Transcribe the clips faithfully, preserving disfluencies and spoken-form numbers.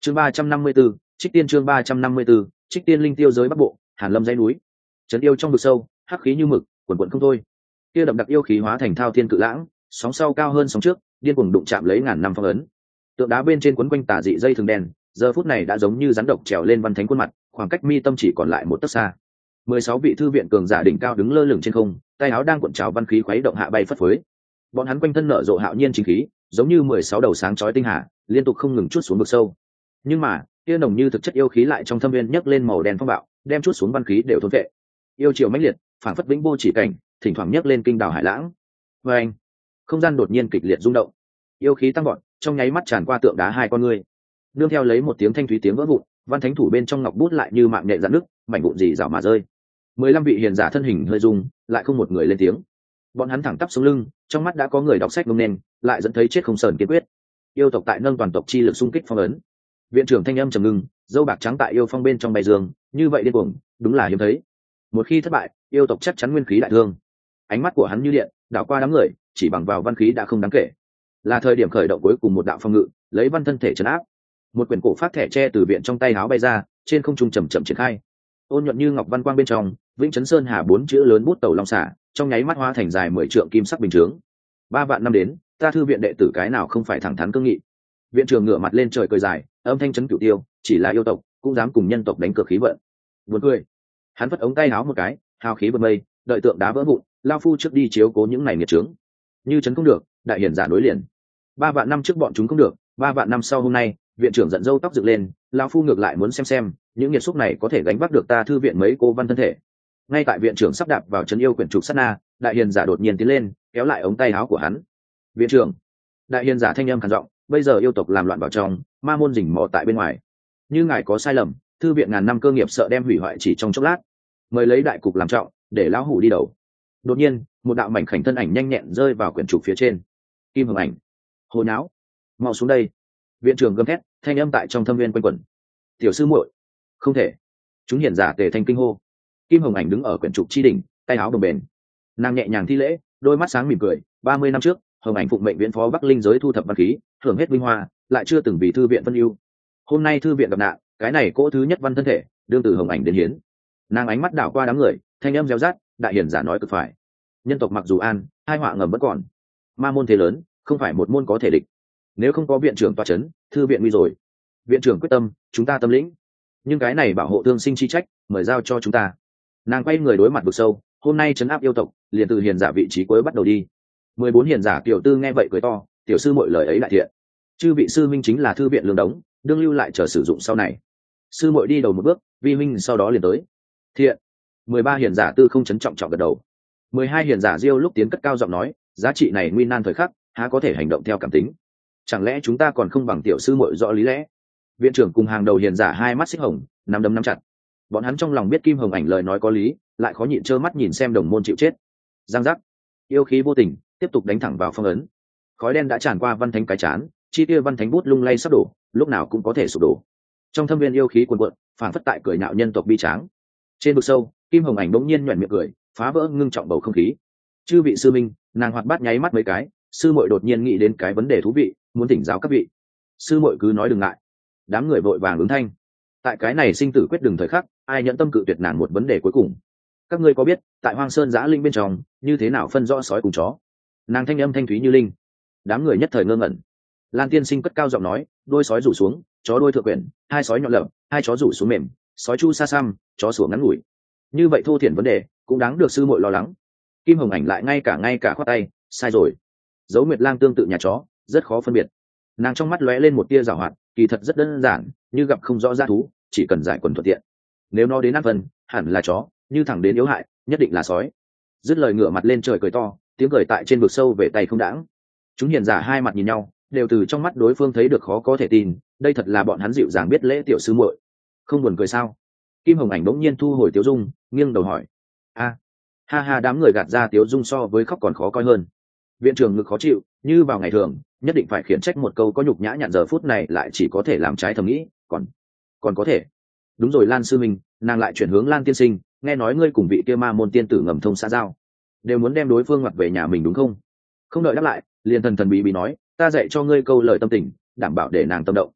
chương ba trăm năm mươi b ố trích tiên chương ba trăm năm mươi b ố trích tiên linh tiêu giới bắc bộ hàn lâm dãy núi. Trấn yêu trong vực sâu, hắc khí như mực quần quần không thôi. Kia đậm đặc yêu khí hóa thành thao thiên cự lãng, sóng sau cao hơn sóng trước, điên cuồng đụng chạm lấy ngàn năm phong ấn. Tượng đá bên trên quấn quanh tà dị dây thường đen, giờ phút này đã giống như rắn độc trèo lên văn thánh khuôn mặt, khoảng cách mi tâm chỉ còn lại một tấc xa. Mười sáu vị thư viện cường giả đỉnh cao đứng lơ lửng trên không, tay áo đang cuộn trào văn khí khuấy động hạ bay phất phới. Bọn hắn quanh thân nở rộ hạo nhiên chính khí, giống như mười sáu đầu sáng chói tinh hà, liên tục không ngừng chút xuống vực sâu. Nhưng mà, kia nồng như thực chất yêu khí lại trong thâm viên nhấc lên màu đen phong bạo, đem chút xuống văn khí đều thôn vệ. Yêu chiều mãnh liệt, phản phất vĩnh vô chỉ cảnh, thỉnh thoảng nhấc lên kinh đảo hải lãng. Và anh, không gian đột nhiên kịch liệt rung động, yêu khí tăng vọt, trong nháy mắt tràn qua tượng đá hai con người. Nương theo lấy một tiếng thanh thúy tiếng vỡ vụn, văn thánh thủ bên trong ngọc bút lại như mạng nhện rạn nước, mảnh vụn gì rào mà rơi. Mười lăm vị hiền giả thân hình hơi rung, lại không một người lên tiếng. Bọn hắn thẳng tắp xuống lưng, trong mắt đã có người đọc sách ngông nên, lại dẫn thấy chết không sờn kiên quyết. Yêu tộc tại nâng toàn tộc chi lực xung kích phong ấn. Viện trưởng thanh âm trầm ngưng, dâu bạc trắng tại yêu phong bên trong bay dương, như vậy điên cuồng, đúng là hiếm thấy. Một khi thất bại, yêu tộc chắc chắn nguyên khí đại thương. Ánh mắt của hắn như điện, đảo qua đám người, chỉ bằng vào văn khí đã không đáng kể. Là thời điểm khởi động cuối cùng một đạo phong ngự, lấy văn thân thể trấn áp. Một quyển cổ phát thẻ tre từ viện trong tay áo bay ra, trên không trung chậm chậm triển khai. Ôn nhuận như ngọc văn quang bên trong, Vĩnh Chấn Sơn Hà bốn chữ lớn bút tẩu long xả, trong nháy mắt hóa thành dài mười trượng kim sắc bình chướng. Ba vạn năm đến, ta thư viện đệ tử cái nào không phải thẳng thắn cương nghị. Viện trưởng ngửa mặt lên trời cười dài, âm thanh chấn cửu tiêu, chỉ là yêu tộc cũng dám cùng nhân tộc đánh cược khí vận. Buồn cười. Hắn vất ống tay áo một cái, hào khí bật mây, đợi tượng đá vỡ vụn, lao phu trước đi chiếu cố những này nghiệt trướng. Như chấn không được, đại hiển giả đối liền. Ba vạn năm trước bọn chúng không được, ba vạn năm sau hôm nay, viện trưởng giận dâu tóc dựng lên, lao phu ngược lại muốn xem xem, những nghiệt xúc này có thể gánh vác được ta thư viện mấy cô văn thân thể. Ngay tại viện trưởng sắp đạp vào trấn yêu quyển trục sát na, đại hiền giả đột nhiên tiến lên, kéo lại ống tay áo của hắn. Viện trưởng, đại hiền giả thanh âm khàn giọng, bây giờ yêu tộc làm loạn vào trong, ma môn rình mò tại bên ngoài. Như ngài có sai lầm, thư viện ngàn năm cơ nghiệp sợ đem hủy hoại chỉ trong chốc lát. Mời lấy đại cục làm trọng, để lão hủ đi đầu. Đột nhiên, một đạo mảnh khảnh thân ảnh nhanh nhẹn rơi vào quyển trục phía trên. Kim Hồng Ảnh, hồ nháo, mau xuống đây. Viện trưởng gầm thét, thanh âm tại trong thâm viên quanh quẩn. Tiểu sư muội, không thể. Chúng hiển giả tề thanh kinh hô. Kim Hồng Ảnh đứng ở quyển trục chi đỉnh, tay áo đồng bền. Nàng nhẹ nhàng thi lễ, đôi mắt sáng mỉm cười. Ba mươi năm trước, Hồng Ảnh phụng mệnh viễn phó Bắc Linh giới thu thập văn khí, hưởng hết vinh hoa, lại chưa từng vì thư viện phân ưu. Hôm nay thư viện gặp nạn, cái này cỗ thứ nhất văn thân thể, đương từ Hồng Ảnh đến hiến. Nàng ánh mắt đảo qua đám người, thanh âm reo rát, đại hiển giả nói cực phải. Nhân tộc mặc dù an, hai họa ngầm vẫn còn. Ma môn thế lớn, không phải một môn có thể địch. Nếu không có viện trưởng tọa chấn, thư viện nguy rồi. Viện trưởng quyết tâm, chúng ta tâm lĩnh. Nhưng cái này bảo hộ thương sinh chi trách, mời giao cho chúng ta. Nàng quay người đối mặt vực sâu, hôm nay trấn áp yêu tộc, liền từ hiền giả vị trí cuối bắt đầu đi. Mười bốn hiền giả tiểu tư nghe vậy cười to, tiểu sư mọi lời ấy lại thiện. Chư vị sư minh chính là thư viện lương đống, đương lưu lại chờ sử dụng sau này. Sư muội đi đầu một bước, vi minh sau đó liền tới. Thiện. Mười ba hiền giả tư không chấn trọng trọng gật đầu. Mười hai hiền giả diêu lúc tiến cất cao giọng nói, giá trị này nguy nan thời khắc, há có thể hành động theo cảm tính. Chẳng lẽ chúng ta còn không bằng tiểu sư muội rõ lý lẽ? Viện trưởng cùng hàng đầu hiền giả hai mắt xích hồng, nắm đấm nắm chặt. Bọn hắn trong lòng biết Kim Hồng Ảnh lời nói có lý, lại khó nhịn trơ mắt nhìn xem đồng môn chịu chết. Giang giác, yêu khí vô tình tiếp tục đánh thẳng vào phong ấn. Khói đen đã tràn qua văn thánh cái chán, chi tiêu văn thánh bút lung lay sắp đổ, lúc nào cũng có thể sụp đổ. Trong thâm viên yêu khí cuồn cuộn, phản phất tại cười nhạo nhân tộc bi tráng. Trên vực sâu, Kim Hồng Ảnh bỗng nhiên nhuyễn miệng cười, phá vỡ ngưng trọng bầu không khí. Chư vị sư minh, nàng hoạt bát nháy mắt mấy cái, sư muội đột nhiên nghĩ đến cái vấn đề thú vị, muốn thỉnh giáo các vị. Sư muội cứ nói đừng ngại. Đám người vội vàng ứng thanh. Tại cái này sinh tử quyết đừng thời khắc, ai nhận tâm cự tuyệt nàng một vấn đề cuối cùng. Các ngươi có biết, tại Hoang Sơn Giã Linh bên trong, như thế nào phân rõ sói cùng chó? Nàng thanh âm thanh thúy như linh. Đám người nhất thời ngơ ngẩn. Lan tiên sinh cất cao giọng nói, đôi sói rủ xuống, chó đôi thượng quyển, hai sói nhọn lợm, hai chó rủ xuống mềm, sói chu xa xăm, chó sủa ngắn ngủi. Như vậy thô thiển vấn đề, cũng đáng được sư muội lo lắng. Kim Hồng Ảnh lại ngay cả ngay cả khoát tay, sai rồi. Dấu Nguyệt Lang tương tự nhà chó, rất khó phân biệt. Nàng trong mắt lóe lên một tia giảo hoạt, kỳ thật rất đơn giản, như gặp không rõ dã thú, chỉ cần giải quần thuận tiện. Nếu nó đến ăn phần, hẳn là chó, như thẳng đến yếu hại, nhất định là sói. Dứt lời ngửa mặt lên trời cười to, tiếng cười tại trên vực sâu về tay không đãng. Chúng hiền giả hai mặt nhìn nhau, đều từ trong mắt đối phương thấy được khó có thể tin, đây thật là bọn hắn dịu dàng biết lễ tiểu sư muội. Không buồn cười sao? Kim Hồng Ảnh bỗng nhiên thu hồi tiếu dung, nghiêng đầu hỏi. A, ha ha, đám người gạt ra tiếu dung so với khóc còn khó coi hơn. Viện trưởng ngực khó chịu, như vào ngày thường, nhất định phải khiển trách một câu có nhục nhã nhặn, giờ phút này lại chỉ có thể làm trái thầm nghĩ, còn còn có thể. Đúng rồi Lan sư minh, nàng lại chuyển hướng Lan tiên sinh, nghe nói ngươi cùng vị kia ma môn tiên tử ngầm thông xã giao, đều muốn đem đối phương mặt về nhà mình đúng không? Không đợi đáp lại, liền thần thần bí bí nói, ta dạy cho ngươi câu lời tâm tình, đảm bảo để nàng tâm động.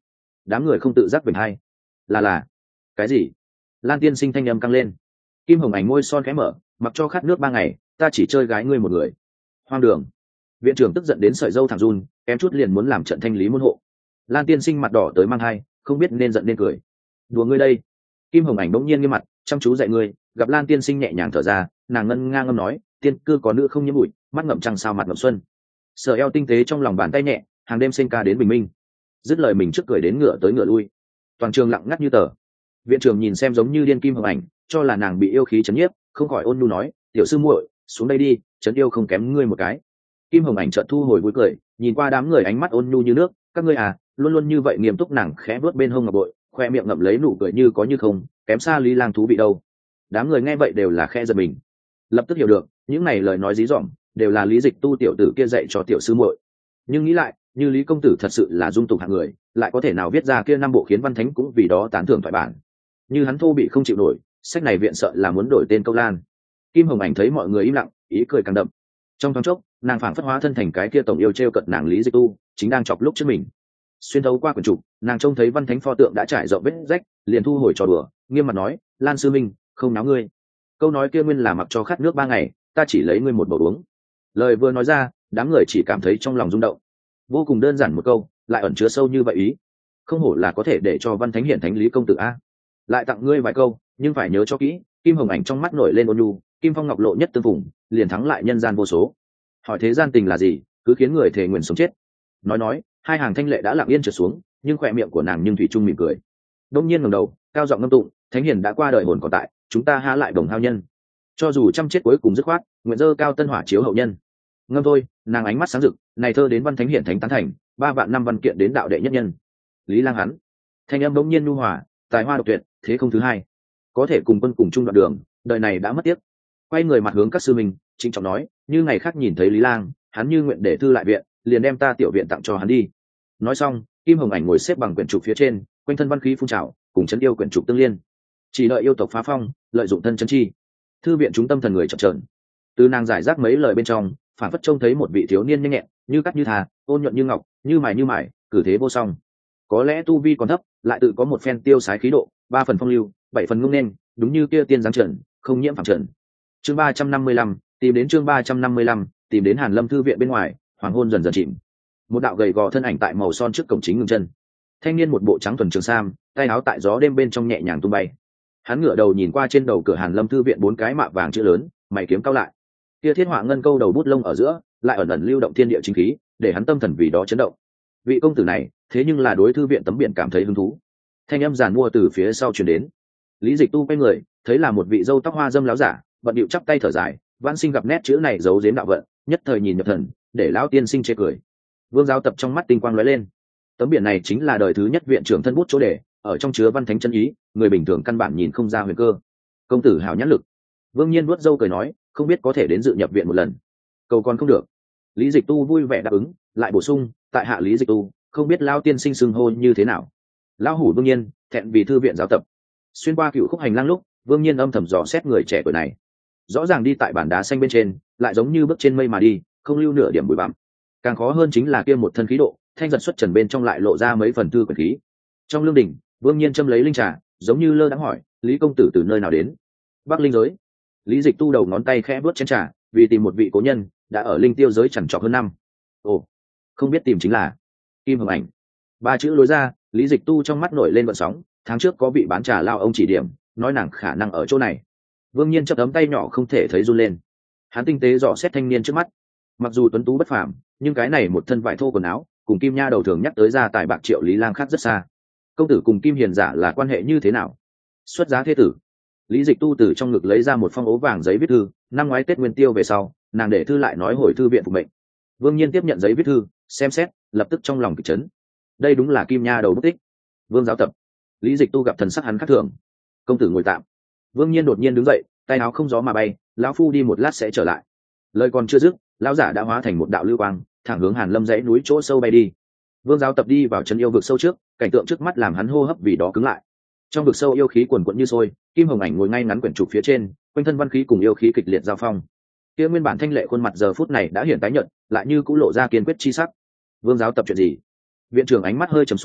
đám người không tự giác bình hay là là cái gì? Lan tiên sinh thanh âm căng lên. Kim hồng ảnh môi son khẽ mở, mặc cho khát nước ba ngày ta chỉ chơi gái ngươi một người. Hoang đường. Viện trưởng tức giận đến sợi dâu thẳng run, kém chút liền muốn làm trận thanh lý môn hộ. Lan tiên sinh mặt đỏ tới mang hai, không biết nên giận nên cười. Đùa ngươi đây. Kim hồng ảnh bỗng nhiên nghiêm mặt, chăm chú dạy ngươi. Gặp Lan tiên sinh nhẹ nhàng thở ra, nàng ngân nga ngâm nói, tiên cư có nữ không nhiễm bụi, mắt ngậm trăng sao mặt ngậm xuân. Sở eo tinh tế trong lòng bàn tay nhẹ, hàng đêm sinh ca đến bình minh. Dứt lời mình trước cười đến ngựa tới ngựa lui. Toàn trường lặng ngắt như tờ. Viện trưởng nhìn xem giống như điên Kim hồng ảnh, cho là nàng bị yêu khí chấn nhiếp, không khỏi ôn nhu nói, tiểu sư muội, xuống đây đi, chấn yêu không kém ngươi một cái. Kim hồng ảnh chợt thu hồi vui cười, nhìn qua đám người ánh mắt ôn nhu như nước, các ngươi à, luôn luôn như vậy nghiêm túc. Nàng khẽ vuốt bên hông ngọc bội, khoe miệng ngậm lấy nụ cười như có như không, kém xa Lý Lang thú vị đâu. Đám người nghe vậy đều là khẽ giật mình, lập tức hiểu được những này lời nói dí dỏm đều là Lý Dịch Tu tiểu tử kia dạy cho tiểu sư muội. Nhưng nghĩ lại, như Lý công tử thật sự là dung tục hạng người, lại có thể nào viết ra kia năm bộ khiến văn thánh cũng vì đó tán thưởng thoại bản. Như hắn thô bị không chịu nổi, sách này viện sợ là muốn đổi tên câu lan. Kim hồng ảnh thấy mọi người im lặng, ý cười càng đậm. Trong thoáng chốc, nàng phảng phất hóa thân thành cái kia tổng yêu treo cận nàng Lý Dịch Tu, chính đang chọc lúc trước mình. Xuyên thấu qua quyển trục, nàng trông thấy văn thánh pho tượng đã trải rộng vết rách, liền thu hồi trò đùa, nghiêm mặt nói, Lan sư minh, không náo ngươi. Câu nói kia nguyên là mặc cho khát nước ba ngày, ta chỉ lấy ngươi một bầu uống. Lời vừa nói ra, đám người chỉ cảm thấy trong lòng rung động. Vô cùng đơn giản một câu, lại ẩn chứa sâu như vậy ý. Không hổ là có thể để cho văn thánh hiển thánh Lý công tử a. Lại tặng ngươi vài câu, nhưng phải nhớ cho kỹ. Kim hồng ảnh trong mắt nổi lên ôn nhu, kim phong ngọc lộ nhất tương phùng, liền thắng lại nhân gian vô số. Hỏi thế gian tình là gì, cứ khiến người thề nguyện sống chết. Nói nói, hai hàng thanh lệ đã lặng yên trượt xuống, nhưng khỏe miệng của nàng nhưng thủy chung mỉm cười. Đông nhiên ngẩng đầu, cao giọng ngâm tụng, thánh hiền đã qua đời hồn còn tại, chúng ta há lại đồng hao nhân. Cho dù trăm chết cuối cùng dứt khoát, nguyện dơ cao tân hỏa chiếu hậu nhân. Ngâm thôi, nàng ánh mắt sáng rực, này thơ đến văn thánh hiển thánh tán thành, ba vạn năm văn kiện đến đạo đệ nhất nhân. Lý Lang hắn, thanh âm bỗng nhiên nhu hòa, tài hoa độc tuyệt, thế không thứ hai. Có thể cùng quân cùng chung đoạn đường, đời này đã mất tiếc. Quay người mặt hướng các sư mình, trịnh trọng nói, như ngày khác nhìn thấy Lý Lang, hắn như nguyện để thư lại viện, liền đem ta tiểu viện tặng cho hắn đi. Nói xong, Kim hồng ảnh ngồi xếp bằng quyển trục phía trên, quanh thân văn khí phun trào, cùng chấn yêu quyển trục tương liên. Chỉ đợi yêu tộc phá phong, lợi dụng thân chấn chi. Thư viện chúng tâm thần người chập chờn. Từ nàng giải rác mấy lời bên trong, phản phất trông thấy một vị thiếu niên nhanh nhẹn, như cắt như thà, ôn nhuận như ngọc, như mài như mài, cử thế vô song. Có lẽ tu vi còn thấp, lại tự có một phen tiêu sái khí độ, ba phần phong lưu, bảy phần ngông nên, đúng như kia tiên giáng trần, không nhiễm phẳng trần. Chương ba trăm năm mươi lăm, tìm đến chương ba trăm năm mươi lăm, tìm đến Hàn Lâm thư viện bên ngoài, hoàng hôn dần dần chìm. Một đạo gầy gò thân ảnh tại màu son trước cổng chính ngừng chân. Thanh niên một bộ trắng thuần trường sam, tay áo tại gió đêm bên trong nhẹ nhàng tung bay. Hắn ngửa đầu nhìn qua trên đầu cửa Hàn Lâm thư viện bốn cái mạ vàng chữ lớn, mày kiếm cao lại. Kia thiết họa ngân câu đầu bút lông ở giữa, lại ẩn ẩn lưu động thiên địa chính khí, để hắn tâm thần vì đó chấn động. Vị công tử này, thế nhưng là đối thư viện tấm biển cảm thấy hứng thú. Thanh âm giàn mua từ phía sau truyền đến. Lý Dịch Tu quay người, thấy là một vị râu tóc hoa dâm láo giả, bận điệu chắp tay thở dài, Vãn Sinh gặp nét chữ này giấu giếm đạo vận, nhất thời nhìn nhập thần, để lão tiên sinh chê cười. Vương Giáo Tập trong mắt tinh quang lóe lên. Tấm biển này chính là đời thứ nhất viện trưởng thân bút chỗ đề, ở trong chứa văn thánh chân ý, người bình thường căn bản nhìn không ra huyền cơ. Công tử hảo nhãn lực. Vương Nhiên vuốt râu cười nói, không biết có thể đến dự nhập viện một lần. Cầu còn không được. Lý Dịch Tu vui vẻ đáp ứng, lại bổ sung, tại hạ Lý Dịch Tu, không biết lão tiên sinh xưng hô như thế nào. Lão hủ Vương Nhiên, thẹn vì thư viện giáo tập. Xuyên qua cựu khúc hành lang lúc, Vương Nhiên âm thầm dò xét người trẻ tuổi này. Rõ ràng đi tại bản đá xanh bên trên, lại giống như bước trên mây mà đi, không lưu nửa điểm bụi bặm. Càng khó hơn chính là kia một thân khí độ, thanh giật xuất trần bên trong lại lộ ra mấy phần thư quyển khí. Trong lương đình, Vương Nhiên châm lấy linh trà, giống như lơ đãng hỏi, Lý công tử từ nơi nào đến? Bắc Linh giới. Lý Dịch Tu đầu ngón tay khẽ vuốt chén trà, vì tìm một vị cố nhân, đã ở linh tiêu giới chằn trọc hơn năm. Ồ, không biết tìm chính là Kim Hồng Ảnh. Ba chữ lối ra, Lý Dịch Tu trong mắt nổi lên gợn sóng, tháng trước có vị bán trà lao ông chỉ điểm, nói nàng khả năng ở chỗ này. Vương Nhiên chớp ấm tay nhỏ không thể thấy run lên. Hắn tinh tế dò xét thanh niên trước mắt, mặc dù tuấn tú bất phàm, nhưng cái này một thân vải thô quần áo, cùng Kim Nha đầu thường nhắc tới gia tài bạc triệu Lý Lang khác rất xa. Công tử cùng Kim Hiền giả là quan hệ như thế nào? Xuất giá thế tử. Lý Dịch Tu từ trong ngực lấy ra một phong ố vàng giấy viết thư, năm ngoái Tết Nguyên Tiêu về sau, nàng để thư lại nói hồi thư viện phục mệnh. Vương Nhiên tiếp nhận giấy viết thư, xem xét, lập tức trong lòng kịch chấn. Đây đúng là Kim Nha đầu bút tích. Vương Giáo Tập. Lý Dịch Tu gặp thần sắc hắn khác thường. Công tử ngồi tạm. Vương Nhiên đột nhiên đứng dậy, tay áo không gió mà bay, lão phu đi một lát sẽ trở lại. Lời còn chưa dứt, lão giả đã hóa thành một đạo lưu quang, thẳng hướng Hàn Lâm dãy núi chỗ sâu bay đi. Vương Giáo Tập đi vào chân yêu vực sâu trước, cảnh tượng trước mắt làm hắn hô hấp vì đó cứng lại. Trong vực sâu yêu khí quần quẫn như sôi, Kim Hồng Ảnh ngồi ngay ngắn quyển trục phía trên, quanh thân văn khí cùng yêu khí kịch liệt giao phong. Kia nguyên bản thanh lệ khuôn mặt giờ phút này đã hiện tái nhợt, lại như cũng lộ ra kiên quyết chi sắc. Vương Giáo Tập chuyện gì? Viện trưởng ánh mắt hơi trầm xuống,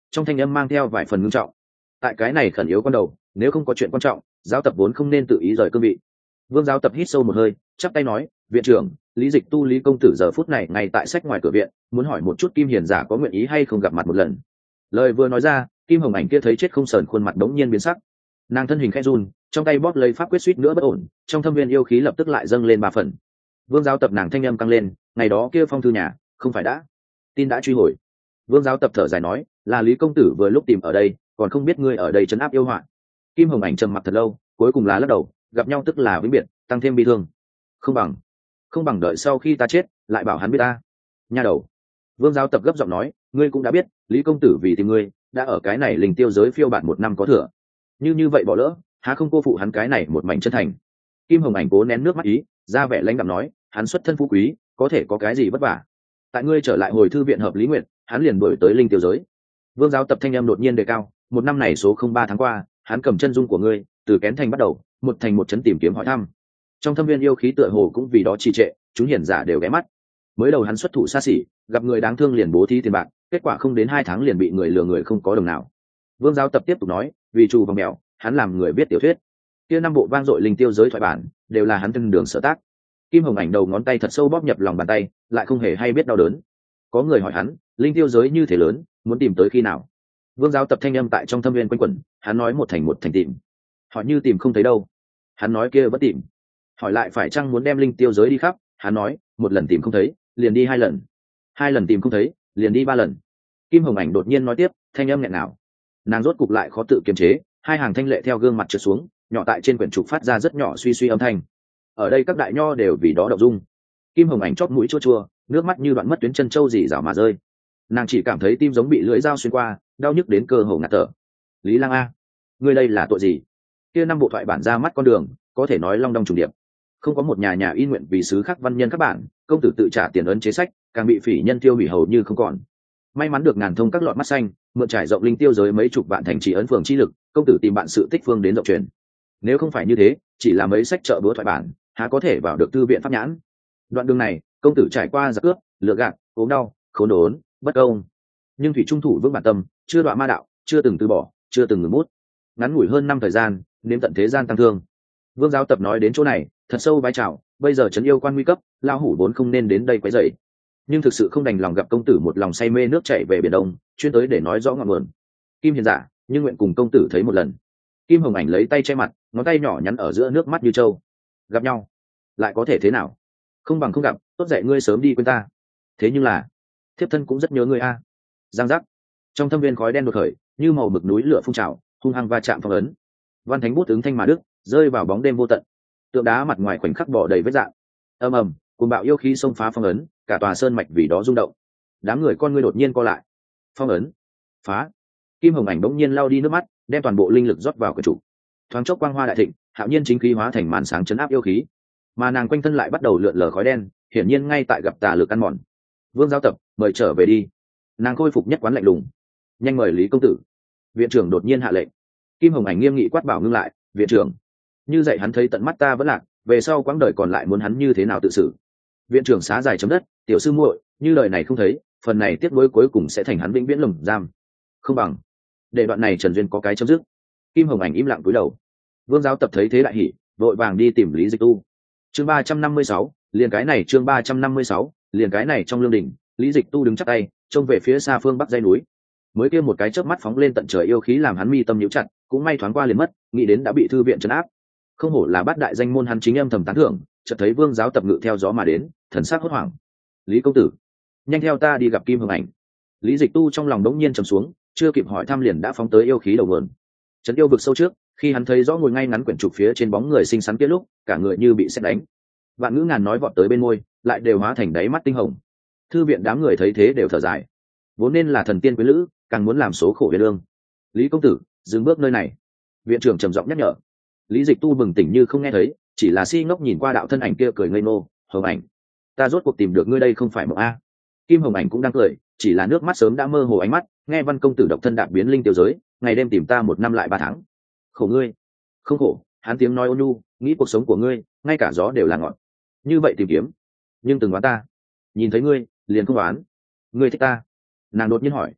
trong thanh âm mang theo vài phần ngưng trọng. Tại cái này khẩn yếu con đầu, nếu không có chuyện quan trọng, giáo tập vốn không nên tự ý rời cương vị. Vương giáo tập hít sâu một hơi, chắp tay nói, viện trưởng Lý Dịch Tu Lý công tử giờ phút này ngay tại sách ngoài cửa viện, muốn hỏi một chút Kim Hiền giả có nguyện ý hay không gặp mặt một lần. Lời vừa nói ra, Kim Hồng Ảnh kia thấy chết không sờn khuôn mặt đống nhiên biến sắc. Nàng thân hình khẽ run, trong tay bóp lấy pháp quyết suýt nữa bất ổn, trong thâm viên yêu khí lập tức lại dâng lên ba phần. Vương giáo tập nàng thanh âm căng lên, ngày đó kia phong thư nhà, không phải đã tin đã truy hồi. Vương giáo tập thở dài nói, là Lý công tử vừa lúc tìm ở đây, còn không biết ngươi ở đây trấn áp yêu họa. Kim Hồng Ảnh trầm mặc thật lâu, cuối cùng là lắc đầu, gặp nhau tức là vĩnh biệt, tăng thêm bi thương. Không bằng, không bằng đợi sau khi ta chết, lại bảo hắn biết ta. Nha đầu. Vương giáo tập gấp giọng nói, ngươi cũng đã biết, Lý công tử vì tìm ngươi, đã ở cái này linh tiêu giới phiêu bạt một năm có thừa. Như như vậy bỏ lỡ, há không cô phụ hắn cái này một mảnh chân thành. Kim Hồng Ảnh cố nén nước mắt ý, ra vẻ lãnh đạm nói, hắn xuất thân phú quý, có thể có cái gì vất vả. Tại ngươi trở lại hồi thư viện hợp lý nguyện, hắn liền đuổi tới linh tiêu giới. Vương giáo tập thanh em đột nhiên đề cao, một năm này số không ba tháng qua, hắn cầm chân dung của ngươi, từ kén thành bắt đầu, một thành một chấn tìm kiếm hỏi thăm. Trong thâm viên yêu khí tựa hồ cũng vì đó trì trệ, chúng hiển giả đều ghé mắt. Mới đầu hắn xuất thủ xa xỉ, gặp người đáng thương liền bố thí tiền bạc, kết quả không đến hai tháng liền bị người lừa người không có đồng nào. Vương giáo tập tiếp tục nói, vì trù vòng mèo, hắn làm người viết tiểu thuyết. Kia năm bộ vang dội linh tiêu giới thoại bản, đều là hắn thân đường sở tác. Kim Hồng Ảnh đầu ngón tay thật sâu bóp nhập lòng bàn tay, lại không hề hay biết đau đớn. Có người hỏi hắn, linh tiêu giới như thế lớn, muốn tìm tới khi nào? Vương giáo tập thanh âm tại trong thâm viên quanh quẩn, hắn nói một thành một thành tìm. Hỏi như tìm không thấy đâu, hắn nói kia vẫn tìm. Hỏi lại phải chăng muốn đem linh tiêu giới đi khắp, hắn nói một lần tìm không thấy, liền đi hai lần, hai lần tìm không thấy, liền đi ba lần. Kim Hồng Ảnh đột nhiên nói tiếp, thanh âm nghẹn nào, nàng rốt cục lại khó tự kiềm chế, hai hàng thanh lệ theo gương mặt trượt xuống, nhỏ tại trên quyển trục phát ra rất nhỏ suy suy âm thanh. Ở đây các đại nho đều vì đó động dung. Kim Hồng Ảnh chót mũi chua chua, nước mắt như đoạn mất tuyến chân châu dì rào mà rơi. Nàng chỉ cảm thấy tim giống bị lưỡi dao xuyên qua, đau nhức đến cơ hồ ngạt thở. Lý Lang a, ngươi đây là tội gì? Kia năm bộ thoại bản ra mắt con đường, có thể nói long đong trùng điệp. Không có một nhà nhà in nguyện vì sứ khắc văn nhân các bản, công tử tự trả tiền ấn chế sách, càng bị phỉ nhân tiêu hủy hầu như không còn. May mắn được ngàn thông các lọt mắt xanh, mượn trải rộng linh tiêu giới mấy chục vạn thành trì ấn phường chi lực, công tử tìm bạn sự tích phương đến rộng truyền. Nếu không phải như thế, chỉ là mấy sách trợ búa thoại bản, há có thể vào được thư viện pháp nhãn. Đoạn đường này, công tử trải qua giặc cướp, lừa gạt, ốm đau, khốn đốn, bất công, nhưng thủy trung thủ vững bản tâm, chưa đoạn ma đạo, chưa từng từ bỏ, chưa từng ngừng mút. Ngắn ngủi hơn năm thời gian, nếm tận thế gian tăng thương. Vương giáo tập nói đến chỗ này, thật sâu vái chào, bây giờ trấn yêu quan nguy cấp, lao hủ vốn không nên đến đây quấy rầy, nhưng thực sự không đành lòng gặp công tử một lòng say mê nước chảy về biển đông, chuyên tới để nói rõ ngọn nguồn. Kim Hiền giả, nhưng nguyện cùng công tử thấy một lần. Kim Hồng Ảnh lấy tay che mặt, ngón tay nhỏ nhắn ở giữa nước mắt như trâu. Gặp nhau, lại có thể thế nào? Không bằng không gặp, tốt dạy ngươi sớm đi quên ta. Thế nhưng là, thiếp thân cũng rất nhớ ngươi a. Giang giác. Trong thâm viên khói đen đột khởi, như màu mực núi lửa phun trào, hung hăng va chạm phong ấn. Văn thánh bút ứng thanh mà đức, rơi vào bóng đêm vô tận. Tượng đá mặt ngoài khoảnh khắc bỏ đầy vết dạn. Ầm ầm, cuồng bạo yêu khí xông phá phong ấn, cả tòa sơn mạch vì đó rung động. Đám người con ngươi đột nhiên co lại. Phong ấn phá. Kim Hồng Ảnh bỗng nhiên lao đi nước mắt, đem toàn bộ linh lực rót vào quyển trục. Thoáng chốc quang hoa đại thịnh, hạo nhiên chính khí hóa thành màn sáng chấn áp yêu khí, mà nàng quanh thân lại bắt đầu lượn lờ khói đen, hiển nhiên ngay tại gặp tà lực ăn mòn. Vương giáo tập, mời trở về đi. Nàng khôi phục nhất quán lạnh lùng. Nhanh mời Lý công tử. Viện trưởng đột nhiên hạ lệnh. Kim Hồng Ảnh nghiêm nghị quát bảo ngưng lại, viện trưởng, như dạy hắn thấy tận mắt ta vẫn lạc, về sau quãng đời còn lại muốn hắn như thế nào tự xử. Viện trưởng xá dài chấm đất, tiểu sư muội, như lời này không thấy, phần này tiếc nuối cuối cùng sẽ thành hắn vĩnh viễn lồng giam. Không bằng để đoạn này Trần Duyên có cái chấm dứt. Kim Hồng Ảnh im lặng cúi đầu. Vương giáo tập thấy thế đại hỉ, vội vàng đi tìm Lý Dịch Tu. Chương ba trăm năm mươi sáu, liền cái này chương ba trăm năm mươi sáu, liền cái này trong lương đỉnh, Lý Dịch Tu đứng chắp tay, trông về phía xa phương bắc dãy núi. Mới kia một cái chớp mắt phóng lên tận trời yêu khí làm hắn mi tâm nhíu chặt, cũng may thoáng qua liền mất, nghĩ đến đã bị thư viện trấn áp. Không hổ là bát đại danh môn, hắn chính âm thầm tán thưởng, chợt thấy Vương giáo tập ngự theo gió mà đến, thần sắc hốt hoảng. Lý công tử, nhanh theo ta đi gặp Kim Hồng Ảnh. Lý Dịch Tu trong lòng đống nhiên trầm xuống, chưa kịp hỏi thăm liền đã phóng tới yêu khí đầu nguồn. Trấn yêu vực sâu trước, khi hắn thấy rõ ngồi ngay ngắn quyển trục phía trên bóng người xinh xắn kia lúc, cả người như bị sét đánh. Vạn ngữ ngàn nói vọt tới bên môi, lại đều hóa thành đáy mắt tinh hồng. Thư viện đám người thấy thế đều thở dài. Vốn nên là thần tiên quý lữ, càng muốn làm số khổ huyền lương. Lý công tử, dừng bước nơi này. Viện trưởng trầm giọng nhắc nhở. Lý Dịch Tu bừng tỉnh như không nghe thấy, chỉ là si ngốc nhìn qua đạo thân ảnh kia cười ngây ngô. Hồng Ảnh, ta rốt cuộc tìm được ngươi đây không phải mộng a. Kim Hồng Ảnh cũng đang cười, chỉ là nước mắt sớm đã mơ hồ ánh mắt, nghe văn công tử độc thân đạp biến linh tiêu giới, ngày đêm tìm ta một năm lại ba tháng. Khổ ngươi. Không khổ, hắn tiếng nói ôn nhu, nghĩ cuộc sống của ngươi, ngay cả gió đều là ngọt. Như vậy tìm kiếm, nhưng từng đoán ta, nhìn thấy ngươi, liền không đoán. Ngươi thích ta? Nàng đột nhiên hỏi.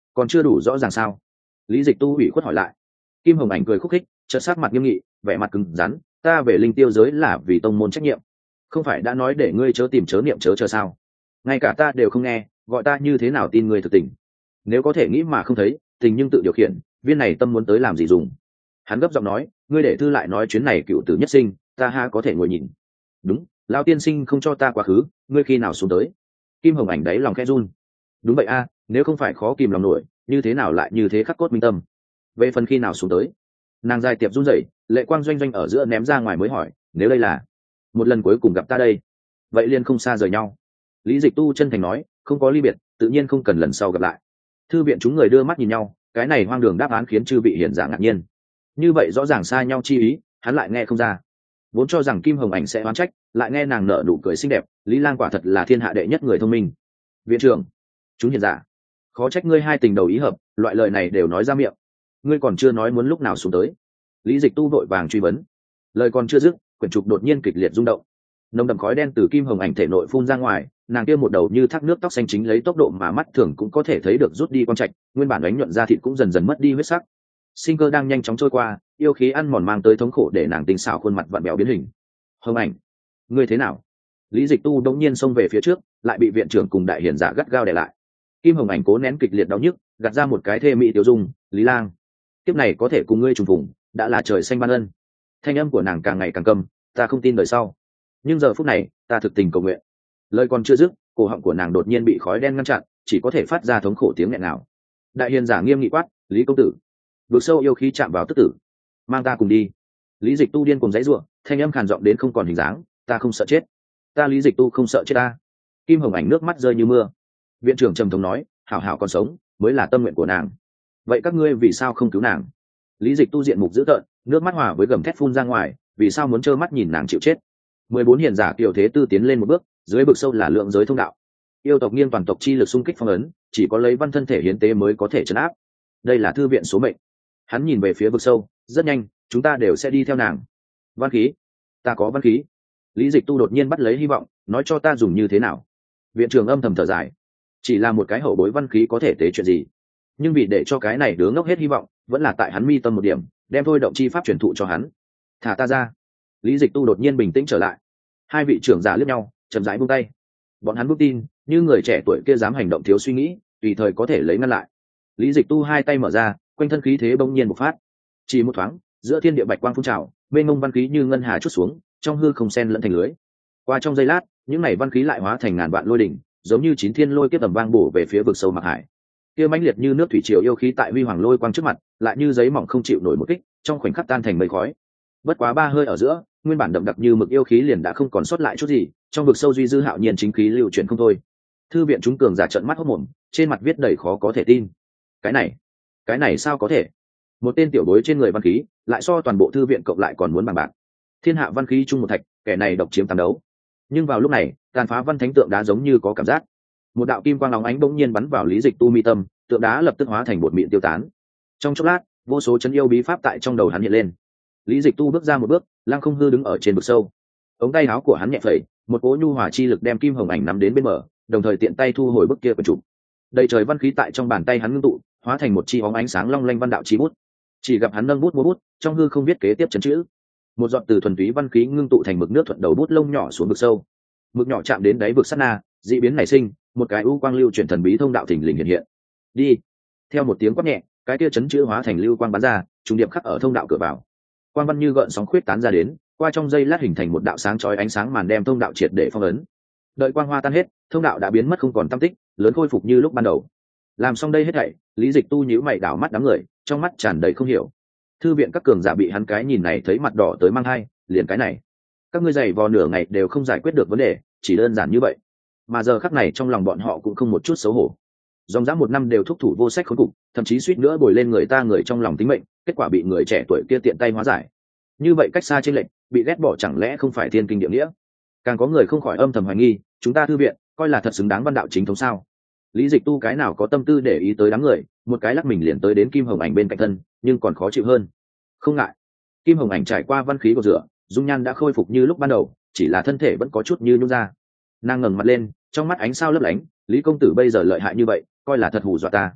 còn chưa đủ rõ ràng sao? Lý Dịch Tu ủy khuất hỏi lại. Kim Hồng Ảnh cười khúc khích, chợt sắc mặt nghiêm nghị, vẻ mặt cứng rắn, ta về linh tiêu giới là vì tông môn trách nhiệm, không phải đã nói để ngươi chớ tìm chớ niệm chớ chờ sao? Ngay cả ta đều không nghe, gọi ta như thế nào tin ngươi thực tình? Nếu có thể nghĩ mà không thấy, tình nhưng tự điều khiển, viên này tâm muốn tới làm gì dùng? Hắn gấp giọng nói, ngươi để thư lại nói chuyến này cựu tử nhất sinh, ta ha có thể ngồi nhìn? Đúng, lão tiên sinh không cho ta quá khứ, ngươi khi nào xuống tới? Kim Hồng Ảnh đấy lòng khẽ run. Đúng vậy a, nếu không phải khó kìm lòng nổi, như thế nào lại như thế khắc cốt minh tâm? Về phần khi nào xuống tới? Nàng dài tiệp run rẩy, lệ quang doanh doanh ở giữa ném ra ngoài mới hỏi, nếu đây là một lần cuối cùng gặp ta đây, vậy liền không xa rời nhau. Lý Dịch Tu chân thành nói, không có ly biệt, tự nhiên không cần lần sau gặp lại. Thư viện chúng người đưa mắt nhìn nhau, cái này hoang đường đáp án khiến chư vị hiển giả ngạc nhiên. Như vậy rõ ràng xa nhau chi ý, hắn lại nghe không ra. Vốn cho rằng Kim Hồng Ảnh sẽ oán trách, lại nghe nàng nở nụ cười xinh đẹp, Lý Lang quả thật là thiên hạ đệ nhất người thông minh. Viện trưởng, chúng hiền giả, khó trách ngươi hai tình đầu ý hợp, loại lời này đều nói ra miệng. Ngươi còn chưa nói muốn lúc nào xuống tới? Lý Dịch Tu vội vàng truy vấn. Lời còn chưa dứt, quyển trục đột nhiên kịch liệt rung động, nồng đậm khói đen từ Kim Hồng Ảnh thể nội phun ra ngoài, nàng kia một đầu như thác nước tóc xanh chính lấy tốc độ mà mắt thường cũng có thể thấy được rút đi quang trạch, nguyên bản đánh nhuận da thịt cũng dần dần mất đi huyết sắc. Sinh cơ đang nhanh chóng trôi qua, yêu khí ăn mòn mang tới thống khổ để nàng tinh xảo khuôn mặt vặn bèo biến hình. Hồng Ảnh, ngươi thế nào? Lý Dịch Tu đống nhiên xông về phía trước, lại bị viện trưởng cùng đại hiển giả gắt gao đè lại. Kim Hồng Ảnh cố nén kịch liệt đau nhức, gạt ra một cái thê mỹ tiêu dung, Lý Lang, tiếp này có thể cùng ngươi trùng phùng, đã là trời xanh ban ân. Thanh âm của nàng càng ngày càng câm, ta không tin đời sau, nhưng giờ phút này ta thực tình cầu nguyện. Lời còn chưa dứt, cổ họng của nàng đột nhiên bị khói đen ngăn chặn, chỉ có thể phát ra thống khổ tiếng nghẹn nào. Đại hiền giả nghiêm nghị quát, Lý công tử, vực sâu yêu khí chạm vào tức tử, mang ta cùng đi. Lý Dịch Tu điên cùng dãy ruộng, thanh âm khàn giọng đến không còn hình dáng, ta không sợ chết, ta Lý Dịch Tu không sợ chết ta. Kim Hồng Ảnh nước mắt rơi như mưa. Viện trưởng trầm thống nói, hảo hảo còn sống mới là tâm nguyện của nàng, vậy các ngươi vì sao không cứu nàng? Lý Dịch Tu diện mục dữ tợn, nước mắt hòa với gầm thét phun ra ngoài, vì sao muốn trơ mắt nhìn nàng chịu chết? Mười bốn hiền giả kiều thế tư tiến lên một bước, dưới vực sâu là lượng giới thông đạo, yêu tộc nghiêng toàn tộc chi lực xung kích phong ấn, chỉ có lấy văn thân thể hiến tế mới có thể trấn áp. Đây là thư viện số mệnh. Hắn nhìn về phía vực sâu, rất nhanh chúng ta đều sẽ đi theo nàng. Văn khí, ta có văn khí. Lý Dịch Tu đột nhiên bắt lấy hy vọng, nói cho ta dùng như thế nào. Viện trưởng âm thầm thở dài, chỉ là một cái hậu bối văn khí có thể tế chuyện gì? Nhưng vì để cho cái này đứa ngốc hết hy vọng, vẫn là tại hắn mi tâm một điểm, đem thôi động chi pháp truyền thụ cho hắn. Thả ta ra. Lý Dịch Tu đột nhiên bình tĩnh trở lại. Hai vị trưởng giả liếc nhau, chậm rãi buông tay. Bọn hắn vững tin, như người trẻ tuổi kia dám hành động thiếu suy nghĩ, tùy thời có thể lấy ngăn lại. Lý Dịch Tu hai tay mở ra, quanh thân khí thế bỗng nhiên bộc phát. Chỉ một thoáng, giữa thiên địa bạch quang phun trào, mênh mông văn khí như ngân hà chút xuống, trong hư không sen lẫn thành lưới. Qua trong giây lát, những này văn khí lại hóa thành ngàn vạn lôi đỉnh, giống như chín thiên lôi kiếp tầm vang bổ về phía vực sâu Mạc Hải. Kia mãnh liệt như nước thủy triều yêu khí tại huy hoàng lôi quang trước mặt, lại như giấy mỏng không chịu nổi một kích, trong khoảnh khắc tan thành mây khói. Bất quá ba hơi ở giữa, nguyên bản đậm đặc như mực yêu khí liền đã không còn sót lại chút gì, trong vực sâu duy dư hạo nhiên chính khí lưu chuyển không thôi. Thư viện chúng cường giả trợn mắt hốt mồm, trên mặt viết đầy khó có thể tin. Cái này, cái này sao có thể? Một tên tiểu bối trên người văn khí, lại so toàn bộ thư viện cộng lại còn muốn bằng bạc. Thiên hạ văn khí chung một thạch, kẻ này độc chiếm tam đấu. Nhưng vào lúc này, tàn phá văn thánh tượng đá giống như có cảm giác. Một đạo kim quang óng ánh bỗng nhiên bắn vào Lý Dịch Tu mi tâm, tượng đá lập tức hóa thành bột mịn tiêu tán. Trong chốc lát, vô số chấn yêu bí pháp tại trong đầu hắn hiện lên. Lý Dịch Tu bước ra một bước, Lăng Không Hư đứng ở trên vực sâu. Ống tay áo của hắn nhẹ phẩy, một cỗ nhu hòa chi lực đem Kim Hồng Ảnh nắm đến bên bờ, đồng thời tiện tay thu hồi bức kia quyển trục. Đầy trời văn khí tại trong bàn tay hắn ngưng tụ, hóa thành một chi óng ánh sáng long lanh văn đạo chi bút. Chỉ gặp hắn nâng bút múa bút, trong hư không viết kế tiếp chấn chữ. Một giọt từ thuần túy văn khí ngưng tụ thành mực nước thuận đầu bút lông nhỏ xuống vực sâu. Mực nhỏ chạm đến đáy vực sát na, dị biến nảy sinh, một cái u quang lưu chuyển thần bí thông đạo thình lình hiện hiện. Đi. Theo một tiếng quát nhẹ, cái kia chấn chữ hóa thành lưu quang bắn ra, trùng điệp khắc ở thông đạo cửa vào. Quang văn như gợn sóng khuyết tán ra đến, qua trong giây lát hình thành một đạo sáng chói ánh sáng màn đem thông đạo triệt để phong ấn. Đợi quang hoa tan hết, thông đạo đã biến mất không còn tăm tích, lớn khôi phục như lúc ban đầu. Làm xong đây hết thảy, Lý Dịch Tu nhíu mày đảo mắt đám người, trong mắt tràn đầy không hiểu. Thư viện các cường giả bị hắn cái nhìn này thấy mặt đỏ tới mang hai, liền cái này, các ngươi giày vò nửa ngày đều không giải quyết được vấn đề, chỉ đơn giản như vậy. Mà giờ khắc này trong lòng bọn họ cũng không một chút xấu hổ. Dòng dã một năm đều thúc thủ vô sách khốn cục, thậm chí suýt nữa bồi lên người ta người trong lòng tính mệnh, kết quả bị người trẻ tuổi kia tiện tay hóa giải. Như vậy cách xa trên lệnh, bị ghét bỏ chẳng lẽ không phải thiên kinh địa nghĩa? Càng có người không khỏi âm thầm hoài nghi, chúng ta thư viện coi là thật xứng đáng văn đạo chính thống sao? Lý Dịch Tu cái nào có tâm tư để ý tới đám người, một cái lắc mình liền tới đến Kim Hồng Ảnh bên cạnh thân, nhưng còn khó chịu hơn. Không ngại. Kim Hồng Ảnh trải qua văn khí của rửa, dung nhan đã khôi phục như lúc ban đầu, chỉ là thân thể vẫn có chút như nhũn ra. Nàng ngẩng mặt lên, trong mắt ánh sao lấp lánh, Lý công tử bây giờ lợi hại như vậy, coi là thật hù dọa ta.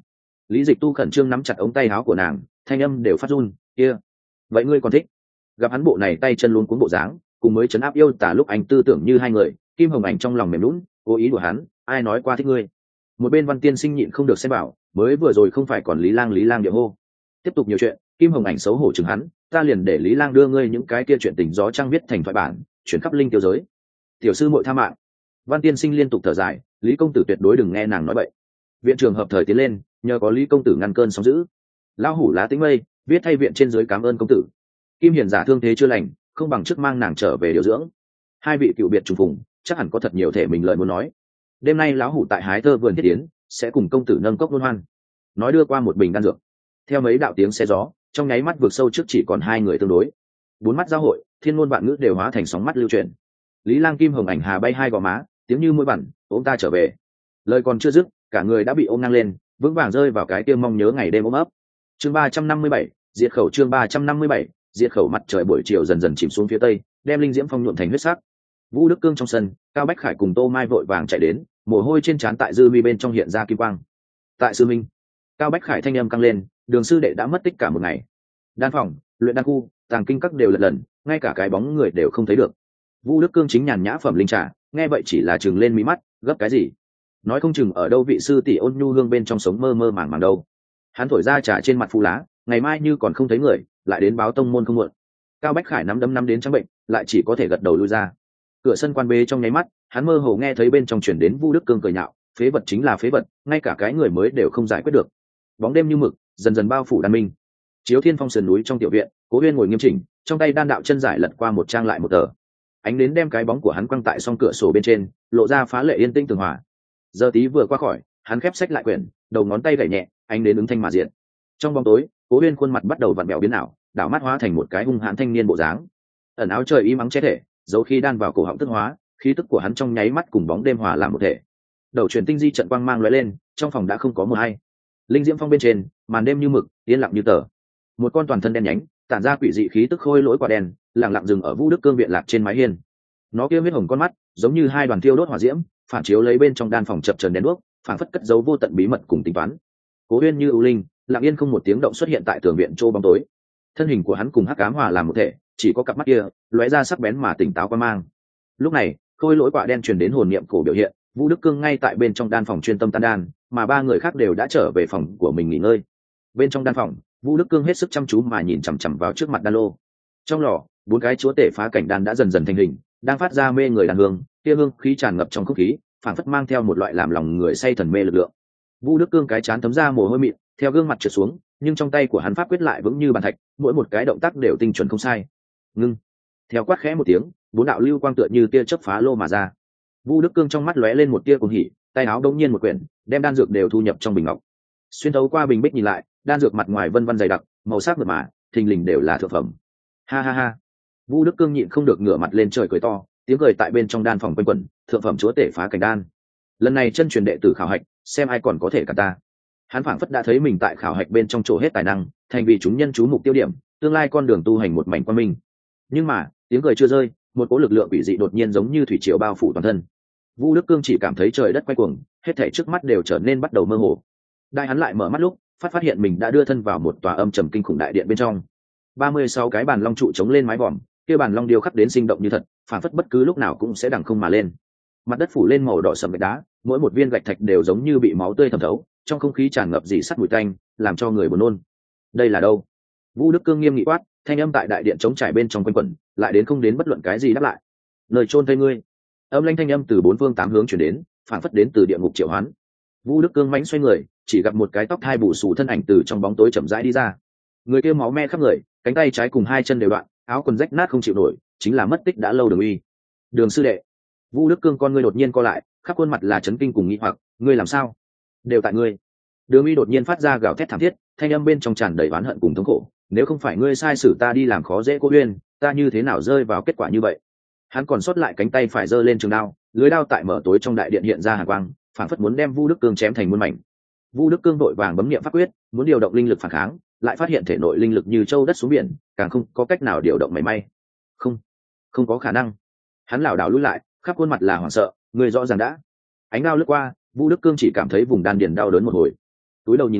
Lý Dịch Tu khẩn trương nắm chặt ống tay áo của nàng, thanh âm đều phát run. Kia, vậy ngươi còn thích? Gặp hắn bộ này tay chân luống cuống bộ dáng, cùng mới chấn áp yêu tả lúc anh tư tưởng như hai người, Kim Hồng Ảnh trong lòng mềm lún, cố ý đùa hắn, ai nói qua thích ngươi? Một bên Văn Tiên Sinh nhịn không được xem bảo, mới vừa rồi không phải còn Lý Lang Lý Lang địa hô. Tiếp tục nhiều chuyện, Kim Hồng Ảnh xấu hổ chừng hắn, ta liền để Lý Lang đưa ngươi những cái kia chuyện tình gió trăng viết thành thoại bản, chuyển khắp linh tiêu giới. Tiểu sư muội tha mạng. Văn Tiên Sinh liên tục thở dài, Lý công tử tuyệt đối đừng nghe nàng nói bậy. Viện trưởng hợp thời tiến lên, nhờ có Lý công tử ngăn cơn sóng dữ. Lão hủ lá tính mây, viết thay viện trên dưới cảm ơn công tử. Kim Hiền giả thương thế chưa lành, không bằng trước mang nàng trở về điều dưỡng. Hai vị cựu biệt trùng phùng, chắc hẳn có thật nhiều thể mình lời muốn nói. Đêm nay lão hủ tại hái thơ vườn thiết tiến, sẽ cùng công tử nâng cốc luân hoan. Nói đưa qua một bình đan dược. Theo mấy đạo tiếng xe gió, trong nháy mắt vượt sâu trước chỉ còn hai người tương đối. Bốn mắt giao hội, thiên ngôn vạn ngữ đều hóa thành sóng mắt lưu truyền. Lý Lang Kim Hồng Ảnh hà bay hai gò má, tiếng như mũi bẩn, ôm ta trở về. Lời còn chưa dứt, cả người đã bị ôm ngang lên, vững vàng rơi vào cái tiêm mong nhớ ngày đêm ôm ấp. Chương ba trăm năm mươi bảy, diệt khẩu chương ba trăm năm mươi bảy, diệt khẩu. Mặt trời buổi chiều dần dần chìm xuống phía tây, đem linh diễm phong nhuộm thành huyết sắc. Vũ Đức Cương trong sân, Cao Bách Khải cùng Tô Mai vội vàng chạy đến, mồ hôi trên trán tại dư mi bên trong hiện ra kim quang. Tại sư minh, Cao Bách Khải thanh âm căng lên, Đường sư đệ đã mất tích cả một ngày. Đan phòng, luyện đan khu, tàng kinh các đều lật lần, ngay cả cái bóng người đều không thấy được. Vũ Đức Cương chính nhàn nhã phẩm linh trà, nghe vậy chỉ là chừng lên mí mắt, gấp cái gì? Nói không chừng ở đâu vị sư tỷ ôn nhu hương bên trong sống mơ mơ màng màng đâu. Hắn thổi ra trà trên mặt phu lá, ngày mai như còn không thấy người, lại đến báo tông môn không muộn. Cao Bách Khải nắm đấm nắm đến trắng bệnh, lại chỉ có thể gật đầu lui ra. Cửa sân quan bế trong nháy mắt, hắn mơ hồ nghe thấy bên trong truyền đến Vũ Đức Cương cười nhạo, phế vật chính là phế vật, ngay cả cái người mới đều không giải quyết được. Bóng đêm như mực, dần dần bao phủ đan minh. Chiếu Thiên Phong sườn núi trong tiểu viện, Cố Uyên ngồi nghiêm chỉnh, trong tay đan đạo chân giải lật qua một trang lại một tờ. Ánh đến đem cái bóng của hắn quăng tại song cửa sổ bên trên, lộ ra phá lệ yên tĩnh tường hòa. Giờ tí vừa qua khỏi, hắn khép sách lại quyển, đầu ngón tay gảy nhẹ, ánh đến ứng thanh mà diện. Trong bóng tối, Cố Uyên khuôn mặt bắt đầu vặn vẹo biến ảo, đảo mắt hóa thành một cái hung hãn thanh niên bộ dáng. Ẩn áo trời y mắng che thể, dấu khi đan vào cổ họng tức hóa, khí tức của hắn trong nháy mắt cùng bóng đêm hòa làm một thể. Đầu truyền tinh di trận quang mang lóe lên, trong phòng đã không có mờ hay. Linh diễm phong bên trên, màn đêm như mực, yên lặng như tờ. Một con toàn thân đen nhánh, tản ra quỷ dị khí tức khôi lỗi quả đen, lặng lặng dừng ở Vũ Đức Cương viện lạc trên mái hiên. Nó kia huyết hồng con mắt, giống như hai đoàn thiêu đốt hỏa diễm, phản chiếu lấy bên trong đan phòng chập chờn đèn đuốc, phản phất cất giấu vô tận bí mật cùng tính toán. Cố Uyên như ưu linh, lặng yên không một tiếng động xuất hiện tại tường viện chỗ bóng tối. Thân hình của hắn cùng hắc ám hòa làm một thể, chỉ có cặp mắt kia lóe ra sắc bén mà tỉnh táo qua mang. Lúc này, khôi lỗi quả đen truyền đến hồn niệm cổ biểu hiện, Vũ Đức Cương ngay tại bên trong đan phòng chuyên tâm tan đan, mà ba người khác đều đã trở về phòng của mình nghỉ ngơi. Bên trong đan phòng, Vũ Đức Cương hết sức chăm chú mà nhìn chằm chằm vào trước mặt đan lô. Trong lò, bốn cái chúa tể phá cảnh đan đã dần dần thành hình, đang phát ra mê người đan hương, kia hương khí tràn ngập trong không khí, phảng phất mang theo một loại làm lòng người say thần mê lực lượng. Vũ Đức Cương cái chán thấm ra mồ hôi mịn, theo gương mặt trượt xuống, nhưng trong tay của hắn pháp quyết lại vững như bàn thạch, mỗi một cái động tác đều tinh chuẩn không sai. Ngưng. Theo quát khẽ một tiếng, bốn đạo lưu quang tựa như tia chớp phá lô mà ra. Vũ Đức Cương trong mắt lóe lên một tia cuồng hỉ, tay áo đống nhiên một quyển, đem đan dược đều thu nhập trong bình ngọc. Xuyên thấu qua bình bích nhìn lại, đan dược mặt ngoài vân vân dày đặc, màu sắc mượt mà, thình lình đều là thượng phẩm. Ha ha ha. Vũ Đức Cương nhịn không được ngửa mặt lên trời cười to, tiếng cười tại bên trong đan phòng quanh quẩn, thượng phẩm chúa tể phá cảnh đan. Lần này chân truyền đệ tử khảo hạch, xem ai còn có thể cả ta. Hắn phảng phất đã thấy mình tại khảo hạch bên trong chỗ hết tài năng, thành vì chúng nhân chú mục tiêu điểm, tương lai con đường tu hành một mảnh quan minh. Nhưng mà, tiếng cười chưa rơi, một cỗ lực lượng quỷ dị đột nhiên giống như thủy triều bao phủ toàn thân. Vũ Đức Cương chỉ cảm thấy trời đất quay cuồng, hết thảy trước mắt đều trở nên bắt đầu mơ hồ. Đại hắn lại mở mắt lúc, phát phát hiện mình đã đưa thân vào một tòa âm trầm kinh khủng đại điện bên trong. ba mươi sáu cái bàn long trụ chống lên mái vòm, kia bàn long điêu khắc đến sinh động như thật, phản phất bất cứ lúc nào cũng sẽ đằng không mà lên. Mặt đất phủ lên màu đỏ sẫm gạch đá, mỗi một viên gạch thạch đều giống như bị máu tươi thẩm thấu, trong không khí tràn ngập dị sắt mùi tanh, làm cho người buồn nôn. Đây là đâu? Vũ Đức Cương nghiêm nghị quát, thanh âm tại đại điện chống trải bên trong quanh quẩn, lại đến không đến bất luận cái gì đáp lại. Lời chôn thây ngươi. Âm lãnh thanh âm từ bốn phương tám hướng truyền đến, phản phất đến từ địa ngục triệu hoán. Vũ Đức Cương mãnh xoay người, chỉ gặp một cái tóc hai bù xù thân ảnh từ trong bóng tối chậm rãi đi ra. Người kia máu me khắp người, cánh tay trái cùng hai chân đều đoạn, áo quần rách nát không chịu nổi, chính là mất tích đã lâu Đường Uy. Đường sư đệ. Vũ Đức Cương con ngươi đột nhiên co lại, khắp khuôn mặt là chấn kinh cùng nghi hoặc, ngươi làm sao? Đều tại ngươi. Đường Uy đột nhiên phát ra gào thét thảm thiết, thanh âm bên trong tràn đầy oán hận cùng thống khổ, nếu không phải ngươi sai sử ta đi làm khó dễ Cố Uyên, ta như thế nào rơi vào kết quả như vậy? Hắn còn sót lại cánh tay phải giơ lên trường đao, lưới đao tại mở tối trong đại điện hiện ra hàn quang, phảng phất muốn đem Vũ Đức Cương chém thành muôn mảnh. Vũ Đức Cương vội vàng bấm niệm pháp quyết, muốn điều động linh lực phản kháng, lại phát hiện thể nội linh lực như châu đất xuống biển, càng không có cách nào điều động mảy may. Không, không có khả năng. Hắn lảo đảo lùi lại, khắp khuôn mặt là hoảng sợ, người rõ ràng đã. Ánh đao lướt qua, Vũ Đức Cương chỉ cảm thấy vùng đan điền đau đớn một hồi. Túi đầu nhìn lại,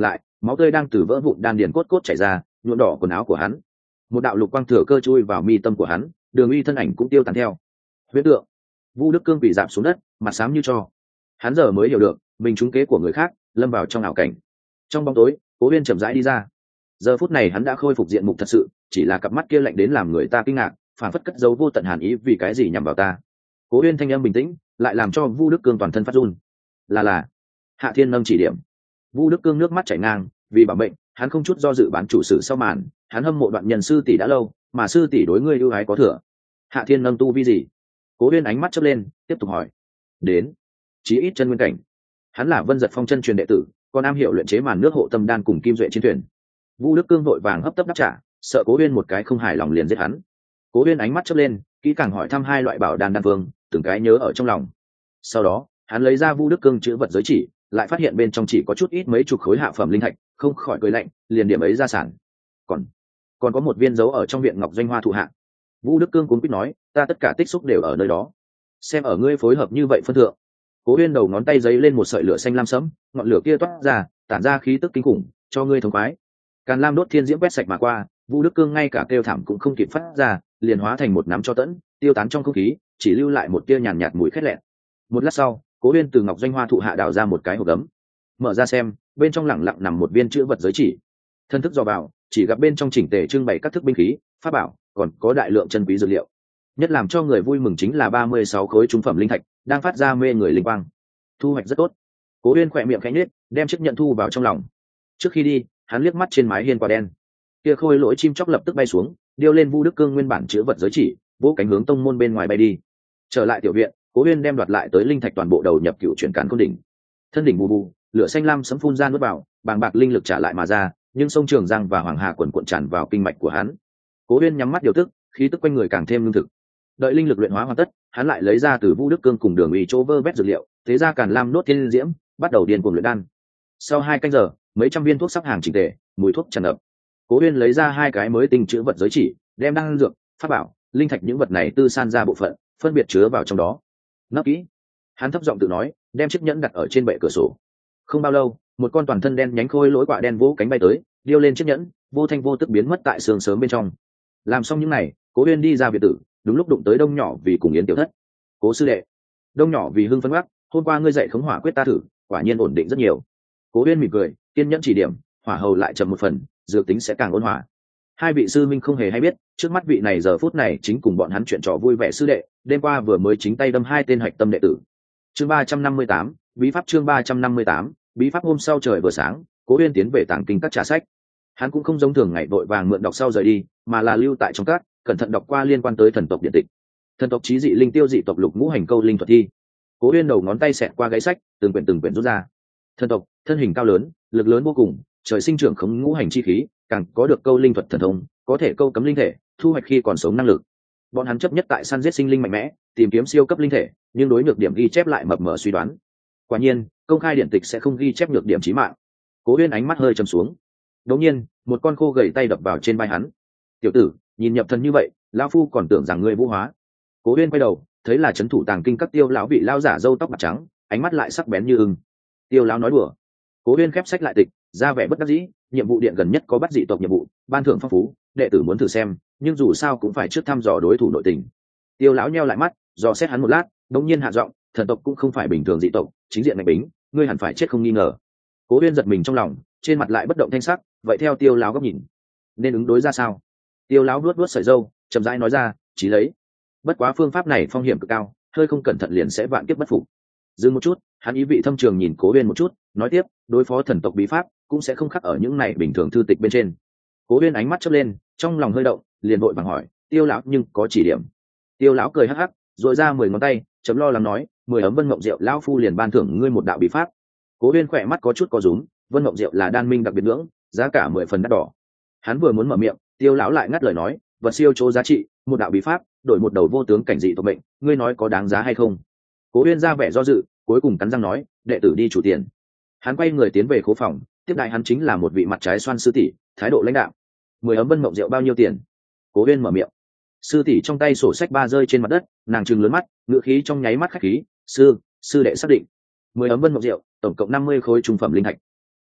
máu tươi đang từ vỡ vụn đan điền cốt cốt chảy ra, nhuộm đỏ quần áo của hắn. Một đạo lục quang thừa cơ chui vào mi tâm của hắn, Đường Uy thân ảnh cũng tiêu tán theo. Huyễn tượng. Vu Đức Cương quỳ rạp xuống đất, mặt xám như tro. Hắn giờ mới hiểu được, mình trúng kế của người khác, lâm vào trong ảo cảnh. Trong bóng tối, Cố Uyên chậm rãi đi ra. Giờ phút này hắn đã khôi phục diện mục thật sự, chỉ là cặp mắt kia lạnh đến làm người ta kinh ngạc, phản phất cất giấu vô tận hàn ý vì cái gì nhằm vào ta. Cố Uyên thanh âm bình tĩnh, lại làm cho Vu Đức Cương toàn thân phát run. Là là, Hạ Thiên nâng chỉ điểm. Vu Đức Cương nước mắt chảy ngang, vì bảo mệnh, hắn không chút do dự bán chủ sự sau màn, hắn hâm mộ đoạn nhân sư tỷ đã lâu, mà sư tỷ đối ngươi ưu ái có thừa. Hạ Thiên nâng tu vi gì? Cố Uyên ánh mắt chớp lên, tiếp tục hỏi. Đến, chí ít chân nguyên cảnh. Hắn là Vân Giật Phong chân truyền đệ tử, còn am hiểu luyện chế màn nước hộ tâm đan cùng kim duệ chiến thuyền. Vu Đức Cương vội vàng hấp tấp đáp trả, sợ Cố Uyên một cái không hài lòng liền giết hắn. Cố Uyên ánh mắt chớp lên, kỹ càng hỏi thăm hai loại bảo đan đan phương, từng cái nhớ ở trong lòng. Sau đó, hắn lấy ra Vu Đức Cương chữ vật giới chỉ, lại phát hiện bên trong chỉ có chút ít mấy chục khối hạ phẩm linh thạch, không khỏi cười lạnh, liền điểm ấy ra sản. Còn, còn có một viên dấu ở trong viện Ngọc Doanh Hoa thụ hạ. Vu Đức Cương cuống quýt nói, ta tất cả tích xúc đều ở nơi đó. Xem ở ngươi phối hợp như vậy phân thượng. Cố Uyên đầu ngón tay giấy lên một sợi lửa xanh lam sẫm, ngọn lửa kia toát ra, tản ra khí tức kinh khủng, cho ngươi thống khoái. Càn lam đốt thiên diễm quét sạch mà qua, Vu Đức Cương ngay cả kêu thảm cũng không kịp phát ra, liền hóa thành một nắm cho tẫn, tiêu tán trong không khí, chỉ lưu lại một tia nhàn nhạt mùi khét lẹn. Một lát sau, Cố Uyên từ Ngọc Doanh Hoa thụ hạ đào ra một cái hộp gấm, mở ra xem, bên trong lẳng lặng nằm một viên chữ vật giới chỉ. Thân thức dò vào, chỉ gặp bên trong chỉnh tề trưng bày các thức binh khí, pháp bảo, còn có đại lượng chân quý dược liệu. Nhất làm cho người vui mừng chính là ba mươi sáu khối trung phẩm linh thạch, đang phát ra mê người linh quang. Thu hoạch rất tốt. Cố Uyên khẽ miệng khẽ nhếch, đem chiếc nhận thu vào trong lòng. Trước khi đi, hắn liếc mắt trên mái hiên quả đen. Kia khôi lỗi chim chóc lập tức bay xuống, điêu lên Vu Đức Cương nguyên bản chữ vật giới chỉ, vỗ cánh hướng tông môn bên ngoài bay đi. Trở lại tiểu viện, Cố Uyên đem đoạt lại tới linh thạch toàn bộ đầu nhập cựu chuyển càn khôn đỉnh. Thân đỉnh bù bù, lửa xanh lam sấm phun ra nuốt vào, bàng bạc linh lực trả lại mà ra, nhưng sông Trường Giang và Hoàng Hà quần cuộn tràn vào kinh mạch của hắn. Cố Uyên nhắm mắt điều tức, khí tức quanh người càng thêm lương thực. Đợi linh lực luyện hóa hoàn tất, hắn lại lấy ra từ Vu Đức Cương cùng Đường Uy chỗ vơ vét dược liệu, thế ra Càn Lam nốt thiên diễm, bắt đầu điên cuồng luyện đan. Sau hai canh giờ, mấy trăm viên thuốc sắp hàng chỉnh tề, mùi thuốc tràn ngập. Cố Uyên lấy ra hai cái mới tinh chữ vật giới chỉ, đem đan dược, pháp bảo, linh thạch những vật này tư san ra bộ phận, phân biệt chứa vào trong đó. Nấp kỹ. Hắn thấp giọng tự nói, đem chiếc nhẫn đặt ở trên bệ cửa sổ. Không bao lâu, một con toàn thân đen nhánh khôi lỗi quạ đen vỗ cánh bay tới, điêu lên chiếc nhẫn, vô thanh vô tức biến mất tại sương sớm bên trong. Làm xong những này, Cố Uyên đi ra biệt tử, đúng lúc đụng tới Đông Nhỏ vì cùng Yến tiểu thất. Cố sư đệ. Đông Nhỏ vì hưng phấn quát, hôm qua ngươi dạy khống hỏa quyết ta thử, quả nhiên ổn định rất nhiều. Cố Uyên mỉm cười, kiên nhẫn chỉ điểm, hỏa hầu lại chậm một phần, dược tính sẽ càng ôn hòa. Hai vị sư minh không hề hay biết, trước mắt vị này giờ phút này chính cùng bọn hắn chuyện trò vui vẻ sư đệ, đêm qua vừa mới chính tay đâm hai tên hạch tâm đệ tử. Chương ba trăm năm mươi tám, bí pháp chương ba trăm năm mươi tám, bí pháp hôm sau trời vừa sáng, Cố Uyên tiến về tàng kinh các trà sách. Hắn cũng không giống thường ngày vội vàng mượn đọc sau rời đi, mà là lưu tại trong các, cẩn thận đọc qua liên quan tới thần tộc điện tịch. Thần tộc chí dị linh tiêu dị tộc lục ngũ hành câu linh thuật thi. Cố Uyên đầu ngón tay xẹt qua gáy sách, từng quyển từng quyển rút ra. Thần tộc, thân hình cao lớn, lực lớn vô cùng, trời sinh trưởng khống ngũ hành chi khí, càng có được câu linh thuật thần thông, có thể câu cấm linh thể, thu hoạch khi còn sống năng lực. Bọn hắn chấp nhất tại săn giết sinh linh mạnh mẽ, tìm kiếm siêu cấp linh thể, nhưng đối nhược điểm ghi chép lại mập mờ suy đoán. Quả nhiên, công khai điện tịch sẽ không ghi chép nhược điểm chí mạng. Cố Uyên ánh mắt hơi trầm xuống. Đột nhiên, một con khô gầy tay đập vào trên vai hắn. "Tiểu tử, nhìn nhập thần như vậy, lão phu còn tưởng rằng ngươi vũ hóa." Cố Uyên quay đầu, thấy là trấn thủ tàng kinh các Tiêu lão vị lão giả râu tóc bạc trắng, ánh mắt lại sắc bén như ưng. Tiêu lão nói đùa. Cố Uyên khép sách lại tịch, ra vẻ bất đắc dĩ, nhiệm vụ điện gần nhất có bắt dị tộc nhiệm vụ, ban thưởng phong phú, đệ tử muốn thử xem, nhưng dù sao cũng phải trước thăm dò đối thủ nội tình. Tiêu lão nheo lại mắt, dò xét hắn một lát, đống nhiên hạ giọng, thần tộc cũng không phải bình thường dị tộc, chính diện mạnh bính, ngươi hẳn phải chết không nghi ngờ. Cố Uyên giật mình trong lòng, trên mặt lại bất động thanh sắc, vậy theo Tiêu lão góc nhìn, nên ứng đối ra sao? Tiêu lão nuốt nuốt sợi râu, chậm rãi nói ra, chí lấy. Bất quá phương pháp này phong hiểm cực cao, hơi không cẩn thận liền sẽ vạn kiếp bất phục. Dừng một chút, hắn ý vị thâm trường nhìn Cố Uyên một chút, nói tiếp, đối phó thần tộc bí pháp cũng sẽ không khắc ở những này bình thường thư tịch bên trên. Cố Uyên ánh mắt chớp lên, trong lòng hơi động, liền vội vàng hỏi, Tiêu lão nhưng có chỉ điểm? Tiêu lão cười hắc hắc, duỗi ra mười ngón tay, chấm lo lắng nói, mười ấm vân mộng rượu lão phu liền ban thưởng ngươi một đạo bí pháp. Cố Uyên khỏe mắt có chút co rúm, vân mộng rượu là đan minh đặc biệt ngưỡng, giá cả mười phần đắt đỏ. Hắn vừa muốn mở miệng, Tiêu lão lại ngắt lời nói, vật siêu chỗ giá trị, một đạo bí pháp, đổi một đầu vô tướng cảnh dị tộc mệnh, ngươi nói có đáng giá hay không? Cố Uyên ra vẻ do dự, cuối cùng cắn răng nói, đệ tử đi chủ tiền. Hắn quay người tiến về khố phòng, tiếp đại hắn chính là một vị mặt trái xoan sư tỷ, thái độ lãnh đạo. Mười ấm vân mộng rượu bao nhiêu tiền? Cố Uyên mở miệng. Sư tỷ trong tay sổ sách ba rơi trên mặt đất, nàng trừng lớn mắt, ngựa khí trong nháy mắt khách khí, sư sư đệ xác định. Mười ấm vân mộng rượu, tổng cộng năm mươi khối trung phẩm linh thạch.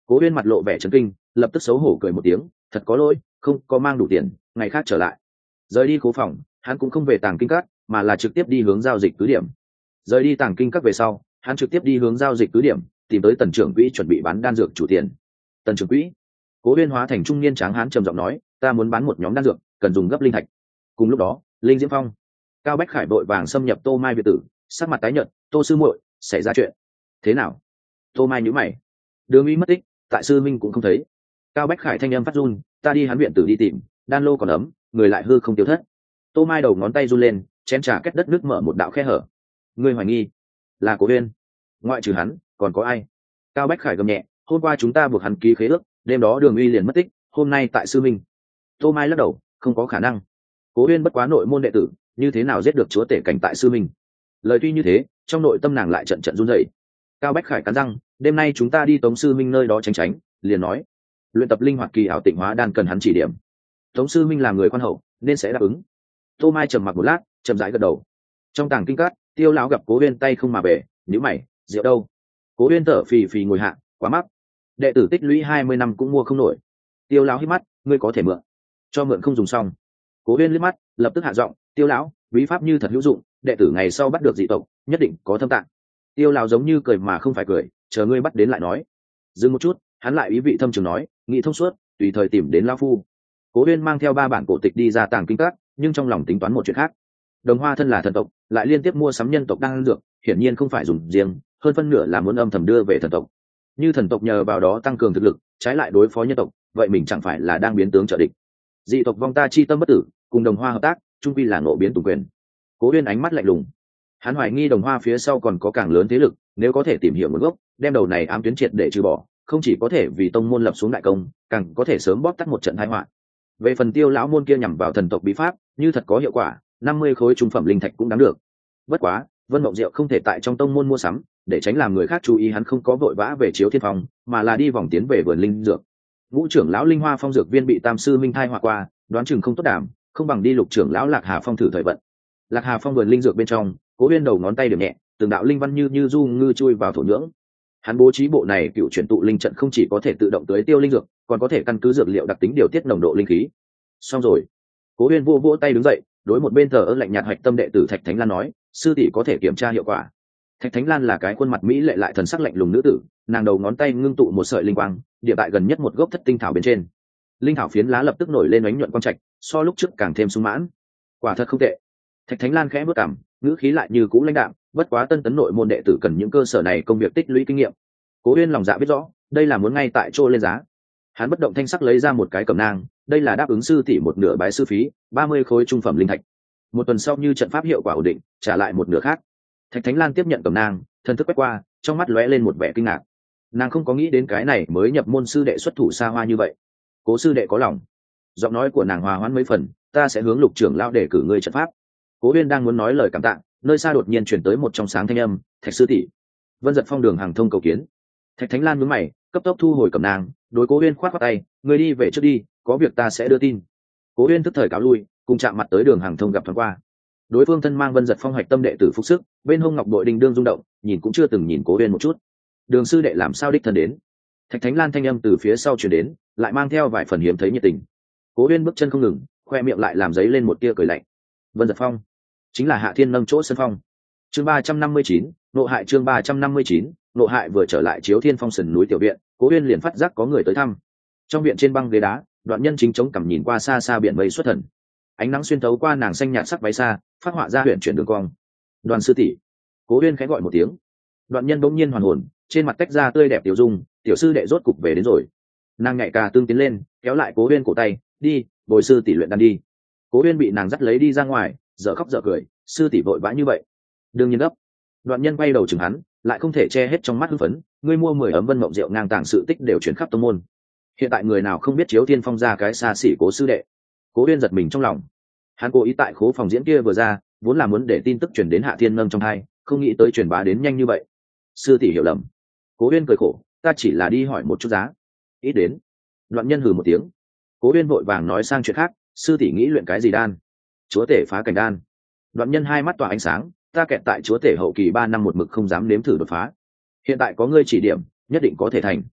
Cố Uyên mặt lộ vẻ chấn kinh, lập tức xấu hổ cười một tiếng, thật có lỗi, không có mang đủ tiền, ngày khác trở lại. Rời đi khố phòng, hắn cũng không về tàng kinh các, mà là trực tiếp đi hướng giao dịch cứ điểm. Rời đi tàng kinh các về sau, hắn trực tiếp đi hướng giao dịch cứ điểm, tìm tới tần trưởng quỹ chuẩn bị bán đan dược chủ tiền. Tần trưởng quỹ. Cố Uyên hóa thành trung niên tráng hán trầm giọng nói, ta muốn bán một nhóm đan dược, cần dùng gấp linh thạch. Cùng lúc đó, Linh Diễm Phong, Cao Bách Khải vội vàng xâm nhập Tô Mai biệt tử, sắc mặt tái nhợt, Tô sư muội, xảy ra chuyện. Thế nào? Tô Mai nhíu mày. Đường Uy mất tích, tại sư minh cũng không thấy. Cao Bách Khải thanh âm phát run, ta đi hắn viện tử đi tìm, đan lô còn ấm, người lại hư không tiêu thất. Tô Mai đầu ngón tay run lên, chén trà kết đất nước mở một đạo khe hở. Ngươi hoài nghi là Cố Uyên? Ngoại trừ hắn, còn có ai? Cao Bách Khải gầm nhẹ, hôm qua chúng ta buộc hắn ký khế ước, đêm đó Đường Uy liền mất tích, hôm nay tại sư minh. Tô Mai lắc đầu, không có khả năng. Cố Uyên bất quá nội môn đệ tử, như thế nào giết được chúa tể cảnh tại sư minh? Lời tuy như thế, trong nội tâm nàng lại trận trận run rẩy. Cao Bách Khải cắn răng, đêm nay chúng ta đi Tống sư minh nơi đó tránh tránh, liền nói, luyện tập linh hoạt kỳ ảo tịnh hóa đan cần hắn chỉ điểm. Tống sư minh là người quan hậu, nên sẽ đáp ứng. Tô Mai trầm mặc một lát, chậm rãi gật đầu. Trong tàng kinh cát, Tiêu lão gặp Cố Uyên tay không mà về, nhíu mày, rượu đâu? Cố Uyên thở phì phì ngồi hạ, quá mắc. Đệ tử tích lũy hai mươi năm cũng mua không nổi. Tiêu lão hít mắt, ngươi có thể mượn. Cho mượn không dùng xong. Cố Uyên liếc mắt, lập tức hạ giọng, Tiêu lão, bí pháp như thật hữu dụng, đệ tử ngày sau bắt được dị tộc, nhất định có thâm tạng. Tiêu lão giống như cười mà không phải cười, chờ ngươi bắt đến lại nói. Dừng một chút, hắn lại ý vị thâm trường nói, nghĩ thông suốt, tùy thời tìm đến lão phu. Cố Uyên mang theo ba bản cổ tịch đi ra tàng kinh các, nhưng trong lòng tính toán một chuyện khác. Đồng Hoa thân là thần tộc, lại liên tiếp mua sắm nhân tộc đang dược, hiển nhiên không phải dùng riêng, hơn phân nửa là muốn âm thầm đưa về thần tộc. Như thần tộc nhờ vào đó tăng cường thực lực, trái lại đối phó nhân tộc, vậy mình chẳng phải là đang biến tướng trợ địch. Dị tộc vong ta chi tâm bất tử, cùng Đồng Hoa hợp tác, chung quy là ngộ biến tùng quyền. Cố Uyên ánh mắt lạnh lùng, hắn hoài nghi Đồng Hoa phía sau còn có càng lớn thế lực, nếu có thể tìm hiểu nguồn gốc, đem đầu này ám tuyến triệt để trừ bỏ, không chỉ có thể vì tông môn lập xuống đại công, càng có thể sớm bóp tắt một trận tai họa. Về phần Tiêu lão môn kia nhằm vào thần tộc bí pháp, như thật có hiệu quả, năm mươi khối trung phẩm linh thạch cũng đáng được. Bất quá, Vân Mộng Diệu không thể tại trong tông môn mua sắm, để tránh làm người khác chú ý hắn không có vội vã về Chiếu Thiên Phong, mà là đi vòng tiến về vườn linh dược. Ngũ trưởng lão Linh Hoa Phong dược viên bị Tam sư Minh thai họa qua, đoán chừng không tốt đảm, không bằng đi Lục trưởng lão Lạc Hà Phong thử thời vận. Lạc Hà Phong vườn linh dược bên trong, Cố Uyên đầu ngón tay điểm nhẹ, từng đạo linh văn như như du ngư chui vào thổ nhưỡng. Hắn bố trí bộ này cựu chuyển tụ linh trận không chỉ có thể tự động tưới tiêu linh dược, còn có thể căn cứ dược liệu đặc tính điều tiết nồng độ linh khí. Xong rồi. Cố Uyên vô vỗ tay đứng dậy, đối một bên thờ ơ lạnh nhạt hạch tâm đệ tử Thạch Thánh Lan nói, sư tỷ có thể kiểm tra hiệu quả. Thạch Thánh Lan là cái khuôn mặt mỹ lệ lại thần sắc lạnh lùng nữ tử, nàng đầu ngón tay ngưng tụ một sợi linh quang, địa tại gần nhất một gốc thất tinh thảo bên trên. Linh thảo phiến lá lập tức nổi lên ánh nhuận quang trạch, so lúc trước càng thêm sung mãn. Quả thật không tệ. Thạch Thánh Lan khẽ bước cằm, ngữ khí lại như cũ lãnh đạm, bất quá tân tấn nội môn đệ tử cần những cơ sở này công việc tích lũy kinh nghiệm. Cố Uyên lòng dạ biết rõ, đây là muốn ngay tại chỗ lên giá. Hắn bất động thanh sắc lấy ra một cái cẩm nang, đây là đáp ứng sư tỷ một nửa bái sư phí, ba mươi khối trung phẩm linh thạch. Một tuần sau như trận pháp hiệu quả ổn định, trả lại một nửa khác. Thạch Thánh Lan tiếp nhận cẩm nang, thần thức quét qua, trong mắt lóe lên một vẻ kinh ngạc. Nàng không có nghĩ đến cái này mới nhập môn sư đệ xuất thủ xa hoa như vậy. Cố sư đệ có lòng. Giọng nói của nàng hòa hoãn mấy phần, ta sẽ hướng Lục trưởng lão để cử ngươi trận pháp. Cố Uyên đang muốn nói lời cảm tạ, nơi xa đột nhiên truyền tới một trong sáng thanh âm, Thạch sư tỷ. Vân Giật Phong đường hàng thông cầu kiến. Thạch Thánh Lan nhướng mày, cấp tốc thu hồi cẩm nang, đối Cố Uyên khoát khoát tay, ngươi đi về trước đi, có việc ta sẽ đưa tin. Cố Uyên tức thời cáo lui, cùng chạm mặt tới đường hàng thông gặp thoáng qua. Đối phương thân mang Vân Giật Phong hoạch tâm đệ tử phục sức, bên hông ngọc bội đình đương rung động, nhìn cũng chưa từng nhìn Cố Uyên một chút. Đường sư đệ làm sao đích thân đến? Thạch Thánh Lan thanh âm từ phía sau truyền đến, lại mang theo vài phần hiếm thấy nhiệt tình. Cố Uyên bước chân không ngừng, khoe miệng lại làm giấy lên một tia cười lạnh. Vân Giật Phong chính là Hạ Thiên nâng chỗ sân phong. Chương ba trăm năm mươi chín, nộ hại chương ba trăm năm mươi chín, nộ hại vừa trở lại Chiếu Thiên Phong sườn núi tiểu viện, Cố Uyên liền phát giác có người tới thăm. Trong viện trên băng ghế đá, Đoạn Nhân chính chống cằm nhìn qua xa xa biển mây xuất thần. Ánh nắng xuyên thấu qua nàng xanh nhạt sắc váy xa, phát họa ra huyền chuyển đường cong. Đoàn sư tỷ. Cố Uyên khẽ gọi một tiếng. Đoạn Nhân bỗng nhiên hoàn hồn, trên mặt tách ra tươi đẹp tiểu dung, tiểu sư đệ rốt cục về đến rồi. Nàng nhảy cà tương tiến lên, kéo lại Cố Uyên cổ tay, đi, bồi sư tỷ luyện đan đi. Cố Uyên bị nàng dắt lấy đi ra ngoài, dở khóc dở cười, sư tỷ vội vã như vậy. Đương nhiên gấp. Đoạn Nhân quay đầu chừng hắn, lại không thể che hết trong mắt hưng phấn, ngươi mua mười ấm Vân Mộng rượu ngang tàng sự tích đều chuyển khắp tông môn. Hiện tại người nào không biết Chiếu Thiên Phong ra cái xa xỉ Cố sư đệ. Cố Uyên giật mình trong lòng. Hắn cố ý tại khố phòng diễn kia vừa ra, vốn là muốn để tin tức truyền đến Hạ Thiên Nâng trong hai, không nghĩ tới truyền bá đến nhanh như vậy. Sư tỷ hiểu lầm. Cố Uyên cười khổ, ta chỉ là đi hỏi một chút giá. Ít đến. Đoạn Nhân hừ một tiếng. Cố Uyên vội vàng nói sang chuyện khác, sư tỷ nghĩ luyện cái gì đan? Chúa tể phá cảnh đan. Đoạn Nhân hai mắt tỏa ánh sáng, ta kẹt tại chúa tể hậu kỳ ba năm một mực không dám nếm thử đột phá. Hiện tại có ngươi chỉ điểm, nhất định có thể thành.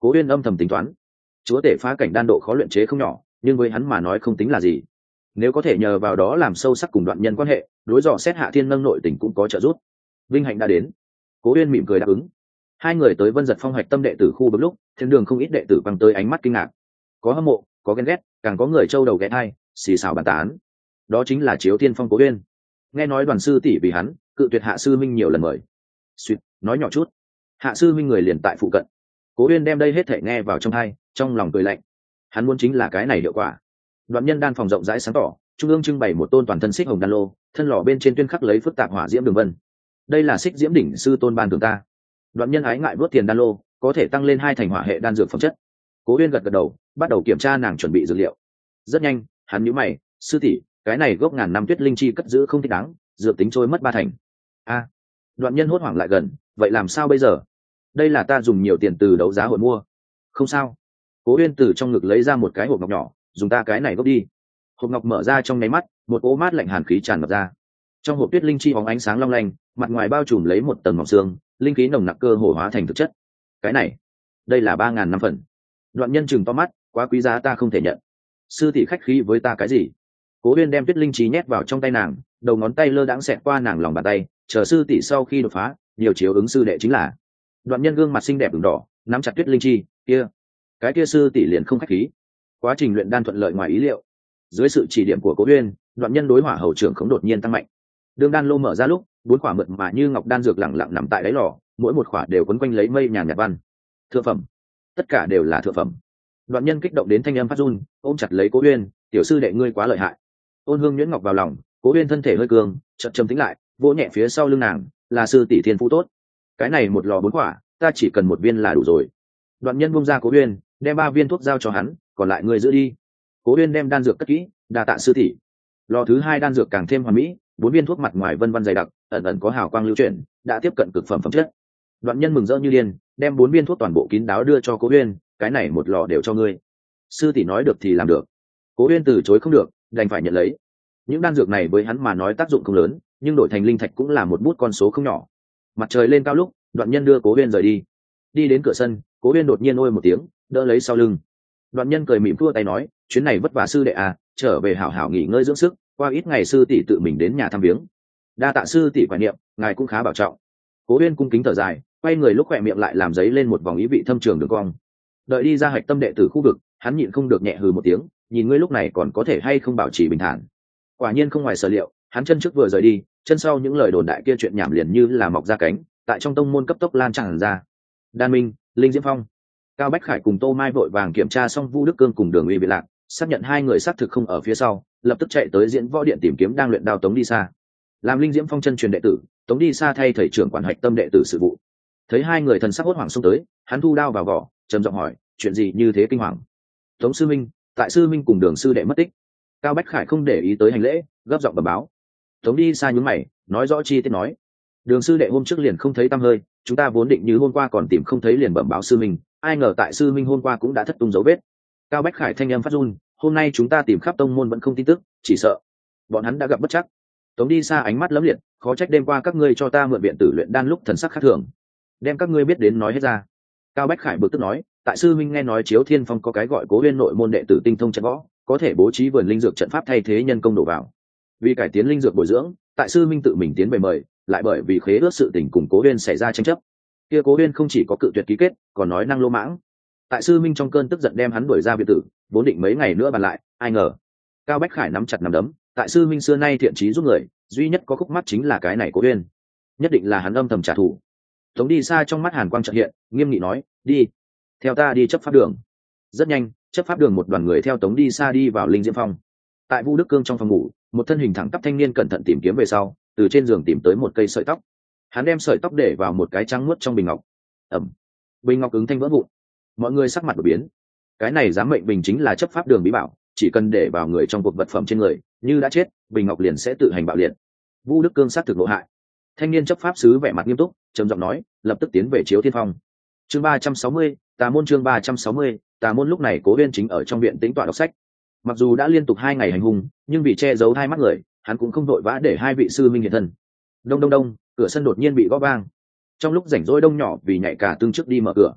Cố Uyên âm thầm tính toán, chúa tể phá cảnh đan độ khó luyện chế không nhỏ, nhưng với hắn mà nói không tính là gì. Nếu có thể nhờ vào đó làm sâu sắc cùng đoạn nhân quan hệ, đối dò xét Hạ Thiên nâng nội tình cũng có trợ giúp. Vinh hạnh đã đến. Cố Uyên mỉm cười đáp ứng. Hai người tới Vân Giật Phong hoạch tâm đệ tử khu vực lúc, thiên đường không ít đệ tử bằng tới ánh mắt kinh ngạc, có hâm mộ, có ghen ghét, càng có người trâu đầu ghé thai, xì xào bàn tán. Đó chính là Chiếu Thiên Phong Cố Uyên. Nghe nói Đoàn sư tỷ vì hắn cự tuyệt Hạ sư minh nhiều lần mời. Suýt, nói nhỏ chút. Hạ sư minh người liền tại phụ cận. Cố Uyên đem đây hết thảy nghe vào trong tai, trong lòng cười lạnh. Hắn muốn chính là cái này hiệu quả. Đoạn nhân đan phòng rộng rãi sáng tỏ, trung ương trưng bày một tôn toàn thân xích hồng đan lô, thân lò bên trên tuyên khắc lấy phức tạp hỏa diễm đường vân. Đây là xích diễm đỉnh sư tôn ban thưởng ta. Đoạn nhân ái ngại vớt tiền đan lô, có thể tăng lên hai thành hỏa hệ đan dược phẩm chất. Cố Uyên gật gật đầu, bắt đầu kiểm tra nàng chuẩn bị dược liệu. Rất nhanh, hắn nhíu mày, sư tỷ, cái này gốc ngàn năm tuyết linh chi cất giữ không thích đáng, dược tính trôi mất ba thành. A. Đoạn nhân hốt hoảng lại gần, vậy làm sao bây giờ? Đây là ta dùng nhiều tiền từ đấu giá hội mua. Không sao. Cố Uyên từ trong ngực lấy ra một cái hộp ngọc nhỏ, dùng ta cái này gốc đi. Hộp ngọc mở ra trong nháy mắt, một cỗ mát lạnh hàn khí tràn ngập ra. Trong hộp tuyết linh chi bóng ánh sáng long lanh, mặt ngoài bao trùm lấy một tầng mỏng xương, linh khí nồng nặc cơ hồ hóa thành thực chất. Cái này, đây là ba ngàn năm phần. Đoạn nhân chừng to mắt, quá quý giá ta không thể nhận. Sư tỷ khách khí với ta cái gì? Cố Uyên đem tuyết linh chi nhét vào trong tay nàng, đầu ngón tay lơ đãng xẹt qua nàng lòng bàn tay, chờ sư tỷ sau khi đột phá, nhiều chiếu ứng sư đệ chính là. Đoạn nhân gương mặt xinh đẹp ửng đỏ, nắm chặt tuyết linh chi, kia, cái kia sư tỷ liền không khách khí. Quá trình luyện đan thuận lợi ngoài ý liệu. Dưới sự chỉ điểm của Cố Uyên, đoạn nhân đối hỏa hầu trưởng khống đột nhiên tăng mạnh. Đường đan lô mở ra lúc, bốn quả mượt mà như ngọc đan dược lặng lặng nằm tại đáy lò, mỗi một quả đều quấn quanh lấy mây nhàn nhạt văn. Thượng phẩm, tất cả đều là thượng phẩm. Đoạn nhân kích động đến thanh âm phát run, ôm chặt lấy Cố Uyên, tiểu sư đệ ngươi quá lợi hại. Ôn hương nhuyễn ngọc vào lòng, Cố Uyên thân thể hơi cường, chợt trầm tĩnh lại, vỗ nhẹ phía sau lưng nàng, là sư tỷ thiên phú tốt. Cái này một lò bốn quả, ta chỉ cần một viên là đủ rồi. Đoạn nhân buông ra Cố Uyên, đem ba viên thuốc giao cho hắn, còn lại ngươi giữ đi. Cố Uyên đem đan dược cất kỹ, đa tạ sư tỷ. Lò thứ hai đan dược càng thêm hoàn mỹ, bốn viên thuốc mặt ngoài vân vân dày đặc, ẩn ẩn có hào quang lưu chuyển, đã tiếp cận cực phẩm phẩm chất. Đoạn nhân mừng rỡ như điên, đem bốn viên thuốc toàn bộ kín đáo đưa cho Cố Uyên, cái này một lò đều cho ngươi. Sư tỷ nói được thì làm được. Cố Uyên từ chối không được, đành phải nhận lấy. Những đan dược này với hắn mà nói tác dụng không lớn, nhưng đổi thành linh thạch cũng là một bút con số không nhỏ. Mặt trời lên cao lúc, Đoạn nhân đưa Cố Uyên rời đi. Đi đến cửa sân, Cố Uyên đột nhiên ôi một tiếng, đỡ lấy sau lưng. Đoạn nhân cười mỉm thua tay nói, chuyến này vất vả sư đệ à, trở về hảo hảo nghỉ ngơi dưỡng sức, qua ít ngày sư tỷ tự mình đến nhà thăm viếng. Đa tạ sư tỷ quả niệm, ngài cũng khá bảo trọng. Cố Uyên cung kính thở dài, quay người lúc khỏe miệng lại làm giấy lên một vòng ý vị thâm trường đường cong. Đợi đi ra hạch tâm đệ tử khu vực, hắn nhịn không được nhẹ hừ một tiếng, nhìn ngươi lúc này còn có thể hay không bảo trì bình thản. Quả nhiên không ngoài sở liệu, hắn chân trước vừa rời đi, chân sau những lời đồn đại kia chuyện nhảm liền như là mọc ra cánh, tại trong tông môn cấp tốc lan tràn ra. Đan Minh, Linh Diễm Phong, Cao Bách Khải cùng Tô Mai vội vàng kiểm tra xong Vu Đức Cương cùng Đường Uy bị lạc, xác nhận hai người xác thực không ở phía sau, lập tức chạy tới diễn võ điện tìm kiếm đang luyện đao Tống Đi Sa. Làm Linh Diễm Phong chân truyền đệ tử, Tống Đi Sa thay thầy trưởng quản hạch tâm đệ tử sự vụ. Thấy hai người thần sắc hốt hoảng xông tới, hắn thu đao vào vỏ, trầm giọng hỏi, chuyện gì như thế kinh hoàng? Tống sư minh, tại sư minh cùng Đường sư đệ mất tích. Cao Bách Khải không để ý tới hành lễ, gấp giọng bẩm báo. Tống Đi Sa nhướng mày, nói rõ chi tiết nói, Đường sư đệ hôm trước liền không thấy tăm hơi, chúng ta vốn định như hôm qua còn tìm không thấy liền bẩm báo sư minh, ai ngờ tại sư minh hôm qua cũng đã thất tung dấu vết. Cao Bách Khải thanh âm phát run, hôm nay chúng ta tìm khắp tông môn vẫn không tin tức, chỉ sợ bọn hắn đã gặp bất chắc. Tống Đi Sa ánh mắt lấm liệt, khó trách đêm qua các ngươi cho ta mượn viện tử luyện đan lúc thần sắc khác thường, đem các ngươi biết đến nói hết ra. Cao Bách Khải bực tức nói, tại sư minh nghe nói Chiếu Thiên Phong có cái gọi Cố Uyên nội môn đệ tử tinh thông trận võ, có thể bố trí vườn linh dược trận pháp thay thế nhân công đổ vào. Vì cải tiến linh dược bồi dưỡng, tại sư minh tự mình tiến về mời, lại bởi vì khế ước sự tình cùng Cố Uyên xảy ra tranh chấp. Kia Cố Uyên không chỉ có cự tuyệt ký kết, còn nói năng lô mãng. Tại sư minh trong cơn tức giận đem hắn đuổi ra viện tử, vốn định mấy ngày nữa bàn lại, ai ngờ. Cao Bách Khải nắm chặt nắm đấm, tại sư minh xưa nay thiện chí giúp người, duy nhất có khúc mắc chính là cái này Cố Uyên, nhất định là hắn âm thầm trả thù. Tống Đi Sa trong mắt hàn quang chợt hiện, nghiêm nghị nói, đi, theo ta đi chấp pháp đường. Rất nhanh, chấp pháp đường một đoàn người theo Tống Đi Sa đi vào Linh Diễm Phong. Tại Vu Đức Cương trong phòng ngủ, một thân hình thẳng tắp thanh niên cẩn thận tìm kiếm về sau, từ trên giường tìm tới một cây sợi tóc. Hắn đem sợi tóc để vào một cái trắng muốt trong bình ngọc. Ẩm, bình ngọc ứng thanh vỡ vụn. Mọi người sắc mặt đổi biến. Cái này giám mệnh bình chính là chấp pháp đường bí bảo, chỉ cần để vào người trong cuộc vật phẩm trên người, như đã chết, bình ngọc liền sẽ tự hành bạo liệt. Vu Đức Cương sát thực lộ hại. Thanh niên chấp pháp sứ vẻ mặt nghiêm túc, trầm giọng nói, lập tức tiến về Chiếu Thiên Phong. Chương ba trăm sáu mươi, Tà môn chương ba trăm sáu mươi, Tà môn lúc này Cố Uyên chính ở trong viện tĩnh tọa đọc sách. Mặc dù đã liên tục hai ngày hành hung, nhưng vì che giấu hai mắt người, hắn cũng không vội vã để hai vị sư minh hiện thân. Đông đông đông, cửa sân đột nhiên bị gõ vang. Trong lúc rảnh rỗi Đông nhỏ vì nhạy cả tương trước đi mở cửa.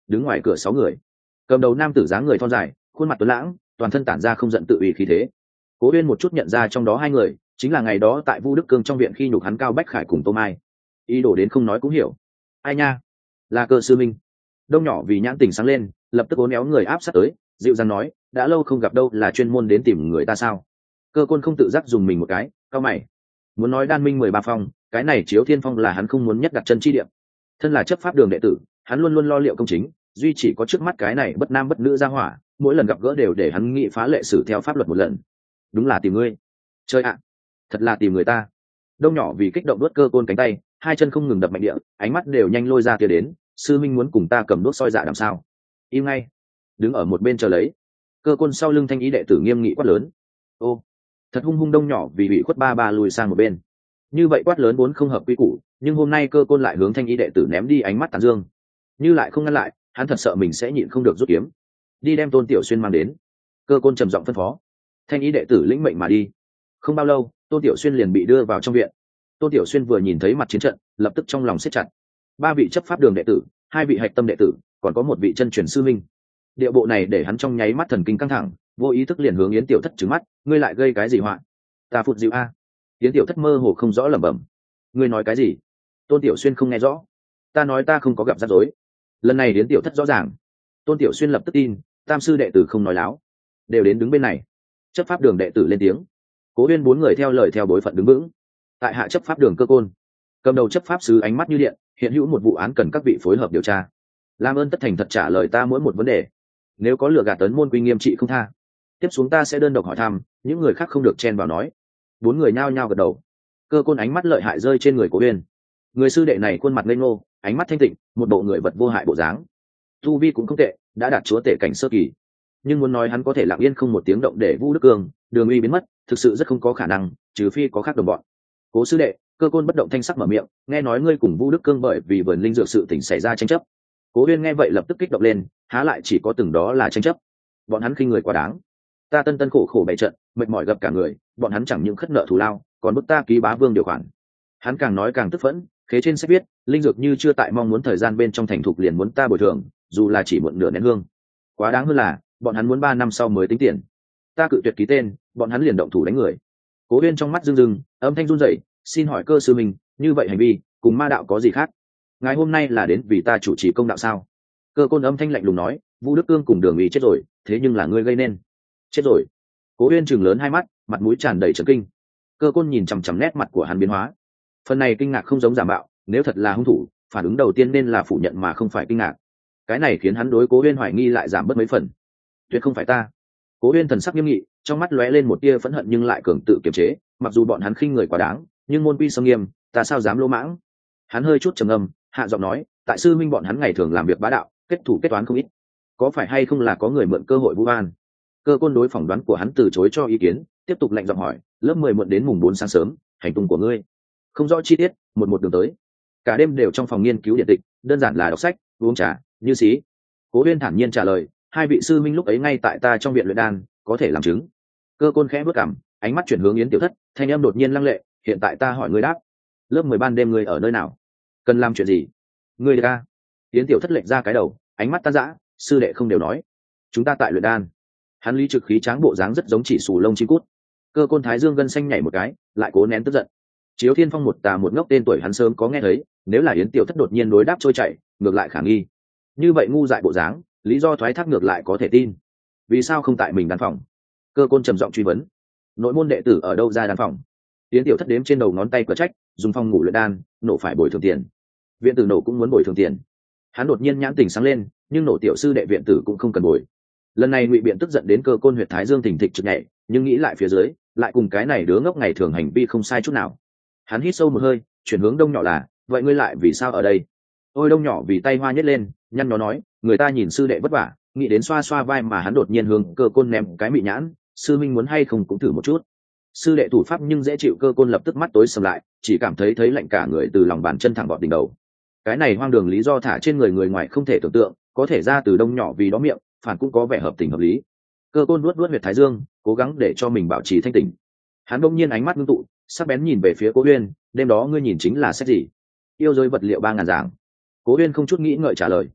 đứng ngoài cửa sáu người. Cầm đầu nam tử dáng người thon dài, khuôn mặt tuấn lãng, toàn thân tản ra không giận tự ủy khí thế. Cố Uyên một chút nhận ra trong đó hai người chính là ngày đó tại Vu Đức Cương trong viện khi nhục hắn Cao Bách Khải cùng Tô Mai. Ý đồ đến không nói cũng hiểu. Ai nha? Là Cơ sư minh. Đông nhỏ vì nhãn tình sáng lên, lập tức uốn éo người áp sát tới, dịu dàng nói, đã lâu không gặp đâu, là chuyên môn đến tìm người ta sao? Cơ Côn không tự giác dùng mình một cái, cao mày. Muốn nói đan minh mười ba phong, cái này Chiếu Thiên Phong là hắn không muốn nhất đặt chân chi điểm. Thân là chấp pháp đường đệ tử, hắn luôn luôn lo liệu công chính, duy chỉ có trước mắt cái này bất nam bất nữ ra hỏa, mỗi lần gặp gỡ đều để hắn nghị phá lệ xử theo pháp luật một lần. Đúng là tìm ngươi. Chơi ạ, thật là tìm người ta. Đông nhỏ vì kích động đuốt Cơ Côn cánh tay, hai chân không ngừng đập mạnh địa, ánh mắt đều nhanh lôi ra tia đến, sư minh muốn cùng ta cầm đuốc soi dạ làm sao? Im ngay, đứng ở một bên chờ lấy. Cơ Côn sau lưng thanh ý đệ tử nghiêm nghị quát lớn. Ô, thật hung hung. Đông nhỏ vì bị khuất ba ba lùi sang một bên. Như vậy quát lớn vốn không hợp quy củ, nhưng hôm nay Cơ Côn lại hướng thanh ý đệ tử ném đi ánh mắt tán dương. Như lại không ngăn lại, hắn thật sợ mình sẽ nhịn không được rút kiếm. Đi đem Tôn Tiểu Xuyên mang đến. Cơ Côn trầm giọng phân phó. Thanh ý đệ tử lĩnh mệnh mà đi. Không bao lâu, Tôn Tiểu Xuyên liền bị đưa vào trong viện. Tôn Tiểu Xuyên vừa nhìn thấy mặt chiến trận, lập tức trong lòng siết chặt. Ba vị chấp pháp đường đệ tử, hai vị hạch tâm đệ tử, còn có một vị chân truyền sư minh. Địa bộ này để hắn trong nháy mắt thần kinh căng thẳng, vô ý thức liền hướng Yến Tiểu Thất trừng mắt, ngươi lại gây cái gì họa? Ta phụt dịu a. Yến Tiểu Thất mơ hồ không rõ lẩm bẩm. Ngươi nói cái gì? Tôn Tiểu Xuyên không nghe rõ. Ta nói ta không có gặp rắc rối. Lần này Yến Tiểu Thất rõ ràng. Tôn Tiểu Xuyên lập tức tin, tam sư đệ tử không nói láo, đều đến đứng bên này. Chấp pháp đường đệ tử lên tiếng. Cố Uyên bốn người theo lời theo bối phận đứng vững. Tại hạ chấp pháp đường Cơ Côn, cầm đầu chấp pháp sứ ánh mắt như điện, hiện hữu một vụ án cần các vị phối hợp điều tra. Làm ơn tất thành thật trả lời ta mỗi một vấn đề, nếu có lừa gạt tấn môn quy nghiêm trị không tha. Tiếp xuống ta sẽ đơn độc hỏi thăm, những người khác không được chen vào nói. Bốn người nhao nhao gật đầu. Cơ Côn ánh mắt lợi hại rơi trên người Cố Uyên. Người sư đệ này khuôn mặt ngây ngô, ánh mắt thanh tịnh, một bộ người vật vô hại bộ dáng. Tu vi cũng không tệ, đã đạt chúa tể cảnh sơ kỳ. Nhưng muốn nói hắn có thể lặng yên không một tiếng động để Vu Đức Cương Đường Uy biến mất, thực sự rất không có khả năng, trừ phi có khác đồng bọn. Cố sư đệ, Cơ Côn bất động thanh sắc mở miệng, nghe nói ngươi cùng Vu Đức Cương bởi vì vườn linh dược sự tình xảy ra tranh chấp. Cố Uyên nghe vậy lập tức kích động lên, há lại chỉ có từng đó là tranh chấp. Bọn hắn khinh người quá đáng. Ta tân tân khổ khổ bày trận, mệt mỏi gặp cả người, bọn hắn chẳng những khất nợ thù lao, còn bức ta ký bá vương điều khoản. Hắn càng nói càng tức phẫn, khế trên sách viết, linh dược như chưa tại mong muốn thời gian bên trong thành thục liền muốn ta bồi thường, dù là chỉ muộn nửa nén hương. Quá đáng hơn là, bọn hắn muốn ba năm sau mới tính tiền. Ta cự tuyệt ký tên, bọn hắn liền động thủ đánh người. Cố Uyên trong mắt rưng rưng, âm thanh run rẩy, xin hỏi Cơ sư mình, như vậy hành vi cùng ma đạo có gì khác? Ngày hôm nay là đến vì ta chủ trì công đạo sao? Cơ Côn âm thanh lạnh lùng nói, Vu Đức Cương cùng Đường Uy chết rồi, thế nhưng là ngươi gây nên. Chết rồi. Cố Uyên trừng lớn hai mắt, mặt mũi tràn đầy chấn kinh. Cơ Côn nhìn chằm chằm nét mặt của hắn biến hóa. Phần này kinh ngạc không giống giả mạo, nếu thật là hung thủ, phản ứng đầu tiên nên là phủ nhận mà không phải kinh ngạc. Cái này khiến hắn đối Cố Uyên hoài nghi lại giảm bớt mấy phần. Tuyệt không phải ta. Cố Uyên thần sắc nghiêm nghị, trong mắt lóe lên một tia phẫn hận nhưng lại cường tự kiềm chế, mặc dù bọn hắn khinh người quá đáng, nhưng môn quy sông nghiêm, ta sao dám lỗ mãng. Hắn hơi chút trầm ngâm, hạ giọng nói, tại sư minh bọn hắn ngày thường làm việc bá đạo, kết thủ kết toán không ít, có phải hay không là có người mượn cơ hội vu oan? Cơ Côn đối phỏng đoán của hắn từ chối cho ý kiến, tiếp tục lạnh giọng hỏi, lớp mười muộn đến mùng bốn sáng sớm, hành tung của ngươi không rõ chi tiết, một một đường tới, cả đêm đều trong phòng nghiên cứu điện tịch, đơn giản là đọc sách, uống trà, như xí. Cố Uyên thản nhiên trả lời, hai vị sư minh lúc ấy ngay tại ta trong viện luyện đan, có thể làm chứng. Cơ Côn khẽ bước cằm, ánh mắt chuyển hướng Yến Tiểu Thất, thanh âm đột nhiên lăng lệ, hiện tại ta hỏi ngươi đáp, lớp mười ban đêm ngươi ở nơi nào, cần làm chuyện gì? Ngươi ca. Yến Tiểu Thất lệch ra cái đầu, ánh mắt tan rã, sư đệ không đều nói, chúng ta tại luyện đan. Hắn lý trực khí tráng bộ dáng rất giống chỉ sù lông chim cút. Cơ Côn thái dương gân xanh nhảy một cái, lại cố nén tức giận. Chiếu Thiên Phong một tà một ngốc tên tuổi hắn sớm có nghe thấy, nếu là Yến Tiểu Thất đột nhiên đối đáp trôi chảy, ngược lại khả nghi. Như vậy ngu dại bộ dáng, lý do thoái thác ngược lại có thể tin. Vì sao không tại mình đan phòng? Cơ Côn trầm giọng truy vấn. Nội môn đệ tử ở đâu ra đan phòng? Yến Tiểu Thất đếm trên đầu ngón tay quả trách, dùng phòng ngủ luyện đan, nổ phải bồi thường tiền. Viện tử nổ cũng muốn bồi thường tiền. Hắn đột nhiên nhãn tình sáng lên, nhưng nổ tiểu sư đệ viện tử cũng không cần bồi. Lần này Ngụy Biện tức giận đến Cơ Côn huyệt thái dương thình thịch trực nhảy, nhưng nghĩ lại phía dưới, lại cùng cái này đứa ngốc ngày thường hành vi không sai chút nào. Hắn hít sâu một hơi, chuyển hướng Đông nhỏ là, vậy ngươi lại vì sao ở đây? Ôi Đông nhỏ vì tay hoa nhét lên, nhăn nhó nói, người ta nhìn sư đệ vất vả, nghĩ đến xoa xoa vai mà hắn đột nhiên hướng Cơ Côn ném cái mị nhãn, sư minh muốn hay không cũng thử một chút. Sư đệ thủ pháp nhưng dễ chịu. Cơ Côn lập tức mắt tối sầm lại, chỉ cảm thấy thấy lạnh cả người từ lòng bàn chân thẳng vọt đỉnh đầu. Cái này hoang đường lý do thả trên người người ngoài không thể tưởng tượng, có thể ra từ Đông nhỏ vì đó miệng, phản cũng có vẻ hợp tình hợp lý. Cơ Côn nuốt nuốt huyệt thái dương, cố gắng để cho mình bảo trì thanh tỉnh. Hắn bỗng nhiên ánh mắt ngưng tụ, sắc bén nhìn về phía Cố Uyên, đêm đó ngươi nhìn chính là sách gì? Yêu giới vật liệu ba ngàn giảng. Cố Uyên không chút nghĩ ngợi trả lời.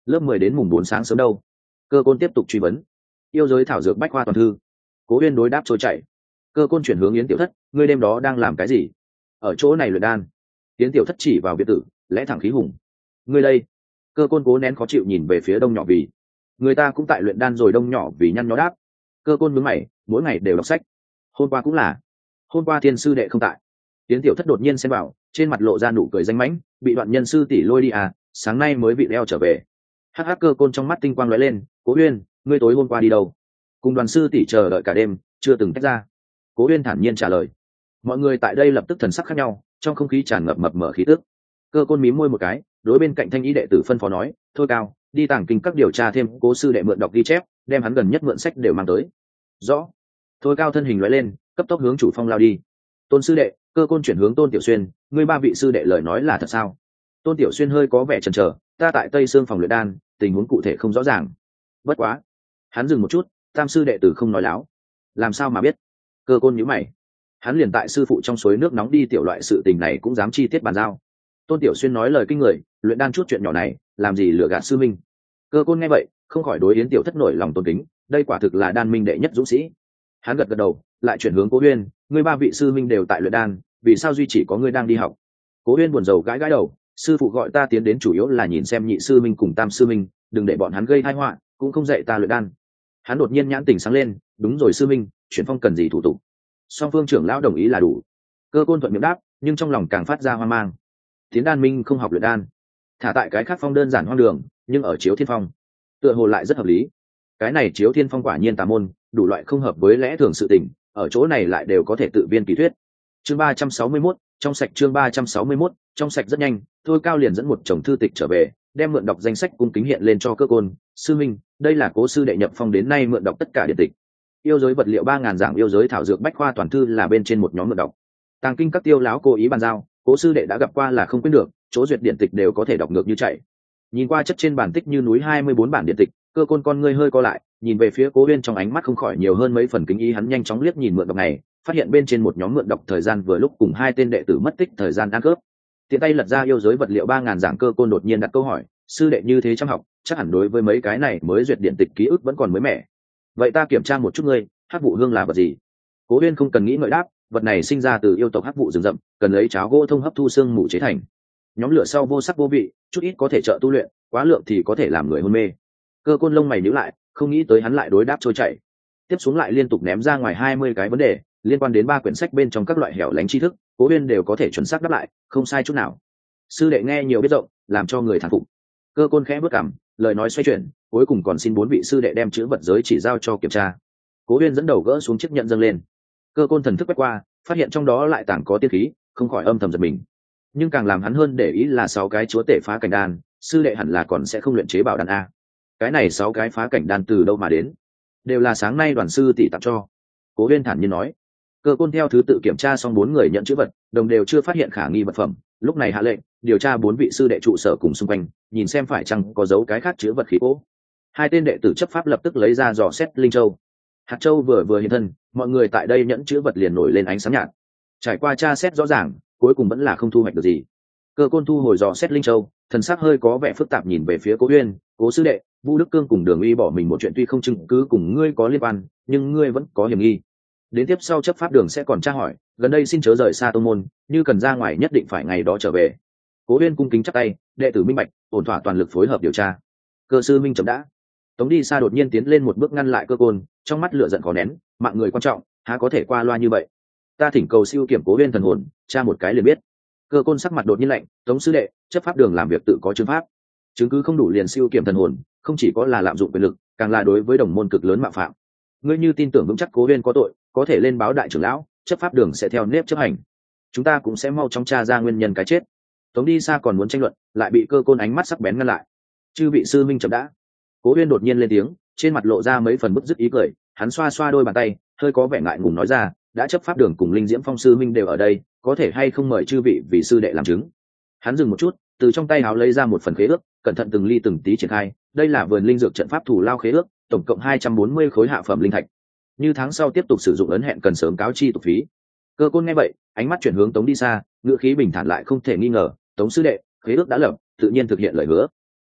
lớp mười đến mùng bốn sáng sớm đâu? Cơ côn tiếp tục truy vấn. Yêu giới thảo dược bách khoa toàn thư. Cố Uyên đối đáp trôi chảy. Cơ côn chuyển hướng Yến Tiểu Thất, ngươi đêm đó đang làm cái gì? Ở chỗ này luyện đan. Yến Tiểu Thất chỉ vào biệt tử, lẽ thẳng khí hùng. Ngươi đây? Cơ côn cố nén khó chịu nhìn về phía Đông Nhỏ Vì. Người ta cũng tại luyện đan rồi. Đông Nhỏ Vì nhăn nhó đáp. Cơ côn nhướng mày, mỗi ngày đều đọc sách. Hôm qua cũng là. Hôm qua thiên sư đệ không tại. Yến Tiểu Thất đột nhiên xen vào, trên mặt lộ ra nụ cười danh mãnh, bị đoạn nhân sư tỷ lôi đi à, sáng nay mới bị leo trở về. Hắc hắc. Cơ côn trong mắt tinh quang lóe lên, Cố Uyên, ngươi tối hôm qua đi đâu? Cùng đoàn sư tỷ chờ đợi cả đêm, chưa từng tách ra. Cố Uyên thản nhiên trả lời. Mọi người tại đây lập tức thần sắc khác nhau, trong không khí tràn ngập mập mờ khí tức. Cơ côn mím môi một cái, đối bên cạnh thanh ý đệ tử phân phó nói, thôi Cao, đi tàng kinh các điều tra thêm Cố sư đệ mượn đọc ghi chép, đem hắn gần nhất mượn sách đều mang tới. Rõ. Thôi Cao thân hình lóe lên, cấp tốc hướng chủ phong lao đi. Tôn sư đệ. Cơ côn chuyển hướng Tôn Tiểu Xuyên, ngươi ba vị sư đệ lời nói là thật sao? Tôn Tiểu Xuyên hơi có vẻ chần chờ, ta tại Tây Sương phòng luyện đan, tình huống cụ thể không rõ ràng. Bất quá. Hắn dừng một chút, tam sư đệ tử không nói láo. Làm sao mà biết? Cơ côn nhíu mày. Hắn liền tại sư phụ trong suối nước nóng đi tiểu loại sự tình này cũng dám chi tiết bàn giao. Tôn Tiểu Xuyên nói lời kinh người, luyện đan chút chuyện nhỏ này, làm gì lừa gạt sư minh. Cơ côn nghe vậy, không khỏi đối Yến Tiểu Thất nổi lòng tôn kính, đây quả thực là đan minh đệ nhất dũng sĩ. Hắn gật gật đầu, lại chuyển hướng Cố Uyên, ngươi ba vị sư minh đều tại luyện đan, vì sao duy chỉ có ngươi đang đi học? Cố Uyên buồn rầu gãi gãi đầu, sư phụ gọi ta tiến đến chủ yếu là nhìn xem nhị sư minh cùng tam sư minh, đừng để bọn hắn gây tai họa, cũng không dạy ta luyện đan. Hắn đột nhiên nhãn tình sáng lên, đúng rồi sư minh, chuyển phong cần gì thủ tục? Song phương trưởng lão đồng ý là đủ. Cơ côn thuận miệng đáp, nhưng trong lòng càng phát ra hoang mang. Tiến đan minh không học luyện đan, thả tại cái khác phong đơn giản hoang đường, nhưng ở chiếu thiên phong tựa hồ lại rất hợp lý. Cái này chiếu thiên phong quả nhiên tà môn, đủ loại không hợp với lẽ thường sự tình, ở chỗ này lại đều có thể tự viên kỳ thuyết. Chương ba trăm sáu mươi mốt, trong sạch. Chương ba trăm sáu mươi mốt, trong sạch. Rất nhanh, Thôi Cao liền dẫn một chồng thư tịch trở về, đem mượn đọc danh sách cung kính hiện lên cho Cơ côn. Sư minh, đây là Cố sư đệ nhập phong đến nay mượn đọc tất cả điện tịch. Yêu giới vật liệu ba ngàn giảng yêu giới thảo dược bách khoa toàn thư là bên trên một nhóm mượn đọc. Tàng kinh các tiêu láo cố ý bàn giao, Cố sư đệ đã gặp qua là không quên được, chỗ duyệt điện tịch đều có thể đọc ngược như chạy. Nhìn qua chất trên bản tích như núi hai mươi bốn bản điện tịch, Cơ côn con ngươi hơi co lại, nhìn về phía Cố Uyên trong ánh mắt không khỏi nhiều hơn mấy phần kính ý. Hắn nhanh chóng liếc nhìn mượn đọc này, phát hiện bên trên một nhóm mượn đọc thời gian vừa lúc cùng hai tên đệ tử mất tích thời gian ăn cướp. Tiện tay lật ra yêu giới vật liệu ba ngàn giảng, Cơ côn đột nhiên đặt câu hỏi, sư đệ như thế chăm học, chắc hẳn đối với mấy cái này mới duyệt điện tịch ký ức vẫn còn mới mẻ. Vậy ta kiểm tra một chút ngươi, hắc vụ hương là vật gì? Cố Uyên không cần nghĩ ngợi đáp, vật này sinh ra từ yêu tộc hắc vụ rừng rậm, cần lấy cháo gỗ thông hấp thu xương mù chế thành. Nhóm lửa sau vô sắc vô vị, chút ít có thể trợ tu luyện, quá lượng thì có thể làm người hôn mê. Cơ côn lông mày nhíu lại, không nghĩ tới hắn lại đối đáp trôi chảy. Tiếp xuống lại liên tục ném ra ngoài hai mươi cái vấn đề, liên quan đến ba quyển sách bên trong các loại hẻo lánh tri thức, Cố Uyên đều có thể chuẩn xác đáp lại, không sai chút nào. Sư đệ nghe nhiều biết rộng, làm cho người thán phục. Cơ côn khẽ bước cằm, lời nói xoay chuyển, cuối cùng còn xin bốn vị sư đệ đem chữ vật giới chỉ giao cho kiểm tra. Cố Uyên dẫn đầu gỡ xuống chiếc nhận dâng lên. Cơ côn thần thức quét qua, phát hiện trong đó lại tàng có tiên khí, không khỏi âm thầm giật mình. Nhưng càng làm hắn hơn để ý là sáu cái chúa tể phá cảnh đan, sư đệ hẳn là còn sẽ không luyện chế bảo đan a. Cái này sáu cái phá cảnh đan từ đâu mà đến? Đều là sáng nay đoàn sư tỷ tặng cho. Cố Uyên thản nhiên nói. Cơ côn theo thứ tự kiểm tra xong bốn người nhận chữ vật, đồng đều chưa phát hiện khả nghi vật phẩm, lúc này hạ lệnh điều tra bốn vị sư đệ trụ sở cùng xung quanh, nhìn xem phải chăng có dấu cái khác chữ vật khí cố. Hai tên đệ tử chấp pháp lập tức lấy ra dò xét linh châu. Hạt châu vừa vừa hiện thân, mọi người tại đây nhẫn chữ vật liền nổi lên ánh sáng nhạt. Trải qua tra xét rõ ràng, cuối cùng vẫn là không thu hoạch được gì. Cơ côn thu hồi dò xét linh châu, thần sắc hơi có vẻ phức tạp nhìn về phía Cố Uyên, Cố sư đệ, Vu Đức Cương cùng Đường Uy bỏ mình một chuyện tuy không chứng cứ cùng ngươi có liên quan, nhưng ngươi vẫn có hiểm nghi. Đến tiếp sau chấp pháp đường sẽ còn tra hỏi, gần đây xin chớ rời xa tông môn, như cần ra ngoài nhất định phải ngày đó trở về. Cố Uyên cung kính chắp tay, đệ tử minh bạch, ổn thỏa toàn lực phối hợp điều tra. Cơ sư minh chậm đã. Tống Đi Sa đột nhiên tiến lên một bước ngăn lại Cơ côn, trong mắt lửa giận khó nén, mạng người quan trọng, há có thể qua loa như vậy. Ta thỉnh cầu siêu kiểm Cố Uyên thần hồn, tra một cái liền biết. Cơ côn sắc mặt đột nhiên lạnh, Tống sư đệ, chấp pháp đường làm việc tự có chứng pháp, chứng cứ không đủ liền siêu kiểm thần hồn, không chỉ có là lạm dụng quyền lực, càng là đối với đồng môn cực lớn mạo phạm. Ngươi như tin tưởng vững chắc Cố Uyên có tội, có thể lên báo đại trưởng lão, chấp pháp đường sẽ theo nếp chấp hành. Chúng ta cũng sẽ mau chóng tra ra nguyên nhân cái chết. Tống Đi Sa còn muốn tranh luận, lại bị Cơ côn ánh mắt sắc bén ngăn lại. Chư vị sư minh chậm đã. Cố Uyên đột nhiên lên tiếng, trên mặt lộ ra mấy phần bức dứt ý cười, hắn xoa xoa đôi bàn tay, hơi có vẻ ngại ngùng nói ra, đã chấp pháp đường cùng Linh Diễm Phong sư minh đều ở đây, có thể hay không mời chư vị vì sư đệ làm chứng. Hắn dừng một chút, từ trong tay áo lấy ra một phần khế ước, cẩn thận từng ly từng tí triển khai, đây là vườn linh dược trận pháp thủ lao khế ước, tổng cộng hai trăm bốn mươi khối hạ phẩm linh thạch. Như tháng sau tiếp tục sử dụng ấn hẹn cần sớm cáo chi tục phí. Cơ côn nghe vậy, ánh mắt chuyển hướng Tống Đi Sa, ngữ khí bình thản lại không thể nghi ngờ, Tống sư đệ, khế ước đã lập, tự nhiên thực hiện lời hứa.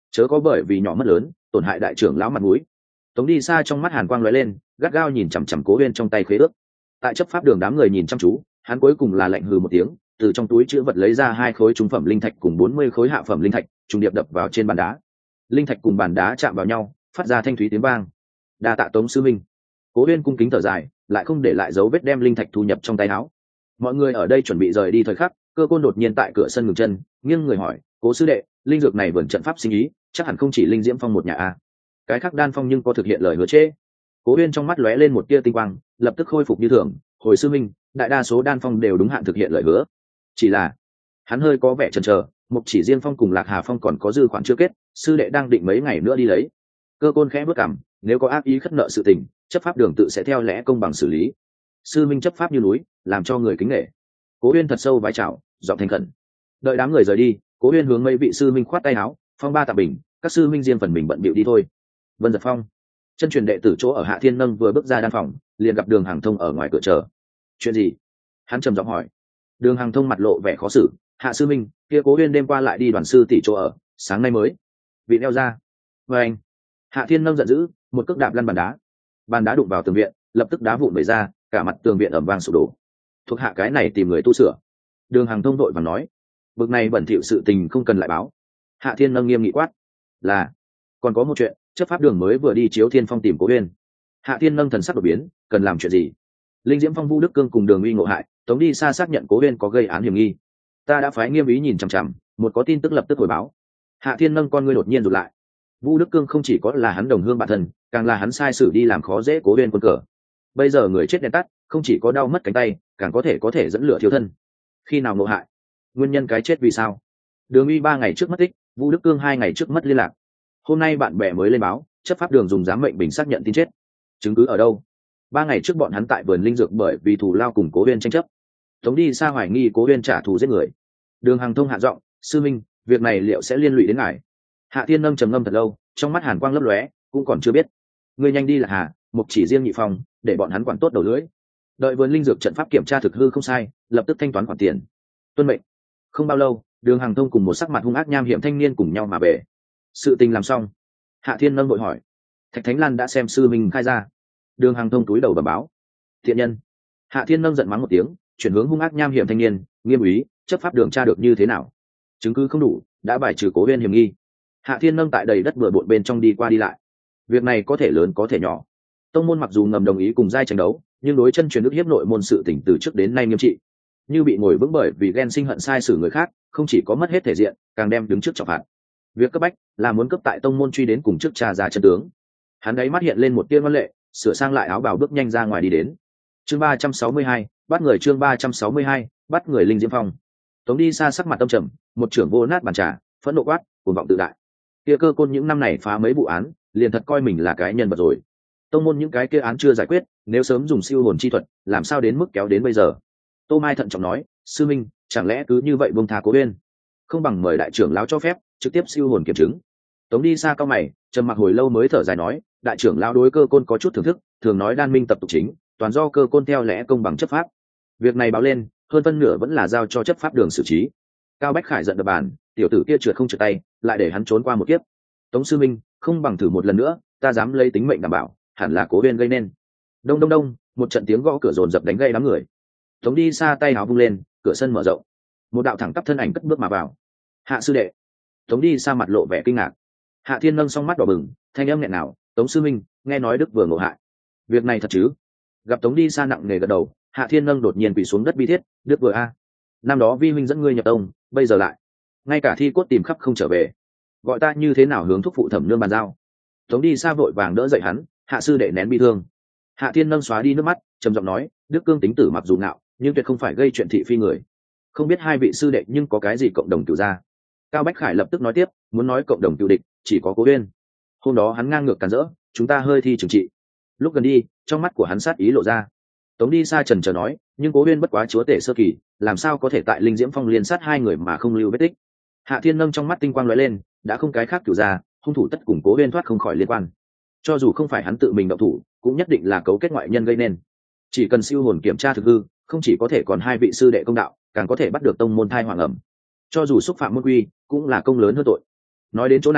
chớ có bởi vì nhỏ mất lớn tổn hại đại trưởng lão mặt mũi. Tống đi xa trong mắt hàn quang lóe lên, gắt gao nhìn chằm chằm Cố Uyên trong tay khế ước. Tại chấp pháp đường đám người nhìn chăm chú, hắn cuối cùng là lạnh hừ một tiếng, từ trong túi chữ vật lấy ra hai khối trung phẩm linh thạch cùng bốn mươi khối hạ phẩm linh thạch, trùng điệp đập vào trên bàn đá. Linh thạch cùng bàn đá chạm vào nhau, phát ra thanh thúy tiếng vang. Đa tạ Tống sư minh. Cố Uyên cung kính thở dài, lại không để lại dấu vết đem linh thạch thu nhập trong tay áo. Mọi người ở đây chuẩn bị rời đi thời khắc, Cơ Côn đột nhiên tại cửa sân ngừng chân, nghiêng người hỏi, Cố sư đệ, linh dược này vườn trận pháp sinh ý, chắc hẳn không chỉ linh diễm phong một nhà a. Cái khác đan phong nhưng có thực hiện lời hứa chế. Cố Uyên trong mắt lóe lên một tia tinh quang, lập tức khôi phục như thường. Hồi sư minh, đại đa số đan phong đều đúng hạn thực hiện lời hứa. Chỉ là hắn hơi có vẻ chần chờ, Mục Chỉ Diên phong cùng Lạc Hà phong còn có dư khoản chưa kết, sư đệ đang định mấy ngày nữa đi lấy. Cơ Côn khẽ bước cằm, nếu có ác ý khất nợ sự tình, chấp pháp đường tự sẽ theo lẽ công bằng xử lý. Sư minh chấp pháp như núi, làm cho người kính nể. Cố Uyên thật sâu vái chào, giọng thành khẩn. Đợi đám người rời đi, Cố Uyên hướng mấy vị sư minh khoát tay áo, phong ba tạm bình, các sư minh riêng phần mình bận bịu đi thôi. Vân Giật Phong, chân truyền đệ tử chỗ ở Hạ Thiên Nâng vừa bước ra đan phòng, liền gặp Đường Hàng Thông ở ngoài cửa chờ. Chuyện gì? Hắn trầm giọng hỏi. Đường Hàng Thông mặt lộ vẻ khó xử. Hạ sư minh, kia Cố Uyên đêm qua lại đi đoàn sư tỷ chỗ ở, sáng nay mới vị đeo ra. Và anh, Hạ Thiên Nâng giận dữ, một cước đạp lăn bàn đá. Bàn đá đụng vào tường viện, lập tức đá vụn bể ra, cả mặt tường viện ẩm vang sụp đổ. Thuộc hạ cái này tìm người tu sửa. Đường Hàng Thông đội và nói, bực này bẩn thỉu sự tình không cần lại báo. Hạ Thiên Nâng nghiêm nghị quát, là còn có một chuyện, chấp pháp đường mới vừa đi chiếu Thiên Phong tìm Cố Uyên. Hạ Thiên Nâng thần sắc đột biến, cần làm chuyện gì? Linh Diễm Phong, Vu Đức Cương cùng Đường Uy ngộ hại, Tống đi xa xác nhận Cố Uyên có gây án hiểm nghi. Ta đã phái nghiêm ý nhìn chằm chằm, một có tin tức lập tức hồi báo. Hạ Thiên Nâng con ngươi đột nhiên rụt lại. Vu Đức Cương không chỉ có là hắn đồng hương bạn thân, càng là hắn sai sử đi làm khó dễ Cố Uyên quân cờ. Bây giờ người chết đèn tắt, không chỉ có đau mất cánh tay, càng có thể có thể dẫn lửa thiêu thân. Khi nào ngộ hại? Nguyên nhân cái chết vì sao? Đường Uy ba ngày trước mất tích, Vu Đức Cương hai ngày trước mất liên lạc. Hôm nay bạn bè mới lên báo, chấp pháp đường dùng giám mệnh bình xác nhận tin chết. Chứng cứ ở đâu? Ba ngày trước bọn hắn tại vườn linh dược bởi vì thù lao cùng Cố Uyên tranh chấp. Tống đi xa hoài nghi Cố Uyên trả thù giết người. Đường Hàng Thông hạ giọng, sư minh, việc này liệu sẽ liên lụy đến ngài? Hạ Thiên Nâng trầm ngâm thật lâu, trong mắt hàn quang lấp lóe, cũng còn chưa biết. Ngươi nhanh đi là Hà, Mục Chỉ riêng nhị phòng, để bọn hắn quản tốt đầu lưỡi. Đợi vườn linh dược trận pháp kiểm tra thực hư không sai, lập tức thanh toán khoản tiền. Tuân mệnh. Không bao lâu, Đường Hàng Thông cùng một sắc mặt hung ác nham hiểm thanh niên cùng nhau mà về. Sự tình làm xong. Hạ Thiên Nâng vội hỏi, Thạch Thánh Lan đã xem sư minh khai ra? Đường Hàng Thông túi đầu bẩm báo. Thiện nhân. Hạ Thiên Nâng giận mắng một tiếng, chuyển hướng hung ác nham hiểm thanh niên, nghiêm úy, chấp pháp đường tra được như thế nào? Chứng cứ không đủ, đã bài trừ Cố Uyên hiểm nghi. Hạ Thiên Nâng tại đầy đất bừa bộn bên trong đi qua đi lại. Việc này có thể lớn có thể nhỏ. Tông môn mặc dù ngầm đồng ý cùng giai tranh đấu, nhưng đối chân truyền đức hiếp nội môn sự tỉnh từ trước đến nay nghiêm trị. Như bị ngồi vững bởi vì ghen sinh hận sai xử người khác, không chỉ có mất hết thể diện, càng đem đứng trước trọng phạt. Việc cấp bách là muốn cấp tại tông môn truy đến cùng trước cha ra chân tướng. Hắn ấy mắt hiện lên một tia ngoan lệ, sửa sang lại áo bào bước nhanh ra ngoài đi đến. Chương ba trăm sáu mươi hai, bắt người chương ba trăm sáu mươi hai, bắt người Linh Diễm Phong. Tống đi xa sắc mặt tâm trầm, một trưởng vô nát bàn trà, phẫn nộ quát, cuồng vọng tự đại. Kia Cơ Côn những năm này phá mấy vụ án, liền thật coi mình là cái nhân vật rồi. Tông môn những cái kia án chưa giải quyết, nếu sớm dùng siêu hồn chi thuật, làm sao đến mức kéo đến bây giờ? Tô Mai thận trọng nói, sư minh, chẳng lẽ cứ như vậy buông tha Cố Uyên? Không bằng mời đại trưởng lão cho phép, trực tiếp siêu hồn kiểm chứng. Tống đi xa cao mày, trầm mặc hồi lâu mới thở dài nói, đại trưởng lão đối Cơ Côn có chút thưởng thức, thường nói đan minh tập tục chính, toàn do Cơ Côn theo lẽ công bằng chấp pháp. Việc này báo lên, hơn phân nửa vẫn là giao cho chấp pháp đường xử trí. Cao Bách Khải giận đập bàn, tiểu tử kia trượt không trượt tay, lại để hắn trốn qua một kiếp. Tống sư minh, không bằng thử một lần nữa, ta dám lấy tính mệnh đảm bảo, hẳn là Cố Uyên gây nên. Đông đông đông, một trận tiếng gõ cửa rồn rập đánh gây đám người. Tống đi xa tay áo vung lên, cửa sân mở rộng, một đạo thẳng tắp thân ảnh cất bước mà vào. Hạ sư đệ. Tống đi xa mặt lộ vẻ kinh ngạc. Hạ Thiên Nâng song mắt đỏ bừng, thanh âm nghẹn nào, Tống sư minh, nghe nói Đức vừa ngộ hại. Việc này thật chứ? Gặp Tống đi xa nặng nề gật đầu, Hạ Thiên Nâng đột nhiên quỳ xuống đất bi thiết, Đức vừa a, năm đó vi huynh dẫn ngươi nhập tông, bây giờ lại ngay cả thi cốt tìm khắp không trở về, gọi ta như thế nào hướng thúc phụ thẩm nương bàn giao? Tống đi xa vội vàng đỡ dậy hắn, Hạ sư đệ nén bi thương. Hạ Thiên Nâng xóa đi nước mắt, trầm giọng nói, Đức Cương tính tử mặc dù ngạo, nhưng tuyệt không phải gây chuyện thị phi người. Không biết hai vị sư đệ nhưng có cái gì cộng đồng cửu gia? Cao Bách Khải lập tức nói tiếp, muốn nói cộng đồng cựu địch, chỉ có Cố Uyên. Hôm đó hắn ngang ngược cản rỡ, chúng ta hơi thi trừng trị. Lúc gần đi, trong mắt của hắn sát ý lộ ra. Tống đi xa trần chờ nói, nhưng Cố Uyên bất quá chúa tể sơ kỳ, làm sao có thể tại Linh Diễm Phong liên sát hai người mà không lưu vết tích? Hạ Thiên Nâng trong mắt tinh quang lóe lên, đã không cái khác cửu gia, hung thủ tất cùng Cố Uyên thoát không khỏi liên quan. Cho dù không phải hắn tự mình động thủ, cũng nhất định là cấu kết ngoại nhân gây nên. Chỉ cần siêu hồn kiểm tra thực hư, không chỉ có thể còn hai vị sư đệ công đạo, càng có thể bắt được tông môn thai hoàng ẩm. Cho dù xúc phạm môn quy, cũng là công lớn hơn tội. Nói đến chỗ này,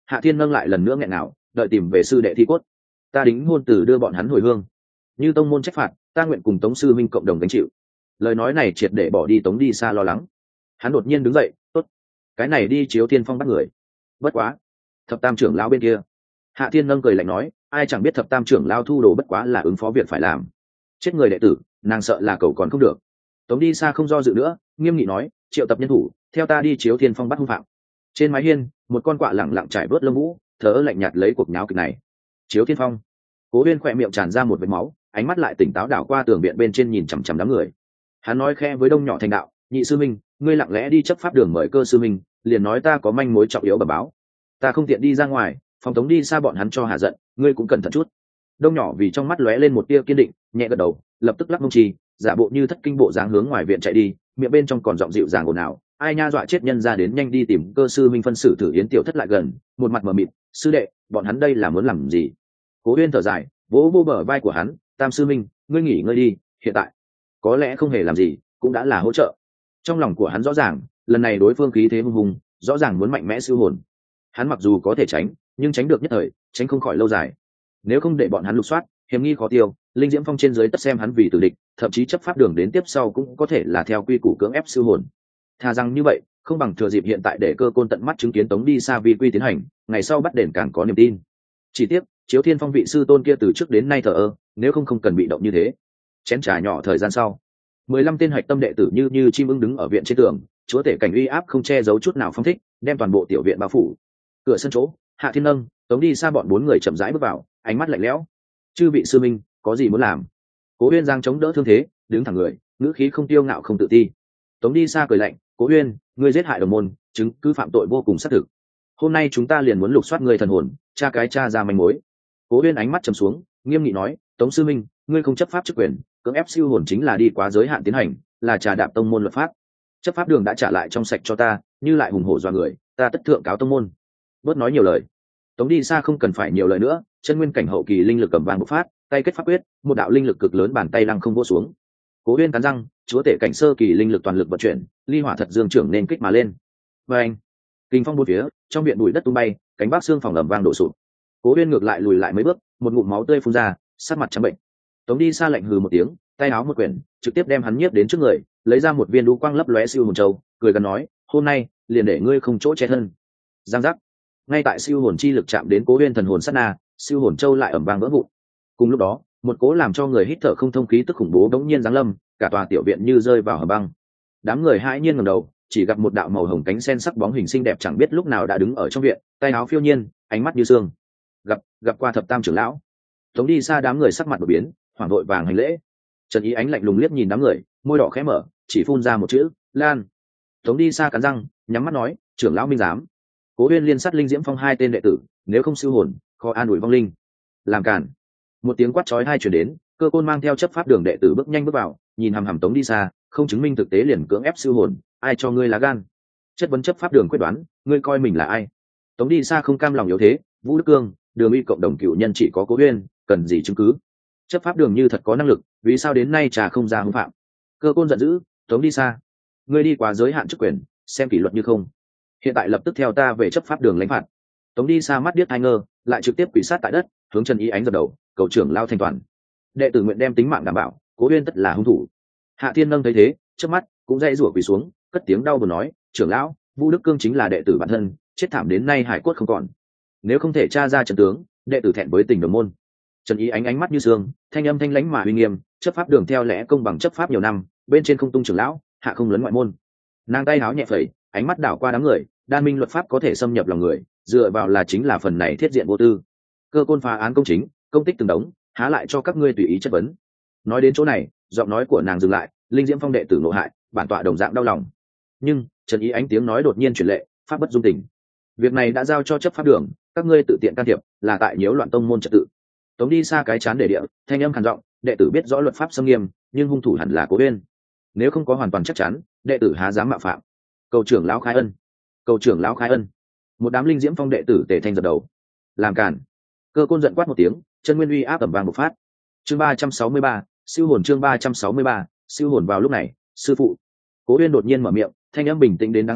Hạ Thiên nâng lại lần nữa nghẹn nào, đợi tìm về sư đệ thi cốt. Ta đính hôn từ đưa bọn hắn hồi hương, như tông môn trách phạt, ta nguyện cùng Tống sư minh cộng đồng gánh chịu. Lời nói này triệt để bỏ đi Tống đi xa lo lắng. Hắn đột nhiên đứng dậy, tốt, cái này đi chiếu thiên phong bắt người. Bất quá, thập tam trưởng lão bên kia. Hạ Thiên nâng cười lạnh nói, ai chẳng biết thập tam trưởng lão thu đồ bất quá là ứng phó việc phải làm. Chết người đệ tử, nàng sợ là cầu còn không được. Tống đi xa không do dự nữa, nghiêm nghị nói, triệu tập nhân thủ, theo ta đi chiếu thiên phong bắt hung phạm. Trên mái hiên, một con quạ lẳng lặng trải bớt lông vũ, thở lạnh nhạt lấy cuộc nháo kịch này. Chiếu thiên phong. Cố Uyên khỏe miệng tràn ra một vệt máu, ánh mắt lại tỉnh táo đảo qua tường viện bên trên nhìn chằm chằm đám người. Hắn nói khẽ với đông nhỏ thành đạo, nhị sư minh, ngươi lặng lẽ đi chấp pháp đường mời cơ sư minh, liền nói ta có manh mối trọng yếu bẩm báo. Ta không tiện đi ra ngoài, phòng Tống đi xa bọn hắn cho hạ giận, ngươi cũng cẩn thận chút. Đông nhỏ vì trong mắt lóe lên một tia kiên định, nhẹ gật đầu, lập tức lắc mông trì, giả bộ như thất kinh bộ dáng hướng ngoài viện chạy đi, miệng bên trong còn giọng dịu dàng ồn ào, ai nha dọa chết nhân ra đến nhanh đi tìm cơ sư minh phân xử thử yến tiểu thất lại gần, một mặt mờ mịt, sư đệ, bọn hắn đây là muốn làm gì? Cố Uyên thở dài, vỗ vô bờ vai của hắn, tam sư minh, ngươi nghỉ ngơi đi, hiện tại có lẽ không hề làm gì, cũng đã là hỗ trợ. Trong lòng của hắn rõ ràng, lần này đối phương khí thế hung hùng, rõ ràng muốn mạnh mẽ siêu hồn. Hắn mặc dù có thể tránh, nhưng tránh được nhất thời, tránh không khỏi lâu dài. Nếu không để bọn hắn lục soát, hiểm nghi khó tiêu, linh diễm phong trên dưới tất xem hắn vì tử địch, thậm chí chấp pháp đường đến tiếp sau cũng có thể là theo quy củ cưỡng ép siêu hồn. Thà rằng như vậy, không bằng thừa dịp hiện tại để cơ côn tận mắt chứng kiến Tống đi xa vi quy tiến hành, ngày sau bắt đền càng có niềm tin. Chỉ tiếc, chiếu thiên phong vị sư tôn kia từ trước đến nay thờ ơ, nếu không không cần bị động như thế. Chén trà nhỏ thời gian sau, mười lăm tên hạch tâm đệ tử như như chim ưng đứng ở viện trên tường, chúa tể cảnh uy áp không che giấu chút nào phong thích, đem toàn bộ tiểu viện bao phủ. Cửa sân chỗ, Hạ Thiên nâng, Tống đi xa bọn bốn người chậm rãi bước vào, ánh mắt lạnh lẽo. Chư vị sư minh, có gì muốn làm? Cố Uyên giang chống đỡ thương thế, đứng thẳng người, ngữ khí không tiêu ngạo không tự ti. Tống đi xa cười lạnh, Cố Uyên, ngươi giết hại đồng môn, chứng cứ phạm tội vô cùng xác thực. Hôm nay chúng ta liền muốn lục soát người thần hồn, tra cái tra ra manh mối. Cố Uyên ánh mắt trầm xuống, nghiêm nghị nói, Tống sư minh, ngươi không chấp pháp chức quyền, cưỡng ép siêu hồn chính là đi quá giới hạn tiến hành, là trà đạp tông môn luật pháp. Chấp pháp đường đã trả lại trong sạch cho ta, như lại hùng hổ dọa người, ta tất thượng cáo tông môn. Bớt nói nhiều lời. Tống đi xa không cần phải nhiều lời nữa, chân nguyên cảnh hậu kỳ linh lực cầm vàng bộc phát, tay kết pháp quyết, một đạo linh lực cực lớn bàn tay lăng không vỗ xuống. Cố Uyên cắn răng, chúa tể cảnh sơ kỳ linh lực toàn lực vận chuyển, ly hỏa thật dương trưởng nên kích mà lên. Và anh, kinh phong bốn phía, trong viện bụi đất tung bay, cánh bắc xương phòng ầm vang đổ sụp. Cố Uyên ngược lại lùi lại mấy bước, một ngụm máu tươi phun ra, sát mặt trắng bệnh. Tống đi xa lạnh hừ một tiếng, tay áo một quyển, trực tiếp đem hắn nhiếp đến trước người, lấy ra một viên đu quang lấp lóe siêu hồn châu, cười gần nói, hôm nay liền để ngươi không chỗ che thân. Giang giác. Ngay tại siêu hồn chi lực chạm đến Cố Uyên thần hồn sát na, siêu hồn châu lại ầm vang vỡ vụn. Cùng lúc đó, một cố làm cho người hít thở không thông khí tức khủng bố đống nhiên giáng lâm, cả tòa tiểu viện như rơi vào hầm băng. Đám người hãi nhiên ngẩng đầu, chỉ gặp một đạo màu hồng cánh sen sắc bóng hình xinh đẹp chẳng biết lúc nào đã đứng ở trong viện, tay áo phiêu nhiên, ánh mắt như sương. Gặp gặp qua thập tam trưởng lão. Tống đi xa đám người sắc mặt đổi biến, hoảng vội vàng hành lễ. Trần Ý Ánh lạnh lùng liếc nhìn đám người, môi đỏ khẽ mở, chỉ phun ra một chữ, Lan. Tống đi xa cắn răng, nhắm mắt nói, trưởng lão minh giám. Cố Uyên liên sát linh diễm phong hai tên đệ tử, nếu không siêu hồn, khó an ủi vong linh. Làm cản. Một tiếng quát chói tai truyền đến, cơ côn mang theo chấp pháp đường đệ tử bước nhanh bước vào, nhìn hằm hằm Tống đi xa, không chứng minh thực tế liền cưỡng ép siêu hồn, ai cho ngươi lá gan? Chất vấn chấp pháp đường quyết đoán, ngươi coi mình là ai? Tống đi xa không cam lòng yếu thế, Vũ Đức Cương, Đường Uy cộng đồng cựu nhân chỉ có Cố Uyên, cần gì chứng cứ? Chấp pháp đường như thật có năng lực, vì sao đến nay trà không ra hung phạm? Cơ côn giận dữ, Tống đi xa, ngươi đi quá giới hạn chức quyền, xem kỷ luật như không. Hiện tại lập tức theo ta về chấp pháp đường lãnh phạt. Tống đi xa mắt điếc hai ngơ, lại trực tiếp quỳ sát tại đất, hướng Trần Ý Ánh dập đầu, cầu trưởng lao thanh toàn. Đệ tử nguyện đem tính mạng đảm bảo, Cố Uyên tất là hung thủ. Hạ Thiên nâng thấy thế, trước mắt cũng dãy rủa quỳ xuống, cất tiếng đau buồn nói, trưởng lão, Vũ Đức Cương chính là đệ tử bản thân, chết thảm đến nay hải cốt không còn. Nếu không thể tra ra trận tướng, đệ tử thẹn với tình đồng môn. Trần Ý Ánh ánh mắt như sương, thanh âm thanh lãnh mà uy nghiêm, chấp pháp đường theo lẽ công bằng chấp pháp nhiều năm, bên trên không tung trưởng lão, hạ không lấn ngoại môn. Nàng tay háo nhẹ phẩy, ánh mắt đảo qua đám người, đan minh luật pháp có thể xâm nhập lòng người, dựa vào là chính là phần này thiết diện vô tư. Cơ côn phá án công chính, công tích từng đống, há lại cho các ngươi tùy ý chất vấn. Nói đến chỗ này, giọng nói của nàng dừng lại, linh diễm phong đệ tử nộ hại, bản tọa đồng dạng đau lòng. Nhưng Trần Ý Ánh tiếng nói đột nhiên chuyển lệ, pháp bất dung tình. Việc này đã giao cho chấp pháp đường, các ngươi tự tiện can thiệp, là tại nhiễu loạn tông môn trật tự. Tống đi xa cái chán để địa, thanh âm khàn giọng, đệ tử biết rõ luật pháp xâm nghiêm, nhưng hung thủ hẳn là Cố Uyên. Nếu không có hoàn toàn chắc chắn, đệ tử há dám mạo phạm. Cầu trưởng lão khai ân, cầu trưởng lão khai ân. Một đám linh diễm phong đệ tử tề thanh giật đầu. Làm cản. Cơ côn giận quát một tiếng, chân nguyên uy áp ầm vang bộc phát. Chương ba trăm sáu mươi ba, siêu hồn chương ba trăm sáu mươi ba, siêu hồn vào lúc này, sư phụ. Cố Uyên đột nhiên mở miệng, thanh âm bình tĩnh đến đáng sợ,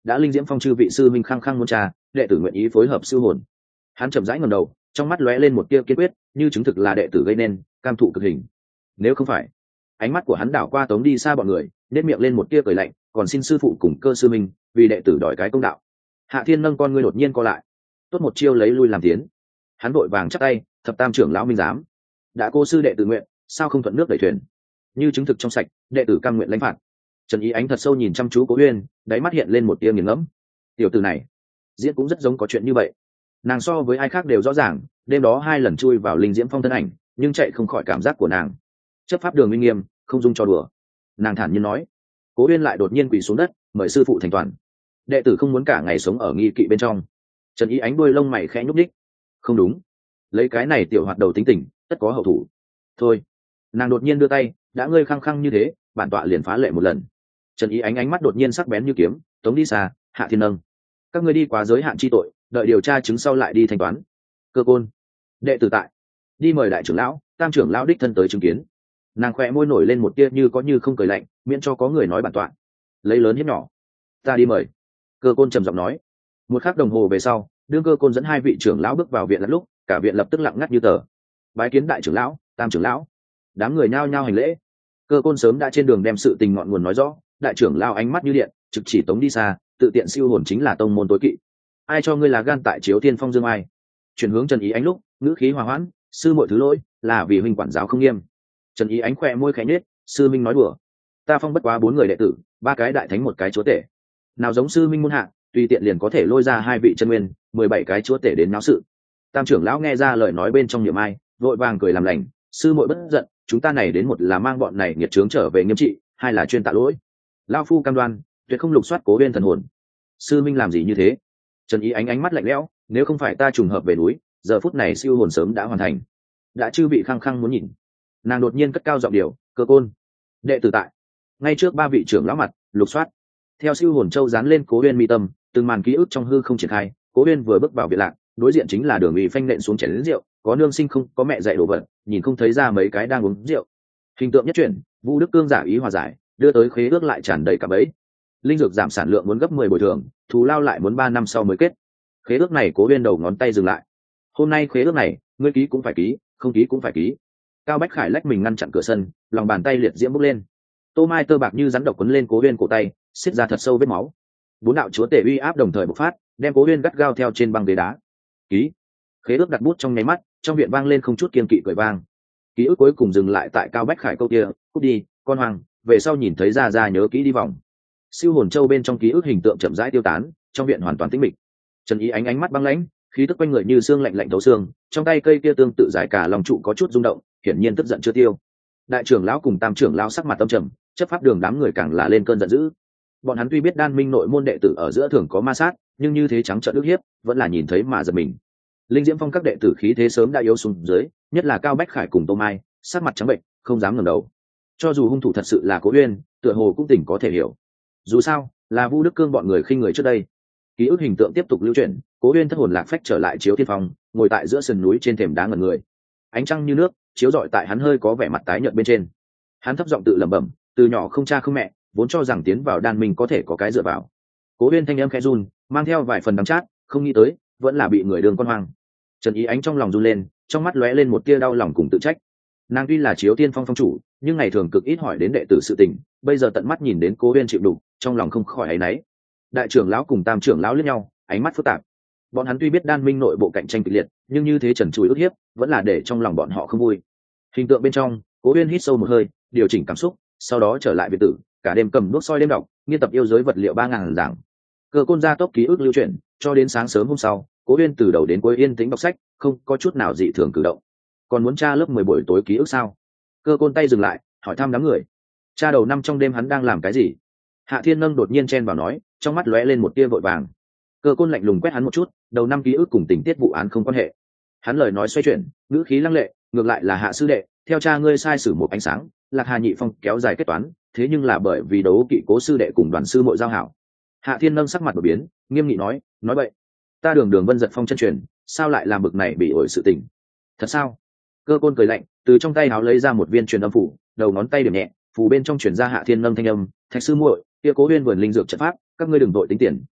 đã linh diễm phong chư vị sư minh khăng khăng muốn trà, đệ tử nguyện ý phối hợp siêu hồn. Hắn chậm rãi ngẩng đầu, trong mắt lóe lên một tia kiên quyết, như chứng thực là đệ tử gây nên, cam thụ cực hình. Nếu không phải, ánh mắt của hắn đảo qua Tống đi xa bọn người, nét miệng lên một tia cười lạnh, còn xin sư phụ cùng cơ sư minh vì đệ tử đòi cái công đạo. Hạ Thiên nâng con ngươi đột nhiên co lại, tốt một chiêu lấy lui làm tiến. Hắn vội vàng chắp tay, thập tam trưởng lão minh giám, đã cô sư đệ tự nguyện, sao không thuận nước đẩy thuyền, như chứng thực trong sạch, đệ tử cam nguyện lãnh phạt. Trần Ý Ánh thật sâu nhìn chăm chú Cố Uyên, đáy mắt hiện lên một tia nghiền ngẫm. Tiểu tử này diễn cũng rất giống có chuyện như vậy. Nàng so với ai khác đều rõ ràng, đêm đó hai lần chui vào linh diễm phong thân ảnh, nhưng chạy không khỏi cảm giác của nàng. Chấp pháp đường uy nghiêm, không dung cho đùa. Nàng thản nhiên nói. Cố Uyên lại đột nhiên quỳ xuống đất, mời sư phụ thành toàn. Đệ tử không muốn cả ngày sống ở nghi kỵ bên trong. Trần Ý Ánh đuôi lông mày khẽ nhúc nhích. Không đúng, lấy cái này tiểu hoạt đầu tính tình, tất có hậu thủ. Thôi. Nàng đột nhiên đưa tay, đã ngươi khăng khăng như thế, bản tọa liền phá lệ một lần. Trần Ý Ánh ánh mắt đột nhiên sắc bén như kiếm, Tống đi xa, Hạ Thiên nâng, các ngươi đi quá giới hạn chi tội, đợi điều tra chứng sau lại đi thanh toán. Cơ Côn, đệ tử tại, đi mời đại trưởng lão, tam trưởng lão đích thân tới chứng kiến. Nàng khỏe môi nổi lên một tia như có như không cười lạnh, miễn cho có người nói bản tọa lấy lớn hiếp nhỏ. Ta đi mời. Cơ Côn trầm giọng nói. Một khắc đồng hồ về sau, đương Cơ Côn dẫn hai vị trưởng lão bước vào viện lẫn lúc, cả viện lập tức lặng ngắt như tờ. Bái kiến đại trưởng lão, tam trưởng lão. Đám người nhao nhao hành lễ. Cơ Côn sớm đã trên đường đem sự tình ngọn nguồn nói rõ, đại trưởng lão ánh mắt như điện, trực chỉ Tống đi xa, tự tiện siêu hồn chính là tông môn tối kỵ. Ai cho ngươi là gan tại Chiếu Thiên Phong dương ai? Chuyển hướng Trần Ý Ánh lúc, ngữ khí hòa hoãn, sư muội thứ lỗi, là vì huynh quản giáo không nghiêm. Trần Ý Ánh khỏe môi khẽ nhếch, sư minh nói đùa. Ta phong bất quá bốn người đệ tử, ba cái đại thánh một cái chúa tể. Nào giống sư minh môn hạ, tùy tiện liền có thể lôi ra hai vị chân nguyên, mười bảy cái chúa tể đến náo sự. Tam trưởng lão nghe ra lời nói bên trong niệm ai, vội vàng cười làm lành, sư muội bất giận, chúng ta này đến một là mang bọn này nghiệt chướng trở về nghiêm trị, hai là chuyên tạ lỗi. Lão phu cam đoan, tuyệt không lục soát Cố Uyên thần hồn. Sư minh làm gì như thế? Trần Ý Ánh ánh mắt lạnh lẽo, nếu không phải ta trùng hợp về núi, giờ phút này siêu hồn sớm đã hoàn thành. Đã chư vị khăng khăng muốn nhìn. Nàng đột nhiên cất cao giọng điệu, Cơ Côn, đệ tử tại, ngay trước ba vị trưởng lão mặt, lục soát. Theo siêu hồn châu dán lên Cố Uyên mi tâm, từng màn ký ức trong hư không triển khai. Cố Uyên vừa bước vào viện lạc, đối diện chính là Đường Uy phanh nện xuống chén lớn rượu, có nương sinh không có mẹ dạy đồ vật, nhìn không thấy ra mấy cái đang uống rượu. Hình tượng nhất chuyển, Vũ Đức Cương giả ý hòa giải, đưa tới khế ước lại tràn đầy cả bẫy. Linh dược giảm sản lượng muốn gấp mười bồi thường, thù lao lại muốn ba năm sau mới kết. Khế ước này Cố Uyên đầu ngón tay dừng lại. Hôm nay khế ước này, ngươi ký cũng phải ký, không ký cũng phải ký. Cao Bách Khải lách mình ngăn chặn cửa sân, lòng bàn tay liệt diễm bốc lên. Tô Mai tơ bạc như rắn độc quấn lên Cố Uyên cổ tay, xiết ra thật sâu vết máu. Bốn đạo chúa tể uy áp đồng thời bộc phát, đem Cố Uyên gắt gao theo trên băng ghế đá. Ký. Khế ước đặt bút trong nháy mắt, trong viện vang lên không chút kiên kỵ cười vang. Ký ức cuối cùng dừng lại tại Cao Bách Khải câu kia, cút đi, con hoàng, về sau nhìn thấy ra ra nhớ kỹ đi vòng. Siêu hồn châu bên trong ký ức hình tượng chậm rãi tiêu tán, trong viện hoàn toàn tĩnh mịch. Trần Ý Ánh ánh mắt băng lãnh, khí tức quanh người như xương lạnh lạnh thấu xương, trong tay cây kia tương tự giải cả lòng trụ có chút rung động, hiển nhiên tức giận chưa tiêu. Đại trưởng lão cùng tam trưởng lão sắc mặt tâm trầm, chấp pháp đường đám người càng là lên cơn giận dữ. Bọn hắn tuy biết Đan Minh nội môn đệ tử ở giữa thường có ma sát, nhưng như thế trắng trợn ức hiếp, vẫn là nhìn thấy mà giật mình. Linh Diễm Phong các đệ tử khí thế sớm đã yếu xuống dưới, nhất là Cao Bách Khải cùng Tô Mai, sắc mặt trắng bệnh, không dám ngẩng đầu. Cho dù hung thủ thật sự là Cố Uyên, tựa hồ cũng tỉnh có thể hiểu. Dù sao, là Vu Đức Cương bọn người khinh người trước đây. Ký ức hình tượng tiếp tục lưu chuyển, Cố Uyên thất hồn lạc phách trở lại Chiếu Thiên Phong, ngồi tại giữa sườn núi trên thềm đá ngẩn người. Ánh trăng như nước chiếu rọi tại hắn hơi có vẻ mặt tái nhợt bên trên. Hắn thấp giọng tự lẩm bẩm, từ nhỏ không cha không mẹ, vốn cho rằng tiến vào Đan Minh có thể có cái dựa vào. Cố Uyên thanh âm khẽ run, mang theo vài phần đắng chát, không nghĩ tới, vẫn là bị người đường con hoang. Trần Ý Ánh trong lòng run lên, trong mắt lóe lên một tia đau lòng cùng tự trách. Nàng tuy là Chiếu Thiên Phong phong chủ, nhưng ngày thường cực ít hỏi đến đệ tử sự tình, bây giờ tận mắt nhìn đến Cố Uyên chịu đục, trong lòng không khỏi áy náy. Đại trưởng lão cùng tam trưởng lão liếc nhau, ánh mắt phức tạp. Bọn hắn tuy biết Đan Minh nội bộ cạnh tranh kịch liệt, nhưng như thế trần trụi ức hiếp, vẫn là để trong lòng bọn họ không vui. Hình tượng bên trong, Cố Uyên hít sâu một hơi, điều chỉnh cảm xúc, sau đó trở lại biệt tử, cả đêm cầm đuốc soi đêm đọc, nghiên tập yêu giới vật liệu ba ngàn giảng. Cơ Côn gia tốc ký ức lưu chuyển, cho đến sáng sớm hôm sau, Cố Uyên từ đầu đến cuối yên tĩnh đọc sách, không có chút nào dị thường cử động. Còn muốn tra lớp mười buổi tối ký ức sao? Cơ Côn tay dừng lại, hỏi thăm đám người. Tra đầu năm trong đêm hắn đang làm cái gì? Hạ Thiên Nâng đột nhiên chen vào nói, trong mắt lóe lên một tia vội vàng. Cơ Côn lạnh lùng quét hắn một chút, đầu năm ký ức cùng tình tiết vụ án không quan hệ. Hắn lời nói xoay chuyển, ngữ khí lăng lệ, ngược lại là Hạ sư đệ, theo cha ngươi sai sử một ánh sáng, Lạc Hà Nhị Phong kéo dài kết toán, thế nhưng là bởi vì đấu kỵ Cố sư đệ cùng đoàn sư muội giao hảo. Hạ Thiên Nâng sắc mặt đổi biến, nghiêm nghị nói, nói vậy, ta Đường Đường Vân Giật Phong chân truyền, sao lại làm bực này bị ổi sự tình? Thật sao? Cơ Côn cười lạnh, từ trong tay áo lấy ra một viên truyền âm phủ, đầu ngón tay điểm nhẹ, phủ bên trong truyền ra Hạ Thiên Nâng thanh âm, Thạch sư muội, kia Cố Uyên vườn linh dược trận pháp, các ngươi đừng vội tính tiền,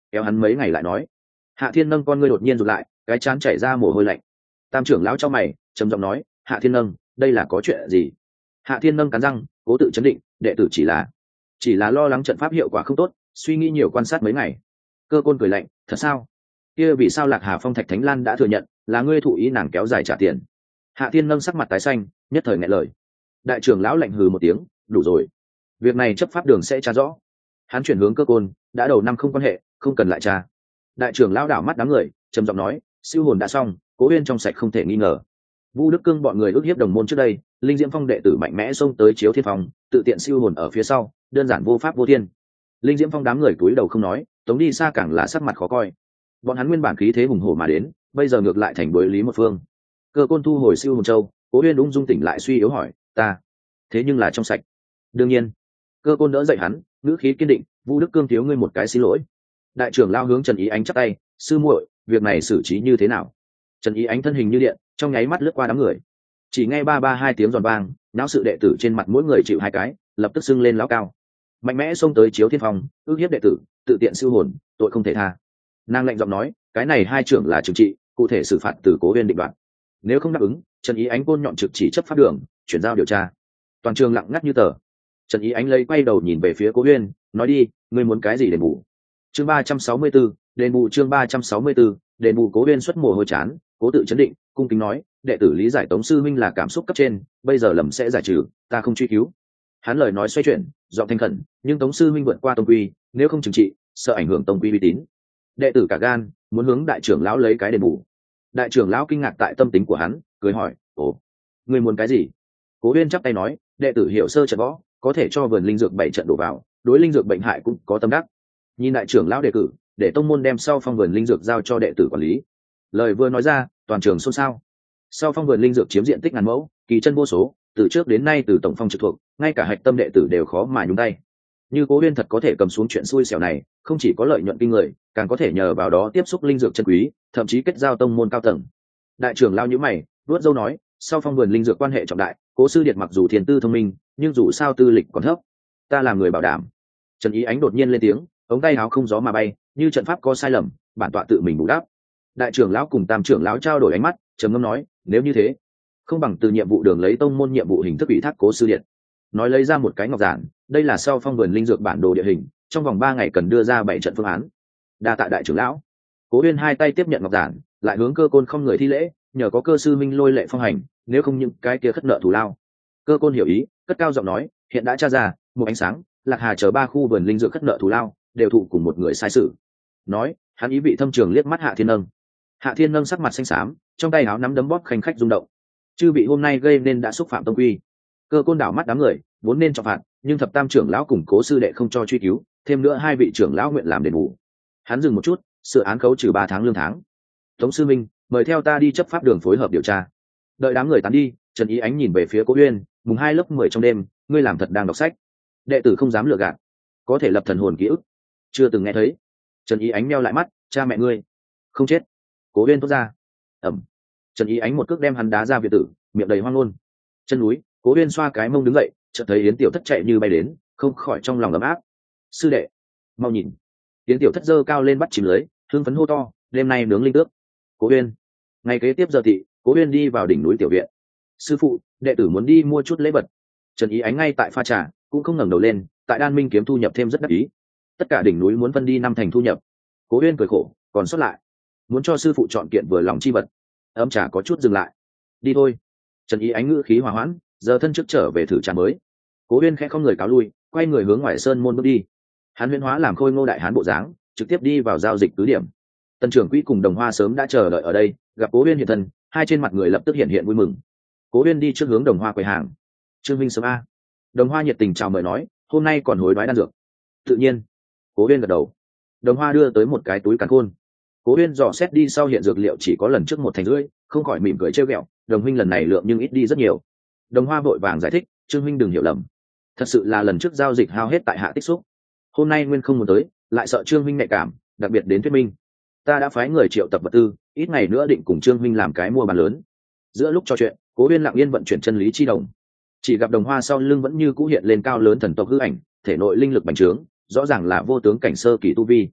kéo hắn mấy ngày lại nói. Hạ Thiên Nâng con ngươi đột nhiên rụt lại, cái chán chảy ra mồ hôi lạnh. Tam trưởng lão trong mày trầm giọng nói, Hạ Thiên Nâng, đây là có chuyện gì? Hạ Thiên Nâng cắn răng cố tự chấn định, đệ tử chỉ là chỉ là lo lắng trận pháp hiệu quả không tốt, suy nghĩ nhiều quan sát mấy ngày. Cơ Côn cười lạnh, thật sao? Kia vì sao Lạc Hà Phong Thạch Thánh Lan đã thừa nhận là ngươi thụ ý nàng kéo dài trả tiền? Hạ Thiên Nâng sắc mặt tái xanh, nhất thời nghẹn lời. Đại trưởng lão lạnh hừ một tiếng, đủ rồi, việc này chấp pháp đường sẽ tra rõ. Hắn chuyển hướng Cơ Côn, đã đầu năm không quan hệ, không cần lại tra. Đại trưởng lão đảo mắt đám người trầm giọng nói, siêu hồn đã xong, Cố Uyên trong sạch không thể nghi ngờ. Vu Đức Cương bọn người ước hiếp đồng môn trước đây, Linh Diễm Phong đệ tử mạnh mẽ xông tới Chiếu Thiên Phong, tự tiện siêu hồn ở phía sau, đơn giản vô pháp vô thiên. Linh Diễm Phong đám người cúi đầu không nói, tống đi xa càng là sắc mặt khó coi. Bọn hắn nguyên bản khí thế hùng hổ mà đến, bây giờ ngược lại thành đối lý một phương. Cơ Côn thu hồi siêu hồn châu, Cố Uyên ung dung tỉnh lại suy yếu hỏi, ta thế nhưng là trong sạch. Đương nhiên. Cơ Côn đỡ dậy hắn, ngữ khí kiên định, Vu Đức Cương thiếu ngươi một cái xin lỗi. Đại trưởng lao hướng Trần Ý Ánh chắp tay, sư muội, việc này xử trí như thế nào? Trần Ý Ánh thân hình như điện, trong nháy mắt lướt qua đám người, chỉ nghe ba ba hai tiếng giòn vang, náo sự đệ tử trên mặt mỗi người chịu hai cái, lập tức sưng lên lão cao, mạnh mẽ xông tới Chiếu Thiên Phong, ước hiếp đệ tử, tự tiện siêu hồn, tội không thể tha. Nàng lạnh giọng nói, cái này hai trưởng là trừng trị, cụ thể xử phạt từ Cố Uyên định đoạt. Nếu không đáp ứng, Trần Ý Ánh côn nhọn trực chỉ chấp pháp đường, chuyển giao điều tra. Toàn trường lặng ngắt như tờ. Trần Ý Ánh lấy quay đầu nhìn về phía Cố Uyên, nói đi, ngươi muốn cái gì đền bù? Chương ba trăm sáu mươi 34, đền bù chương ba trăm sáu mươi 34, đền bù. Cố Uyên xuất mồ hôi chán, cố tự chấn định, cung kính nói, đệ tử lý giải Tống sư minh là cảm xúc cấp trên, bây giờ lầm sẽ giải trừ, ta không truy cứu. Hắn lời nói xoay chuyển, giọng thanh khẩn, nhưng Tống sư minh vượt qua tông quy, nếu không trừng trị, sợ ảnh hưởng tông quy uy tín. Đệ tử cả gan, muốn hướng đại trưởng lão lấy cái đền bù. Đại trưởng lão kinh ngạc tại tâm tính của hắn, cười hỏi, ồ, ngươi muốn cái gì? Cố Uyên chắp tay nói, đệ tử hiểu sơ trận võ, có thể cho vườn linh dược bảy trận đổ vào, đối linh dược bệnh hại cũng có tâm đắc. Nhìn đại trưởng lão đề cử, để tông môn đem sau phong vườn linh dược giao cho đệ tử quản lý. Lời vừa nói ra, toàn trường xôn xao. Sau phong vườn linh dược chiếm diện tích ngàn mẫu, kỳ chân vô số, từ trước đến nay từ tổng phong trực thuộc, ngay cả hạch tâm đệ tử đều khó mà nhúng tay. Như Cố Uyên thật có thể cầm xuống chuyện xui xẻo này, không chỉ có lợi nhuận kinh người, càng có thể nhờ vào đó tiếp xúc linh dược chân quý, thậm chí kết giao tông môn cao tầng. Đại trưởng lão nhíu mày, vuốt râu nói, sau phong vườn linh dược quan hệ trọng đại, Cố sư điệt mặc dù thiên tư thông minh, nhưng dù sao tư lịch còn thấp, ta làm người bảo đảm. Trần Ý Ánh đột nhiên lên tiếng, ống tay áo không gió mà bay, như trận pháp có sai lầm, bản tọa tự mình bù đắp. Đại trưởng lão cùng tam trưởng lão trao đổi ánh mắt, trầm ngâm nói, nếu như thế, không bằng từ nhiệm vụ đường lấy tông môn nhiệm vụ hình thức ủy thác Cố sư điện. Nói lấy ra một cái ngọc giản, đây là sau phong vườn linh dược bản đồ địa hình, trong vòng ba ngày cần đưa ra bảy trận phương án. Đa tạ đại trưởng lão. Cố Uyên hai tay tiếp nhận ngọc giản, lại hướng Cơ Côn không người thi lễ, nhờ có cơ sư minh lôi lệ phong hành, nếu không những cái kia khất nợ thù lao. Cơ Côn hiểu ý, cất cao giọng nói, hiện đã tra ra, một ánh sáng, Lạc Hà chờ ba khu vườn linh dược khất nợ thù lao, đều thụ cùng một người sai sự. Nói, hắn ý vị thâm trường liếc mắt Hạ Thiên Nâng. Hạ Thiên Nâng sắc mặt xanh xám, trong tay áo nắm đấm bóp khanh khách rung động. Chư bị hôm nay gây nên đã xúc phạm tông quy. Cơ Côn đảo mắt đám người, vốn nên trọng phạt, nhưng thập tam trưởng lão cùng Cố sư đệ không cho truy cứu, thêm nữa hai vị trưởng lão nguyện làm đền bù. Hắn dừng một chút, sự án khấu trừ ba tháng lương tháng. Tống sư minh, mời theo ta đi chấp pháp đường phối hợp điều tra. Đợi đám người tán đi, Trần Ý Ánh nhìn về phía Cố Uyên, mùng hai lớp mười trong đêm, ngươi làm thật đang đọc sách. Đệ tử không dám lừa gạt, có thể lập thần hồn ký ức, chưa từng nghe thấy. Trần Ý Ánh meo lại mắt, cha mẹ ngươi không chết. Cố Uyên thốt ra. Ẩm. Trần Ý Ánh một cước đem hắn đá ra viện tử, miệng đầy hoang ngôn. Chân núi, Cố Uyên xoa cái mông đứng dậy, chợt thấy Yến Tiểu Thất chạy như bay đến, không khỏi trong lòng ấm áp. Sư đệ, mau nhìn. Yến Tiểu Thất giơ cao lên bắt chìm lưới, hưng phấn hô to, đêm nay nướng linh tước. Cố Uyên. Ngày kế tiếp giờ thị, Cố Uyên đi vào đỉnh núi tiểu viện. Sư phụ, đệ tử muốn đi mua chút lễ vật. Trần Ý Ánh ngay tại pha trà, cũng không ngẩng đầu lên, tại Đan Minh kiếm thu nhập thêm rất đắc ý. Tất cả đỉnh núi muốn phân đi năm thành thu nhập. Cố Uyên cười khổ, còn sót lại, muốn cho sư phụ chọn kiện vừa lòng chi vật. Ấm trà có chút dừng lại. Đi thôi. Trần Ý Ánh ngữ khí hòa hoãn, giờ thân trước trở về thử trà mới. Cố Uyên khẽ không người cáo lui, quay người hướng ngoài sơn môn bước đi. Hắn huyễn hóa làm khôi ngô đại hán bộ dáng, trực tiếp đi vào giao dịch cứ điểm. Tần trưởng quỹ cùng Đồng Hoa sớm đã chờ đợi ở đây, gặp Cố Uyên hiện thân, hai trên mặt người lập tức hiện hiện vui mừng. Cố Uyên đi trước hướng Đồng Hoa quầy hàng. Trương Minh sớm a. Đồng Hoa nhiệt tình chào mời nói, hôm nay còn hối đoái đan dược. Tự nhiên. Cố Uyên gật đầu. Đồng Hoa đưa tới một cái túi càn khôn. Cố Uyên dò xét đi sau hiện dược liệu chỉ có lần trước một thành rưỡi, không khỏi mỉm cười trêu ghẹo, Đồng huynh lần này lượng nhưng ít đi rất nhiều. Đồng Hoa vội vàng giải thích, Trương huynh đừng hiểu lầm, thật sự là lần trước giao dịch hao hết tại hạ tích xúc, hôm nay nguyên không muốn tới, lại sợ Trương huynh nhạy cảm, đặc biệt đến thuyết minh. Ta đã phái người triệu tập vật tư, ít ngày nữa định cùng Trương huynh làm cái mua bán lớn. Giữa lúc trò chuyện, Cố Uyên lặng yên vận chuyển chân lý chi đồng, chỉ gặp Đồng Hoa sau lưng vẫn như cũ hiện lên cao lớn thần tộc hư ảnh, thể nội linh lực bành trướng, rõ ràng là vô tướng cảnh sơ kỳ tu vi.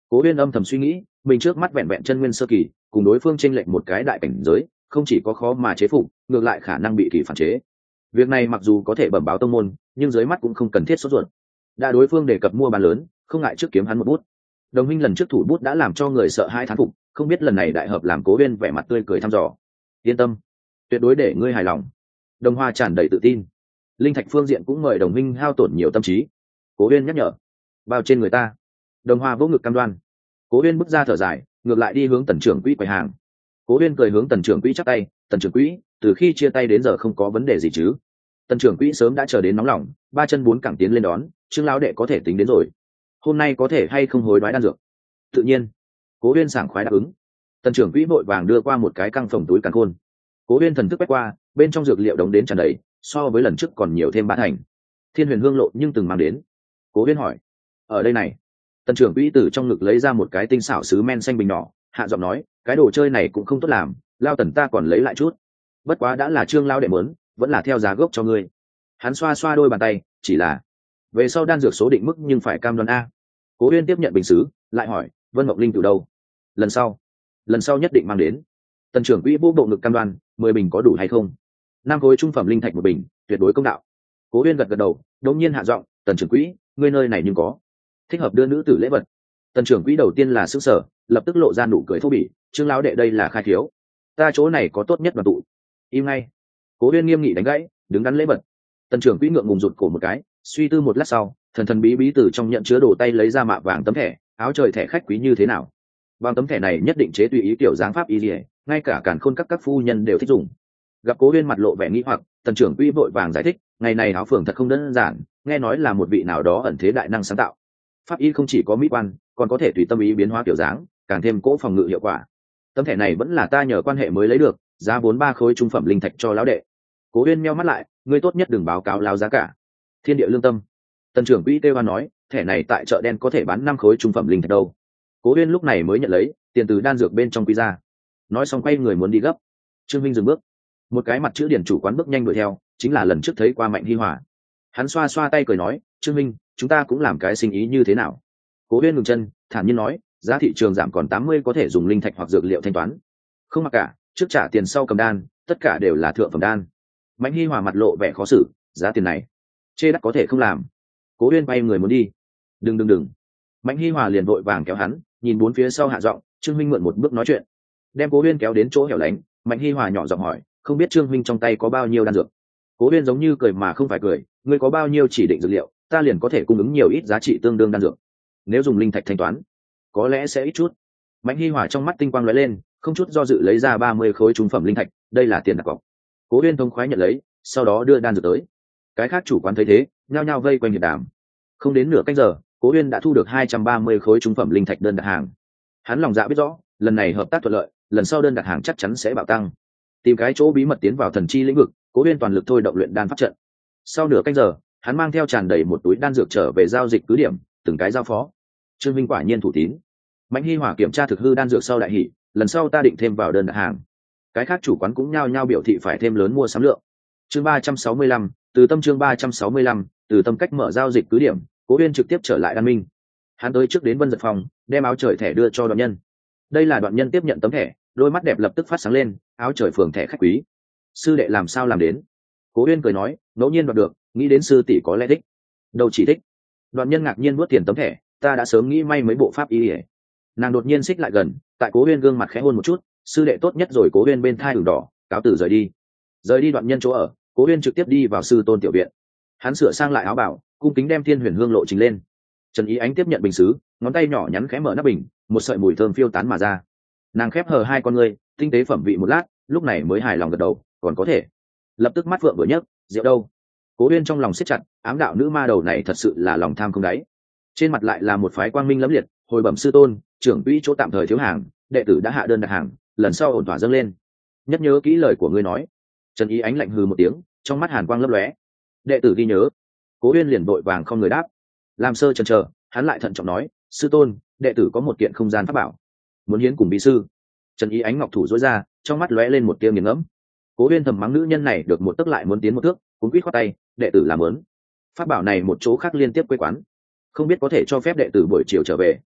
Cố Uyên âm thầm suy nghĩ, mình trước mắt vẹn vẹn chân nguyên sơ kỳ, cùng đối phương chênh lệch một cái đại cảnh giới, không chỉ có khó mà chế phục, ngược lại khả năng bị kỳ phản chế. Việc này mặc dù có thể bẩm báo tông môn, nhưng dưới mắt cũng không cần thiết sốt ruột. Đã đối phương đề cập mua bán lớn, không ngại trước kiếm hắn một bút. Đồng minh lần trước thủ bút đã làm cho người sợ hai thán phục, không biết lần này đại hợp làm Cố Uyên vẻ mặt tươi cười thăm dò. Yên tâm, tuyệt đối để ngươi hài lòng. Đồng Hoa tràn đầy tự tin. Linh thạch phương diện cũng mời đồng minh hao tổn nhiều tâm trí. Cố Uyên nhắc nhở. Bao trên người ta. Đồng Hoa vỗ ngực cam đoan. Cố Uyên bước ra thở dài, ngược lại đi hướng tần trưởng quỹ quầy hàng. Cố Uyên cười hướng tần trưởng quỹ chắp tay, tần trưởng quỹ, từ khi chia tay đến giờ không có vấn đề gì chứ? Tần trưởng quỹ sớm đã chờ đến nóng lòng, ba chân bốn cẳng tiến lên đón, Trương lão đệ có thể tính đến rồi. Hôm nay có thể hay không hối đoái đan dược? Tự nhiên. Cố Uyên sảng khoái đáp ứng. Tần trưởng quỹ vội vàng đưa qua một cái căng phồng túi càn khôn. Cố Uyên thần thức quét qua, bên trong dược liệu đống đến tràn đầy, so với lần trước còn nhiều thêm ba thành. Thiên Huyền Hương lộ nhưng từng mang đến. Cố Uyên hỏi, ở đây này. Tần trưởng quỹ từ trong ngực lấy ra một cái tinh xảo sứ men xanh bình nhỏ, hạ giọng nói, cái đồ chơi này cũng không tốt làm, lao tần ta còn lấy lại chút. Bất quá đã là Trương lao đệ muốn, vẫn là theo giá gốc cho ngươi. Hắn xoa xoa đôi bàn tay, chỉ là về sau đan dược số định mức nhưng phải cam đoan a. Cố Uyên tiếp nhận bình sứ, lại hỏi, Vân Mộng Linh từ đâu? Lần sau, lần sau nhất định mang đến. Tần trưởng quỹ vô bộ ngực cam đoan, mười bình có đủ hay không? Năm khối trung phẩm linh thạch một bình, tuyệt đối công đạo. Cố Uyên gật gật đầu, đột nhiên hạ giọng, Tần trưởng quỹ, ngươi nơi này nhưng có thích hợp đưa nữ tử lễ vật. Tần trưởng quỹ đầu tiên là sững sờ, lập tức lộ ra nụ cười thô bỉ, Trương lão đệ đây là khai thiếu. Ta chỗ này có tốt nhất đoàn tụ. Im ngay. Cố Uyên nghiêm nghị đánh gãy, đứng đắn lễ vật. Tần trưởng quỹ ngượng ngùng rụt cổ một cái, suy tư một lát sau, thần thần bí bí từ trong nhận chứa đồ tay lấy ra mạ vàng tấm thẻ, áo trời thẻ khách quý như thế nào? Bằng tấm thẻ này nhất định chế tùy ý kiểu dáng pháp y liễu, ngay cả càn khôn các các phu nhân đều thích dùng. Gặp Cố Uyên mặt lộ vẻ nghi hoặc, tần trưởng quỹ vội vàng giải thích, ngày này áo phường thật không đơn giản, nghe nói là một vị nào đó ẩn thế đại năng sáng tạo. Pháp y không chỉ có mỹ quan, còn có thể tùy tâm ý biến hóa kiểu dáng, càng thêm cỗ phòng ngự hiệu quả. Tấm thẻ này vẫn là ta nhờ quan hệ mới lấy được, giá vốn ba khối trung phẩm linh thạch cho lão đệ. Cố Uyên meo mắt lại, ngươi tốt nhất đừng báo cáo lão giá cả. Thiên địa lương tâm. Tần trưởng quỹ Tê Hoa nói, thẻ này tại chợ đen có thể bán năm khối trung phẩm linh thạch đâu. Cố Uyên lúc này mới nhận lấy, tiền từ đan dược bên trong quy ra. Nói xong quay người muốn đi gấp. Trương Minh dừng bước. Một cái mặt chữ điển chủ quán bước nhanh đuổi theo, chính là lần trước thấy qua Mạnh Hi Hòa. Hắn xoa xoa tay cười nói, Trương Minh, chúng ta cũng làm cái sinh ý như thế nào? Cố Uyên ngừng chân, thản nhiên nói, giá thị trường giảm còn tám mươi có thể dùng linh thạch hoặc dược liệu thanh toán. Không mặc cả, trước trả tiền sau cầm đan, tất cả đều là thượng phẩm đan. Mạnh Hi Hòa mặt lộ vẻ khó xử, giá tiền này chê đắt có thể không làm. Cố Uyên bay người muốn đi. Đừng đừng đừng. Mạnh Hi Hòa liền vội vàng kéo hắn, nhìn bốn phía sau hạ giọng, Trương Minh mượn một bước nói chuyện. Đem Cố Uyên kéo đến chỗ hẻo lánh, Mạnh Hi Hòa nhỏ giọng hỏi, không biết Trương Minh trong tay có bao nhiêu đan dược? Cố Uyên giống như cười mà không phải cười, ngươi có bao nhiêu chỉ định dược liệu, ta liền có thể cung ứng nhiều ít giá trị tương đương đan dược. Nếu dùng linh thạch thanh toán, có lẽ sẽ ít chút. Mạnh Hi Hòa trong mắt tinh quang lóe lên, không chút do dự lấy ra ba mươi khối trung phẩm linh thạch, đây là tiền đặt cọc. Cố Uyên thông khoái nhận lấy, sau đó đưa đan dược tới. Cái khác chủ quán thấy thế, nhao nhao vây quanh hiệp đàm. Không đến nửa canh giờ, Cố Uyên đã thu được hai trăm ba mươi khối trung phẩm linh thạch đơn đặt hàng. Hắn lòng dạ biết rõ, lần này hợp tác thuận lợi, lần sau đơn đặt hàng chắc chắn sẽ bạo tăng. Tìm cái chỗ bí mật tiến vào thần chi lĩnh vực, Cố Uyên toàn lực thôi động luyện đan pháp trận. Sau nửa canh giờ, hắn mang theo tràn đầy một túi đan dược trở về giao dịch cứ điểm, từng cái giao phó. Trương Minh quả nhiên thủ tín. Mạnh Hi Hòa kiểm tra thực hư đan dược sau đại hỉ, lần sau ta định thêm vào đơn đặt hàng. Cái khác chủ quán cũng nhao nhao biểu thị phải thêm lớn mua sắm lượng. Chương ba trăm sáu mươi lăm, từ tâm chương ba trăm sáu mươi lăm, từ tâm cách mở giao dịch cứ điểm, Cố Uyên trực tiếp trở lại Đan Minh. Hắn tới trước đến Vân Giật phòng, đem áo trời thẻ đưa cho Đoạn Nhân. Đây là Đoạn Nhân tiếp nhận tấm thẻ, đôi mắt đẹp lập tức phát sáng lên, áo trời phường thẻ khách quý. Sư đệ làm sao làm đến? Cố Uyên cười nói, ngẫu nhiên đoạt được, nghĩ đến sư tỷ có lẽ thích. Đâu chỉ thích. Đoạn Nhân ngạc nhiên nuốt tiền tấm thẻ, ta đã sớm nghĩ may mấy bộ pháp y. Nàng đột nhiên xích lại gần, tại Cố Uyên gương mặt khẽ hôn một chút, sư đệ tốt nhất rồi. Cố Uyên bên thai ửng đỏ, cáo từ rời đi. Rời đi Đoạn Nhân chỗ ở, Cố Uyên trực tiếp đi vào sư tôn tiểu viện. Hắn sửa sang lại áo bảo, cung kính đem Thiên Huyền Hương lộ trình lên. Trần Ý Ánh tiếp nhận bình sứ, ngón tay nhỏ nhắn khẽ mở nắp bình, một sợi mùi thơm phiêu tán mà ra. Nàng khép hờ hai con ngươi, tinh tế phẩm vị một lát, lúc này mới hài lòng gật đầu, còn có thể. Lập tức mắt vượng vừa nhấc, rượu đâu? Cố Uyên trong lòng siết chặt, ám đạo nữ ma đầu này thật sự là lòng tham không đáy. Trên mặt lại là một phái quang minh lẫm liệt, hồi bẩm sư tôn, trưởng quỹ chỗ tạm thời thiếu hàng, đệ tử đã hạ đơn đặt hàng, lần sau ổn thỏa dâng lên. Nhất nhớ kỹ lời của ngươi nói. Trần Ý Ánh lạnh hừ một tiếng, trong mắt hàn quang lấp lóe. Đệ tử ghi nhớ. Cố Uyên liền vội vàng không người đáp. Làm sơ chần chờ, hắn lại thận trọng nói, sư tôn, đệ tử có một kiện không gian pháp bảo, muốn hiến cùng bí sư. Trần Ý Ánh ngọc thủ dối ra, trong mắt lóe lên một tia nghiền ngẫm. Cố Uyên thầm mắng nữ nhân này được một tấc lại muốn tiến một thước, cuống quýt khoát tay, đệ tử làm lớn. Pháp bảo này một chỗ khác liên tiếp quê quán, không biết có thể cho phép đệ tử buổi chiều trở về,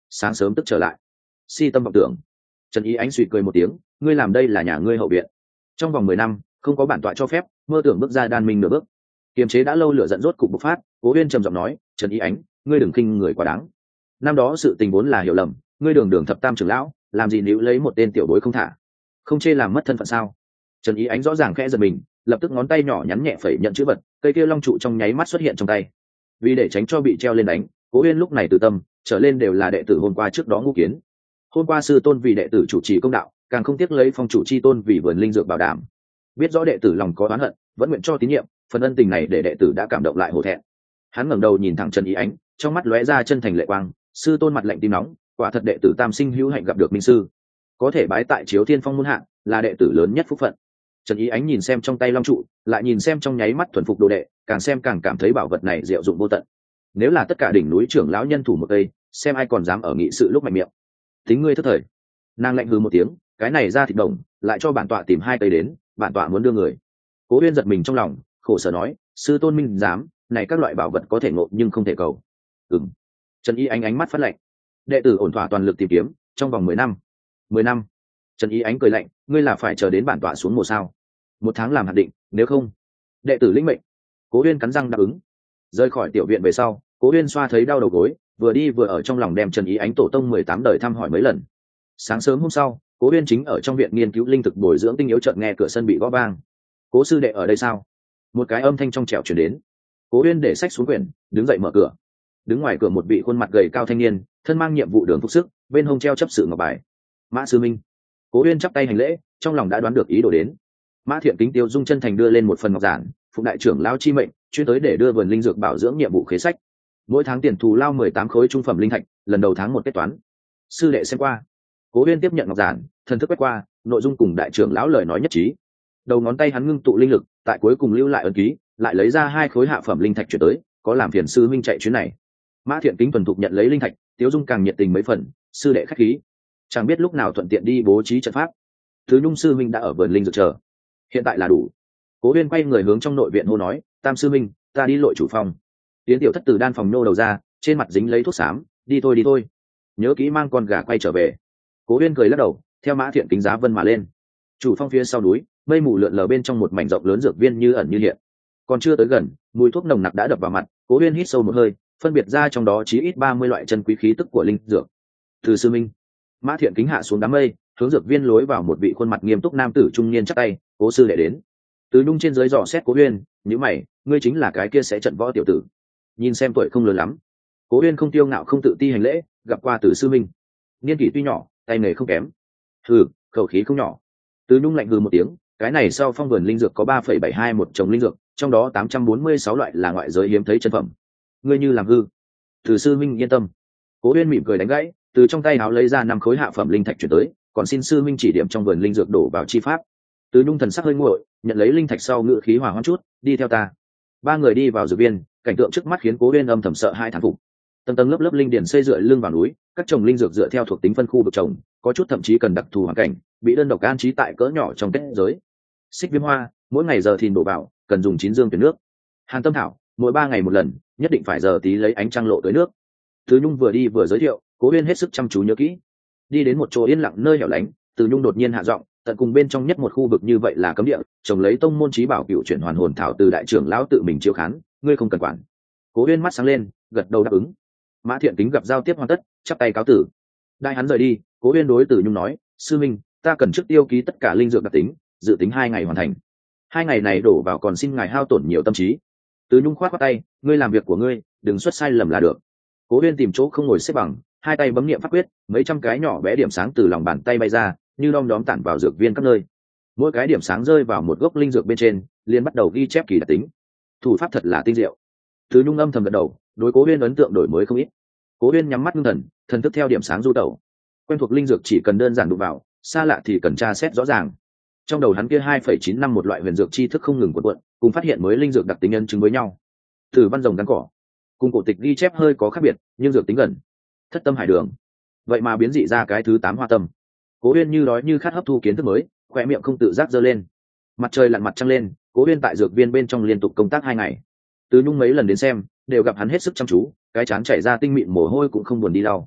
sáng sớm tức trở lại. Si tâm vọng tưởng. Trần Ý Ánh suy cười một tiếng, ngươi làm đây là nhà ngươi hậu viện. Trong vòng mười năm, không có bản tọa cho phép, mơ tưởng bước ra đan minh nửa bước. Kiềm chế đã lâu lửa giận rốt cục bộc phát, Cố Uyên trầm giọng nói, Trần Ý Ánh, ngươi đừng khinh người quá đáng. Năm đó sự tình vốn là hiểu lầm, ngươi đường đường thập tam trưởng lão, làm gì níu lấy một tên tiểu bối không thả, không chê làm mất thân phận sao? Trần Ý Ánh rõ ràng khẽ giật mình, lập tức ngón tay nhỏ nhắn nhẹ phẩy nhận chữ vật, cây kia long trụ trong nháy mắt xuất hiện trong tay. Vì để tránh cho bị treo lên đánh, Cố Uyên lúc này từ tâm trở lên đều là đệ tử hôm qua trước đó ngũ kiến. Hôm qua sư tôn vì đệ tử chủ trì công đạo, càng không tiếc lấy phong chủ chi tôn vì vườn linh dược bảo đảm. Biết rõ đệ tử lòng có oán hận, vẫn nguyện cho tín nhiệm, phần ân tình này để đệ tử đã cảm động lại hổ thẹn. Hắn ngẩng đầu nhìn thẳng Trần Ý Ánh, trong mắt lóe ra chân thành lệ quang, sư tôn mặt lạnh tim nóng, quả thật đệ tử tam sinh hữu hạnh gặp được minh sư, có thể bái tại Chiếu Thiên Phong môn hạ, là đệ tử lớn nhất phúc phận. Trần Ý Ánh nhìn xem trong tay long trụ, lại nhìn xem trong nháy mắt thuần phục đồ đệ, càng xem càng cảm thấy bảo vật này diệu dụng vô tận. Nếu là tất cả đỉnh núi trưởng lão nhân thủ một cây, xem ai còn dám ở nghị sự lúc mạnh miệng. Tính ngươi thất thời. Nàng lạnh hừ một tiếng, cái này ra thịt đồng, lại cho bản tọa tìm hai cây đến, bản tọa muốn đưa người. Cố Uyên giật mình trong lòng, khổ sở nói, sư tôn minh dám, này các loại bảo vật có thể ngộ nhưng không thể cầu. Ừm. Trần Ý Ánh ánh mắt phát lạnh. Đệ tử ổn thỏa toàn lực tìm kiếm, trong vòng mười năm. Mười năm. Trần Ý Ánh cười lạnh, ngươi là phải chờ đến bản tọa xuống mùa sao? Một tháng làm hạt định, nếu không, đệ tử lĩnh mệnh. Cố Uyên cắn răng đáp ứng. Rời khỏi tiểu viện về sau, Cố Uyên xoa thấy đau đầu gối, vừa đi vừa ở trong lòng đem Trần Ý Ánh tổ tông mười tám đời thăm hỏi mấy lần. Sáng sớm hôm sau, Cố Uyên chính ở trong viện nghiên cứu linh thực bồi dưỡng tinh yếu, chợt nghe cửa sân bị gõ vang. Cố sư đệ ở đây sao? Một cái âm thanh trong trẻo truyền đến. Cố Uyên để sách xuống quyển, đứng dậy mở cửa. Đứng ngoài cửa một vị khuôn mặt gầy cao thanh niên, thân mang nhiệm vụ đường phục sức, bên hông treo chấp sự ngọc bài. Mã sư minh. Cố Uyên chắp tay hành lễ, trong lòng đã đoán được ý đồ đến. Mã Thiện Kính tiêu dung chân thành đưa lên một phần ngọc giản, phụng đại trưởng lão chi mệnh, chuyên tới để đưa vườn linh dược bảo dưỡng nhiệm vụ khế sách. Mỗi tháng tiền thù lao mười tám khối trung phẩm linh thạch, lần đầu tháng một kết toán. Sư đệ xem qua. Cố Uyên tiếp nhận ngọc giản, thần thức quét qua, nội dung cùng đại trưởng lão lời nói nhất trí. Đầu ngón tay hắn ngưng tụ linh lực, tại cuối cùng lưu lại ấn ký, lại lấy ra hai khối hạ phẩm linh thạch chuyển tới, có làm phiền sư minh chạy chuyến này. Mã Thiện Kính thuần thục nhận lấy linh thạch, Tiếu Dung càng nhiệt tình mấy phần, sư đệ khách khí, chẳng biết lúc nào thuận tiện đi bố trí trận pháp. Thứ Nhung sư minh đã ở vườn linh dược chờ, hiện tại là đủ. Cố Uyên quay người hướng trong nội viện hô nói, Tam sư minh, ta đi lội chủ phòng. Tiến tiểu thất từ đan phòng nô đầu ra, trên mặt dính lấy thuốc xám, đi thôi đi thôi, nhớ kỹ mang con gà quay trở về. Cố Uyên cười lắc đầu, theo Mã Thiện Kính giá vân mà lên. Chủ phong phía sau núi, mây mù lượn lờ bên trong một mảnh rộng lớn dược viên như ẩn như hiện. Còn chưa tới gần, mùi thuốc nồng nặc đã đập vào mặt. Cố Uyên hít sâu một hơi, phân biệt ra trong đó chí ít ba mươi loại chân quý khí tức của linh dược. Từ sư minh. Mã Thiện Kính hạ xuống đám mây, hướng dược viên lối vào một vị khuôn mặt nghiêm túc nam tử trung niên chắp tay, Cố sư đệ đến. Từ Nhung trên dưới dò xét Cố Uyên, nhíu mày, ngươi chính là cái kia sẽ trận võ tiểu tử. Nhìn xem tuổi không lớn lắm. Cố Uyên không tiêu ngạo không tự ti hành lễ, gặp qua Từ sư minh. Niên kỷ tuy nhỏ, tay nghề không kém. Hừ, khẩu khí không nhỏ. Từ Nhung lạnh hừ một tiếng, cái này sau phong vườn linh dược có ba phẩy bảy hai một chồng linh dược, trong đó tám trăm bốn mươi sáu loại là ngoại giới hiếm thấy chân phẩm. Ngươi như làm hư. Từ sư minh yên tâm. Cố Uyên mỉm cười đánh gãy, từ trong tay áo lấy ra năm khối hạ phẩm linh thạch chuyển tới, còn xin sư minh chỉ điểm trong vườn linh dược đổ vào chi pháp. Từ Nhung thần sắc hơi nguội, nhận lấy linh thạch sau ngự khí hòa hoãn chút, đi theo ta. Ba người đi vào dược viên, cảnh tượng trước mắt khiến Cố Uyên âm thầm sợ hai thán phục. Tầng tầng lớp lớp linh điển xây dựa lưng vào núi, các trồng linh dược dựa theo thuộc tính phân khu vực trồng, có chút thậm chí cần đặc thù hoàn cảnh, bị đơn độc an trí tại cỡ nhỏ trong kết giới. Xích viêm hoa, mỗi ngày giờ thìn đổ vào, cần dùng chín dương tuyển nước. Hàn tâm thảo, mỗi ba ngày một lần, nhất định phải giờ tí lấy ánh trăng lộ tới nước. Từ Nhung vừa đi vừa giới thiệu, Cố Uyên hết sức chăm chú nhớ kỹ. Đi đến một chỗ yên lặng nơi hẻo lánh, Từ Nhung đột nhiên hạ giọng, tận cùng bên trong nhất một khu vực như vậy là cấm địa, trồng lấy tông môn chí bảo cựu chuyển hoàn hồn thảo từ đại trưởng lão tự mình chiếu khán, ngươi không cần quản. Cố Uyên mắt sáng lên, gật đầu đáp ứng. Mã Thiện Kính gặp giao tiếp hoàn tất, chắp tay cáo tử. Đại hắn rời đi, Cố Uyên đối Từ Nhung nói, sư minh, ta cần trước tiêu ký tất cả linh dược đặc tính, dự tính hai ngày hoàn thành. Hai ngày này đổ vào còn xin ngài hao tổn nhiều tâm trí. Từ Nhung khoát khoát tay, ngươi làm việc của ngươi, đừng xuất sai lầm là được. Cố Uyên tìm chỗ không ngồi xếp bằng, hai tay bấm niệm pháp quyết, mấy trăm cái nhỏ bé điểm sáng từ lòng bàn tay bay ra, như đom đóm tản vào dược viên các nơi. Mỗi cái điểm sáng rơi vào một gốc linh dược bên trên, liền bắt đầu ghi chép kỳ đặc tính. Thủ pháp thật là tinh diệu. Từ Nhung âm thầm gật đầu, đối Cố Uyên ấn tượng đổi mới không ít. Cố Uyên nhắm mắt ngưng thần, thần thức theo điểm sáng du tẩu. Quen thuộc linh dược chỉ cần đơn giản đụng vào, xa lạ thì cần tra xét rõ ràng. Trong đầu hắn kia hai phẩy chín năm một loại huyền dược tri thức không ngừng cuộn cuộn, cùng phát hiện mới linh dược đặc tính nhân chứng với nhau. Từ văn rồng gắn cỏ, cùng cổ tịch ghi chép hơi có khác biệt, nhưng dược tính gần. Thất tâm hải đường, vậy mà biến dị ra cái thứ tám hoa tâm. Cố Uyên như đói như khát hấp thu kiến thức mới, khóe miệng không tự giác giơ lên. Mặt trời lặn mặt trăng lên, Cố Uyên tại dược viên bên trong liên tục công tác hai ngày. Từ Nhung mấy lần đến xem, đều gặp hắn hết sức chăm chú, cái chán chảy ra tinh mịn mồ hôi cũng không buồn đi lau.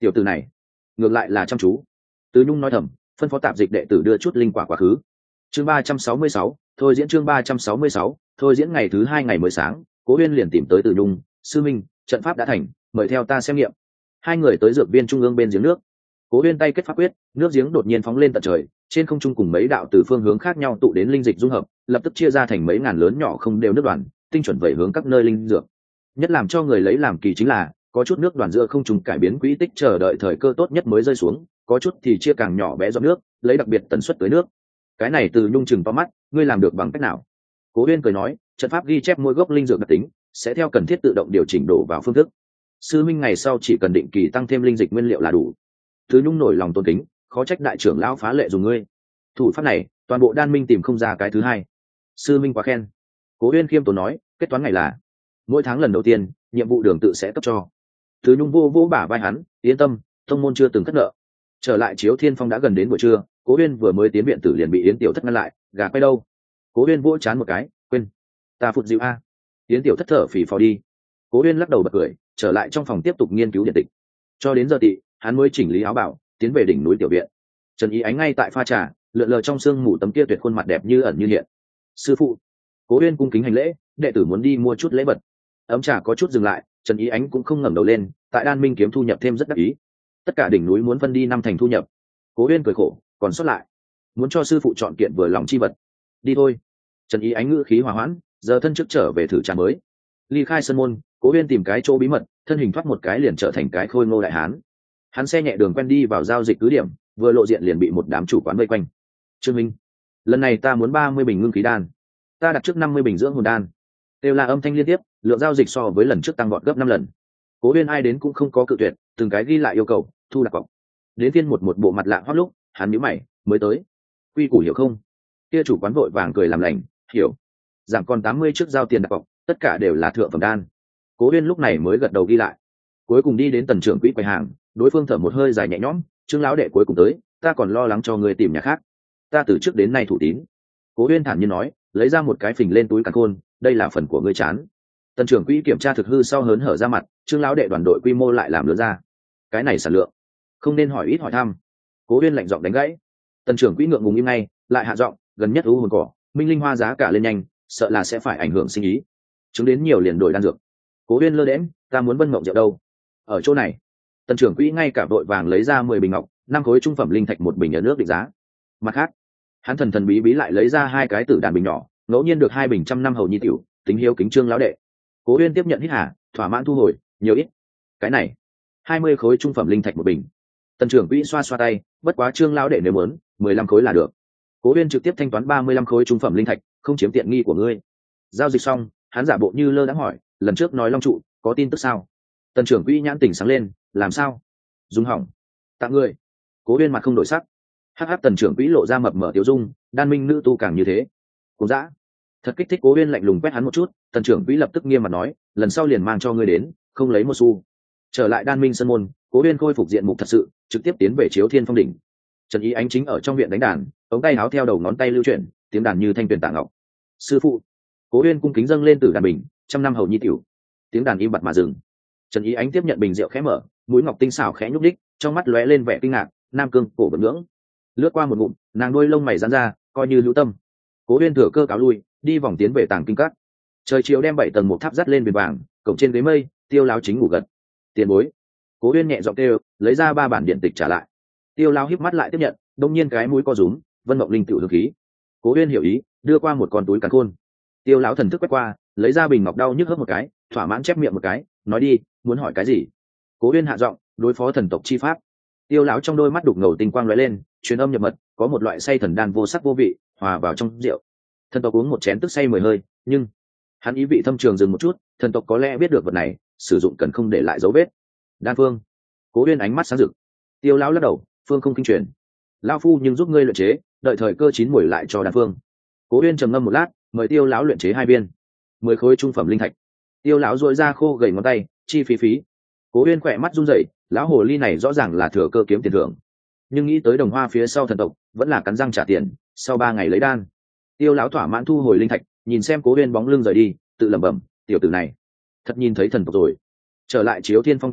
tiểu tử này ngược lại là chăm chú. Từ Nhung nói thầm, phân phó tạp dịch đệ tử đưa chút linh quả quá khứ. Chương ba trăm sáu mươi sáu, thôi diễn chương ba trăm sáu mươi sáu, thôi diễn ngày thứ hai ngày mới sáng, Cố Uyên liền tìm tới Từ Nhung, sư minh, trận pháp đã thành, mời theo ta xem nghiệm. Hai người tới dược viên trung ương bên giếng nước. Cố Uyên tay kết pháp quyết, nước giếng đột nhiên phóng lên tận trời, trên không trung cùng mấy đạo từ phương hướng khác nhau tụ đến linh dịch dung hợp, lập tức chia ra thành mấy ngàn lớn nhỏ không đều nước đoàn, tinh chuẩn vẩy hướng các nơi linh dược. Nhất làm cho người lấy làm kỳ chính là, có chút nước đoàn giữa không trung cải biến quỹ tích chờ đợi thời cơ tốt nhất mới rơi xuống, có chút thì chia càng nhỏ bé giọt nước, lấy đặc biệt tần suất tới nước. Cái này Từ Nhung chừng to mắt, ngươi làm được bằng cách nào? Cố Uyên cười nói, trận pháp ghi chép mỗi gốc linh dược đặc tính, sẽ theo cần thiết tự động điều chỉnh đổ vào phương thức. Sư minh ngày sau chỉ cần định kỳ tăng thêm linh dịch nguyên liệu là đủ. Từ Nhung nổi lòng tôn kính, khó trách đại trưởng lão phá lệ dùng ngươi. Thủ pháp này, toàn bộ đan minh tìm không ra cái thứ hai. Sư minh quá khen. Cố Uyên khiêm tốn nói, kết toán ngày là mỗi tháng lần đầu tiên, nhiệm vụ đường tự sẽ cấp cho. Từ Nhung vô vô bả vai hắn, yên tâm, tông môn chưa từng cất nợ. Trở lại Chiếu Thiên Phong đã gần đến buổi trưa, Cố Uyên vừa mới tiến viện tử liền bị Yến Tiểu Thất ngăn lại, gà quay đâu? Cố Uyên vỗ chán một cái, quên, ta phụt dịu a. Yến Tiểu Thất thở phì phò đi. Cố Uyên lắc đầu bật cười, trở lại trong phòng tiếp tục nghiên cứu điện tịch. Cho đến giờ tị, hắn mới chỉnh lý áo bảo, tiến về đỉnh núi tiểu viện. Trần Ý Ánh ngay tại pha trà, lượn lờ trong sương mù tấm kia tuyệt khuôn mặt đẹp như ẩn như hiện. Sư phụ. Cố Uyên cung kính hành lễ, đệ tử muốn đi mua chút lễ vật. Ấm trà có chút dừng lại, Trần Ý Ánh cũng không ngẩng đầu lên, tại Đan Minh kiếm thu nhập thêm rất đắc ý. Tất cả đỉnh núi muốn phân đi năm thành thu nhập. Cố Uyên cười khổ, còn sót lại, muốn cho sư phụ chọn kiện vừa lòng chi vật. Đi thôi. Trần Ý Ánh ngữ khí hòa hoãn, giờ thân trước trở về thử trà mới. Ly khai sân môn, Cố Uyên tìm cái chỗ bí mật, thân hình thoát một cái liền trở thành cái khôi ngô đại hán. Hắn xe nhẹ đường quen đi vào giao dịch cứ điểm, vừa lộ diện liền bị một đám chủ quán vây quanh. Trương Minh, lần này ta muốn ba mươi bình ngưng khí đan, ta đặt trước năm mươi bình dưỡng hồn đan. Đều là âm thanh liên tiếp, lượng giao dịch so với lần trước tăng vọt gấp năm lần. Cố Uyên ai đến cũng không có cự tuyệt, từng cái ghi lại yêu cầu, thu đặt cọc. Đến phiên một một bộ mặt lạ hót lúc, hắn nhíu mày, mới tới. Quy củ hiểu không? Kia chủ quán vội vàng cười làm lành, hiểu. Giảm còn tám mươi trước giao tiền đặt cọc, tất cả đều là thượng phẩm đan. Cố Uyên lúc này mới gật đầu ghi lại. Cuối cùng đi đến tần trưởng quỹ quầy hàng, đối phương thở một hơi dài nhẹ nhõm, Trương lão đệ cuối cùng tới, ta còn lo lắng cho người tìm nhà khác. Ta từ trước đến nay thủ tín. Cố Uyên thản nhiên nói, lấy ra một cái phình lên túi càn khôn, đây là phần của ngươi chán. Tần trưởng quỹ kiểm tra thực hư sau hớn hở ra mặt, Trương lão đệ đoàn đội quy mô lại làm lớn ra. Cái này sản lượng, không nên hỏi ít hỏi thăm. Cố Uyên lạnh giọng đánh gãy. Tần trưởng quỹ ngượng ngùng im ngay, lại hạ giọng, gần nhất u hồn cỏ, minh linh hoa giá cả lên nhanh, sợ là sẽ phải ảnh hưởng sinh ý. Chứng đến nhiều liền đổi đan dược. Cố Uyên lơ đễnh, ta muốn Vân Mộng rượu đâu? Ở chỗ này. Tần trưởng quỹ ngay cả đội vàng lấy ra mười bình ngọc, năm khối trung phẩm linh thạch một bình ở nước định giá. Mặt khác, hắn thần thần bí bí lại lấy ra hai cái tử đàn bình nhỏ, ngẫu nhiên được hai bình trăm năm hầu nhi tiểu, tính hiếu kính Trương lão đệ. Cố Uyên tiếp nhận hít hà, thỏa mãn thu hồi, nhiều ít. Cái này, hai mươi khối trung phẩm linh thạch một bình. Tần trưởng quỹ xoa xoa tay, bất quá Trương lão đệ nếu muốn, mười lăm khối là được. Cố Uyên trực tiếp thanh toán ba mươi lăm khối trung phẩm linh thạch, không chiếm tiện nghi của ngươi. Giao dịch xong, hắn giả bộ như lơ đãng hỏi, lần trước nói Long trụ, có tin tức sao? Tần trưởng quỹ nhãn tỉnh sáng lên, làm sao? Dung hỏng, tặng ngươi. Cố Uyên mặt không đổi sắc. Hắc hắc, tần trưởng quỹ lộ ra mập mờ tiêu dung, đan minh nữ tu càng như thế. Cố dã, thật kích thích. Cố Uyên lạnh lùng quét hắn một chút, tần trưởng quỹ lập tức nghiêm mặt nói, lần sau liền mang cho ngươi đến, không lấy một xu. Trở lại đan minh sân môn, Cố Uyên khôi phục diện mục thật sự, trực tiếp tiến về Chiếu Thiên Phong đỉnh. Trần Ý Ánh chính ở trong viện đánh đàn, ống tay áo theo đầu ngón tay lưu chuyển, tiếng đàn như thanh tuyền tạ ngọc. Sư phụ. Cố Uyên cung kính dâng lên từ đàn bình, trăm năm hầu nhi tiểu. Tiếng đàn im bặt mà dừng. Trần Ý Ánh tiếp nhận bình rượu khẽ mở, mũi ngọc tinh xảo khẽ nhúc đích, trong mắt lóe lên vẻ kinh ngạc, nam cương cổ vận ngưỡng. Lướt qua một ngụm, nàng đôi lông mày giãn ra, coi như lưu tâm. Cố Uyên thừa cơ cáo lui, đi vòng tiến về tàng kinh các. Trời chiều đem bảy tầng một tháp dắt lên viền vàng, cổng trên ghế mây, Tiêu lão chính ngủ gật. Tiền bối. Cố Uyên nhẹ giọng kêu, lấy ra ba bản điện tịch trả lại. Tiêu lão híp mắt lại tiếp nhận, đông nhiên cái mũi co rúm, Vân Mộng linh tiểu hương khí. Cố Uyên hiểu ý, đưa qua một con túi càn khôn. Tiêu lão thần thức quét qua, lấy ra bình ngọc đau nhức hớp một cái, thỏa mãn chép miệng một cái, nói đi, muốn hỏi cái gì? Cố Uyên hạ giọng, đối phó thần tộc chi pháp. Tiêu lão trong đôi mắt đục ngầu tinh quang lóe lên, truyền âm nhập mật, có một loại say thần đan vô sắc vô vị, hòa vào trong rượu. Thần tộc uống một chén tức say mười hơi, nhưng hắn ý vị thâm trường dừng một chút, thần tộc có lẽ biết được vật này, sử dụng cần không để lại dấu vết. Đan phương. Cố Uyên ánh mắt sáng rực. Tiêu lão lắc đầu, phương không kinh truyền. Lão phu nhưng giúp ngươi luyện chế, đợi thời cơ chín muồi lại cho đan phương. Cố Uyên trầm ngâm một lát, mời Tiêu lão luyện chế hai viên, mười khối trung phẩm linh thạch. Tiêu lão duỗi ra khô gầy ngón tay, chi phí phí. Cố Uyên khỏe mắt run rẩy, lão hồ ly này rõ ràng là thừa cơ kiếm tiền thưởng, nhưng nghĩ tới đồng hoa phía sau thần tộc, vẫn là cắn răng trả tiền, sau ba ngày lấy đan. Tiêu lão thỏa mãn thu hồi linh thạch, nhìn xem Cố Uyên bóng lưng rời đi, tự lẩm bẩm, tiểu tử này thật nhìn thấy thần tộc rồi. Trở lại Chiếu Thiên Phong tiểu viện,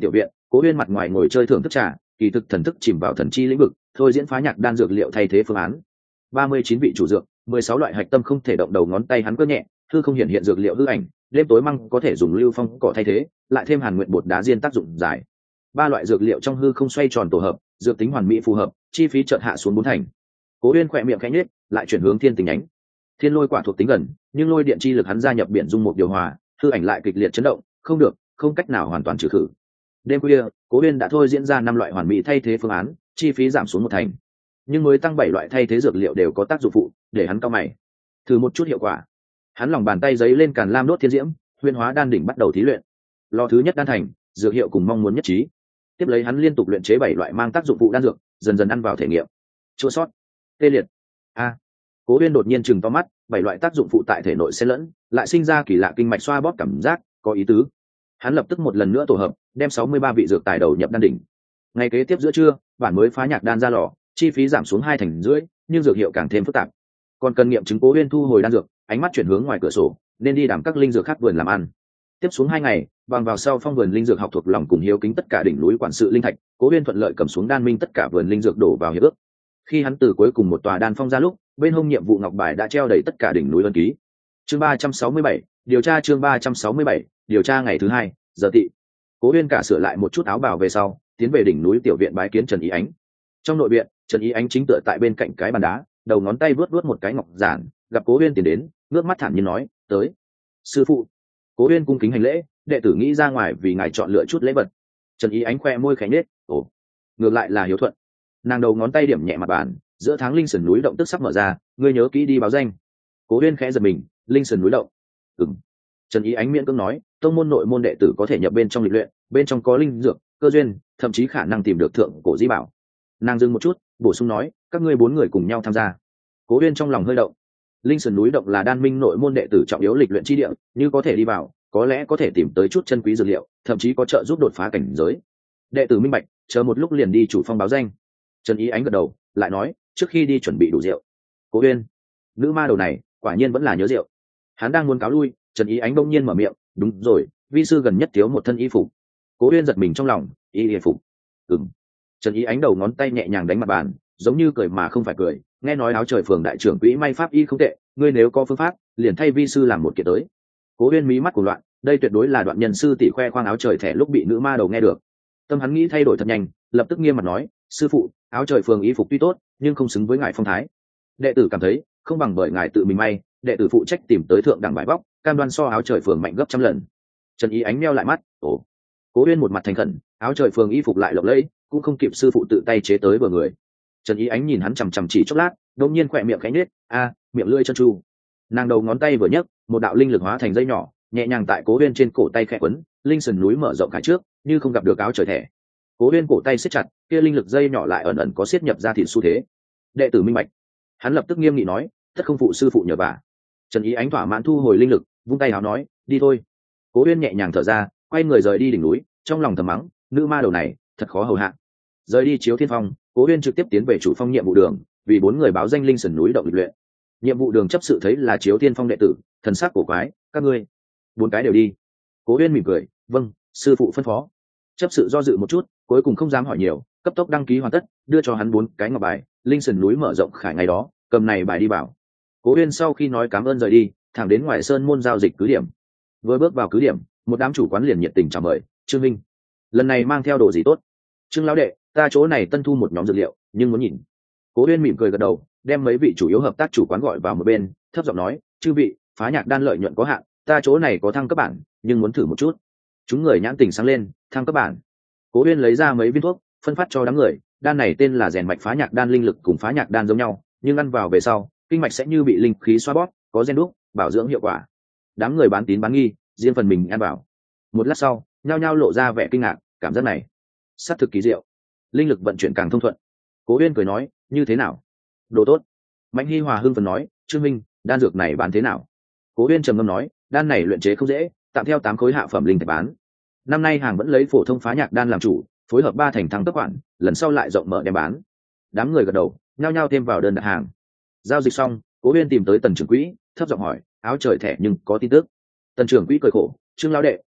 Cố Uyên mặt ngoài ngồi chơi thưởng thức trà, kỳ thực thần thức chìm vào thần chi lĩnh vực, thôi diễn phá nhạc đan dược liệu thay thế phương án. ba mươi chín vị chủ dược, mười sáu loại hạch tâm không thể động đầu ngón tay hắn cơ nhẹ, hư không hiện hiện dược liệu hư ảnh, đêm tối măng có thể dùng lưu phong cỏ thay thế, lại thêm hàn nguyện bột đá diên tác dụng dài. Ba loại dược liệu trong hư không xoay tròn tổ hợp, dược tính hoàn mỹ phù hợp, chi phí chợt hạ xuống bốn thành. Cố Uyên khẽ miệng khẽ nhếch, lại chuyển hướng thiên tình nhánh. Thiên lôi quả thuộc tính gần, nhưng lôi điện chi lực hắn gia nhập biển dung một điều hòa, hư ảnh lại kịch liệt chấn động, không được, không cách nào hoàn toàn trừ khử. Đêm khuya, Cố Uyên đã thôi diễn ra năm loại hoàn mỹ thay thế phương án, chi phí giảm xuống một thành, nhưng mới tăng bảy loại thay thế dược liệu đều có tác dụng phụ, để hắn cau mày. Thử một chút hiệu quả. Hắn lòng bàn tay giấy lên càn lam đốt thiên diễm, huyền hóa đan đỉnh bắt đầu thí luyện. Lò thứ nhất đan thành, dược hiệu cùng mong muốn nhất trí. Tiếp lấy hắn liên tục luyện chế bảy loại mang tác dụng phụ đan dược, dần dần ăn vào thể nghiệm. Chua sót, tê liệt. A. Cố Uyên đột nhiên chừng to mắt, bảy loại tác dụng phụ tại thể nội xen lẫn, lại sinh ra kỳ lạ kinh mạch xoa bóp cảm giác, có ý tứ. Hắn lập tức một lần nữa tổ hợp, đem sáu mươi ba vị dược tài đầu nhập đan đỉnh. Ngày kế tiếp giữa trưa, bản mới phá nhạc đan ra lò, chi phí giảm xuống hai thành rưỡi, nhưng dược hiệu càng thêm phức tạp. Còn cần nghiệm chứng Cố Uyên thu hồi đan dược, ánh mắt chuyển hướng ngoài cửa sổ, nên đi đảm các linh dược khác vườn làm ăn. Tiếp xuống hai ngày, bằng vào sau phong vườn linh dược học thuộc lòng cùng hiếu kính tất cả đỉnh núi quản sự linh thạch, Cố Uyên thuận lợi cầm xuống đan minh tất cả vườn linh dược đổ vào hiệp ước. Khi hắn từ cuối cùng một tòa đan phong ra lúc, bên hông nhiệm vụ ngọc bài đã treo đầy tất cả đỉnh núi ân ký. Chương ba trăm sáu mươi bảy, điều tra chương ba trăm sáu mươi bảy, điều tra ngày thứ hai, giờ tị. Cố Uyên cả sửa lại một chút áo bào về sau, tiến về đỉnh núi tiểu viện bái kiến Trần Ý Ánh. Trong nội viện, Trần Ý Ánh chính tựa tại bên cạnh cái bàn đá, đầu ngón tay vuốt vuốt một cái ngọc giản, gặp Cố Uyên tiến đến, ngước mắt thản nhiên nói, "Tới." "Sư phụ." Cố Uyên cung kính hành lễ, "Đệ tử nghĩ ra ngoài vì ngài chọn lựa chút lễ vật." Trần Ý Ánh khoe môi khẽ nhếch, "Ồ, ngược lại là hiếu thuận." Nàng đầu ngón tay điểm nhẹ mặt bàn, giữa tháng linh sườn núi động tức sắp mở ra, ngươi nhớ kỹ đi báo danh. Cố Uyên khẽ giật mình, linh sườn núi động. Ừm. Trần Ý Ánh miễn cưỡng nói, tông môn nội môn đệ tử có thể nhập bên trong lịch luyện, bên trong có linh dược, cơ duyên, thậm chí khả năng tìm được thượng cổ di bảo. Nàng dừng một chút, bổ sung nói, các ngươi bốn người cùng nhau tham gia. Cố Uyên trong lòng hơi động. Linh sườn núi động là đan minh nội môn đệ tử trọng yếu lịch luyện chi địa, như có thể đi vào, có lẽ có thể tìm tới chút chân quý dược liệu, thậm chí có trợ giúp đột phá cảnh giới. Đệ tử minh bạch, chờ một lúc liền đi chủ phong báo danh. Trần Ý Ánh gật đầu, lại nói, trước khi đi chuẩn bị đủ rượu. Cố Uyên, nữ ma đầu này, quả nhiên vẫn là nhớ rượu. Hắn đang muốn cáo lui, Trần Ý Ánh bỗng nhiên mở miệng, đúng rồi, vi sư gần nhất thiếu một thân y phục. Cố Uyên giật mình trong lòng, y y phục. Ừm. Trần Ý Ánh đầu ngón tay nhẹ nhàng đánh mặt bàn, giống như cười mà không phải cười, nghe nói áo trời phường đại trưởng quỹ may pháp y không tệ, ngươi nếu có phương pháp, liền thay vi sư làm một kiện tới. Cố Uyên mí mắt cuồng loạn, đây tuyệt đối là đoạn nhân sư tỷ khoe khoang áo trời thẻ lúc bị nữ ma đầu nghe được. Tâm hắn nghĩ thay đổi thật nhanh, lập tức nghiêm mặt nói, sư phụ, áo trời phường y phục tuy tốt, nhưng không xứng với ngài phong thái. Đệ tử cảm thấy, không bằng bởi ngài tự mình may, đệ tử phụ trách tìm tới thượng đẳng bài bóc, cam đoan so áo trời phường mạnh gấp trăm lần. Trần Ý Ánh meo lại mắt, ồ. Cố Uyên một mặt thành khẩn, áo trời phường y phục lại lộng lẫy, cũng không kịp sư phụ tự tay chế tới vừa người. Trần Ý Ánh nhìn hắn chằm chằm chỉ chốc lát, đột nhiên khỏe miệng khẽ nhếch, a, miệng lưỡi chân chu. Nàng đầu ngón tay vừa nhấc, một đạo linh lực hóa thành dây nhỏ, nhẹ nhàng tại Cố Uyên trên cổ tay khẽ quấn, linh sườn núi mở rộng cả trước, như không gặp được áo trời thẻ. Cố Uyên cổ tay siết chặt, kia linh lực dây nhỏ lại ẩn ẩn có siết nhập ra thịt xu thế. Đệ tử minh bạch. Hắn lập tức nghiêm nghị nói, tất không phụ sư phụ nhờ vả. Trần Ý Ánh thỏa mãn thu hồi linh lực, vung tay áo nói, đi thôi. Cố Uyên nhẹ nhàng thở ra, quay người rời đi đỉnh núi, trong lòng thầm mắng, nữ ma đầu này, thật khó hầu hạ. Rời đi Chiếu Thiên Phong, Cố Uyên trực tiếp tiến về chủ phong nhiệm vụ đường, vì bốn người báo danh linh sườn núi động lịch luyện. Nhiệm vụ đường chấp sự thấy là Chiếu Thiên Phong đệ tử, thần sắc cổ quái, các ngươi, bốn cái đều đi. Cố Uyên mỉm cười, vâng, sư phụ phân phó. Chấp sự do dự một chút, cuối cùng không dám hỏi nhiều, cấp tốc đăng ký hoàn tất, đưa cho hắn bốn cái ngọc bài, linh sườn núi mở rộng khải ngày đó, cầm này bài đi bảo. Cố Uyên sau khi nói cảm ơn rời đi, thẳng đến ngoài sơn môn giao dịch cứ điểm. Vừa bước vào cứ điểm, một đám chủ quán liền nhiệt tình chào mời, Trương Minh, lần này mang theo đồ gì tốt? Trương lão đệ, ta chỗ này tân thu một nhóm dược liệu, nhưng muốn nhìn. Cố Uyên mỉm cười gật đầu, đem mấy vị chủ yếu hợp tác chủ quán gọi vào một bên, thấp giọng nói, chư vị, phá nhạc đan lợi nhuận có hạn, ta chỗ này có thăng cấp bản, nhưng muốn thử một chút. Chúng người nhãn tình sáng lên, thăng cấp bản. Cố Uyên lấy ra mấy viên thuốc, phân phát cho đám người, đan này tên là rèn mạch phá nhạc đan, linh lực cùng phá nhạc đan giống nhau, nhưng ăn vào về sau, kinh mạch sẽ như bị linh khí xoa bóp, có gen đúc, bảo dưỡng hiệu quả. Đám người bán tín bán nghi, riêng phần mình ăn vào. Một lát sau, nhao nhao lộ ra vẻ kinh ngạc, cảm giác này sát thực kỳ diệu, linh lực vận chuyển càng thông thuận. Cố Uyên cười nói, như thế nào? Đồ tốt. Mạnh Hi Hòa hưng phấn nói, Trương Minh, đan dược này bán thế nào? Cố Uyên trầm ngâm nói, đan này luyện chế không dễ, tạm theo tám khối hạ phẩm linh thạch bán. Năm nay hàng vẫn lấy phổ thông phá nhạc đan làm chủ, phối hợp ba thành thăng cấp khoản, lần sau lại rộng mở đem bán. Đám người gật đầu, nhao nhao thêm vào đơn đặt hàng. Giao dịch xong, Cố Uyên tìm tới Tần trưởng quỹ, thấp giọng hỏi, áo trời thẻ nhưng có tin tức. Tần trưởng quỹ cười khổ, Trương lão đệ,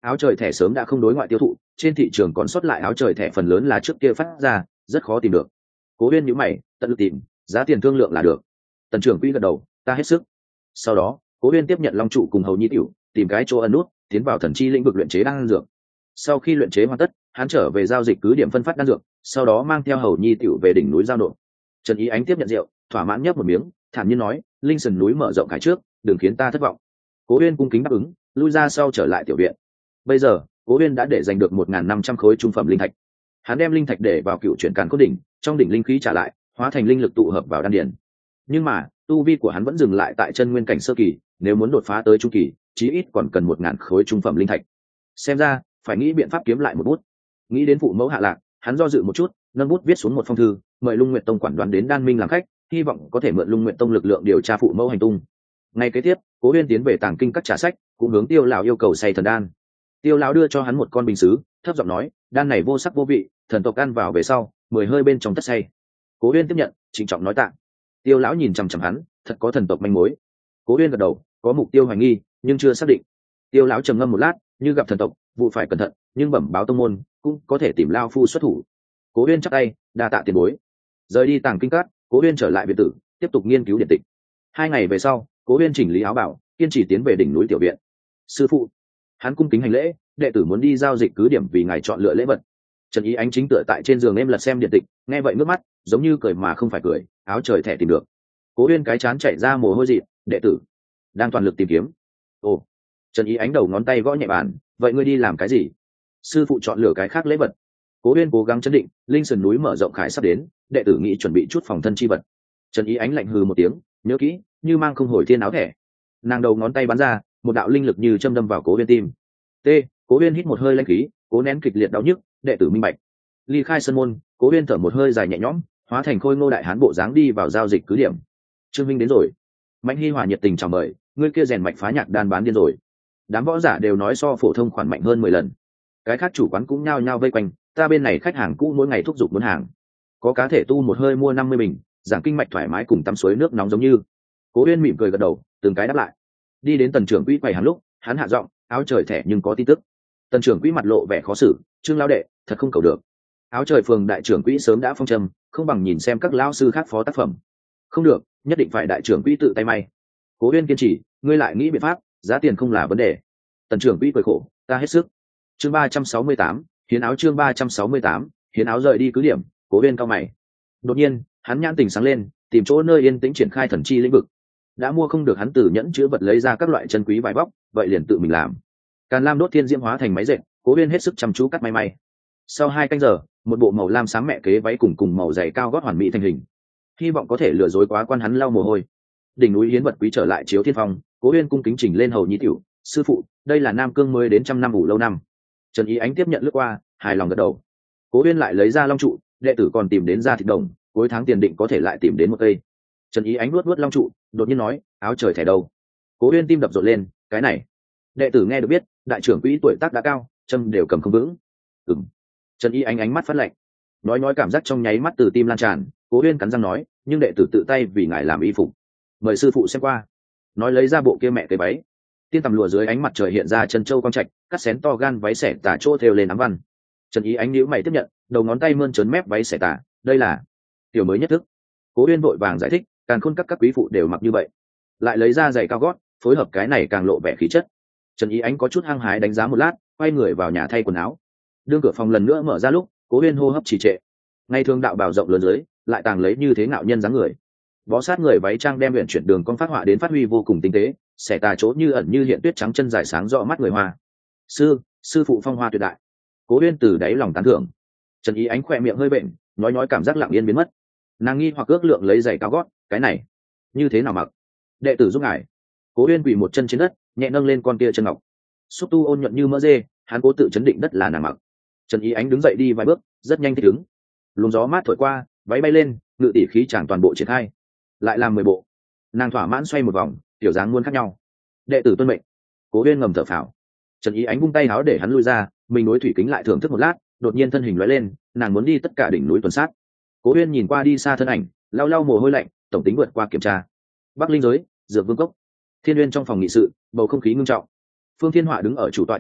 áo trời thẻ sớm đã không đối ngoại tiêu thụ, trên thị trường còn sót lại áo trời thẻ phần lớn là trước kia phát ra, rất khó tìm được. Cố Uyên nhíu mày, tận lực tìm, giá tiền thương lượng là được. Tần trưởng quỹ gật đầu, ta hết sức. Sau đó, Cố Uyên tiếp nhận long trụ cùng hầu nhi tiểu, tìm cái chỗ ẩn nút, tiến vào thần chi lĩnh vực luyện chế đan dược. Sau khi luyện chế hoàn tất, hắn trở về giao dịch cứ điểm phân phát đan dược, sau đó mang theo hầu nhi tiểu về đỉnh núi giao nộp. Trần Ý Ánh tiếp nhận rượu, thỏa mãn nhấp một miếng, thản nhiên nói, linh sườn núi mở rộng khải trước, đừng khiến ta thất vọng. Cố Uyên cung kính đáp ứng, lui ra sau trở lại tiểu viện. Bây giờ, Cố Uyên đã để giành được một nghìn năm trăm khối trung phẩm linh thạch. Hắn đem linh thạch để vào cựu chuyển càn cốt đỉnh, trong đỉnh linh khí trả lại, hóa thành linh lực tụ hợp vào đan điền. Nhưng mà, tu vi của hắn vẫn dừng lại tại chân nguyên cảnh sơ kỳ, nếu muốn đột phá tới trung kỳ, chí ít còn cần một ngàn khối trung phẩm linh thạch. Xem ra, phải nghĩ biện pháp kiếm lại một bút. Nghĩ đến phụ mẫu hạ lạc, hắn do dự một chút, nâng bút viết xuống một phong thư, mời Lung Nguyệt Tông quản đoán đến Đan Minh làm khách, hy vọng có thể mượn Lung Nguyệt Tông lực lượng điều tra phụ mẫu hành tung. Ngày kế tiếp, Cố Uyên tiến về tàng kinh các trả sách, cũng hướng Tiêu lão yêu cầu xay thần đan. Tiêu lão đưa cho hắn một con bình sứ, thấp giọng nói, đan này vô sắc vô vị, thần tộc ăn vào về sau, mười hơi bên trong tất say. Cố Uyên tiếp nhận, trịnh trọng nói tạ. Tiêu lão nhìn chằm chằm hắn, thật có thần tộc manh mối. Cố Uyên gật đầu, có mục tiêu hoài nghi, nhưng chưa xác định. Tiêu lão trầm ngâm một lát, như gặp thần tộc, vụ phải cẩn thận, nhưng bẩm báo tông môn, cũng có thể tìm lao phu xuất thủ. Cố Uyên chắp tay, đa tạ tiền bối. Rời đi tàng kinh các, Cố Uyên trở lại biệt tử, tiếp tục nghiên cứu điện tịch. Hai ngày về sau, Cố Uyên chỉnh lý áo bảo, kiên trì tiến về đỉnh núi tiểu viện. Sư phụ, hắn cung kính hành lễ, đệ tử muốn đi giao dịch cứ điểm vì ngài chọn lựa lễ vật. Trần Ý Ánh chính tựa tại trên giường em lật xem điện tịch, nghe vậy nước mắt, giống như cười mà không phải cười, áo trời thẻ tìm được. Cố Uyên cái chán chảy ra mồ hôi dị, đệ tử đang toàn lực tìm kiếm. Ồ, Trần Ý Ánh đầu ngón tay gõ nhẹ bàn, vậy ngươi đi làm cái gì? Sư phụ chọn lựa cái khác lễ vật. Cố Uyên cố gắng chấn định, linh sườn núi mở rộng khải sắp đến, đệ tử nghĩ chuẩn bị chút phòng thân chi vật. Trần Ý Ánh lạnh hừ một tiếng, nhớ kỹ, như mang không hồi thiên áo thẻ. Nàng đầu ngón tay bắn ra, một đạo linh lực như châm đâm vào Cố Uyên tim. T. Cố Uyên hít một hơi lãnh khí, cố nén kịch liệt đau nhức, đệ tử minh bạch. Ly khai sân môn, Cố Uyên thở một hơi dài nhẹ nhõm, hóa thành khôi ngô đại hán bộ dáng đi vào giao dịch cứ điểm. Trương Minh đến rồi. Mạnh Hi Hòa nhiệt tình chào mời, ngươi kia rèn mạch phá nhạc đan bán điên rồi. Đám võ giả đều nói so phổ thông khoản mạnh hơn mười lần. Cái khác chủ quán cũng nhao nhao vây quanh, ta bên này khách hàng cũ mỗi ngày thúc giục muốn hàng. Có cá thể tu một hơi mua năm mươi bình, giảng kinh mạch thoải mái cùng tắm suối nước nóng giống như. Cố Uyên mỉm cười gật đầu, từng cái đáp lại. Đi đến tần trưởng quỹ quầy hàng lúc, hắn hạ giọng, áo trời thẻ nhưng có tin tức. Tần trưởng quỹ mặt lộ vẻ khó xử, Trương lão đệ, thật không cầu được. Áo trời phường đại trưởng quỹ sớm đã phong trầm, không bằng nhìn xem các lão sư khác phó tác phẩm. Không được, nhất định phải đại trưởng quỹ tự tay may. Cố Uyên kiên trì, ngươi lại nghĩ biện pháp, giá tiền không là vấn đề. Tần trưởng quỹ cười khổ, ta hết sức. Chương ba trăm sáu mươi tám, hiến áo chương ba trăm sáu mươi tám, hiến áo rời đi cứ điểm. Cố Uyên cao mày. Đột nhiên, hắn nhãn tình sáng lên, tìm chỗ nơi yên tĩnh triển khai thần chi lĩnh vực. Đã mua không được, hắn từ nhẫn chứa vật lấy ra các loại chân quý vải vóc, vậy liền tự mình làm. Càn lam đốt thiên diễm hóa thành máy dệt, Cố Uyên hết sức chăm chú cắt may may. Sau hai canh giờ, một bộ màu lam sáng mẹ kế váy cùng cùng màu giày cao gót hoàn mỹ thành hình. Hy vọng có thể lừa dối quá quan hắn lau mồ hôi. Đỉnh núi hiến vật quý trở lại chiếu thiên phong, Cố Uyên cung kính trình lên hầu nhi tiểu, sư phụ, đây là nam cương mới đến trăm năm ủ lâu năm. Trần Ý Ánh tiếp nhận lướt qua, hài lòng gật đầu. Cố Uyên lại lấy ra long trụ, đệ tử còn tìm đến ra thịt đồng, cuối tháng tiền định có thể lại tìm đến một cây. Trần Ý Ánh nuốt nuốt long trụ, đột nhiên nói, áo trời thẻ đâu? Cố Uyên tim đập rộn lên, cái này. Đệ tử nghe được biết, đại trưởng quỹ tuổi tác đã cao, chân đều cầm không vững. Ừm. Trần Ý Ánh ánh mắt phát lạnh, nói nói cảm giác trong nháy mắt từ tim lan tràn. Cố Uyên cắn răng nói, nhưng đệ tử tự tay vì ngài làm y phục, mời sư phụ xem qua. Nói lấy ra bộ kia mẹ cái váy, tiên tầm lụa dưới ánh mặt trời hiện ra chân châu quang trạch, cắt xén to gan váy xẻ tà chỗ thêu lên ám văn. Trần Ý Ánh nhíu mày tiếp nhận, đầu ngón tay mơn trớn mép váy xẻ tà, đây là tiểu mới nhất thức. Cố Uyên vội vàng giải thích, càn khôn các các quý phụ đều mặc như vậy. Lại lấy ra giày cao gót, phối hợp cái này càng lộ vẻ khí chất. Trần Ý Ánh có chút hăng hái đánh giá một lát, quay người vào nhà thay quần áo. Đương cửa phòng lần nữa mở ra lúc, Cố Uyên hô hấp trì trệ. Ngay thường đạo bào rộng lớn dưới, lại tàng lấy như thế ngạo nhân dáng người. Bó sát người váy trang đem luyện chuyển đường cong phát họa đến phát huy vô cùng tinh tế, xẻ tà chỗ như ẩn như hiện, tuyết trắng chân dài sáng rõ mắt người hoa. Sư, sư phụ phong hoa tuyệt đại. Cố Uyên từ đáy lòng tán thưởng. Trần Ý Ánh khỏe miệng hơi bệnh, nói nói cảm giác lặng yên biến mất. Nàng nghi hoặc ước lượng lấy giày cao gót, cái này như thế nào mặc? Đệ tử giúp ngài. Cố Uyên quỳ một chân trên đất, nhẹ nâng lên con kia chân ngọc. Xúc tu ôn nhuận như mỡ dê, hắn cố tự chấn định đất là nàng mặc. Trần Ý Ánh đứng dậy đi vài bước, rất nhanh thích ứng. Luồng gió mát thổi qua, váy bay lên, ngự tỷ khí tràn toàn bộ triển khai. Lại làm mười bộ. Nàng thỏa mãn xoay một vòng, tiểu dáng muôn khác nhau. Đệ tử tuân mệnh. Cố Uyên ngầm thở phào. Trần Ý Ánh vung tay áo để hắn lui ra, mình đối thủy kính lại thưởng thức một lát, đột nhiên thân hình lóe lên, nàng muốn đi tất cả đỉnh núi tuần sát. Cố Uyên nhìn qua đi xa thân ảnh, lau lau mồ hôi lạnh, tổng tính vượt qua kiểm tra. Bắc Linh giới, Dược Vương cốc. Thiên Uyên trong phòng nghị sự, bầu không khí ngưng trọng. Phương Thiên Họa đứng ở chủ tọa trước đó,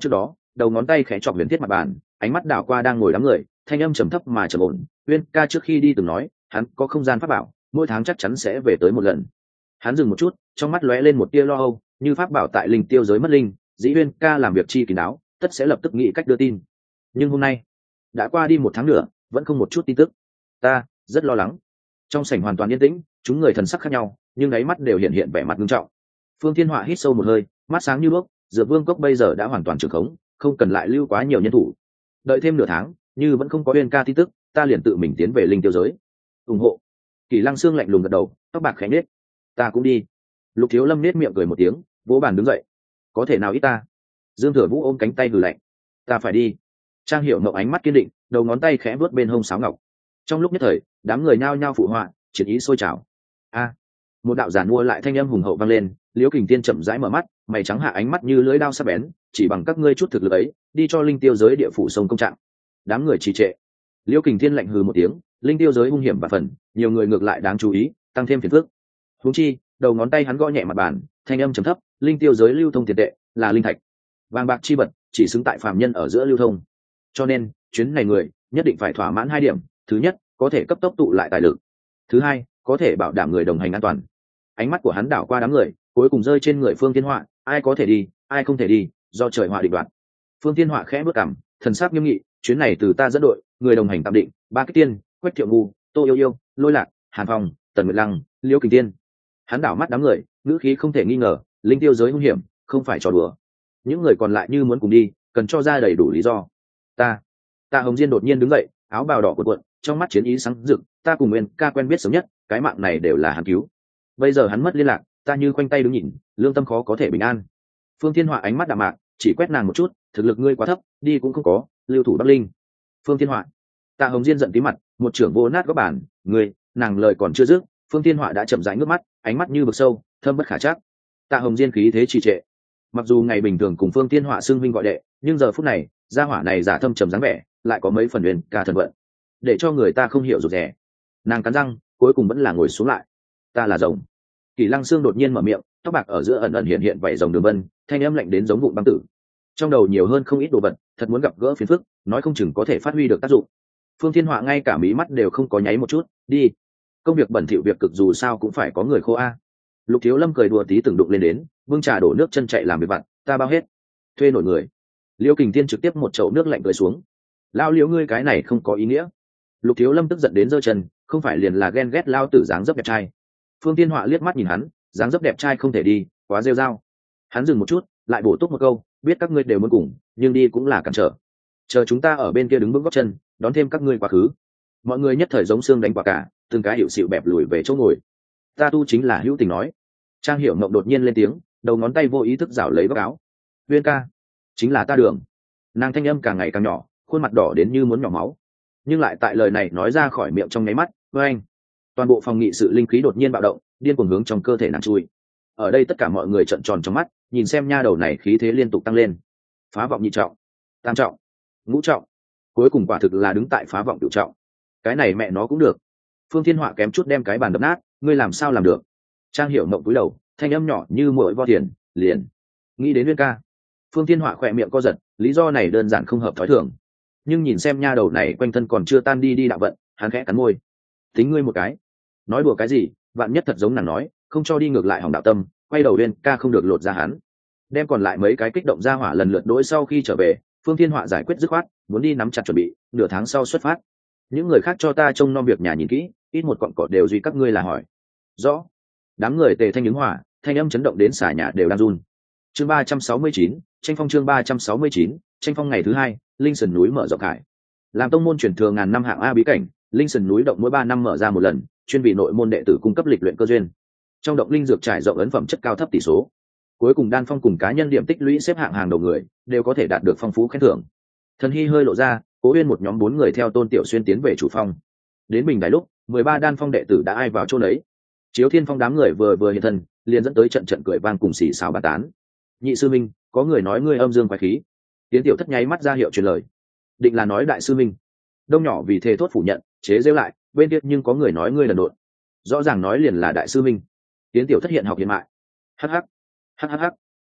đầu ngón tay khẽ chọc huyền thiết mặt bàn, ánh mắt đảo qua đang ngồi đám người, thanh âm trầm thấp mà trầm ổn. Uyên ca trước khi đi từng nói hắn có không gian pháp bảo, mỗi tháng chắc chắn sẽ về tới một lần. Hắn dừng một chút, trong mắt lóe lên một tia lo âu, như pháp bảo tại linh tiêu giới mất linh, dĩ Uyên ca làm việc chi kín đáo, tất sẽ lập tức nghĩ cách đưa tin. Nhưng hôm nay đã qua đi một tháng nữa, vẫn không một chút tin tức. Ta rất lo lắng. Trong sảnh hoàn toàn yên tĩnh, chúng người thần sắc khác nhau, nhưng đáy mắt đều hiện hiện vẻ mặt nghiêm trọng. Phương Thiên Họa hít sâu một hơi, mắt sáng như đuốc. Dược Vương cốc bây giờ đã hoàn toàn trường khống, không cần lại lưu quá nhiều nhân thủ. Đợi thêm nửa tháng, như vẫn không có Uyên ca tin tức, ta liền tự mình tiến về linh tiêu giới ủng hộ. Kỳ Lăng Sương lạnh lùng gật đầu, tóc bạc khẽ nhếch. Ta cũng đi. Lục Thiếu Lâm nết miệng cười một tiếng, vỗ bàn đứng dậy. Có thể nào ít ta? Dương Thừa Vũ ôm cánh tay hừ lạnh. Ta phải đi. Trang Hiểu Mộng ánh mắt kiên định, đầu ngón tay khẽ vuốt bên hông sáo ngọc. Trong lúc nhất thời, đám người nhao nhao phụ họa, chiến ý sôi trào. A! Một đạo giản mua lại thanh âm hùng hậu vang lên, Liễu Kình Tiên chậm rãi mở mắt, mày trắng hạ ánh mắt như lưỡi dao sắc bén, chỉ bằng các ngươi chút thực lực ấy, đi cho linh tiêu giới địa phủ sông công trạng. Đám người trì trệ. Liễu Kình Thiên lạnh hừ một tiếng, linh tiêu giới hung hiểm và phần, nhiều người ngược lại đáng chú ý, tăng thêm phiền phức. Huống chi, đầu ngón tay hắn gõ nhẹ mặt bàn, thanh âm trầm thấp, linh tiêu giới lưu thông tiền tệ là linh thạch, vàng bạc chi vật chỉ xứng tại phàm nhân ở giữa lưu thông. Cho nên, chuyến này người nhất định phải thỏa mãn hai điểm, thứ nhất, có thể cấp tốc tụ lại tài lực. Thứ hai, có thể bảo đảm người đồng hành an toàn. Ánh mắt của hắn đảo qua đám người, cuối cùng rơi trên người Phương Thiên Họa, ai có thể đi, ai không thể đi, do trời họa định đoạt. Phương Thiên Họa khẽ bước cằm, thần sắc nghiêm nghị, chuyến này từ ta dẫn đội, người đồng hành tạm định, ba cái tiên, Quách Thiệu Ngu, Tô Yêu Yêu, Lôi Lạc, Hàn Phong, Tần Nguyệt Lăng, Liễu Kình Tiên. Hắn đảo mắt đám người, ngữ khí không thể nghi ngờ, linh tiêu giới hung hiểm, không phải trò đùa. Những người còn lại như muốn cùng đi, cần cho ra đầy đủ lý do. Ta, ta Hồng Diên đột nhiên đứng dậy, áo bào đỏ cuộn cuộn, trong mắt chiến ý sáng rực. Ta cùng Nguyên ca quen biết sớm nhất, cái mạng này đều là hắn cứu. Bây giờ hắn mất liên lạc, ta như khoanh tay đứng nhìn, lương tâm khó có thể bình an. Phương Thiên Họa ánh mắt đạm mạc, chỉ quét nàng một chút, thực lực ngươi quá thấp, đi cũng không có, lưu thủ Bắc Linh. Phương Thiên Họa. Tạ Hồng Diên giận tí mặt, một trưởng vô nát góc bàn, ngươi, nàng lời còn chưa dứt, Phương Thiên Họa đã chậm rãi ngước mắt, ánh mắt như vực sâu, thâm bất khả trắc. Tạ Hồng Diên khí thế trì trệ. Mặc dù ngày bình thường cùng Phương Thiên Họa xưng huynh gọi đệ, nhưng giờ phút này, gia hỏa này giả thâm trầm dáng vẻ, lại có mấy phần huyền ca thần vận, để cho người ta không hiểu rụt rè. Nàng cắn răng, cuối cùng vẫn là ngồi xuống lại. Ta là rồng. Kỳ Lăng Sương đột nhiên mở miệng, tóc bạc ở giữa ẩn ẩn hiện hiện vảy rồng đường vân, thanh âm lạnh đến giống vụn băng tử. Trong đầu nhiều hơn không ít đồ vật, thật muốn gặp gỡ phiền phức, nói không chừng có thể phát huy được tác dụng. Phương Thiên Họa ngay cả mí mắt đều không có nháy một chút, đi. Công việc bẩn thỉu việc cực dù sao cũng phải có người khô a. Lục Thiếu Lâm cười đùa tí từng đụng lên đến, bưng trà đổ nước chân chạy làm việc vặt, ta bao hết. Thuê nổi người. Liễu Kình Thiên trực tiếp một chậu nước lạnh cười xuống. Lao Liễu ngươi cái này không có ý nghĩa. Lục Thiếu Lâm tức giận đến giơ chân, không phải liền là ghen ghét lao tử dáng dấp đẹp trai. Phương Thiên Họa liếc mắt nhìn hắn, dáng dấp đẹp trai không thể đi, quá rêu rao. Hắn dừng một chút, lại bổ túc một câu, biết các ngươi đều muốn cùng, nhưng đi cũng là cản trở. Chờ chúng ta ở bên kia đứng bước gót chân, đón thêm các ngươi quá khứ. Mọi người nhất thời giống xương đánh quả cả, từng cái hiệu xịu bẹp lùi về chỗ ngồi. Ta tu chính là hữu tình nói. Trang Hiểu Ngộng đột nhiên lên tiếng, đầu ngón tay vô ý thức rảo lấy góc áo. Uyên ca, chính là ta Đường. Nàng thanh âm càng ngày càng nhỏ, khuôn mặt đỏ đến như muốn nhỏ máu, nhưng lại tại lời này nói ra khỏi miệng trong nháy mắt, với anh, toàn bộ phòng nghị sự linh khí đột nhiên bạo động, điên cuồng hướng trong cơ thể nàng chui. Ở đây tất cả mọi người trợn tròn trong mắt, nhìn xem nha đầu này khí thế liên tục tăng lên. Phá vọng nhị trọng, tam trọng, ngũ trọng, cuối cùng quả thực là đứng tại phá vọng cửu trọng. Cái này mẹ nó cũng được. Phương Thiên Họa kém chút đem cái bàn đập nát, ngươi làm sao làm được? Trang Hiểu Mộng cúi đầu, thanh âm nhỏ như muội vo thiền, liền nghĩ đến Uyên ca. Phương Thiên Họa khỏe miệng co giật, lý do này đơn giản không hợp thói thường, nhưng nhìn xem nha đầu này quanh thân còn chưa tan đi đi đạo vận, hắn khẽ cắn môi. Tính ngươi một cái. Nói đùa cái gì, vạn nhất thật giống nàng nói, không cho đi ngược lại hỏng đạo tâm, quay đầu Uyên ca không được lột ra hắn. Đem còn lại mấy cái kích động ra hỏa lần lượt đối sau khi trở về, Phương Thiên Họa giải quyết dứt khoát, muốn đi nắm chặt chuẩn bị, nửa tháng sau xuất phát. Những người khác cho ta trông nom việc nhà nhìn kỹ, ít một cọn cỏ đều duy các ngươi là hỏi. Rõ. Đám người tề thanh ứng hỏa, thanh âm chấn động đến xà nhà đều đang run. Chương ba trăm sáu mươi chín, tranh phong chương ba trăm sáu mươi chín, tranh phong ngày thứ hai, linh sườn núi mở rộng khải. Làm tông môn truyền thừa ngàn năm hạng A bí cảnh, linh sườn núi động mỗi ba năm mở ra một lần, chuyên vì nội môn đệ tử cung cấp lịch luyện cơ duyên. Trong động linh dược trải rộng ấn phẩm chất cao thấp tỷ số. Cuối cùng đan phong cùng cá nhân điểm tích lũy xếp hạng hàng đầu người, đều có thể đạt được phong phú khen thưởng. Thần Hy hơi lộ ra, Cố Uyên một nhóm bốn người theo Tôn Tiểu Xuyên tiến về chủ phong. Đến bình đài lúc, mười ba đan phong đệ tử đã ai vào chỗ đấy. Chiếu Thiên Phong đám người vừa vừa hiện thân, liền dẫn tới trận trận cười vang cùng xì xào bàn tán. Nhị sư minh, có người nói ngươi âm dương quái khí. Tiến Tiểu Thất nháy mắt ra hiệu truyền lời. Định là nói đại sư minh. Đông nhỏ vì thề thốt phủ nhận, chế giễu lại, bên kia nhưng có người nói ngươi lần độn. Rõ ràng nói liền là đại sư minh. Tiến Tiểu Thất hiện học hiện mại. Hắc hắc, hắc hắc hắc.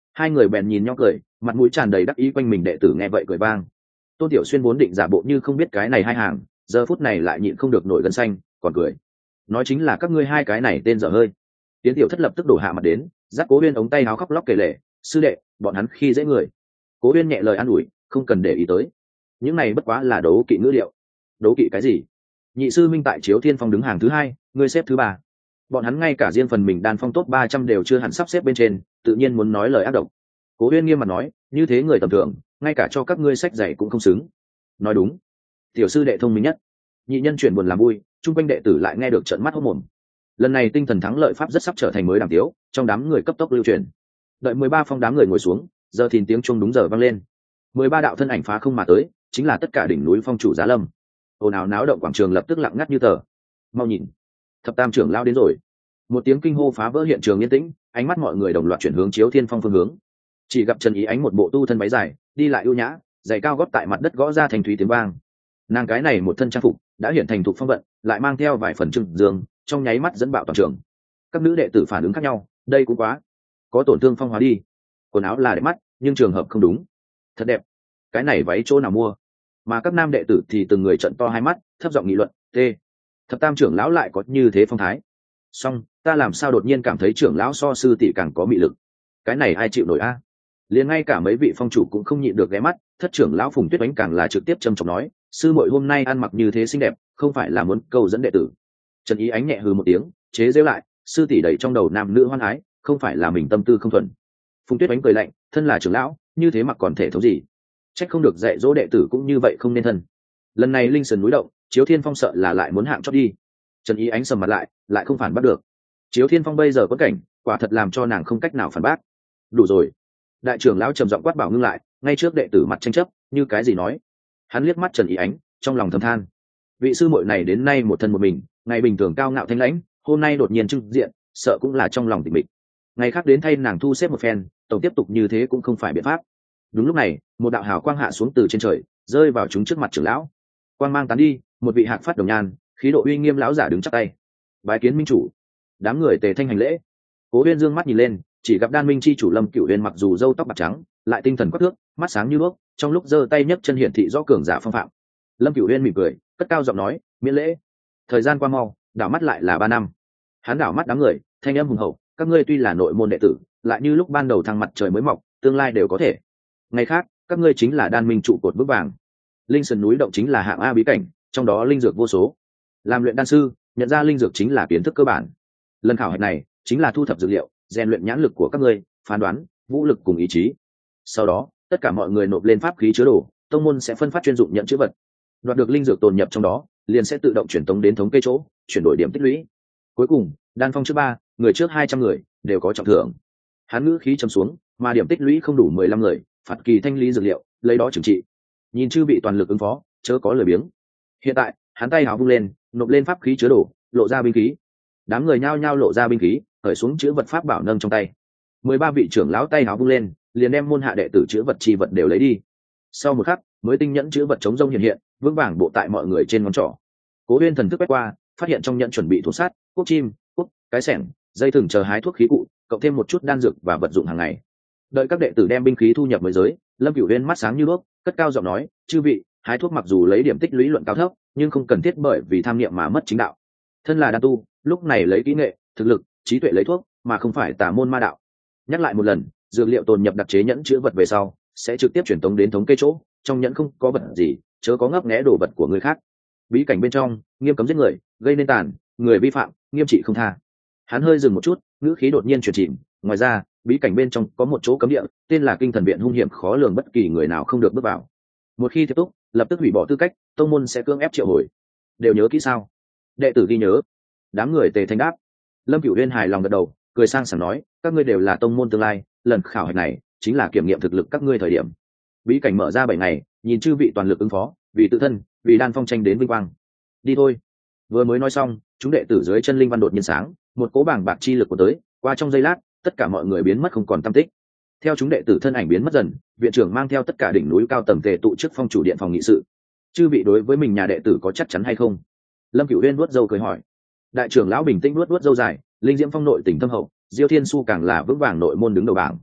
Hai người bèn nhìn nhau cười, mặt mũi tràn đầy đắc ý, quanh mình đệ tử nghe vậy cười vang. Tôn Tiểu Xuyên vốn định giả bộ như không biết cái này hai hàng, giờ phút này lại nhịn không được nổi gân xanh, còn cười. Nói chính là các ngươi hai cái này tên dở hơi. Tiến Tiểu Thất lập tức đổ hạ mặt đến, dắt Cố Uyên ống tay áo khóc lóc kể lể, sư đệ, bọn hắn khi dễ người. Cố Uyên nhẹ lời an ủi, không cần để ý tới. Những này bất quá là đấu kỵ ngữ liệu. Đấu kỵ cái gì? Nhị sư Minh tại Chiếu Thiên Phong đứng hàng thứ hai, ngươi xếp thứ ba. Bọn hắn ngay cả riêng phần mình đan phong top ba trăm đều chưa hẳn sắp xếp bên trên, tự nhiên muốn nói lời ác độc. Cố Uyên nghiêm mặt nói, như thế người tầm thường, ngay cả cho các ngươi sách dạy cũng không xứng. Nói đúng. Tiểu sư đệ thông minh nhất. Nhị nhân chuyển buồn làm vui, chung quanh đệ tử lại nghe được trợn mắt hốt mồm. Lần này tinh thần thắng lợi pháp rất sắp trở thành mới đàm tiếu, trong đám người cấp tốc lưu truyền. Đợi mười ba phong đám người ngồi xuống, giờ thìn tiếng chuông đúng giờ vang lên. Mười ba đạo thân ảnh phá không mà tới, chính là tất cả đỉnh núi phong chủ Giá Lâm. Ồn ào náo động quảng trường lập tức lặng ngắt như tờ. Mau nhìn, thập tam trưởng lao đến rồi. Một tiếng kinh hô phá vỡ hiện trường yên tĩnh, ánh mắt mọi người đồng loạt chuyển hướng Chiếu Thiên Phong phương hướng. Chỉ gặp Trần Ý Ánh một bộ tu thân váy dài, đi lại ưu nhã, giày cao gót tại mặt đất gõ ra thành thúy tiếng vang. Nàng cái này một thân trang phục đã hiện thành thục phong vận, lại mang theo vài phần trưng dương, trong nháy mắt dẫn bạo toàn trường. Các nữ đệ tử phản ứng khác nhau, đây cũng quá có tổn thương phong hóa đi. Quần áo là đẹp mắt, nhưng trường hợp không đúng. Thật đẹp, cái này váy chỗ nào mua? Mà các nam đệ tử thì từng người trận to hai mắt, thấp giọng nghị luận, t thập tam trưởng lão lại có như thế phong thái. Song ta làm sao đột nhiên cảm thấy trưởng lão so sư tỷ càng có mị lực? Cái này ai chịu nổi a? Liền ngay cả mấy vị phong chủ cũng không nhịn được ghé mắt. Thất trưởng lão Phùng Tuyết Oánh càng là trực tiếp trầm trọng nói, sư muội hôm nay ăn mặc như thế xinh đẹp, không phải là muốn câu dẫn đệ tử. Trần Ý Ánh nhẹ hừ một tiếng, chế giễu lại, sư tỷ đẩy trong đầu nam nữ hoan ái, không phải là mình tâm tư không thuần. Phùng Tuyết Oánh cười lạnh, thân là trưởng lão, như thế mặc còn thể thống gì? Trách không được dạy dỗ đệ tử cũng như vậy không nên thân. Lần này linh sơn núi động, Chiếu Thiên Phong sợ là lại muốn hạng chót đi. Trần Ý Ánh sầm mặt lại, lại không phản bác được. Chiếu Thiên Phong bây giờ có cảnh, quả thật làm cho nàng không cách nào phản bác. Đủ rồi. Đại trưởng lão trầm giọng quát bảo ngưng lại, ngay trước đệ tử mặt tranh chấp, như cái gì nói. Hắn liếc mắt Trần Ý Ánh, trong lòng thầm than. Vị sư muội này đến nay một thân một mình, ngày bình thường cao ngạo thanh lãnh, hôm nay đột nhiên trưng diện, sợ cũng là trong lòng tịch mịch. Ngày khác đến thay nàng thu xếp một phen, tổng tiếp tục như thế cũng không phải biện pháp. Đúng lúc này, một đạo hào quang hạ xuống từ trên trời, rơi vào chúng trước mặt trưởng lão. Quang mang tán đi, một vị hạc phát đồng nhan, khí độ uy nghiêm lão giả đứng chắp tay. Bái kiến minh chủ. Đám người tề thanh hành lễ. Cố Uyên dương mắt nhìn lên, chỉ gặp đan minh chi chủ Lâm Cửu Uyên mặc dù râu tóc bạc trắng, lại tinh thần quắc thước, mắt sáng như đuốc, trong lúc giơ tay nhấc chân hiển thị rõ cường giả phong phạm. Lâm Cửu Uyên mỉm cười, cất cao giọng nói, miễn lễ. Thời gian qua mau, đảo mắt lại là ba năm. Hắn đảo mắt đám người, thanh âm hùng hậu, các ngươi tuy là nội môn đệ tử, lại như lúc ban đầu thăng mặt trời mới mọc, tương lai đều có thể. Ngày khác, các ngươi chính là đan minh trụ cột vững vàng. Linh sơn núi động chính là hạng A bí cảnh, trong đó linh dược vô số. Làm luyện đan sư, nhận ra linh dược chính là kiến thức cơ bản. Lần khảo hạch này chính là thu thập dược liệu, rèn luyện nhãn lực của các ngươi, phán đoán, vũ lực cùng ý chí. Sau đó, tất cả mọi người nộp lên pháp khí chứa đồ, tông môn sẽ phân phát chuyên dụng nhận chữ vật. Đoạt được linh dược tồn nhập trong đó, liền sẽ tự động chuyển tống đến thống kê chỗ, chuyển đổi điểm tích lũy. Cuối cùng, đan phong trước ba, người trước hai trăm người đều có trọng thưởng. Hắn ngữ khí trầm xuống, mà điểm tích lũy không đủ mười lăm người, phạt kỳ thanh lý dược liệu, lấy đó trừng trị. Nhìn chư bị toàn lực ứng phó, chớ có lười biếng. Hiện tại, hắn tay háo vung lên, nộp lên pháp khí chứa đồ, lộ ra binh khí. Đám người nhao nhao lộ ra binh khí, khởi xuống chữ vật pháp bảo nâng trong tay. Mười ba vị trưởng lão tay háo vung lên, liền đem môn hạ đệ tử chữ vật chi vật đều lấy đi. Sau một khắc, mới tinh nhẫn chữ vật chống rông hiện hiện, vững vàng bộ tại mọi người trên ngón trỏ. Cố Uyên thần thức quét qua, phát hiện trong nhẫn chuẩn bị thủ sát, cuốc chim, cuốc, cái xẻng, dây thừng chờ hái thuốc khí cụ, cộng thêm một chút đan dược và vật dụng hàng ngày. Đợi các đệ tử đem binh khí thu nhập mới giới, Lâm Cửu Uyên mắt sáng như đuốc, cất cao giọng nói, chư vị, hái thuốc mặc dù lấy điểm tích lũy luận cao thấp, nhưng không cần thiết bởi vì tham niệm mà mất chính đạo. Thân là đan tu, lúc này lấy kỹ nghệ, thực lực, trí tuệ lấy thuốc, mà không phải tà môn ma đạo. Nhắc lại một lần, dược liệu tồn nhập đặc chế nhẫn chứa vật về sau, sẽ trực tiếp chuyển tống đến thống kê chỗ, trong nhẫn không có vật gì, chớ có ngấp nghé đồ vật của người khác. Bí cảnh bên trong, nghiêm cấm giết người, gây nên tàn, người vi phạm, nghiêm trị không tha. Hắn hơi dừng một chút, ngữ khí đột nhiên chuyển chìm, ngoài ra, bí cảnh bên trong có một chỗ cấm địa, tên là Kinh Thần Viện, hung hiểm khó lường, bất kỳ người nào không được bước vào. Một khi tiếp tục, lập tức hủy bỏ tư cách, tông môn sẽ cưỡng ép triệu hồi. Đều nhớ kỹ sao? Đệ tử ghi nhớ. Đám người tề thanh đáp. Lâm Cửu Uyên hài lòng gật đầu, cười sang sảng nói, các ngươi đều là tông môn tương lai, lần khảo hạch này chính là kiểm nghiệm thực lực các ngươi thời điểm. Bí cảnh mở ra bảy ngày, nhìn chư vị toàn lực ứng phó, vì tự thân, vì đan phong tranh đến vinh quang. Đi thôi. Vừa mới nói xong, chúng đệ tử dưới chân linh văn đột nhiên sáng, một cỗ bảng bạc chi lực của tới, qua trong giây lát, tất cả mọi người biến mất không còn tăm tích. Theo chúng đệ tử thân ảnh biến mất dần, viện trưởng mang theo tất cả đỉnh núi cao tầng tề tụ trước phong chủ điện phòng nghị sự. Chư vị đối với mình nhà đệ tử có chắc chắn hay không? Lâm Cửu Uyên vuốt râu cười hỏi. Đại trưởng lão bình tĩnh vuốt vuốt râu dài, linh diễm phong nội tình thâm hậu, Diêu Thiên Su càng là vững vàng nội môn đứng đầu bảng.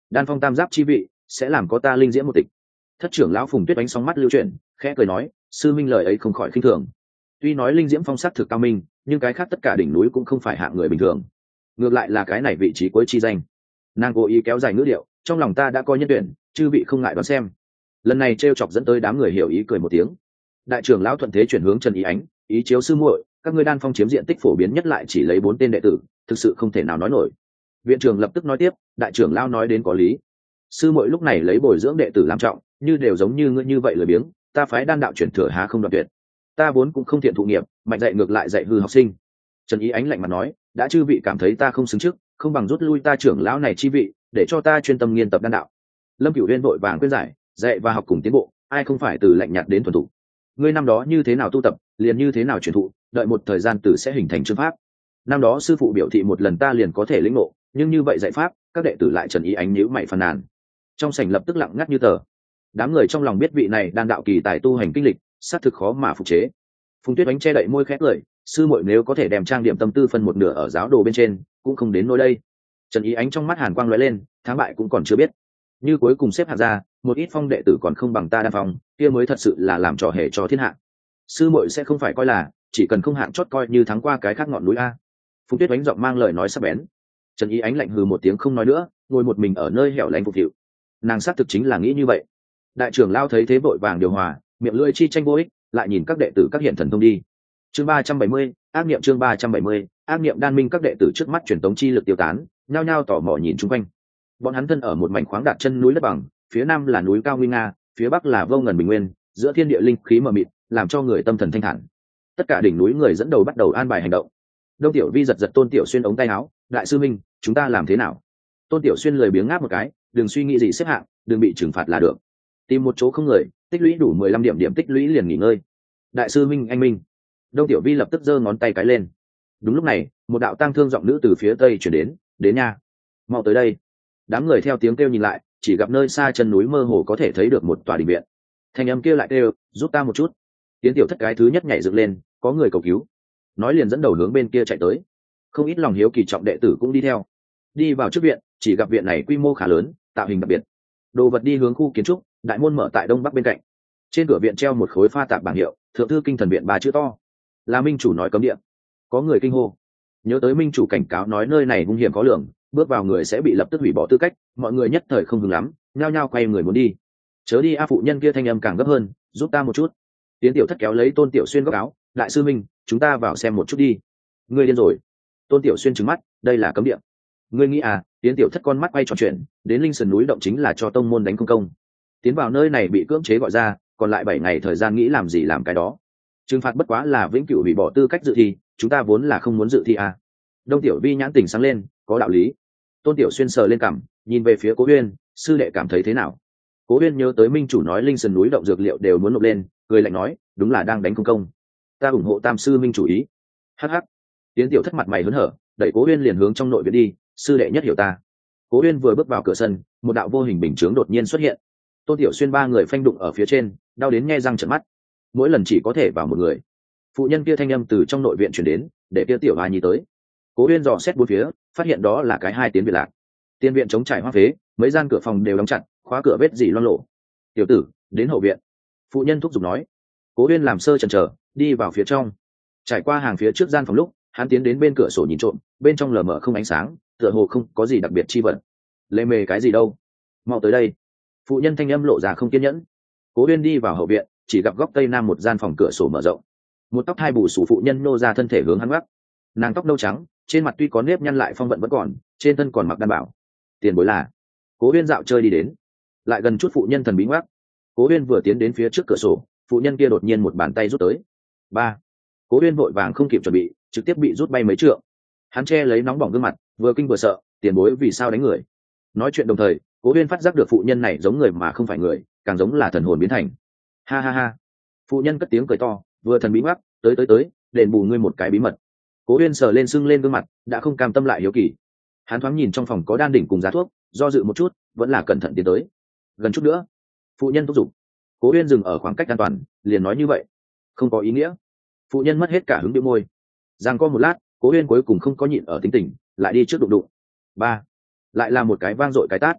đan phong tam giáp chi vị sẽ làm có ta linh diễm một tịch. Thất trưởng lão Phùng Tuyết Ánh sóng mắt lưu chuyển, khẽ cười nói, sư minh lời ấy không khỏi khinh thường. Tuy nói linh diễm phong sắc thực cao minh, nhưng cái khác tất cả đỉnh núi cũng không phải hạng người bình thường, ngược lại là cái này vị trí cuối chi danh. Nàng cố ý kéo dài ngữ điệu, trong lòng ta đã có nhân tuyển, chư vị không ngại đoán xem. Lần này trêu chọc dẫn tới đám người hiểu ý cười một tiếng. Đại trưởng lão thuận thế chuyển hướng Trần Ý Ánh, ý chiếu sư muội, các ngươi đan phong chiếm diện tích phổ biến nhất lại chỉ lấy bốn tên đệ tử, thực sự không thể nào nói nổi. Viện trưởng lập tức nói tiếp, đại trưởng lão nói đến có lý. Sư muội lúc này lấy bồi dưỡng đệ tử làm trọng, như đều giống như ngươi như vậy lười biếng, ta phái đan đạo chuyển thừa há không đoạn tuyệt. Ta vốn cũng không thiện thụ nghiệp, mạnh dạy ngược lại dạy hư học sinh. Trần Ý Ánh lạnh mặt nói, đã chư vị cảm thấy ta không xứng trước, không bằng rút lui ta trưởng lão này chi vị, để cho ta chuyên tâm nghiên tập đan đạo. Lâm Cửu Uyên vội vàng khuyên giải, dạy và học cùng tiến bộ, ai không phải từ lạnh nhạt đến thuần thục. Ngươi năm đó như thế nào tu tập, liền như thế nào truyền thụ, đợi một thời gian tử sẽ hình thành chương pháp. Năm đó sư phụ biểu thị một lần ta liền có thể lĩnh ngộ, nhưng như vậy dạy pháp, các đệ tử lại Trần Ý Ánh nhíu mày phàn nàn. Trong sảnh lập tức lặng ngắt như tờ. Đám người trong lòng biết vị này đan đạo kỳ tài tu hành kinh lịch, xác thực khó mà phục chế. Phùng Tuyết Ánh che đậy môi khẽ cười, sư muội nếu có thể đem trang điểm tâm tư phân một nửa ở giáo đồ bên trên, cũng không đến nỗi đây. Trần Ý Ánh trong mắt hàn quang lóe lên, thắng bại cũng còn chưa biết. Như cuối cùng xếp hạng ra, một ít phong đệ tử còn không bằng ta đan phong, kia mới thật sự là làm trò hề cho thiên hạ. Sư muội sẽ không phải coi là chỉ cần không hạng chót coi như thắng qua cái khác ngọn núi a. Phùng Tuyết Ánh giọng mang lời nói sắc bén. Trần Ý Ánh lạnh hừ một tiếng không nói nữa, ngồi một mình ở nơi hẻo lánh phục vụ. Nàng xác thực chính là nghĩ như vậy. Đại trưởng lao thấy thế vội vàng điều hòa, miệng lưỡi chi tranh vô ích, lại nhìn các đệ tử các hiện thần thông đi. Chương ba trăm bảy mươi, ác niệm chương ba trăm bảy mươi, ác niệm đan minh các đệ tử trước mắt truyền tống chi lực tiêu tán, nhao nhao tò mò nhìn chung quanh. Bọn hắn thân ở một mảnh khoáng đạt chân núi đất bằng, phía nam là núi cao nguy nga, phía bắc là vô ngần bình nguyên, giữa thiên địa linh khí mờ mịt, làm cho người tâm thần thanh thản. Tất cả đỉnh núi người dẫn đầu bắt đầu an bài hành động. Đông Tiểu Vi giật giật Tôn Tiểu Xuyên ống tay áo, đại sư minh, chúng ta làm thế nào? Tôn Tiểu Xuyên lười biếng ngáp một cái, đừng suy nghĩ gì xếp hạng, đừng bị trừng phạt là được. Tìm một chỗ không người, tích lũy đủ mười lăm điểm điểm tích lũy liền nghỉ ngơi. Đại sư minh anh minh. Đông Tiểu Vi lập tức giơ ngón tay cái lên. Đúng lúc này, một đạo tang thương giọng nữ từ phía tây chuyển đến, đến nha, mau tới đây. Đám người theo tiếng kêu nhìn lại, chỉ gặp nơi xa chân núi mơ hồ có thể thấy được một tòa đình viện. Thanh âm kia lại kêu, giúp ta một chút. Tiến tiểu thất cái thứ nhất nhảy dựng lên, có người cầu cứu. Nói liền dẫn đầu hướng bên kia chạy tới. Không ít lòng hiếu kỳ trọng đệ tử cũng đi theo. Đi vào trước viện, chỉ gặp viện này quy mô khá lớn, tạo hình đặc biệt. Đồ vật đi hướng khu kiến trúc, đại môn mở tại đông bắc bên cạnh. Trên cửa viện treo một khối pha tạp bảng hiệu, thượng thư kinh thần viện ba chữ to. Là minh chủ nói cấm địa. Có người kinh hô. Nhớ tới minh chủ cảnh cáo nói nơi này hung hiểm khó lường, bước vào người sẽ bị lập tức hủy bỏ tư cách, mọi người nhất thời không hứng lắm, nhao nhao quay người muốn đi. Chớ đi a, phụ nhân kia thanh âm càng gấp hơn, giúp ta một chút. Tiến tiểu thất kéo lấy Tôn Tiểu Xuyên góc áo, đại sư minh, chúng ta vào xem một chút đi. Ngươi điên rồi. Tôn Tiểu Xuyên trừng mắt, đây là cấm địa. Ngươi nghĩ à? Tiến tiểu thất con mắt quay tròn chuyện, đến linh sườn núi động chính là cho tông môn đánh công công. Tiến vào nơi này bị cưỡng chế gọi ra, còn lại bảy ngày thời gian nghĩ làm gì làm cái đó. Trừng phạt bất quá là vĩnh cửu hủy bỏ tư cách dự thi, chúng ta vốn là không muốn dự thi à. Đông Tiểu Vi nhãn tình sáng lên, có đạo lý. Tôn Tiểu Xuyên sờ lên cằm, nhìn về phía Cố Uyên, sư đệ cảm thấy thế nào? Cố Uyên nhớ tới minh chủ nói linh sườn núi động dược liệu đều muốn nộp lên, cười lạnh nói, đúng là đang đánh công công. Ta ủng hộ tam sư minh chủ ý. Hắc hắc. Tiến tiểu thất mặt mày hớn hở, đẩy Cố Uyên liền hướng trong nội viện đi, sư đệ nhất hiểu ta. Cố Uyên vừa bước vào cửa sân, một đạo vô hình bình chướng đột nhiên xuất hiện. Tôn Tiểu Xuyên ba người phanh đụng ở phía trên, đau đến nghe răng trợn mắt. Mỗi lần chỉ có thể vào một người. Phụ nhân kia thanh âm từ trong nội viện truyền đến, để kia tiểu hoa nhi tới. Cố Uyên dò xét bốn phía, phát hiện đó là cái hai tiến viện lạc. Tiên viện chống trải hoang phế, mấy gian cửa phòng đều đóng chặt, khóa cửa vết dỉ loang lổ. Tiểu tử, đến hậu viện. Phụ nhân thúc giục nói. Cố Uyên làm sơ chần chờ, đi vào phía trong. Trải qua hàng phía trước gian phòng lúc, hắn tiến đến bên cửa sổ nhìn trộm, bên trong lờ mờ không ánh sáng, tựa hồ không có gì đặc biệt chi vật. Lê mề cái gì đâu? Mau tới đây. Phụ nhân thanh âm lộ ra không kiên nhẫn. Cố Uyên đi vào hậu viện, chỉ gặp góc tây nam một gian phòng cửa sổ mở rộng. Một tóc hai bù xù phụ nhân nô ra thân thể hướng hắn gác. Nàng tóc nâu trắng, trên mặt tuy có nếp nhăn lại phong vận vẫn còn, trên thân còn mặc đan bảo. Tiền bối là? Cố Uyên dạo chơi đi đến, lại gần chút phụ nhân thần bí ngoác. Cố Uyên vừa tiến đến phía trước cửa sổ, phụ nhân kia đột nhiên một bàn tay rút tới. Ba. Cố Uyên vội vàng không kịp chuẩn bị, trực tiếp bị rút bay mấy trượng. Hắn che lấy nóng bỏng gương mặt, vừa kinh vừa sợ, tiền bối vì sao đánh người? Nói chuyện đồng thời, Cố Uyên phát giác được phụ nhân này giống người mà không phải người, càng giống là thần hồn biến thành. Ha ha ha. Phụ nhân cất tiếng cười to, vừa thần bí ngoác, tới tới tới, đền bù ngươi một cái bí mật. Cố Uyên sờ lên sưng lên gương mặt, đã không cam tâm lại hiếu kỳ. Hắn thoáng nhìn trong phòng có đan đỉnh cùng giá thuốc, do dự một chút, vẫn là cẩn thận tiến tới. Gần chút nữa. Phụ nhân thúc giục. Cố Uyên dừng ở khoảng cách an toàn, liền nói như vậy. Không có ý nghĩa. Phụ nhân mất hết cả hứng bĩu môi. Giằng co một lát, Cố Uyên cuối cùng không có nhịn ở tính tình, lại đi trước đụng đụng. Ba. Lại là một cái vang dội cái tát.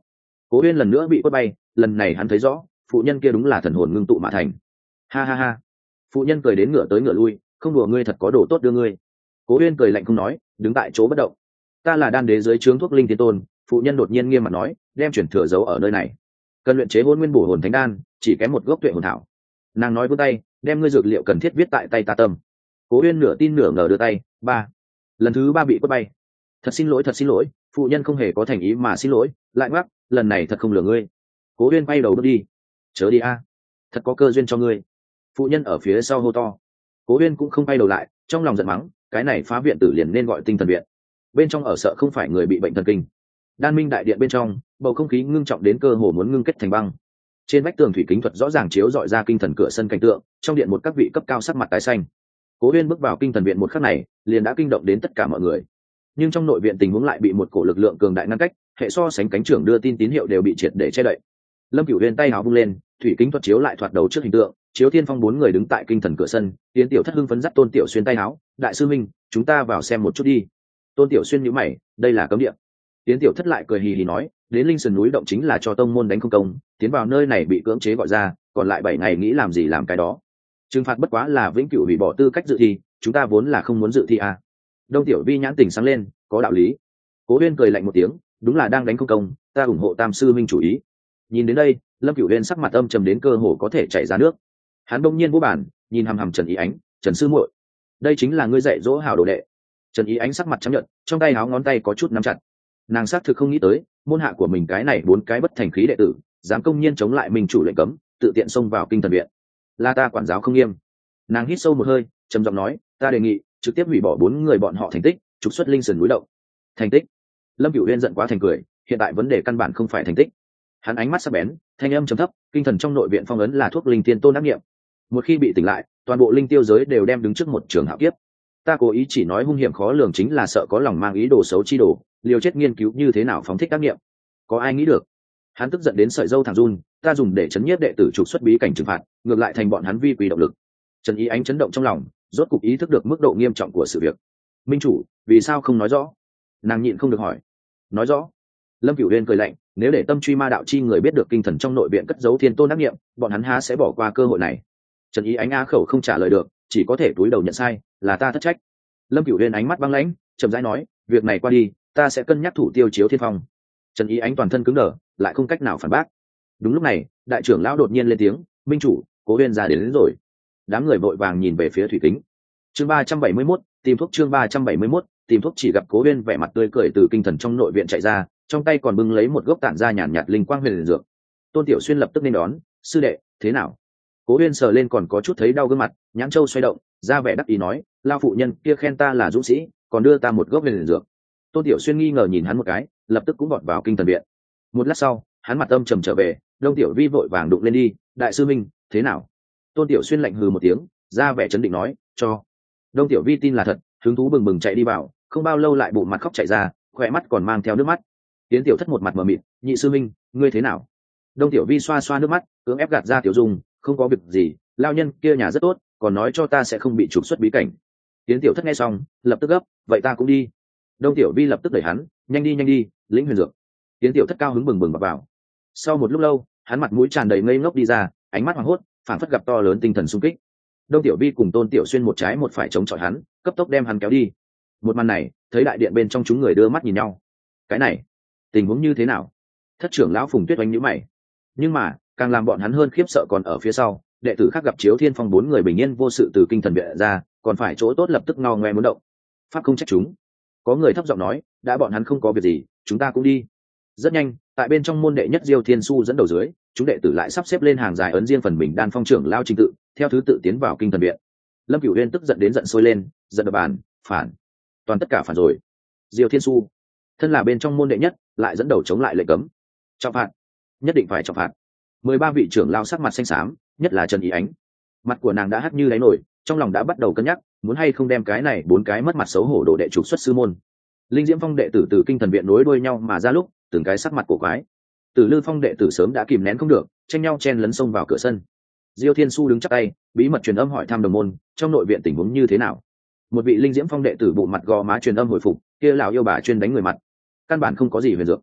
Cố Uyên lần nữa bị quất bay, lần này hắn thấy rõ phụ nhân kia đúng là thần hồn ngưng tụ mà thành. Ha ha ha. Phụ nhân cười đến ngửa tới ngửa lui, không đùa ngươi thật có đồ tốt đưa ngươi. Cố Uyên cười lạnh không nói, đứng tại chỗ bất động. Ta là đan đế dưới trướng thuốc linh thiên tôn. Phụ nhân đột nhiên nghiêm mặt nói, đem chuyển thừa giấu ở nơi này, cần luyện chế hôn nguyên bổ hồn thánh đan, chỉ kém một gốc tuệ hồn thảo. Nàng nói vươn tay, đem ngươi dược liệu cần thiết viết tại tay ta tâm. Cố Uyên nửa tin nửa ngờ đưa tay, ba lần thứ ba bị quất bay. Thật xin lỗi, thật xin lỗi. Phụ nhân không hề có thành ý mà xin lỗi, lại ngoắc, lần này thật không lừa ngươi. Cố Uyên bay đầu bước đi. Chớ đi a, thật có cơ duyên cho ngươi. Phụ nhân ở phía sau hô to. Cố Uyên cũng không bay đầu lại, trong lòng giận mắng, cái này phá viện tử liền nên gọi tinh thần viện. Bên trong ở sợ không phải người bị bệnh thần kinh. Đan minh đại điện bên trong, bầu không khí ngưng trọng đến cơ hồ muốn ngưng kết thành băng. Trên vách tường thủy kính thuật rõ ràng chiếu dọi ra kinh thần cửa sân cảnh tượng, trong điện một các vị cấp cao sắc mặt tái xanh. Cố Uyên bước vào kinh thần viện một khắc này, liền đã kinh động đến tất cả mọi người. Nhưng trong nội viện tình huống lại bị một cổ lực lượng cường đại ngăn cách, hệ so sánh cánh trưởng đưa tin tín hiệu đều bị triệt để che đậy. Lâm Cửu Uyên tay áo vung lên, thủy kính thuật chiếu lại thoạt đầu trước hình tượng, chiếu thiên phong bốn người đứng tại kinh thần cửa sân. Tiến Tiểu Thất hưng phấn dắt Tôn Tiểu Xuyên tay áo, đại sư minh, chúng ta vào xem một chút đi. Tôn Tiểu Xuyên nhíu mày, đây là cấm địa. Tiến Tiểu Thất lại cười hì hì nói, đến linh sơn núi động chính là cho tông môn đánh không công, tiến vào nơi này bị cưỡng chế gọi ra, còn lại bảy ngày nghĩ làm gì làm cái đó. Trừng phạt bất quá là vĩnh cửu hủy bỏ tư cách dự thi, chúng ta vốn là không muốn dự thi à. Đông Tiểu Vi nhãn tình sáng lên, có đạo lý. Cố Uyên cười lạnh một tiếng, đúng là đang đánh không công, ta ủng hộ Tam sư minh chủ ý. Nhìn đến đây, Lâm Cửu Uyên sắc mặt âm trầm đến cơ hồ có thể chảy ra nước. Hắn bỗng nhiên vô bản, nhìn hằm hằm Trần Ý Ánh, Trần sư muội, đây chính là ngươi dạy dỗ hảo đồ đệ. Trần Ý Ánh sắc mặt trắng nhợt, trong tay áo ngón tay có chút nắm chặt. Nàng xác thực không nghĩ tới, môn hạ của mình cái này bốn cái bất thành khí đệ tử, dám công nhiên chống lại minh chủ lệnh cấm, tự tiện xông vào kinh thần viện. Là ta quản giáo không nghiêm. Nàng hít sâu một hơi, trầm giọng nói, ta đề nghị trực tiếp hủy bỏ bốn người bọn họ thành tích, trục xuất linh sơn núi động. Thành tích? Lâm Cửu Uyên giận quá thành cười, hiện tại vấn đề căn bản không phải thành tích. Hắn ánh mắt sắc bén, thanh âm trầm thấp, kinh thần trong nội viện phong ấn là thuốc linh tiên tôn ác nghiệm. Một khi bị tỉnh lại, toàn bộ linh tiêu giới đều đem đứng trước một trường hạo kiếp. Ta cố ý chỉ nói hung hiểm khó lường chính là sợ có lòng mang ý đồ xấu chi đồ, liều chết nghiên cứu như thế nào phóng thích ác nghiệm. Có ai nghĩ được? Hắn tức giận đến sợi râu thẳng run, ta dùng để chấn nhiếp đệ tử trục xuất bí cảnh trừng phạt, ngược lại thành bọn hắn vi quỷ động lực. Trần Ý Ánh chấn động trong lòng, rốt cục ý thức được mức độ nghiêm trọng của sự việc. Minh chủ, vì sao không nói rõ? Nàng nhịn không được hỏi. Nói rõ? Lâm Cửu Uyên cười lạnh, nếu để tâm truy ma đạo chi người biết được kinh thần trong nội viện cất giấu thiên tôn ác nghiệm, bọn hắn há sẽ bỏ qua cơ hội này. Trần Ý Ánh á khẩu không trả lời được, chỉ có thể cúi đầu nhận sai, là ta thất trách. Lâm Cửu Uyên ánh mắt băng lãnh, chậm rãi nói, việc này qua đi, ta sẽ cân nhắc thủ tiêu chiếu thiên phong. Trần Ý Ánh toàn thân cứng đờ, lại không cách nào phản bác. Đúng lúc này, đại trưởng lão đột nhiên lên tiếng, minh chủ, Cố Uyên ra đến, đến rồi. Đám người vội vàng nhìn về phía thủy kính. Chương ba trăm bảy mươi mốt, tìm thuốc. Chương ba trăm bảy mươi mốt, tìm thuốc. Chỉ gặp Cố Uyên vẻ mặt tươi cười từ kinh thần trong nội viện chạy ra, trong tay còn bưng lấy một gốc tản ra nhàn nhạt, nhạt linh quang huyền dược. Tôn Tiểu Xuyên lập tức nên đón, sư đệ, thế nào? Cố Uyên sờ lên còn có chút thấy đau gương mặt, nhãn châu xoay động, ra vẻ đắc ý nói, lao phụ nhân kia khen ta là dũng sĩ, còn đưa ta một gốc huyền dược. Tôn Tiểu Xuyên nghi ngờ nhìn hắn một cái, lập tức cũng vọt vào kinh thần viện. Một lát sau, hắn mặt âm trầm trở về, Đông Tiểu Vi vội vàng đụng lên đi, đại sư minh, thế nào? Tôn Tiểu Xuyên lạnh hừ một tiếng, ra vẻ chấn định nói, cho. Đông Tiểu Vi tin là thật, hứng thú bừng bừng chạy đi vào, không bao lâu lại bụng mặt khóc chạy ra, khỏe mắt còn mang theo nước mắt. Tiến Tiểu Thất một mặt mờ mịt, nhị sư minh, ngươi thế nào? Đông Tiểu Vi xoa xoa nước mắt, cưỡng ép gạt ra Tiểu Dung, không có việc gì, lao nhân kia nhà rất tốt, còn nói cho ta sẽ không bị trục xuất bí cảnh. Tiến Tiểu Thất nghe xong, lập tức gấp, vậy ta cũng đi. Đông Tiểu Vi lập tức đẩy hắn, nhanh đi nhanh đi, lĩnh huyền dược. Tiến Tiểu Thất cao hứng bừng bừng bập vào. Sau một lúc lâu, hắn mặt mũi tràn đầy ngây ngốc đi ra, ánh mắt hoảng hốt, phảng phất gặp to lớn tinh thần sung kích. Đông Tiểu Vi cùng Tôn Tiểu Xuyên một trái một phải chống chọi hắn, cấp tốc đem hắn kéo đi. Một màn này, thấy đại điện bên trong chúng người đưa mắt nhìn nhau. Cái này, tình huống như thế nào? Thất trưởng lão Phùng Tuyết oanh nhíu mày. Nhưng mà, càng làm bọn hắn hơn khiếp sợ còn ở phía sau, đệ tử khác gặp Chiếu Thiên Phong bốn người bình yên vô sự từ kinh thần viện ra, còn phải chỗ tốt lập tức ngao ngoe muốn động. Pháp không trách chúng. Có người thấp giọng nói, đã bọn hắn không có việc gì, chúng ta cũng đi. Rất nhanh, tại bên trong môn đệ nhất Diêu Thiên Su dẫn đầu dưới, chúng đệ tử lại sắp xếp lên hàng dài ấn riêng phần mình đan phong trưởng lao trình tự, theo thứ tự tiến vào kinh thần viện. Lâm Cửu Uyên tức giận đến giận sôi lên, giận đập bàn, phản, toàn tất cả phản rồi. Diêu Thiên Su, thân là bên trong môn đệ nhất, lại dẫn đầu chống lại lệnh cấm, trọng phạt, nhất định phải trọng phạt. Mười ba vị trưởng lao sắc mặt xanh xám, nhất là Trần Ý Ánh, mặt của nàng đã hắt như đáy nổi, trong lòng đã bắt đầu cân nhắc, muốn hay không đem cái này bốn cái mất mặt xấu hổ đồ đệ trục xuất sư môn. Linh Diễm Phong đệ tử từ kinh thần viện nối đuôi nhau mà ra lúc, từng cái sắc mặt cổ quái. Tử Lư Phong đệ tử sớm đã kìm nén không được, tranh nhau chen lấn xông vào cửa sân. Diêu Thiên Su đứng chắp tay, bí mật truyền âm hỏi thăm đồng môn, trong nội viện tình huống như thế nào. Một vị Linh Diễm Phong đệ tử bụ mặt gò má truyền âm hồi phục, kia lão yêu bà chuyên đánh người mặt, căn bản không có gì huyền dược.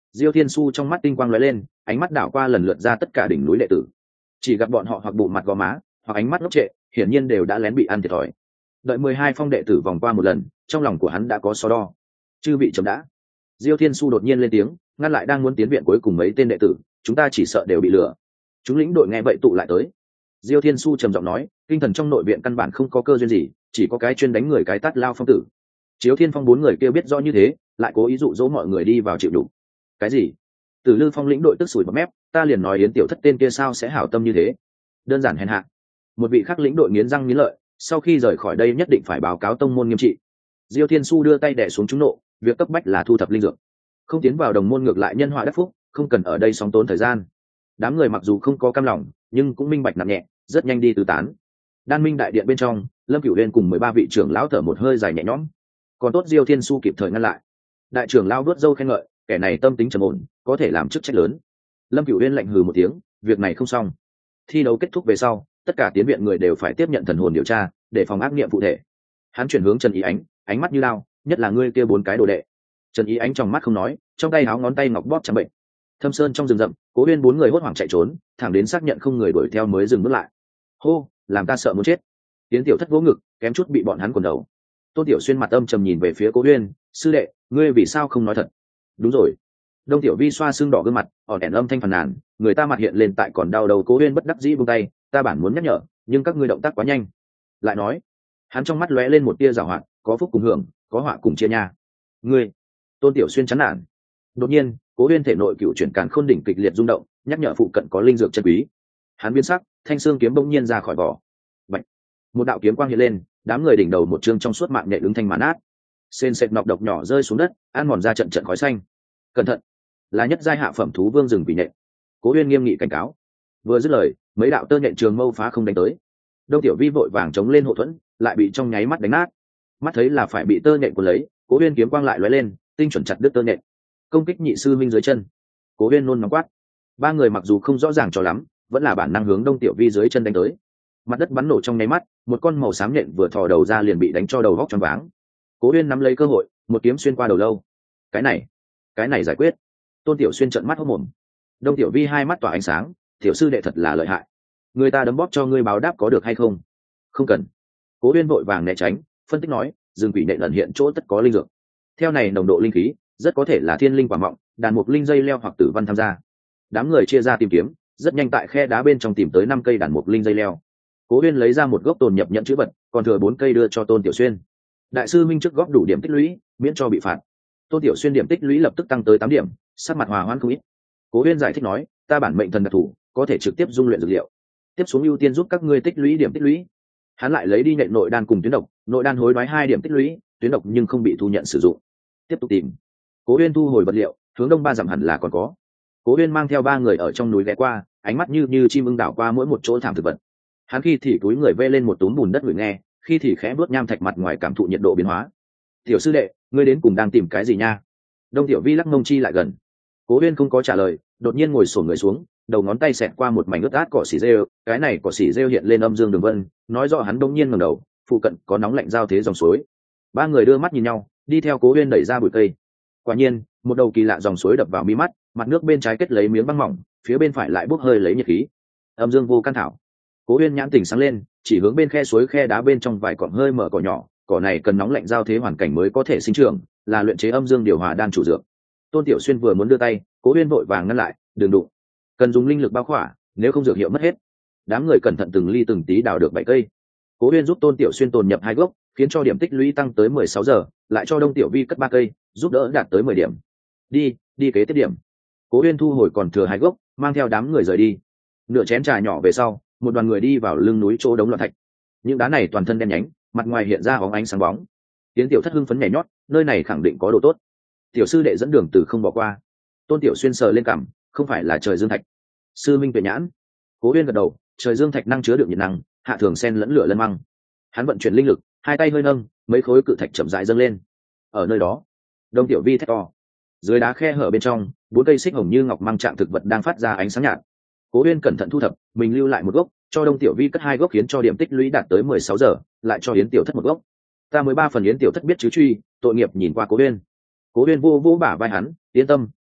Diêu Thiên Su trong mắt tinh quang lóe lên, ánh mắt đảo qua lần lượt ra tất cả đỉnh núi đệ tử, chỉ gặp bọn họ hoặc bụng mặt gò má hoặc ánh mắt ngốc trệ, hiển nhiên đều đã lén bị ăn thiệt thòi. Đợi mười hai phong đệ tử vòng qua một lần, trong lòng của hắn đã có so đo. Chư vị chấm đã. Diêu Thiên Su đột nhiên lên tiếng, ngăn lại đang muốn tiến viện cuối cùng mấy tên đệ tử, chúng ta chỉ sợ đều bị lừa. Chúng lĩnh đội nghe vậy tụ lại tới. Diêu Thiên Su trầm giọng nói, kinh thần trong nội viện căn bản không có cơ duyên gì, chỉ có cái chuyên đánh người cái tát lao phong tử. Chiếu Thiên Phong bốn người kia biết rõ như thế, lại cố ý dụ dỗ mọi người đi vào chịu đủ. Cái gì? Từ Lư Phong lĩnh đội tức sủi bọt mép, ta liền nói Yến tiểu thất tên kia sao sẽ hảo tâm như thế? Đơn giản hèn hạ. Một vị khác lĩnh đội nghiến răng nghiến lợi, sau khi rời khỏi đây nhất định phải báo cáo tông môn nghiêm trị. Diêu Thiên Su đưa tay đè xuống chúng nộ, việc cấp bách là thu thập linh dược, không tiến vào đồng môn ngược lại nhân họa đắc phúc, không cần ở đây sóng tốn thời gian. Đám người mặc dù không có cam lòng, nhưng cũng minh bạch nặng nhẹ, rất nhanh đi tứ tán. Đan Minh đại điện bên trong, Lâm Cửu Uyên cùng mười ba vị trưởng lão thở một hơi dài nhẹ nhõm, còn tốt Diêu Thiên Su kịp thời ngăn lại. Đại trưởng lão vuốt râu khen ngợi, kẻ này tâm tính trầm ổn, có thể làm chức trách lớn. Lâm Cửu Uyên lạnh hừ một tiếng, việc này không xong. Thi đấu kết thúc về sau, tất cả tiến viện người đều phải tiếp nhận thần hồn điều tra, để phòng ác nghiệm cụ thể. Hắn chuyển hướng Trần Ý Ánh, ánh mắt như lao, nhất là ngươi kia bốn cái đồ đệ. Trần Ý Ánh trong mắt không nói, trong tay háo ngón tay ngọc bóp chặt bệnh. Thâm Sơn trong rừng rậm, Cố Uyên bốn người hốt hoảng chạy trốn, thẳng đến xác nhận không người đuổi theo mới dừng bước lại. Hô, làm ta sợ muốn chết. Tiến tiểu thất vỗ ngực, kém chút bị bọn hắn quần đầu. Tôn Tiểu Xuyên mặt âm trầm nhìn về phía Cố Uyên, sư đệ, ngươi vì sao không nói thật? Đúng rồi. Đông Tiểu Vi xoa xương đỏ gương mặt, ỏn ẻn âm thanh phàn nàn, người ta mặt hiện lên tại còn đau đầu. Cố Uyên bất đắc dĩ buông tay, ta bản muốn nhắc nhở, nhưng các ngươi động tác quá nhanh. Lại nói, hắn trong mắt lóe lên một tia giảo hoạt, có phúc cùng hưởng, có họa cùng chia nha. Ngươi, Tôn Tiểu Xuyên chán nản. Đột nhiên, Cố Uyên thể nội cựu chuyển càn khôn đỉnh kịch liệt rung động, nhắc nhở phụ cận có linh dược chân quý. Hắn biến sắc, thanh xương kiếm bỗng nhiên ra khỏi vỏ. Bạch. Một đạo kiếm quang hiện lên, đám người đỉnh đầu một chương trong suốt mạng nhện ứng thanh màn át. Sên sệt nọc độc nhỏ rơi xuống đất, ăn mòn ra trận trận khói xanh. Cẩn thận, là nhất giai hạ phẩm thú vương rừng quỷ nhện. Cố Uyên nghiêm nghị cảnh cáo. Vừa dứt lời, mấy đạo tơ nhện trường mâu phá không đánh tới. Đông Tiểu Vi vội vàng chống lên hộ thuẫn, lại bị trong nháy mắt đánh nát. Mắt thấy là phải bị tơ nhện cuốn lấy, Cố Uyên kiếm quang lại lóe lên, tinh chuẩn chặt đứt tơ nhện. Công kích nhị sư minh dưới chân. Cố Uyên nôn nóng quát. Ba người mặc dù không rõ ràng cho lắm, vẫn là bản năng hướng Đông Tiểu Vi dưới chân đánh tới. Mặt đất bắn nổ trong nháy mắt, một con màu xám nhện vừa thò đầu ra liền bị đánh cho đầu vóc choáng váng. Cố Uyên nắm lấy cơ hội, một kiếm xuyên qua đầu lâu. Cái này, cái này giải quyết. Tôn Tiểu Xuyên trợn mắt hốt mồm. Đông Tiểu Vi hai mắt tỏa ánh sáng, tiểu sư đệ thật là lợi hại. Người ta đấm bóp cho ngươi báo đáp có được hay không? Không cần. Cố Uyên vội vàng né tránh, phân tích nói, rừng quỷ nện ẩn hiện chỗ tất có linh dược. Theo này nồng độ linh khí, rất có thể là thiên linh quả mọng, đàn mục linh dây leo hoặc tử văn tham gia. Đám người chia ra tìm kiếm, rất nhanh tại khe đá bên trong tìm tới năm cây đàn mục linh dây leo. Cố Uyên lấy ra một gốc tồn nhập nhận chữ vật, còn thừa bốn cây đưa cho Tôn Tiểu Xuyên. Đại sư minh trước góp đủ điểm tích lũy, miễn cho bị phạt. Tôn Tiểu Xuyên điểm tích lũy lập tức tăng tới tám điểm, sắc mặt hòa hoãn không ít. Cố Uyên giải thích nói, ta bản mệnh thần đặc thủ, có thể trực tiếp dung luyện dược liệu. Tiếp xuống ưu tiên giúp các ngươi tích lũy điểm tích lũy. Hắn lại lấy đi nhện nội đan cùng tuyến độc, nội đan hối đoái hai điểm tích lũy, tuyến độc nhưng không bị thu nhận sử dụng. Tiếp tục tìm. Cố Uyên thu hồi vật liệu, hướng đông ba dặm hẳn là còn có. Cố Uyên mang theo ba người ở trong núi ghé qua, ánh mắt như như chim ưng đảo qua mỗi một chỗ thảm thực vật. Hắn khi thì túi người vê lên một túm bùn đất ngửi nghe, khi thì khẽ bước nham thạch mặt ngoài cảm thụ nhiệt độ biến hóa. Tiểu sư đệ, ngươi đến cùng đang tìm cái gì nha? Đông Tiểu Vi lắc mông chi lại gần. Cố Uyên không có trả lời, đột nhiên ngồi xổm người xuống, đầu ngón tay xẹt qua một mảnh ướt át cỏ xỉ rêu, cái này cỏ xỉ rêu hiện lên âm dương đường vân, nói rõ hắn đông nhiên ngẩng đầu, phụ cận có nóng lạnh giao thế dòng suối. Ba người đưa mắt nhìn nhau, đi theo Cố Uyên đẩy ra bụi cây. Quả nhiên, một đầu kỳ lạ dòng suối đập vào mi mắt, mặt nước bên trái kết lấy miếng băng mỏng, phía bên phải lại bốc hơi lấy nhiệt khí. Âm dương vô căn thảo. Cố Uyên nhãn tỉnh sáng lên, chỉ hướng bên khe suối khe đá bên trong vài cọng hơi mở cỏ nhỏ, cỏ này cần nóng lạnh giao thế hoàn cảnh mới có thể sinh trưởng, là luyện chế âm dương điều hòa đan chủ dược. Tôn Tiểu Xuyên vừa muốn đưa tay, Cố Uyên vội vàng ngăn lại, đừng đụng, cần dùng linh lực bao khỏa, nếu không dược hiệu mất hết. Đám người cẩn thận từng ly từng tí đào được bảy cây. Cố Uyên giúp Tôn Tiểu Xuyên tồn nhập hai gốc, khiến cho điểm tích lũy tăng tới mười sáu giờ, lại cho Đông Tiểu Vi cất ba cây, giúp đỡ đạt tới mười điểm. Đi, đi kế tiếp điểm. Cố Uyên thu hồi còn thừa hai gốc, mang theo đám người rời đi. Nửa chén trà nhỏ về sau, một đoàn người đi vào lưng núi chỗ đống loạn thạch. Những đá này toàn thân đen nhánh, mặt ngoài hiện ra óng ánh sáng bóng. Tiến Tiểu Thất hưng phấn nhảy nhót, nơi này khẳng định có đồ tốt. Tiểu sư đệ dẫn đường từ không bỏ qua. Tôn Tiểu Xuyên sờ lên cằm, không phải là trời dương thạch. Sư minh tuệ nhãn. Cố Uyên gật đầu, trời dương thạch năng chứa được nhiệt năng, hạ thường sen lẫn lửa lân măng. Hắn vận chuyển linh lực, hai tay hơi nâng, mấy khối cự thạch chậm rãi dâng lên. Ở nơi đó, Đông Tiểu Vi thét to. Dưới đá khe hở bên trong, bốn cây xích hồng như ngọc mang trạng thực vật đang phát ra ánh sáng nhạt. Cố Uyên cẩn thận thu thập, mình lưu lại một gốc, cho Đông Tiểu Vi cất hai gốc khiến cho điểm tích lũy đạt tới mười sáu giờ, lại cho Yến Tiểu Thất một gốc. Ta mới ba phần Yến Tiểu Thất biết chứ truy, tội nghiệp nhìn qua Cố Uyên. Cố Uyên vô vô bả vai hắn, yên tâm,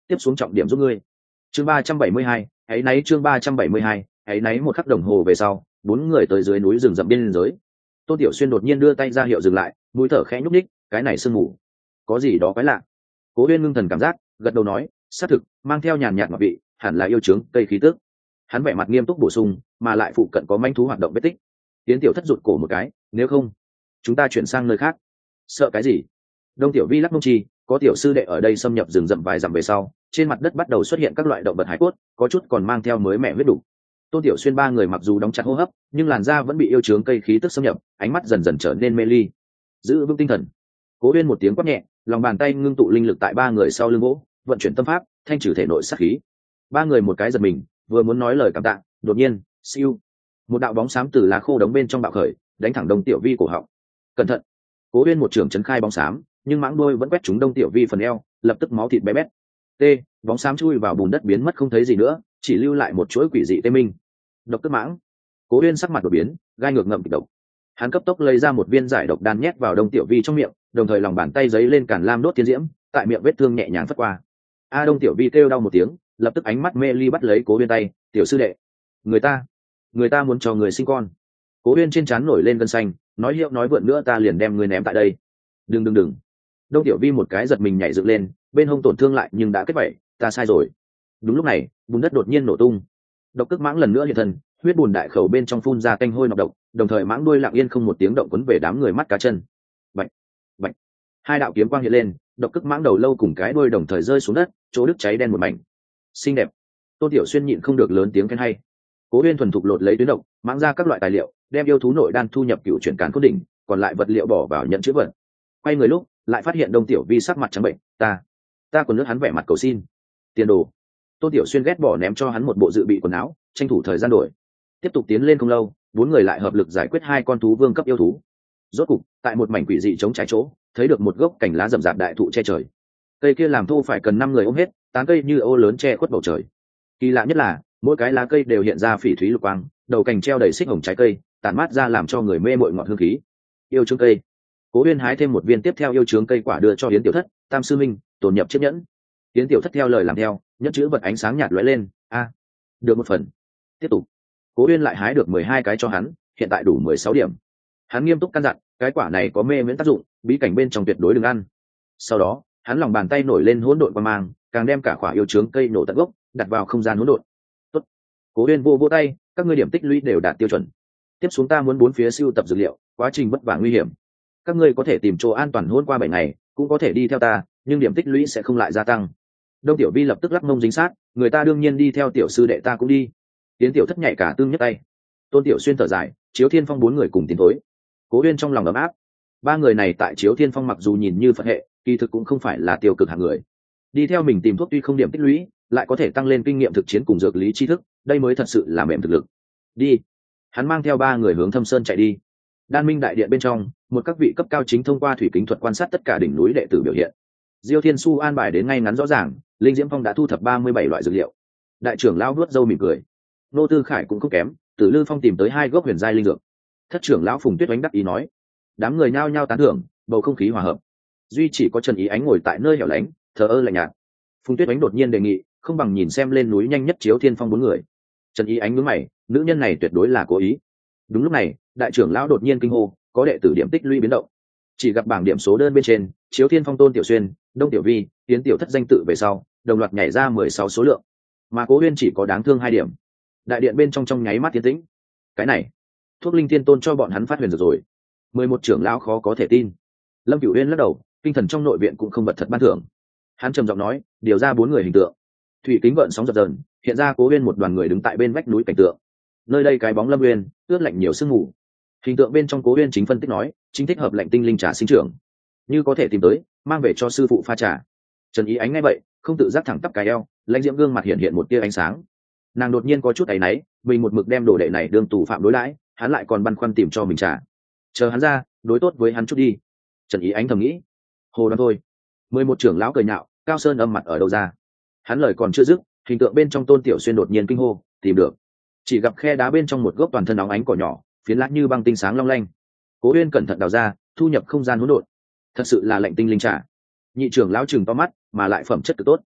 tiếp xuống trọng điểm giúp ngươi. Chương ba trăm bảy mươi hai, hãy náy chương ba trăm bảy mươi hai, hãy náy một khắc đồng hồ về sau, bốn người tới dưới núi rừng rậm biên giới. Tô Tiểu Xuyên đột nhiên đưa tay ra hiệu dừng lại, mũi thở khẽ nhúc nhích, cái này sương mù, có gì đó quái lạ. Cố Uyên ngưng thần cảm giác, gật đầu nói, xác thực, mang theo nhàn nhạt ngọt vị, hẳn là yêu trướng cây khí tức. Hắn vẻ mặt nghiêm túc bổ sung, mà lại phụ cận có manh thú hoạt động vết tích. Tiến Tiểu Thất rụt cổ một cái, nếu không, chúng ta chuyển sang nơi khác. Sợ cái gì? Đông Tiểu Vi lắc mông chi, có tiểu sư đệ ở đây xâm nhập rừng rậm vài dặm về sau, trên mặt đất bắt đầu xuất hiện các loại động vật hải cốt, có chút còn mang theo mới mẻ huyết đủ. Tôn Tiểu Xuyên ba người mặc dù đóng chặt hô hấp, nhưng làn da vẫn bị yêu trướng cây khí tức xâm nhập, ánh mắt dần dần trở nên mê ly. Giữ vững tinh thần. Cố Uyên một tiếng quát nhẹ, lòng bàn tay ngưng tụ linh lực tại ba người sau lưng gỗ, vận chuyển tâm pháp, thanh trừ thể nội sát khí. Ba người một cái giật mình, vừa muốn nói lời cảm tạ, đột nhiên, siêu, một đạo bóng xám từ lá khô đống bên trong bạo khởi, đánh thẳng Đông Tiểu Vi cổ họng. Cẩn thận! Cố Uyên một trường chấn khai bóng xám, nhưng mãng đuôi vẫn quét trúng Đông Tiểu Vi phần eo, lập tức máu thịt bé bét. T, bóng xám chui vào bùn đất biến mất không thấy gì nữa, chỉ lưu lại một chuỗi quỷ dị tê minh. Độc tức mãng. Cố Uyên sắc mặt đột biến, gai ngược ngậm kịch độc. Hắn cấp tốc lấy ra một viên giải độc đan nhét vào Đông Tiểu Vi trong miệng, đồng thời lòng bàn tay giấy lên càn lam đốt tiến diễm, tại miệng vết thương nhẹ nhàng phất qua. A Đông Tiểu Vi kêu đau một tiếng, lập tức ánh mắt mê ly bắt lấy Cố Uyên tay, "Tiểu sư đệ, người ta, người ta muốn cho người sinh con." Cố Uyên trên trán nổi lên gân xanh, nói hiệu nói vượn nữa ta liền đem người ném tại đây. "Đừng đừng đừng." Đông Tiểu Vi một cái giật mình nhảy dựng lên, bên hông tổn thương lại nhưng đã kết vảy, "Ta sai rồi." Đúng lúc này, bùn đất đột nhiên nổ tung. Độc tức mãng lần nữa hiện thân, huyết bùn đại khẩu bên trong phun ra tanh hôi nọc độc, đồng thời mãng đuôi lặng yên không một tiếng động quấn về đám người mắt cá chân. Bạch, bạch. Hai đạo kiếm quang hiện lên, độc tức mãng đầu lâu cùng cái đuôi đồng thời rơi xuống đất, chỗ đứt cháy đen một mảnh. Xinh đẹp. Tôn Tiểu Xuyên nhịn không được lớn tiếng khen hay. Cố Uyên thuần thục lột lấy tuyến độc, mãng ra các loại tài liệu, đem yêu thú nội đan thu nhập cựu chuyển càn cốt đỉnh, còn lại vật liệu bỏ vào nhận chữ vật. Quay người lúc, lại phát hiện Đông Tiểu Vi sắc mặt trắng bệnh, "Ta, ta còn nước hắn vẻ mặt cầu xin." "Tiền đồ." Tôn Tiểu Xuyên ghét bỏ ném cho hắn một bộ dự bị quần áo, tranh thủ thời gian đổi. Tiếp tục tiến lên không lâu, bốn người lại hợp lực giải quyết hai con thú vương cấp yêu thú. Rốt cục, tại một mảnh quỷ dị chống trái chỗ, thấy được một gốc cành lá rậm rạp đại thụ che trời. Cây kia làm thô phải cần năm người ôm hết, tán cây như ô lớn che khuất bầu trời. Kỳ lạ nhất là, mỗi cái lá cây đều hiện ra phỉ thúy lục quang, đầu cành treo đầy xích hồng trái cây, tản mát ra làm cho người mê mội ngọt hương khí. Yêu trướng cây. Cố Uyên hái thêm một viên tiếp theo yêu trướng cây quả đưa cho Yến Tiểu Thất, Tam sư minh, tổn nhập chiếc nhẫn. Yến Tiểu Thất theo lời làm theo, nhẫn chữ vật ánh sáng nhạt lóe lên, a, được một phần. Tiếp tục. Cố Uyên lại hái được mười hai cái cho hắn, hiện tại đủ mười sáu điểm. Hắn nghiêm túc căn dặn, cái quả này có mê miễn tác dụng, bí cảnh bên trong tuyệt đối đừng ăn. Sau đó, hắn lòng bàn tay nổi lên hỗn độn quang mang, càng đem cả quả yêu trướng cây nổ tận gốc, đặt vào không gian hỗn độn. Tốt. Cố Uyên vô vô tay, các ngươi điểm tích lũy đều đạt tiêu chuẩn. Tiếp xuống ta muốn bốn phía siêu tập dữ liệu, quá trình vất vả nguy hiểm. Các ngươi có thể tìm chỗ an toàn hôn qua bảy ngày, cũng có thể đi theo ta, nhưng điểm tích lũy sẽ không lại gia tăng. Đông Tiểu Vi lập tức lắc mông dính sát, người ta đương nhiên đi theo tiểu sư đệ ta cũng đi. Tiến Tiểu Thất nhảy cả tương nhất tay. Tôn Tiểu Xuyên thở dài, Chiếu Thiên Phong bốn người cùng tiến thối. Cố Uyên trong lòng ấm áp. Ba người này tại Chiếu Thiên Phong mặc dù nhìn như Phật hệ, kỳ thực cũng không phải là tiêu cực hạng người. Đi theo mình tìm thuốc tuy không điểm tích lũy, lại có thể tăng lên kinh nghiệm thực chiến cùng dược lý tri thức, đây mới thật sự là mềm thực lực. Đi. Hắn mang theo ba người hướng Thâm Sơn chạy đi. Đan Minh đại điện bên trong, một các vị cấp cao chính thông qua thủy kính thuật quan sát tất cả đỉnh núi đệ tử biểu hiện. Diêu Thiên Su an bài đến ngay ngắn rõ ràng, Linh Diễm Phong đã thu thập ba mươi bảy loại dược liệu. Đại trưởng lão nuốt râu mỉm cười. Nô Tư Khải cũng không kém, Tử Lư Phong tìm tới hai gốc huyền giai linh dược. Thất trưởng lão Phùng Tuyết Oánh đắc ý nói. Đám người nhao nhao tán thưởng, bầu không khí hòa hợp. Duy chỉ có Trần Ý Ánh ngồi tại nơi hẻo lánh, thờ ơ lạnh nhạt. Phùng Tuyết Oánh đột nhiên đề nghị, không bằng nhìn xem lên núi nhanh nhất Chiếu Thiên Phong bốn người. Trần Ý Ánh nhướng mày, nữ nhân này tuyệt đối là cố ý. Đúng lúc này, đại trưởng lão đột nhiên kinh hô, có đệ tử điểm tích lũy biến động. Chỉ gặp bảng điểm số đơn bên trên, Chiếu Thiên Phong Tôn Tiểu Xuyên, Đông Tiểu Vi, Tiến Tiểu Thất danh tự về sau, đồng loạt nhảy ra mười sáu số lượng, mà Cố Uyên chỉ có đáng thương hai điểm. Đại điện bên trong trong nháy mắt tiến tĩnh. Cái này, thuốc linh thiên tôn cho bọn hắn phát huyền dược rồi. Mười một trưởng lão khó có thể tin. Lâm Cửu Uyên lắc đầu, kinh thần trong nội viện cũng không vật thật ban thưởng. Hắn trầm giọng nói, điều ra bốn người hình tượng. Thủy kính gợn sóng dập dờn, hiện ra Cố Uyên một đoàn người đứng tại bên vách núi cảnh tượng. Nơi đây cái bóng Lâm Uyên, ướt lạnh nhiều sương mù. Hình tượng bên trong Cố Uyên chính phân tích nói, chính thích hợp lạnh tinh linh trà sinh trưởng, như có thể tìm tới, mang về cho sư phụ pha trà. Trần Ý Ánh nghe vậy, không tự giác thẳng tắp cái eo, lãnh diễm gương mặt hiện hiện một tia ánh sáng. Nàng đột nhiên có chút áy náy, mình một mực đem đồ đệ này đương tù phạm đối đãi, hắn lại còn băn khoăn tìm cho mình trà. Chờ hắn ra, đối tốt với hắn chút đi. Trần Ý Ánh thầm nghĩ. Hồ đoán thôi. Mười một trưởng lão cười nhạo, Cao Sơn âm mặt ở đâu ra? Hắn lời còn chưa dứt, hình tượng bên trong Tôn Tiểu Xuyên đột nhiên kinh hô, tìm được. Chỉ gặp khe đá bên trong một gốc toàn thân óng ánh cỏ nhỏ, phiến lá như băng tinh sáng long lanh. Cố Uyên cẩn thận đào ra, thu nhập không gian hỗn độn. Thật sự là lạnh tinh linh trà. Nhị trưởng lão trừng to mắt, mà lại phẩm chất cực tốt.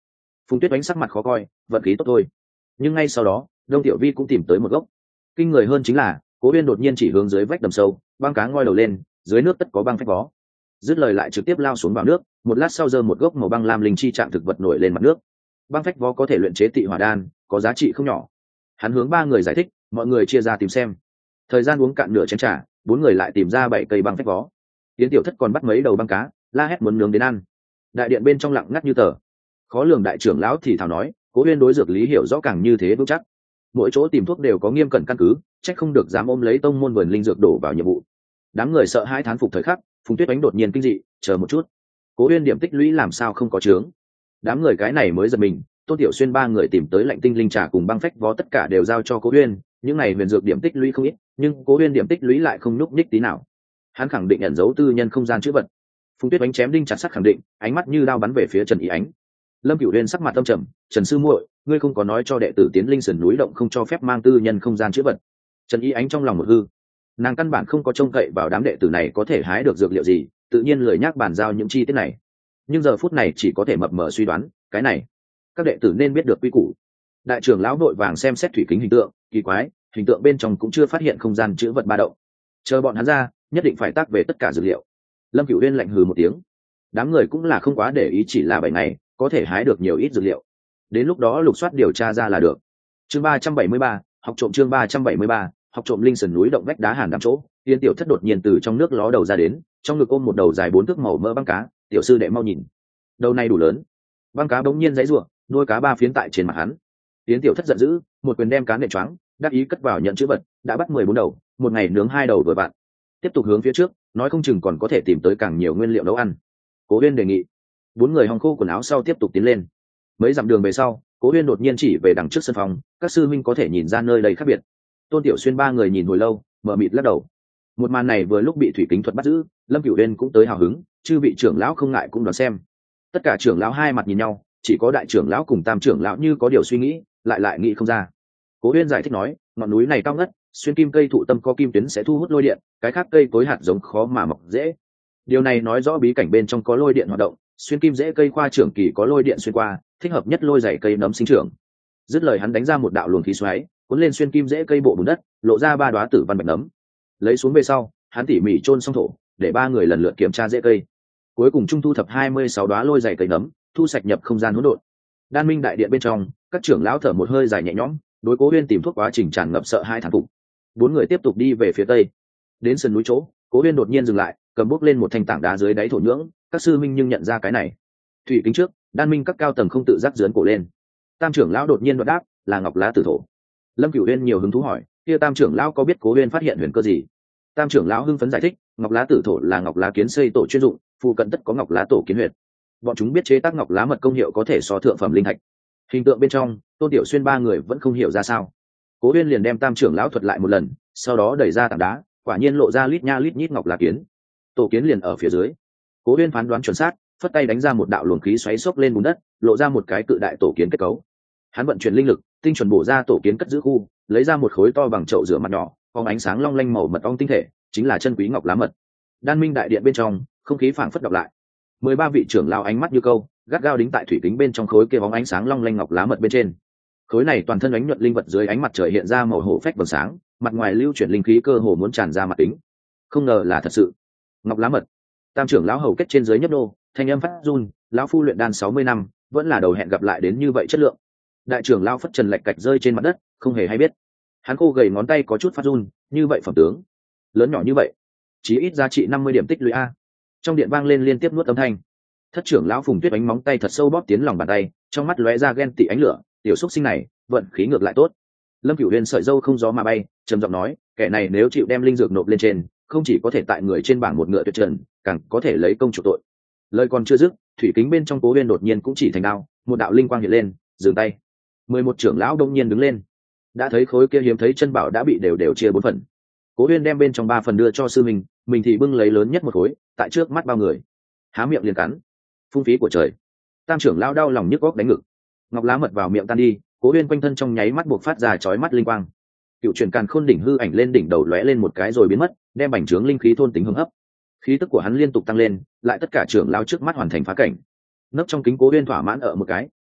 Phùng Tuyết Oánh sắc mặt khó coi, vận khí tốt thôi. Nhưng ngay sau đó Đông Tiểu Vi cũng tìm tới một gốc. Kinh người hơn chính là Cố Uyên đột nhiên chỉ hướng dưới vách đầm sâu, băng cá ngoi đầu lên, dưới nước tất có băng phách vó. Dứt lời lại trực tiếp lao xuống vào nước, một lát sau giơ một gốc màu băng lam linh chi trạng thực vật nổi lên mặt nước. Băng phách vó có thể luyện chế tị hỏa đan, có giá trị không nhỏ. Hắn hướng ba người giải thích, mọi người chia ra tìm xem. Thời gian uống cạn nửa chén trà, bốn người lại tìm ra bảy cây băng phách vó. Tiến Tiểu Thất còn bắt mấy đầu băng cá, la hét muốn nướng đến ăn. Đại điện bên trong lặng ngắt như tờ. Khó lường đại trưởng lão thì thào nói, Cố Uyên đối dược lý hiểu rõ càng như thế vững chắc. Mỗi chỗ tìm thuốc đều có nghiêm cẩn căn cứ, trách không được dám ôm lấy tông môn vườn linh dược đổ vào nhiệm vụ. Đám người sợ hãi thán phục thời khắc, Phùng Tuyết Oánh đột nhiên kinh dị, chờ một chút, Cố Uyên điểm tích lũy làm sao không có chướng? Đám người cái này mới giật mình. Tôn Tiểu Xuyên ba người tìm tới lạnh tinh linh trà cùng băng phách vó tất cả đều giao cho Cố Uyên, những này huyền dược điểm tích lũy không ít, nhưng Cố Uyên điểm tích lũy lại không núc ních tí nào. Hắn khẳng định ẩn giấu tư nhân không gian chữ vật. Phùng Tuyết Oánh chém đinh chặt sắt khẳng định, ánh mắt như đao bắn về phía Trần Ý Ánh. Lâm Cửu Uyên sắc mặt âm trầm, Trần sư muội, ngươi không có nói cho đệ tử tiến linh sườn núi động không cho phép mang tư nhân không gian chữ vật. Trần Ý Ánh trong lòng một hư, nàng căn bản không có trông cậy vào đám đệ tử này có thể hái được dược liệu gì, tự nhiên lười nhác bàn giao những chi tiết này. Nhưng giờ phút này chỉ có thể mập mờ suy đoán, cái này các đệ tử nên biết được quy củ. Đại trưởng lão nội vàng xem xét thủy kính hình tượng, kỳ quái, hình tượng bên trong cũng chưa phát hiện không gian chữ vật ba động. Chờ bọn hắn ra, nhất định phải tác về tất cả dược liệu. Lâm Cửu Uyên lạnh hừ một tiếng. Đám người cũng là không quá để ý, chỉ là bảy ngày có thể hái được nhiều ít dược liệu, đến lúc đó lục soát điều tra ra là được. Chương ba trăm bảy mươi ba, học trộm chương ba trăm bảy mươi ba, học trộm linh sườn núi động vách đá hàn đám chỗ. Tiên Tiểu Thất đột nhiên từ trong nước ló đầu ra đến, trong ngực ôm một đầu dài bốn thước màu mỡ băng cá. Tiểu sư đệ mau nhìn, đầu này đủ lớn. Băng cá bỗng nhiên giãy giụa, đuôi cá ba phiến tại trên mặt hắn. Tiên Tiểu Thất giận dữ, một quyền đem cá nện choáng, đắc ý cất vào nhận chữ vật, đã bắt mười bốn đầu, một ngày nướng hai đầu vừa vặn. Tiếp tục hướng phía trước, nói không chừng còn có thể tìm tới càng nhiều nguyên liệu nấu ăn. Cố Uyên đề nghị. Bốn người hong khô quần áo sau tiếp tục tiến lên. Mấy dặm đường về sau, Cố Uyên đột nhiên chỉ về đằng trước sân phòng, các sư huynh có thể nhìn ra nơi đây khác biệt. Tôn Tiểu Xuyên ba người nhìn hồi lâu, mở mịt lắc đầu. Một màn này vừa lúc bị thủy kính thuật bắt giữ, Lâm Cửu Uyên cũng tới hào hứng, chư vị trưởng lão không ngại cũng đoán xem. Tất cả trưởng lão hai mặt nhìn nhau, chỉ có đại trưởng lão cùng tam trưởng lão như có điều suy nghĩ, lại lại nghĩ không ra. Cố Uyên giải thích nói, ngọn núi này cao ngất, xuyên kim cây thụ tâm có kim tuyến sẽ thu hút lôi điện, cái khác cây cối hạt giống khó mà mọc dễ. Điều này nói rõ bí cảnh bên trong có lôi điện hoạt động, xuyên kim dễ cây khoa trưởng kỳ có lôi điện xuyên qua, thích hợp nhất lôi dày cây nấm sinh trưởng. Dứt lời hắn đánh ra một đạo luồng khí xoáy, cuốn lên xuyên kim dễ cây bộ bùn đất, lộ ra ba đóa tử văn bạch nấm. Lấy xuống về sau, hắn tỉ mỉ chôn xong thổ, để ba người lần lượt kiểm tra dễ cây. Cuối cùng trung thu thập hai mươi sáu đóa lôi dày cây nấm, thu sạch nhập không gian hỗn độn. Đan Minh đại điện bên trong, các trưởng lão thở một hơi dài nhẹ nhõm, đối Cố Uyên tìm thuốc quá trình tràn ngập sợ hai thán phục. Bốn người tiếp tục đi về phía tây. Đến sườn núi chỗ, Cố Uyên đột nhiên dừng lại, cầm bút lên một thanh tảng đá dưới đáy thổ nhưỡng. Các sư minh nhưng nhận ra cái này. Thủy kính trước, Đan Minh các cao tầng không tự giác giương cổ lên. Tam trưởng lão đột nhiên đoạt đáp, là ngọc lá tử thổ. Lâm Cửu Uyên nhiều hứng thú hỏi, kia Tam trưởng lão có biết Cố Uyên phát hiện huyền cơ gì? Tam trưởng lão hưng phấn giải thích, ngọc lá tử thổ là ngọc lá kiến xây tổ chuyên dụng, phụ cận tất có ngọc lá tổ kiến huyệt. Bọn chúng biết chế tác ngọc lá mật công hiệu có thể so thượng phẩm linh thạch. Hình tượng bên trong, Tôn Tiểu Xuyên ba người vẫn không hiểu ra sao. Cố Uyên liền đem Tam trưởng lão thuật lại một lần, sau đó đẩy ra tảng đá, quả nhiên lộ ra lít nha lít nhít ngọc lá kiến. Tổ kiến liền ở phía dưới. Cố Uyên phán đoán chuẩn xác, phất tay đánh ra một đạo luồng khí xoáy xốc lên bùn đất, lộ ra một cái cự đại tổ kiến kết cấu. Hắn vận chuyển linh lực, tinh chuẩn bổ ra tổ kiến cất giữ khu, lấy ra một khối to bằng chậu rửa mặt nhỏ, phóng ánh sáng long lanh màu mật ong tinh thể, chính là chân quý ngọc lá mật. Đan Minh đại điện bên trong, không khí phảng phất đọc lại. Mười ba vị trưởng lão ánh mắt như câu, gắt gao đính tại thủy kính bên trong khối kia bóng ánh sáng long lanh ngọc lá mật bên trên. Khối này toàn thân ánh nhuận linh vật dưới ánh mặt trời hiện ra màu hổ phách vầng sáng, mặt ngoài lưu chuyển linh khí cơ hồ muốn tràn ra mặt kính. Không ngờ là thật sự. Ngọc lá mật. Tam trưởng lão hầu kết trên dưới nhấp nô, thanh âm phát run, lão phu luyện đan sáu mươi năm, vẫn là đầu hẹn gặp lại đến như vậy chất lượng. Đại trưởng lão phất trần lạch cạch rơi trên mặt đất, không hề hay biết. Hắn khô gầy ngón tay có chút phát run, như vậy phẩm tướng, lớn nhỏ như vậy, chí ít giá trị năm mươi điểm tích lũy a. Trong điện vang lên liên tiếp nuốt âm thanh. Thất trưởng lão Phùng Tuyết ánh móng tay thật sâu bóp tiến lòng bàn tay, trong mắt lóe ra ghen tị ánh lửa, tiểu xúc sinh này, vận khí ngược lại tốt. Lâm Cửu Uyên sợi râu không gió mà bay, trầm giọng nói, kẻ này nếu chịu đem linh dược nộp lên trên, không chỉ có thể tại người trên bảng một ngựa tuyệt trần, càng có thể lấy công chủ tội. Lời còn chưa dứt, thủy kính bên trong Cố Uyên đột nhiên cũng chỉ thành đao, một đạo linh quang hiện lên, dừng tay. Mười một trưởng lão đông nhiên đứng lên, đã thấy khối kia hiếm thấy chân bảo đã bị đều đều chia bốn phần. Cố Uyên đem bên trong ba phần đưa cho sư mình, mình thì bưng lấy lớn nhất một khối, tại trước mắt bao người, há miệng liền cắn. Phung phí của trời. Tam trưởng lão đau lòng nhức góc đánh ngực. Ngọc lá mật vào miệng tan đi, Cố Uyên quanh thân trong nháy mắt buộc phát ra chói mắt linh quang. Cựu truyền càn khôn đỉnh hư ảnh lên đỉnh đầu lóe lên một cái rồi biến mất, đem bành trướng linh khí thôn tính hưng hấp. Khí tức của hắn liên tục tăng lên, lại tất cả trưởng lão trước mắt hoàn thành phá cảnh. Nấp trong kính Cố Uyên thỏa mãn ở một cái,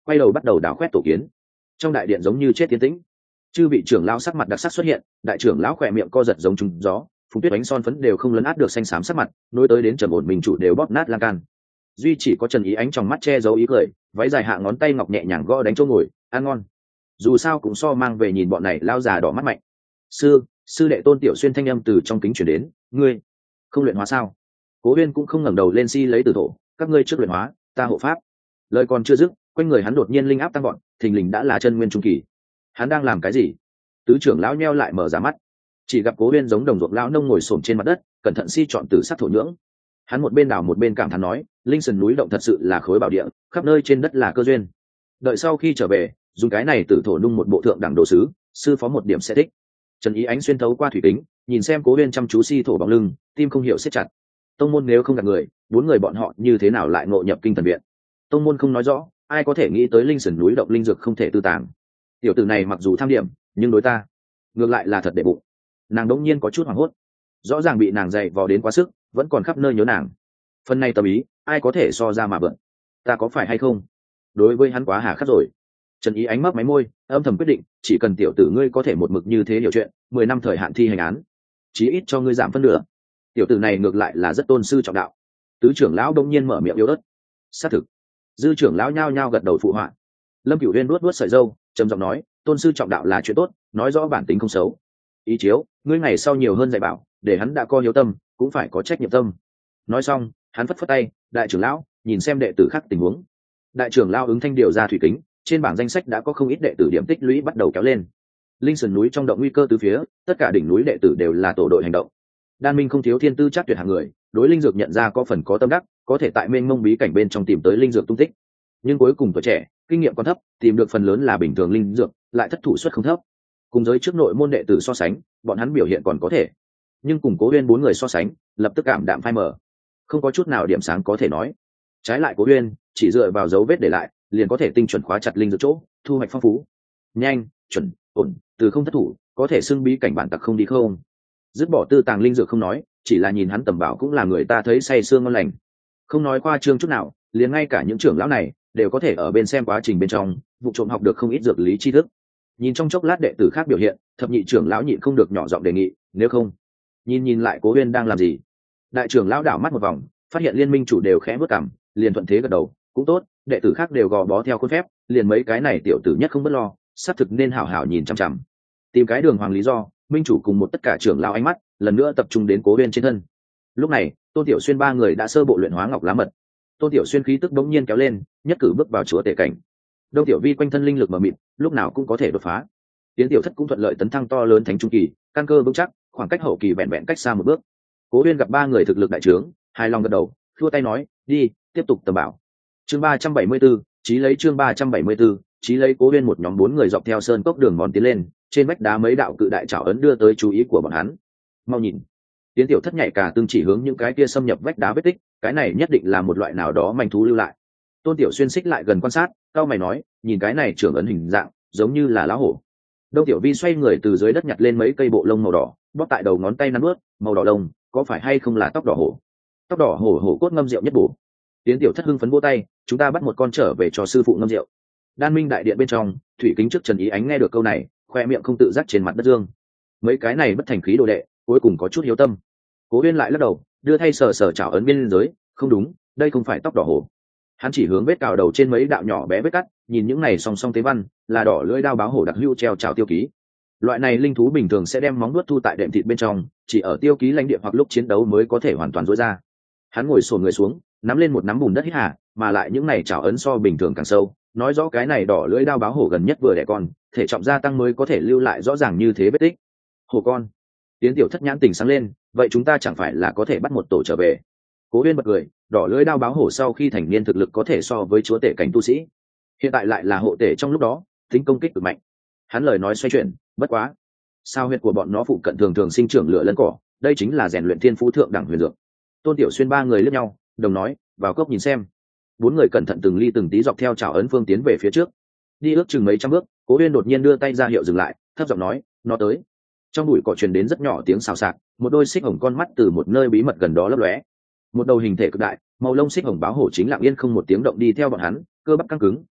quay đầu bắt đầu đào khoét tổ kiến. Trong đại điện giống như chết tiến tĩnh, chư vị trưởng lão sắc mặt đặc sắc xuất hiện, đại trưởng lão khỏe miệng co giật giống trùng gió, Phùng Tuyết bánh son phấn đều không lấn át được xanh xám sắc mặt, nối tới đến Trầm Ổn mình chủ đều bóp nát lan can. Duy chỉ có Trần Ý Ánh trong mắt che giấu ý cười, váy dài hạ ngón tay ngọc nhẹ nhàng gõ đánh chỗ ngồi, ăn ngon. Dù sao cũng so mang về nhìn bọn này lao già đỏ mắt mạnh. Sư, sư đệ Tôn Tiểu Xuyên thanh âm từ trong kính chuyển đến, ngươi không luyện hóa sao? Cố Huyên cũng không ngẩng đầu lên si lấy từ thổ, các ngươi trước luyện hóa, ta hộ pháp. Lời còn chưa dứt, quanh người hắn đột nhiên linh áp tăng gọn, thình lình đã là chân nguyên trung kỳ. Hắn đang làm cái gì? Tứ trưởng lão nheo lại mở ra mắt, chỉ gặp Cố Huyên giống đồng ruộng lão nông ngồi xổm trên mặt đất, cẩn thận si chọn từ sắc thổ nhưỡng. Hắn một bên đào một bên cảm thán nói, linh sườn núi động thật sự là khối bảo địa, khắp nơi trên đất là cơ duyên. Đợi sau khi trở về, dùng cái này tử thổ nung một bộ thượng đẳng đồ sứ, sư phó một điểm sẽ thích. Trần Ý Ánh xuyên thấu qua thủy kính, nhìn xem Cố Huyên chăm chú si thổ bóng lưng, tim không hiểu siết chặt. Tông môn nếu không gặp người, bốn người bọn họ như thế nào lại ngộ nhập kinh thần viện? Tông môn không nói rõ, ai có thể nghĩ tới linh sườn núi động linh dược không thể tư tàng. Tiểu tử này mặc dù tham điểm, nhưng đối ta ngược lại là thật để bụng. Nàng đống nhiên có chút hoảng hốt, rõ ràng bị nàng dày vò đến quá sức, vẫn còn khắp nơi nhớ nàng. Phần này tâm ý, ai có thể so ra mà bận? Ta có phải hay không? Đối với hắn quá hà khắc rồi. Trần Ý Ánh mấp máy môi, âm thầm quyết định, chỉ cần tiểu tử ngươi có thể một mực như thế hiểu chuyện, mười năm thời hạn thi hành án, chí ít cho ngươi giảm phân nửa. Tiểu tử này ngược lại là rất tôn sư trọng đạo. Tứ trưởng lão đông nhiên mở miệng yếu ớt. Xác thực. Dư trưởng lão nhao nhao gật đầu phụ họa. Lâm Cửu Huyên nuốt nuốt sợi râu, trầm giọng nói, tôn sư trọng đạo là chuyện tốt, nói rõ bản tính không xấu. Ý chiếu, ngươi ngày sau nhiều hơn dạy bảo, để hắn đã có hiếu tâm, cũng phải có trách nhiệm tâm. Nói xong, hắn phất phất tay, đại trưởng lão, nhìn xem đệ tử khác tình huống. Đại trưởng lão ứng thanh điều ra thủy kính, trên bảng danh sách đã có không ít đệ tử điểm tích lũy bắt đầu kéo lên. Linh sườn núi trong động nguy cơ từ phía, tất cả đỉnh núi đệ tử đều là tổ đội hành động. Đan Minh không thiếu thiên tư chắc tuyệt hạng người, đối linh dược nhận ra có phần có tâm đắc, có thể tại mênh mông bí cảnh bên trong tìm tới linh dược tung tích. Nhưng cuối cùng tuổi trẻ, kinh nghiệm còn thấp, tìm được phần lớn là bình thường linh dược, lại thất thủ suất không thấp. Cùng giới trước nội môn đệ tử so sánh, bọn hắn biểu hiện còn có thể, nhưng cùng Cố Huyên bốn người so sánh, lập tức cảm đạm phai mờ, không có chút nào điểm sáng có thể nói. Trái lại Cố Huyên, chỉ dựa vào dấu vết để lại, liền có thể tinh chuẩn khóa chặt linh dược chỗ, thu hoạch phong phú, nhanh, chuẩn, ổn, từ không thất thủ, có thể xưng bí cảnh bản tặc không đi không. Dứt bỏ tư tàng linh dược không nói, chỉ là nhìn hắn tầm bảo cũng là người ta thấy say sương ngon lành. Không nói khoa trương chút nào, liền ngay cả những trưởng lão này đều có thể ở bên xem quá trình bên trong, vụ trộm học được không ít dược lý tri thức. Nhìn trong chốc lát đệ tử khác biểu hiện, thập nhị trưởng lão nhịn không được nhỏ giọng đề nghị, nếu không, nhìn nhìn lại Cố Huyên đang làm gì. Đại trưởng lão đảo mắt một vòng, phát hiện liên minh chủ đều khẽ bước cằm, liền thuận thế gật đầu, cũng tốt, đệ tử khác đều gò bó theo khuôn phép, liền mấy cái này tiểu tử nhất không bất lo, xác thực nên hảo hảo nhìn chằm chằm, tìm cái đường hoàng lý do. Minh chủ cùng một tất cả trưởng lão ánh mắt lần nữa tập trung đến Cố Huyên trên thân. Lúc này, Tôn Tiểu Xuyên ba người đã sơ bộ luyện hóa ngọc lá mật. Tôn Tiểu Xuyên khí tức bỗng nhiên kéo lên, nhất cử bước vào chúa tể cảnh. Đông Tiểu Vi quanh thân linh lực mờ mịt, lúc nào cũng có thể đột phá. Tiến Tiểu Thất cũng thuận lợi tấn thăng to lớn thánh trung kỳ, căn cơ vững chắc, khoảng cách hậu kỳ vẹn vẹn cách xa một bước. Cố Huyên gặp ba người thực lực đại trướng, hài lòng gật đầu, khua tay nói, đi, tiếp tục tầm bảo. Chương ba trăm bảy mươi 4, chí lấy chương ba trăm bảy mươi 4, chí lấy Cố Huyên một nhóm bốn người dọc theo sơn cốc đường mòn tiến lên, trên vách đá mấy đạo cự đại trảo ấn đưa tới chú ý của bọn hắn. Mau nhìn, Tiến Tiểu Thất nhảy cả tương chỉ hướng những cái kia xâm nhập vách đá vết tích, cái này nhất định là một loại nào đó manh thú lưu lại. Tôn Tiểu Xuyên xích lại gần quan sát, cao mày nói, nhìn cái này trưởng ấn hình dạng, giống như là lá hổ. Đông Tiểu Vi xoay người từ dưới đất nhặt lên mấy cây bộ lông màu đỏ, bóp tại đầu ngón tay nắn bước, màu đỏ lông, có phải hay không là tóc đỏ hổ? Tóc đỏ hổ hổ cốt ngâm rượu nhất bổ. Tiến Tiểu Thất hưng phấn vỗ tay, chúng ta bắt một con trở về cho sư phụ ngâm rượu. Đan Minh đại điện bên trong, thủy kính trước Trần Ý Ánh nghe được câu này, khoe miệng không tự giác trên mặt đất dương. Mấy cái này bất thành khí đồ đệ, cuối cùng có chút hiếu tâm. Cố Huyên lại lắc đầu, đưa thay sờ sờ chảo ấn biên giới, không đúng, đây không phải tóc đỏ hổ. Hắn chỉ hướng vết cào đầu trên mấy đạo nhỏ bé vết cắt, nhìn những này song song tế văn, là đỏ lưỡi đao báo hổ đặc hữu treo trào tiêu ký. Loại này linh thú bình thường sẽ đem móng nuốt thu tại đệm thịt bên trong, chỉ ở tiêu ký lãnh địa hoặc lúc chiến đấu mới có thể hoàn toàn rối ra. Hắn ngồi xổm người xuống, nắm lên một nắm bùn đất hít hà, mà lại những này chảo ấn so bình thường càng sâu, nói rõ cái này đỏ lưỡi đao báo hổ gần nhất vừa đẻ con, thể trọng gia tăng mới có thể lưu lại rõ ràng như thế vết tích. Hổ con. Tiến Tiểu Thất nhãn tình sáng lên, vậy chúng ta chẳng phải là có thể bắt một tổ trở về? Cố Huyên bật cười, đỏ lưỡi đao báo hổ sau khi thành niên thực lực có thể so với chúa tể cảnh tu sĩ, hiện tại lại là hộ tể trong lúc đó, tính công kích cực mạnh. Hắn lời nói xoay chuyển, bất quá, sao huyệt của bọn nó phụ cận thường thường sinh trưởng lửa lẫn cỏ, đây chính là rèn luyện thiên phú thượng đẳng huyền dược. Tôn Tiểu Xuyên ba người liếc nhau, đồng nói, vào cốc nhìn xem. Bốn người cẩn thận từng ly từng tí dọc theo chảo ấn phương tiến về phía trước. Đi ước chừng mấy trăm bước, Cố Huyên đột nhiên đưa tay ra hiệu dừng lại, thấp giọng nói, nó tới. Trong bụi cỏ truyền đến rất nhỏ tiếng xào xạc, một đôi xích hồng con mắt từ một nơi bí mật gần đó lấp lóe. Một đầu hình thể cực đại, màu lông xích hồng báo hổ chính lặng yên không một tiếng động đi theo bọn hắn, cơ bắp căng cứng,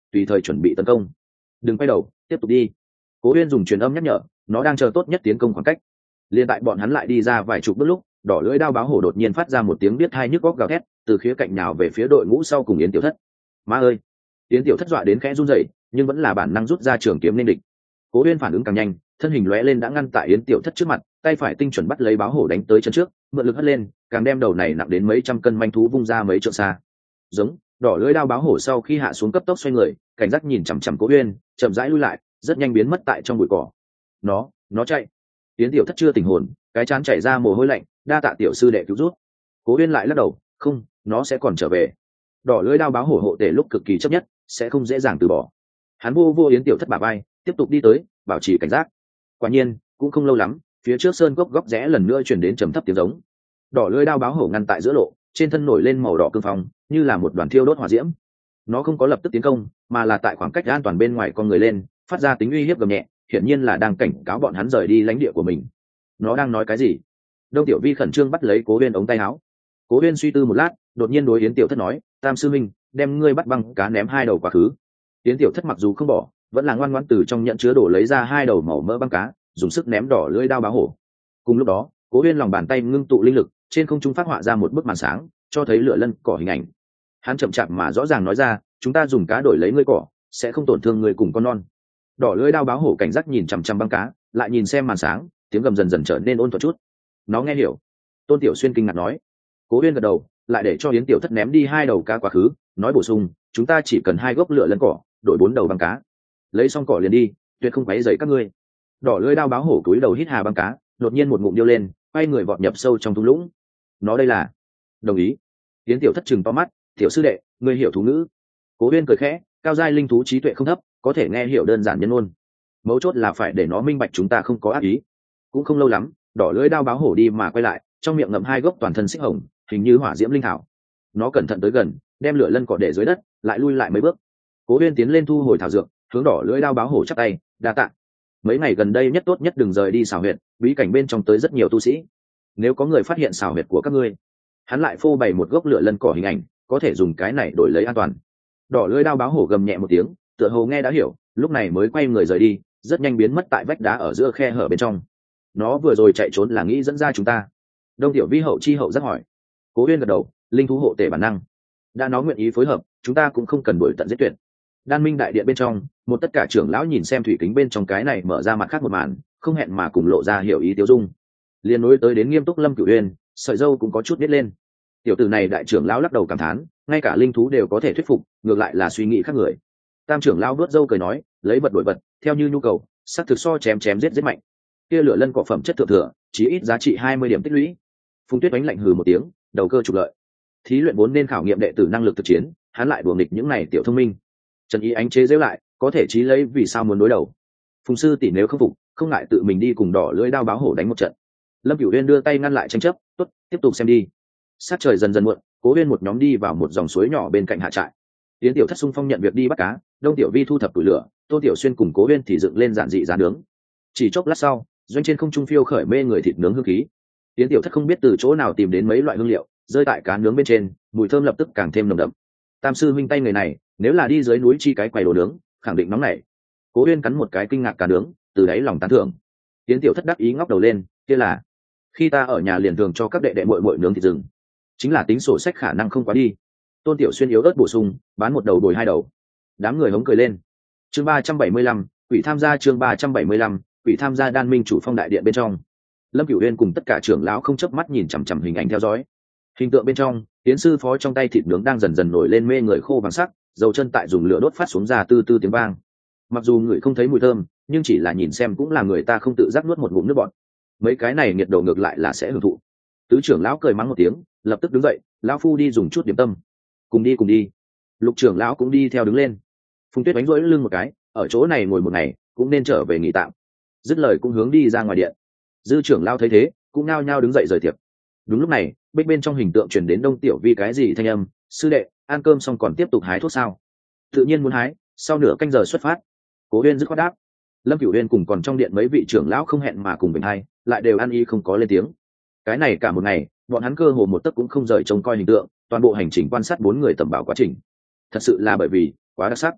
tùy thời chuẩn bị tấn công. Đừng quay đầu, tiếp tục đi. Cố Uyên dùng truyền âm nhắc nhở, nó đang chờ tốt nhất tiến công khoảng cách. Liên tại bọn hắn lại đi ra vài chục bước lúc, đỏ lưỡi đao báo hổ đột nhiên phát ra một tiếng biết hai nhức góc gào thét, từ khía cạnh nào về phía đội ngũ sau cùng Yến Tiểu Thất. Ma ơi! Yến Tiểu Thất dọa đến khẽ run rẩy, nhưng vẫn là bản năng rút ra trường kiếm nên địch. Cố Uyên phản ứng càng nhanh, thân hình lóe lên đã ngăn tại Yến Tiểu Thất trước mặt, tay phải tinh chuẩn bắt lấy báo hổ đánh tới chân trước, mượn lực hất lên, càng đem đầu này nặng đến mấy trăm cân manh thú vung ra mấy trượng xa. Giống, đỏ lưỡi đao báo hổ sau khi hạ xuống cấp tốc xoay người, cảnh giác nhìn chằm chằm Cố Uyên, chậm rãi lui lại, rất nhanh biến mất tại trong bụi cỏ. Nó, nó chạy. Yến Tiểu Thất chưa tỉnh hồn, cái trán chảy ra mồ hôi lạnh, đa tạ tiểu sư đệ cứu giúp. Cố Uyên lại lắc đầu, không, nó sẽ còn trở về. Đỏ lưỡi đao báo hổ hộ tể lúc cực kỳ chấp nhất, sẽ không dễ dàng từ bỏ. Hắn vô vô Yến Tiểu Thất bả vai, tiếp tục đi tới, bảo trì cảnh giác. Quả nhiên, cũng không lâu lắm, phía trước sơn gốc góc rẽ lần nữa truyền đến trầm thấp tiếng giống. Đỏ lưỡi đao báo hổ ngăn tại giữa lộ, trên thân nổi lên màu đỏ cương phong, như là một đoàn thiêu đốt hỏa diễm. Nó không có lập tức tiến công, mà là tại khoảng cách an toàn bên ngoài con người lên, phát ra tính uy hiếp gầm nhẹ, hiển nhiên là đang cảnh cáo bọn hắn rời đi lãnh địa của mình. Nó đang nói cái gì? Đông Tiểu Vi khẩn trương bắt lấy Cố Uyên ống tay áo. Cố Uyên suy tư một lát, đột nhiên đối Yến Tiểu Thất nói, Tam sư minh, đem ngươi bắt băng cá ném hai đầu quá khứ. Yến Tiểu Thất mặc dù không bỏ, vẫn là ngoan ngoãn từ trong nhận chứa đồ lấy ra hai đầu màu mỡ băng cá, dùng sức ném đỏ lưỡi đao báo hổ. Cùng lúc đó, Cố Uyên lòng bàn tay ngưng tụ linh lực, trên không trung phát họa ra một bức màn sáng, cho thấy lửa lân cỏ hình ảnh. Hắn chậm chạp mà rõ ràng nói ra, chúng ta dùng cá đổi lấy ngươi cỏ, sẽ không tổn thương người cùng con non. Đỏ lưỡi đao báo hổ cảnh giác nhìn chằm chằm băng cá, lại nhìn xem màn sáng, tiếng gầm dần dần trở nên ôn thuận chút. Nó nghe hiểu. Tôn Tiểu Xuyên kinh ngạc nói. Cố Uyên gật đầu, lại để cho Yến Tiểu Thất ném đi hai đầu cá quá khứ, nói bổ sung, chúng ta chỉ cần hai gốc lửa lân cỏ, đổi bốn đầu băng cá. Lấy xong cỏ liền đi, tuyệt không quấy rầy các ngươi. Đỏ lưỡi đao báo hổ cúi đầu hít hà băng cá, đột nhiên một ngụm điêu lên, quay người vọt nhập sâu trong thung lũng. Nó đây là? Đồng ý. Yến Tiểu Thất trừng to mắt, tiểu sư đệ, ngươi hiểu thú ngữ. Cố Uyên cười khẽ, cao giai linh thú trí tuệ không thấp, có thể nghe hiểu đơn giản nhân ngôn. Mấu chốt là phải để nó minh bạch chúng ta không có ác ý. Cũng không lâu lắm, đỏ lưỡi đao báo hổ đi mà quay lại, trong miệng ngậm hai gốc toàn thân xích hồng, hình như hỏa diễm linh thảo. Nó cẩn thận tới gần, đem lửa lân cỏ để dưới đất, lại lui lại mấy bước. Cố Uyên tiến lên thu hồi thảo dược, hướng đỏ lưỡi đao báo hổ chắp tay, đa tạ. Mấy ngày gần đây nhất tốt nhất đừng rời đi xào huyệt, bí cảnh bên trong tới rất nhiều tu sĩ. Nếu có người phát hiện xào huyệt của các ngươi, hắn lại phô bày một gốc lửa lân cỏ hình ảnh, có thể dùng cái này đổi lấy an toàn. Đỏ lưỡi đao báo hổ gầm nhẹ một tiếng, tựa hồ nghe đã hiểu, lúc này mới quay người rời đi, rất nhanh biến mất tại vách đá ở giữa khe hở bên trong. Nó vừa rồi chạy trốn là nghĩ dẫn ra chúng ta. Đông Tiểu Vi hậu chi hậu rất hỏi. Cố Uyên gật đầu, linh thú hộ tể bản năng, đã nó nguyện ý phối hợp, chúng ta cũng không cần đuổi tận giết tuyệt. Đan Minh đại điện bên trong, một tất cả trưởng lão nhìn xem thủy kính bên trong cái này mở ra mặt khác một màn, không hẹn mà cùng lộ ra hiểu ý tiêu dung. Liên nối tới đến nghiêm túc Lâm Cửu Uyên, sợi dâu cũng có chút biết lên. Tiểu tử này đại trưởng lão lắc đầu cảm thán, ngay cả linh thú đều có thể thuyết phục, ngược lại là suy nghĩ khác người. Tam trưởng lão đuốt dâu cười nói, lấy vật đổi vật, theo như nhu cầu, sắc thực so chém chém giết giết mạnh. Kia lửa lân cỏ phẩm chất thượng thừa, chí ít giá trị hai mươi điểm tích lũy. Phùng Tuyết đánh lạnh hừ một tiếng, đầu cơ trục lợi. Thí luyện vốn nên khảo nghiệm đệ tử năng lực thực chiến, hắn lại đùa nghịch những này tiểu thông minh. Trần Ý Ánh chế giễu lại, có thể chí lấy vì sao muốn đối đầu. Phùng sư tỷ nếu không phục, không ngại tự mình đi cùng đỏ lưỡi đao báo hổ đánh một trận. Lâm Cửu Uyên đưa tay ngăn lại tranh chấp, tốt, tiếp tục xem đi. Sát trời dần dần muộn, Cố Uyên một nhóm đi vào một dòng suối nhỏ bên cạnh hạ trại. Yến Tiểu Thất xung phong nhận việc đi bắt cá, Đông Tiểu Vi thu thập củi lửa, Tô Tiểu Xuyên cùng Cố Uyên thì dựng lên giản dị giá nướng. Chỉ chốc lát sau, doanh trên không trung phiêu khởi mê người thịt nướng hương khí. Yến Tiểu Thất không biết từ chỗ nào tìm đến mấy loại hương liệu, rơi tại cá nướng bên trên, mùi thơm lập tức càng thêm nồng đậm. Tam sư huynh tay người này, nếu là đi dưới núi chi cái quầy đồ nướng, khẳng định nóng nảy. Cố Uyên cắn một cái kinh ngạc cá nướng, từ đáy lòng tán thưởng. Yến Tiểu Thất đắc ý ngóc đầu lên, kia là khi ta ở nhà liền thường cho các đệ đệ muội muội nướng thịt rừng, chính là tính sổ sách khả năng không quá đi. Tôn Tiểu Xuyên yếu ớt bổ sung, bán một đầu đổi hai đầu. Đám người hống cười lên. Chương ba trăm bảy mươi lăm, quỷ tham gia chương ba trăm bảy mươi lăm, quỷ tham gia Đan Minh chủ phong đại điện bên trong. Lâm Cửu Uyên cùng tất cả trưởng lão không chớp mắt nhìn chằm chằm hình ảnh theo dõi. Hình tượng bên trong, tiến sư phó trong tay thịt nướng đang dần dần nổi lên mê người khô vàng sắc, dầu chân tại dùng lửa đốt phát xuống ra tư tư tiếng vang. Mặc dù người không thấy mùi thơm, nhưng chỉ là nhìn xem cũng là người ta không tự giác nuốt một ngụm nước bọt. Mấy cái này nhiệt độ ngược lại là sẽ hưởng thụ. Tứ trưởng lão cười mắng một tiếng, lập tức đứng dậy, lão phu đi dùng chút điểm tâm. Cùng đi cùng đi. Lục trưởng lão cũng đi theo đứng lên. Phùng Tuyết đánh rỗi lưng một cái, ở chỗ này ngồi một ngày, cũng nên trở về nghỉ tạm. Dứt lời cũng hướng đi ra ngoài điện. Dư trưởng lão thấy thế, cũng nao nhao đứng dậy rời tiệc. Đúng lúc này, bên bên trong hình tượng truyền đến Đông Tiểu Vi cái gì thanh âm, sư đệ, ăn cơm xong còn tiếp tục hái thuốc sao? Tự nhiên muốn hái, sau nửa canh giờ xuất phát. Cố Uyên dứt khoát đáp. Lâm Cửu Uyên cùng còn trong điện mấy vị trưởng lão không hẹn mà cùng bình hai, lại đều ăn ý không có lên tiếng. Cái này cả một ngày, bọn hắn cơ hồ một tấc cũng không rời trông coi hình tượng, toàn bộ hành trình quan sát bốn người tầm bảo quá trình. Thật sự là bởi vì quá đặc sắc.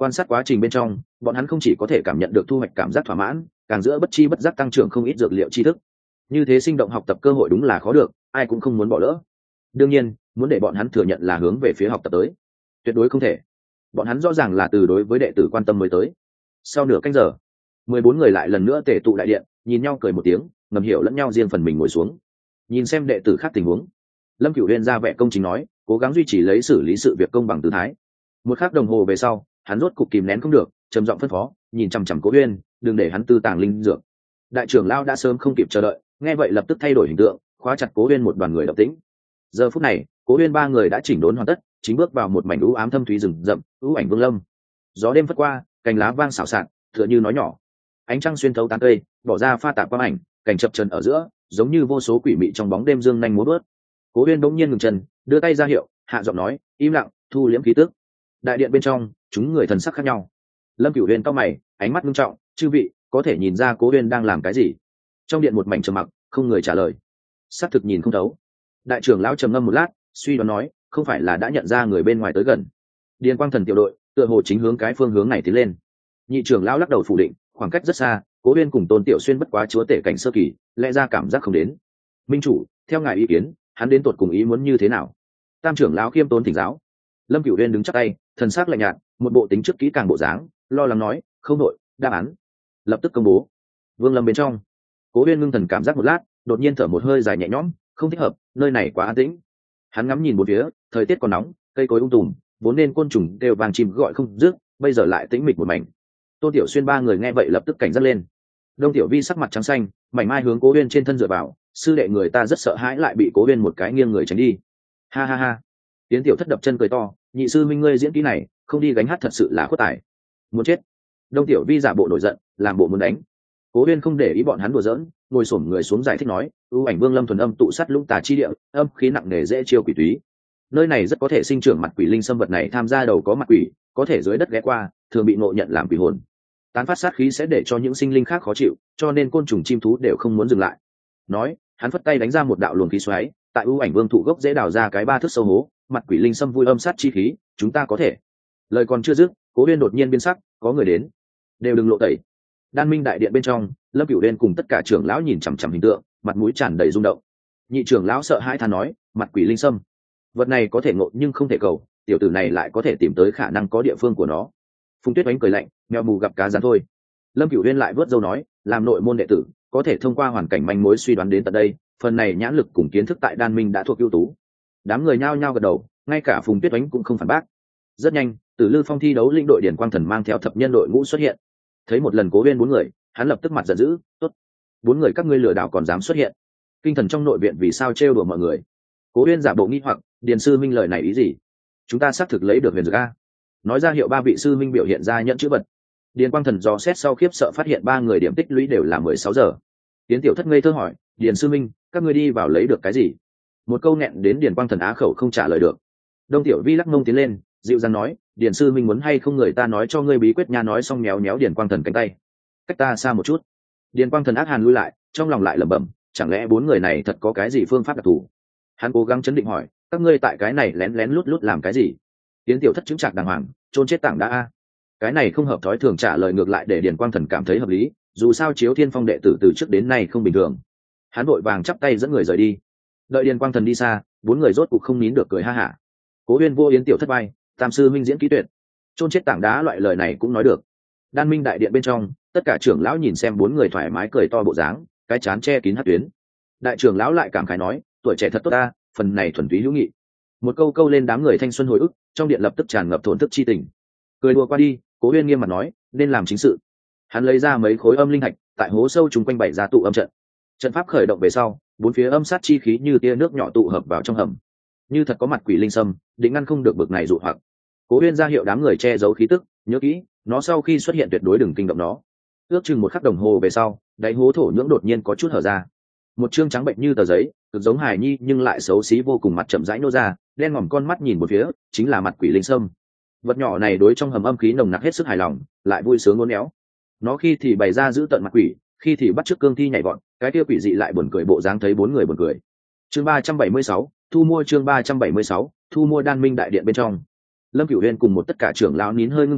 Quan sát quá trình bên trong, bọn hắn không chỉ có thể cảm nhận được thu hoạch cảm giác thỏa mãn, càng giữa bất chi bất giác tăng trưởng không ít dược liệu tri thức. Như thế sinh động học tập cơ hội đúng là khó được, ai cũng không muốn bỏ lỡ. Đương nhiên, muốn để bọn hắn thừa nhận là hướng về phía học tập tới, tuyệt đối không thể. Bọn hắn rõ ràng là từ đối với đệ tử quan tâm mới tới. Sau nửa canh giờ, mười bốn người lại lần nữa tề tụ đại điện, nhìn nhau cười một tiếng, ngầm hiểu lẫn nhau riêng phần mình ngồi xuống, nhìn xem đệ tử khác tình huống. Lâm Cửu Uyên ra vẻ công chính nói, cố gắng duy trì lấy xử lý sự việc công bằng tư thái. Một khắc đồng hồ về sau, hắn rốt cục kìm nén không được, trầm giọng phân phó, nhìn chằm chằm Cố Uyên, đừng để hắn tư tàng linh dược. Đại trưởng lão đã sớm không kịp chờ đợi, nghe vậy lập tức thay đổi hình tượng, khóa chặt Cố Uyên một đoàn người động tĩnh. Giờ phút này, Cố Uyên ba người đã chỉnh đốn hoàn tất, chính bước vào một mảnh u ám thâm thúy rừng rậm, u ảnh vương lâm. Gió đêm phất qua, cành lá vang xào xạc, tựa như nói nhỏ. Ánh trăng xuyên thấu tán cây, bỏ ra pha tạp quang ảnh, cảnh chập chờn ở giữa, giống như vô số quỷ mị trong bóng đêm dương nhanh múa vớt. Cố Uyên bỗng nhiên ngừng chân, đưa tay ra hiệu, hạ giọng nói, im lặng, thu liễm khí tức. Đại điện bên trong, chúng người thần sắc khác nhau. Lâm Cửu Uyên cau mày, ánh mắt nghiêm trọng, chư vị có thể nhìn ra Cố Uyên đang làm cái gì? Trong điện một mảnh trầm mặc, không người trả lời. Sát thực nhìn không thấu. Đại trưởng lão trầm ngâm một lát, suy đoán nói, không phải là đã nhận ra người bên ngoài tới gần. Điền Quang Thần tiểu đội, tựa hồ chính hướng cái phương hướng này tiến lên. Nhị trưởng lão lắc đầu phủ định, khoảng cách rất xa, Cố Uyên cùng Tôn Tiểu Xuyên bất quá chúa tể cảnh sơ kỳ, lẽ ra cảm giác không đến. Minh chủ, theo ngài ý kiến, hắn đến tột cùng ý muốn như thế nào? Tam trưởng lão khiêm tốn thỉnh giáo. Lâm Cửu Uyên đứng chắp tay, thần sắc lạnh nhạt, một bộ tính trước kỹ càng bộ dáng, lo lắng nói, không nội, đáp án lập tức công bố. Vương Lâm bên trong, Cố Uyên ngưng thần cảm giác một lát, đột nhiên thở một hơi dài nhẹ nhõm, không thích hợp, nơi này quá an tĩnh. Hắn ngắm nhìn bốn phía, thời tiết còn nóng, cây cối um tùm, vốn nên côn trùng đều vàng chim gọi không dứt, bây giờ lại tĩnh mịch một mảnh. Tô Tiểu Xuyên ba người nghe vậy lập tức cảnh giác lên. Đông Tiểu Vi sắc mặt trắng xanh, mảnh mai hướng Cố Uyên trên thân dựa vào, sư đệ người ta rất sợ hãi lại bị Cố Uyên một cái nghiêng người tránh đi. Ha ha ha. Tiến Tiểu Thất đập chân cười to, nhị sư minh ngươi diễn kỹ này, không đi gánh hát thật sự là khuất tài. Muốn chết. Đông Tiểu Vi giả bộ nổi giận, làm bộ muốn đánh. Cố Uyên không để ý bọn hắn đùa giỡn, ngồi xổm người xuống giải thích nói, ưu ảnh vương lâm thuần âm tụ sát lũng tà chi địa, âm khí nặng nề dễ chiêu quỷ túy. Nơi này rất có thể sinh trưởng mặt quỷ linh xâm vật này tham gia đầu có mặt quỷ, có thể dưới đất ghé qua, thường bị ngộ nhận làm quỷ hồn. Tán phát sát khí sẽ để cho những sinh linh khác khó chịu, cho nên côn trùng chim thú đều không muốn dừng lại. Nói, hắn phất tay đánh ra một đạo luồng khí xoáy, tại ưu ảnh vương thụ gốc dễ đào ra cái ba thước sâu hố, mặt quỷ linh xâm vui âm sát chi khí, chúng ta có thể. Lời còn chưa dứt, Cố Uyên đột nhiên biến sắc, có người đến, đều đừng lộ tẩy. Đan Minh đại điện bên trong, Lâm Cửu Uyên cùng tất cả trưởng lão nhìn chằm chằm hình tượng, mặt mũi tràn đầy rung động. Nhị trưởng lão sợ hãi than nói, mặt quỷ linh xâm, vật này có thể ngộ nhưng không thể cầu, tiểu tử này lại có thể tìm tới khả năng có địa phương của nó. Phùng Tuyết Oánh cười lạnh, mèo mù gặp cá rán thôi. Lâm Cửu Uyên lại vớt dâu nói, làm nội môn đệ tử, có thể thông qua hoàn cảnh manh mối suy đoán đến tận đây, phần này nhãn lực cùng kiến thức tại Đan Minh đã thuộc ưu tú. Đám người nhao nhao gật đầu, ngay cả Phùng Tuyết Oánh cũng không phản bác. Rất nhanh, Tử Lư Phong thi đấu lĩnh đội Điển Quang Thần mang theo thập nhân đội ngũ xuất hiện. Thấy một lần Cố Uyên bốn người, hắn lập tức mặt giận dữ, tốt, bốn người các ngươi lừa đảo còn dám xuất hiện. Kinh thần trong nội viện vì sao trêu đùa mọi người? Cố Uyên giả bộ nghi hoặc, Điền sư minh lời này ý gì? Chúng ta xác thực lấy được huyền dược a. Nói ra hiệu ba vị sư minh biểu hiện ra nhận chữ vật. Điền Quang Thần dò xét sau khiếp sợ phát hiện ba người điểm tích lũy đều là mười sáu giờ. Tiến Tiểu Thất ngây thơ hỏi, Điền sư minh, các ngươi đi vào lấy được cái gì? Một câu nghẹn đến Điền Quang Thần á khẩu không trả lời được. Đông Tiểu Vi lắc mông tiến lên, dịu dàng nói, Điền sư minh muốn hay không người ta nói cho ngươi bí quyết nha, nói xong méo méo Điền Quang Thần cánh tay. Cách ta xa một chút. Điền Quang Thần ác hàn lui lại, trong lòng lại lẩm bẩm, chẳng lẽ bốn người này thật có cái gì phương pháp đặc thù? Hắn cố gắng chấn định hỏi, các ngươi tại cái này lén lén lút lút làm cái gì? Tiến Tiểu Thất chứng trạc đàng hoàng, trôn chết tảng đã a. Cái này không hợp thói thường trả lời ngược lại để Điền Quang Thần cảm thấy hợp lý, dù sao Chiếu Thiên Phong đệ tử từ trước đến nay không bình thường. Hắn vội vàng chắp tay dẫn người rời đi. Đợi Điền Quang Thần đi xa, bốn người rốt cục không nín được cười ha hả. Cố Uyên vô Yến Tiểu Thất bay, tam sư minh diễn kỹ tuyệt, trôn chết tảng đá loại lời này cũng nói được. Đan Minh đại điện bên trong, tất cả trưởng lão nhìn xem bốn người thoải mái cười to bộ dáng, cái chán che kín hắc tuyến. Đại trưởng lão lại cảm khái nói, tuổi trẻ thật tốt ta, phần này thuần túy hữu nghị. Một câu câu lên đám người thanh xuân hồi ức, trong điện lập tức tràn ngập thổn thức chi tình. Cười đùa qua đi, Cố Uyên nghiêm mặt nói, nên làm chính sự. Hắn lấy ra mấy khối âm linh hạch, tại hố sâu chúng quanh bày ra tụ âm trận. Trận pháp khởi động về sau, bốn phía âm sát chi khí như tia nước nhỏ tụ hợp vào trong hầm. Như thật có mặt quỷ linh sâm, định ngăn không được bực này dụ hoặc. Cố Uyên ra hiệu đám người che giấu khí tức, nhớ kỹ, nó sau khi xuất hiện tuyệt đối đừng kinh động nó. Ước chừng một khắc đồng hồ về sau, đáy hố thổ nhưỡng đột nhiên có chút hở ra. Một trương trắng bệnh như tờ giấy, cực giống hài nhi nhưng lại xấu xí vô cùng mặt chậm rãi nô ra, đen ngòm con mắt nhìn một phía, chính là mặt quỷ linh sâm. Vật nhỏ này đối trong hầm âm khí nồng nặc hết sức hài lòng, lại vui sướng uốn éo. Nó khi thì bày ra giữ tận mặt quỷ, khi thì bắt chước cương thi nhảy vọt, cái kia quỷ dị lại buồn cười bộ dáng thấy bốn người buồn cười. Chương ba trăm bảy mươi sáu, thu mua chương ba trăm bảy mươi sáu, thu mua Đan Minh đại điện bên trong. Lâm Cửu Uyên cùng một tất cả trưởng lão nín hơi ngưng thần,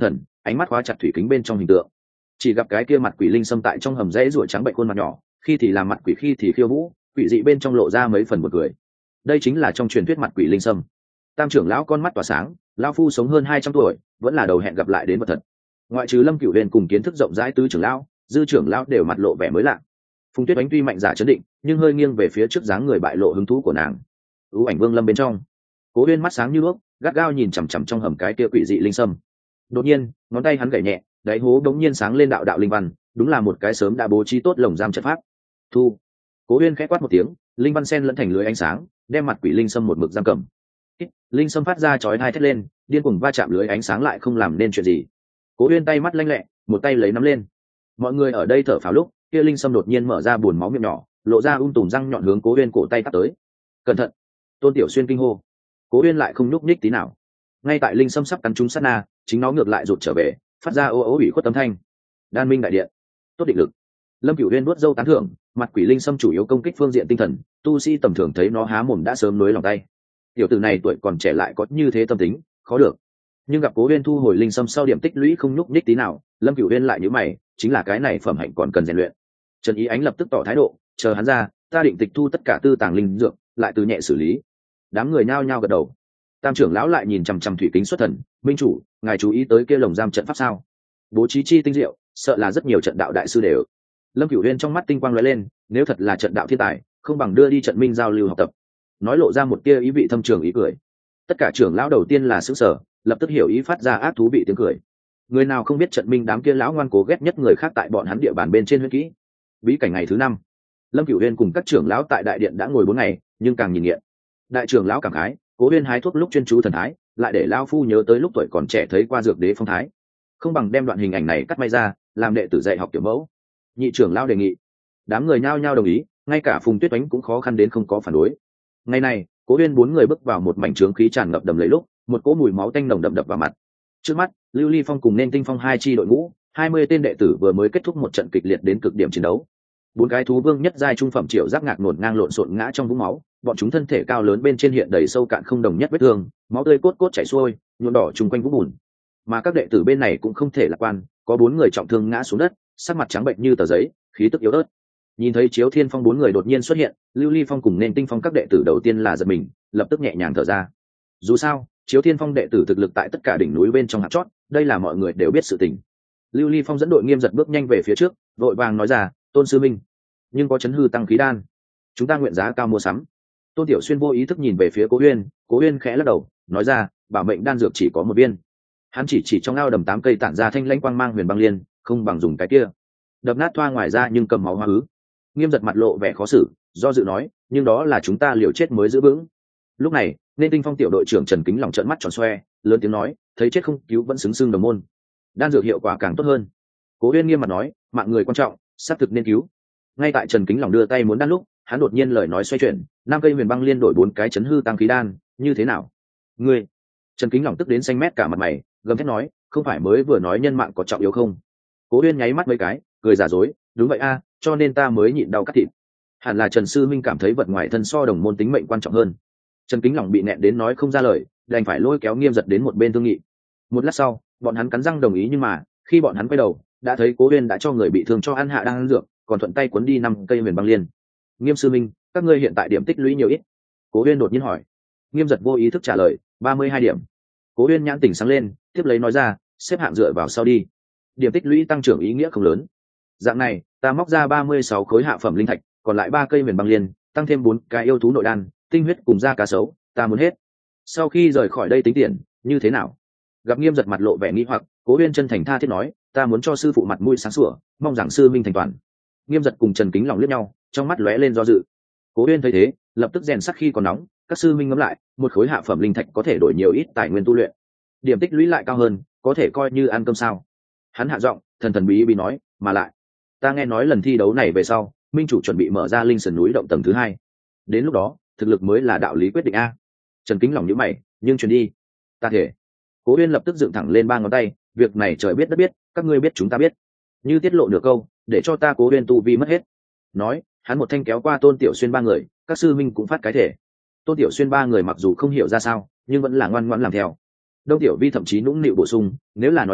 ánh mắt khóa chặt thủy kính bên trong hình tượng. Chỉ gặp cái kia mặt quỷ linh sâm tại trong hầm rẽ ruổi trắng bệnh khuôn mặt nhỏ, khi thì làm mặt quỷ khi thì khiêu vũ, quỷ dị bên trong lộ ra mấy phần một cười. Đây chính là trong truyền thuyết mặt quỷ linh sâm. Tam trưởng lão con mắt tỏa sáng, lão phu sống hơn hai trăm tuổi, vẫn là đầu hẹn gặp lại đến vật thật. Ngoại trừ Lâm Cửu Huyền cùng kiến thức rộng rãi tứ trưởng lão, dư trưởng lão đều mặt lộ vẻ mới lạ. Phùng Tuyết Oánh tuy mạnh giả chấn định, nhưng hơi nghiêng về phía trước dáng người bại lộ hứng thú của nàng. ưu ảnh vương lâm bên trong, Cố Uyên mắt sáng như đuốc, gắt gao nhìn chằm chằm trong hầm cái kia quỷ dị linh sâm. Đột nhiên, ngón tay hắn gảy nhẹ, đáy hố đống nhiên sáng lên đạo đạo linh văn, đúng là một cái sớm đã bố trí tốt lồng giam trận pháp. Thu. Cố Uyên khẽ quát một tiếng, linh văn sen lẫn thành lưới ánh sáng, đem mặt quỷ linh sâm một mực giam cầm. Linh sâm phát ra chói tai thét lên, điên cuồng va chạm lưới ánh sáng lại không làm nên chuyện gì. Cố Uyên tay mắt lanh lẹ, một tay lấy nắm lên. Mọi người ở đây thở phào lúc, kia linh sâm đột nhiên mở ra buồn máu miệng nhỏ, lộ ra um tùm răng nhọn hướng Cố Uyên cổ tay tát tới. Cẩn thận! Tôn Tiểu Xuyên kinh hô. Cố Uyên lại không nhúc nhích tí nào. Ngay tại linh sâm sắp cắn trúng sát na, chính nó ngược lại rụt trở về, phát ra ô ô ủy khuất âm thanh. Đan minh đại điện, tốt định lực. Lâm Cửu Uyên vuốt râu tán thưởng, mặt quỷ linh sâm chủ yếu công kích phương diện tinh thần, tu sĩ tầm thường thấy nó há mồm đã sớm nối lòng tay. Tiểu tử này tuổi còn trẻ lại có như thế tâm tính, khó được. Nhưng gặp Cố Uyên thu hồi linh sâm sau điểm tích lũy không nhúc nhích tí nào, Lâm Cửu Uyên lại nhíu mày, chính là cái này phẩm hạnh còn cần rèn luyện. Trần Ý Ánh lập tức tỏ thái độ, chờ hắn ra, ta định tịch thu tất cả tư tàng linh dược, lại từ nhẹ xử lý. Đám người nhao nhao gật đầu. Tam trưởng lão lại nhìn chằm chằm thủy kính xuất thần, minh chủ, ngài chú ý tới kia lồng giam trận pháp sao? Bố trí chi tinh diệu, sợ là rất nhiều trận đạo đại sư đều. Lâm Cửu Uyên trong mắt tinh quang lóe lên, nếu thật là trận đạo thiên tài, không bằng đưa đi trận minh giao lưu học tập. Nói lộ ra một tia ý vị thâm trường ý cười. Tất cả trưởng lão đầu tiên là sửng sở, lập tức hiểu ý phát ra ác thú vị tiếng cười. Người nào không biết trận minh đám kia lão ngoan cố ghét nhất người khác tại bọn hắn địa bàn bên trên huyết kỹ. Bí cảnh ngày thứ năm, Lâm Cửu Uyên cùng các trưởng lão tại đại điện đã ngồi bốn ngày, nhưng càng nhìn nghiện. Đại trưởng lão cảm khái, Cố Uyên hái thuốc lúc chuyên chú thần thái, lại để lão phu nhớ tới lúc tuổi còn trẻ thấy qua dược đế phong thái. Không bằng đem đoạn hình ảnh này cắt may ra, làm đệ tử dạy học tiểu mẫu. Nhị trưởng lão đề nghị. Đám người nhao nhao đồng ý, ngay cả Phùng Tuyết Oánh cũng khó khăn đến không có phản đối. Ngày này, Cố Uyên bốn người bước vào một mảnh trướng khí tràn ngập đầm lầy lúc, một cỗ mùi máu tanh nồng đậm đập vào mặt. Trước mắt, Lưu Ly Phong cùng Nên Tinh Phong hai chi đội ngũ, hai mươi tên đệ tử vừa mới kết thúc một trận kịch liệt đến cực điểm chiến đấu. Bốn cái thú vương nhất giai trung phẩm triệu giác ngạc nổn ngang lộn xộn ngã trong vũng máu, bọn chúng thân thể cao lớn bên trên hiện đầy sâu cạn không đồng nhất vết thương, máu tươi cốt cốt chảy xuôi, nhuộm đỏ chung quanh vũng bùn. Mà các đệ tử bên này cũng không thể lạc quan, có bốn người trọng thương ngã xuống đất, sắc mặt trắng bệnh như tờ giấy, khí tức yếu ớt. Nhìn thấy Chiếu Thiên Phong bốn người đột nhiên xuất hiện, Lưu Ly Phong cùng Nên Tinh Phong các đệ tử đầu tiên là giật mình, lập tức nhẹ nhàng thở ra. Dù sao, Chiếu Thiên Phong đệ tử thực lực tại tất cả đỉnh núi bên trong hạt chót, đây là mọi người đều biết sự tình. Lưu Ly Phong dẫn đội nghiêm giật bước nhanh về phía trước, vội vàng nói ra, Tôn sư minh, nhưng có chấn hư tăng khí đan, chúng ta nguyện giá cao mua sắm. Tôn Tiểu Xuyên vô ý thức nhìn về phía Cố Uyên, Cố Uyên khẽ lắc đầu, nói ra, bảo mệnh đan dược chỉ có một viên. Hắn chỉ chỉ trong ao đầm tám cây tản ra thanh lãnh quang mang huyền băng liên, không bằng dùng cái kia. Đập nát thoa ngoài ra nhưng cầm máu hóa ứ. Nghiêm giật mặt lộ vẻ khó xử, do dự nói, nhưng đó là chúng ta liều chết mới giữ vững. Lúc này, Nên Tinh Phong tiểu đội trưởng Trần Kính lòng trợn mắt tròn xoe, lớn tiếng nói, thấy chết không cứu vẫn xứng xưng đồng môn. Đan dược hiệu quả càng tốt hơn. Cố Uyên nghiêm mặt nói, mạng người quan trọng, xác thực nên cứu. Ngay tại Trần Kính lòng đưa tay muốn đan lúc, hắn đột nhiên lời nói xoay chuyển, năm cây huyền băng liên đổi bốn cái chấn hư tăng khí đan, như thế nào? Ngươi? Trần Kính lòng tức đến xanh mét cả mặt mày, gầm thét nói, không phải mới vừa nói nhân mạng có trọng yếu không? Cố Uyên nháy mắt mấy cái, cười giả dối, đúng vậy a, cho nên ta mới nhịn đau cắt thịt. Hẳn là Trần sư minh cảm thấy vật ngoài thân so đồng môn tính mệnh quan trọng hơn. Trần Kính lòng bị nẹn đến nói không ra lời, đành phải lôi kéo Nghiêm giật đến một bên thương nghị. Một lát sau, bọn hắn cắn răng đồng ý, nhưng mà khi bọn hắn quay đầu, đã thấy Cố Uyên đã cho người bị thương cho ăn hạ đang ăn dược, còn thuận tay cuốn đi năm cây huyền băng liên. Nghiêm sư minh, các ngươi hiện tại điểm tích lũy nhiều ít? Cố Uyên đột nhiên hỏi. Nghiêm giật vô ý thức trả lời, ba mươi hai điểm. Cố Uyên nhãn tỉnh sáng lên, tiếp lấy nói ra, xếp hạng dựa vào sau đi. Điểm tích lũy tăng trưởng ý nghĩa không lớn. Dạng này, ta móc ra ba mươi sáu khối hạ phẩm linh thạch, còn lại ba cây huyền băng liên, tăng thêm bốn cái yêu thú nội đan, tinh huyết cùng da cá sấu, ta muốn hết. Sau khi rời khỏi đây tính tiền, như thế nào? Gặp Nghiêm giật mặt lộ vẻ nghi hoặc, Cố Uyên chân thành tha thiết nói, ta muốn cho sư phụ mặt mũi sáng sủa, mong rằng sư minh thành toàn. Nghiêm giật cùng Trần Kính lòng liếc nhau, trong mắt lóe lên do dự. Cố Uyên thấy thế, lập tức rèn sắc khi còn nóng, các sư minh ngẫm lại, một khối hạ phẩm linh thạch có thể đổi nhiều ít tài nguyên tu luyện. Điểm tích lũy lại cao hơn, có thể coi như ăn cơm sao? Hắn hạ giọng, thần thần bí bí nói, mà lại, ta nghe nói lần thi đấu này về sau, minh chủ chuẩn bị mở ra linh sườn núi động tầng thứ hai. Đến lúc đó, thực lực mới là đạo lý quyết định a. Trần Kính lòng nhíu mày, nhưng truyền đi, ta thể. Cố Uyên lập tức dựng thẳng lên ba ngón tay, việc này trời biết đất biết, các ngươi biết chúng ta biết. Như tiết lộ được câu, để cho ta Cố Uyên tu vi mất hết. Nói, hắn một thanh kéo qua Tôn Tiểu Xuyên ba người, các sư minh cũng phát cái thể. Tôn Tiểu Xuyên ba người mặc dù không hiểu ra sao, nhưng vẫn là ngoan ngoãn làm theo. Đông Tiểu Vi thậm chí nũng nịu bổ sung, nếu là nói ra,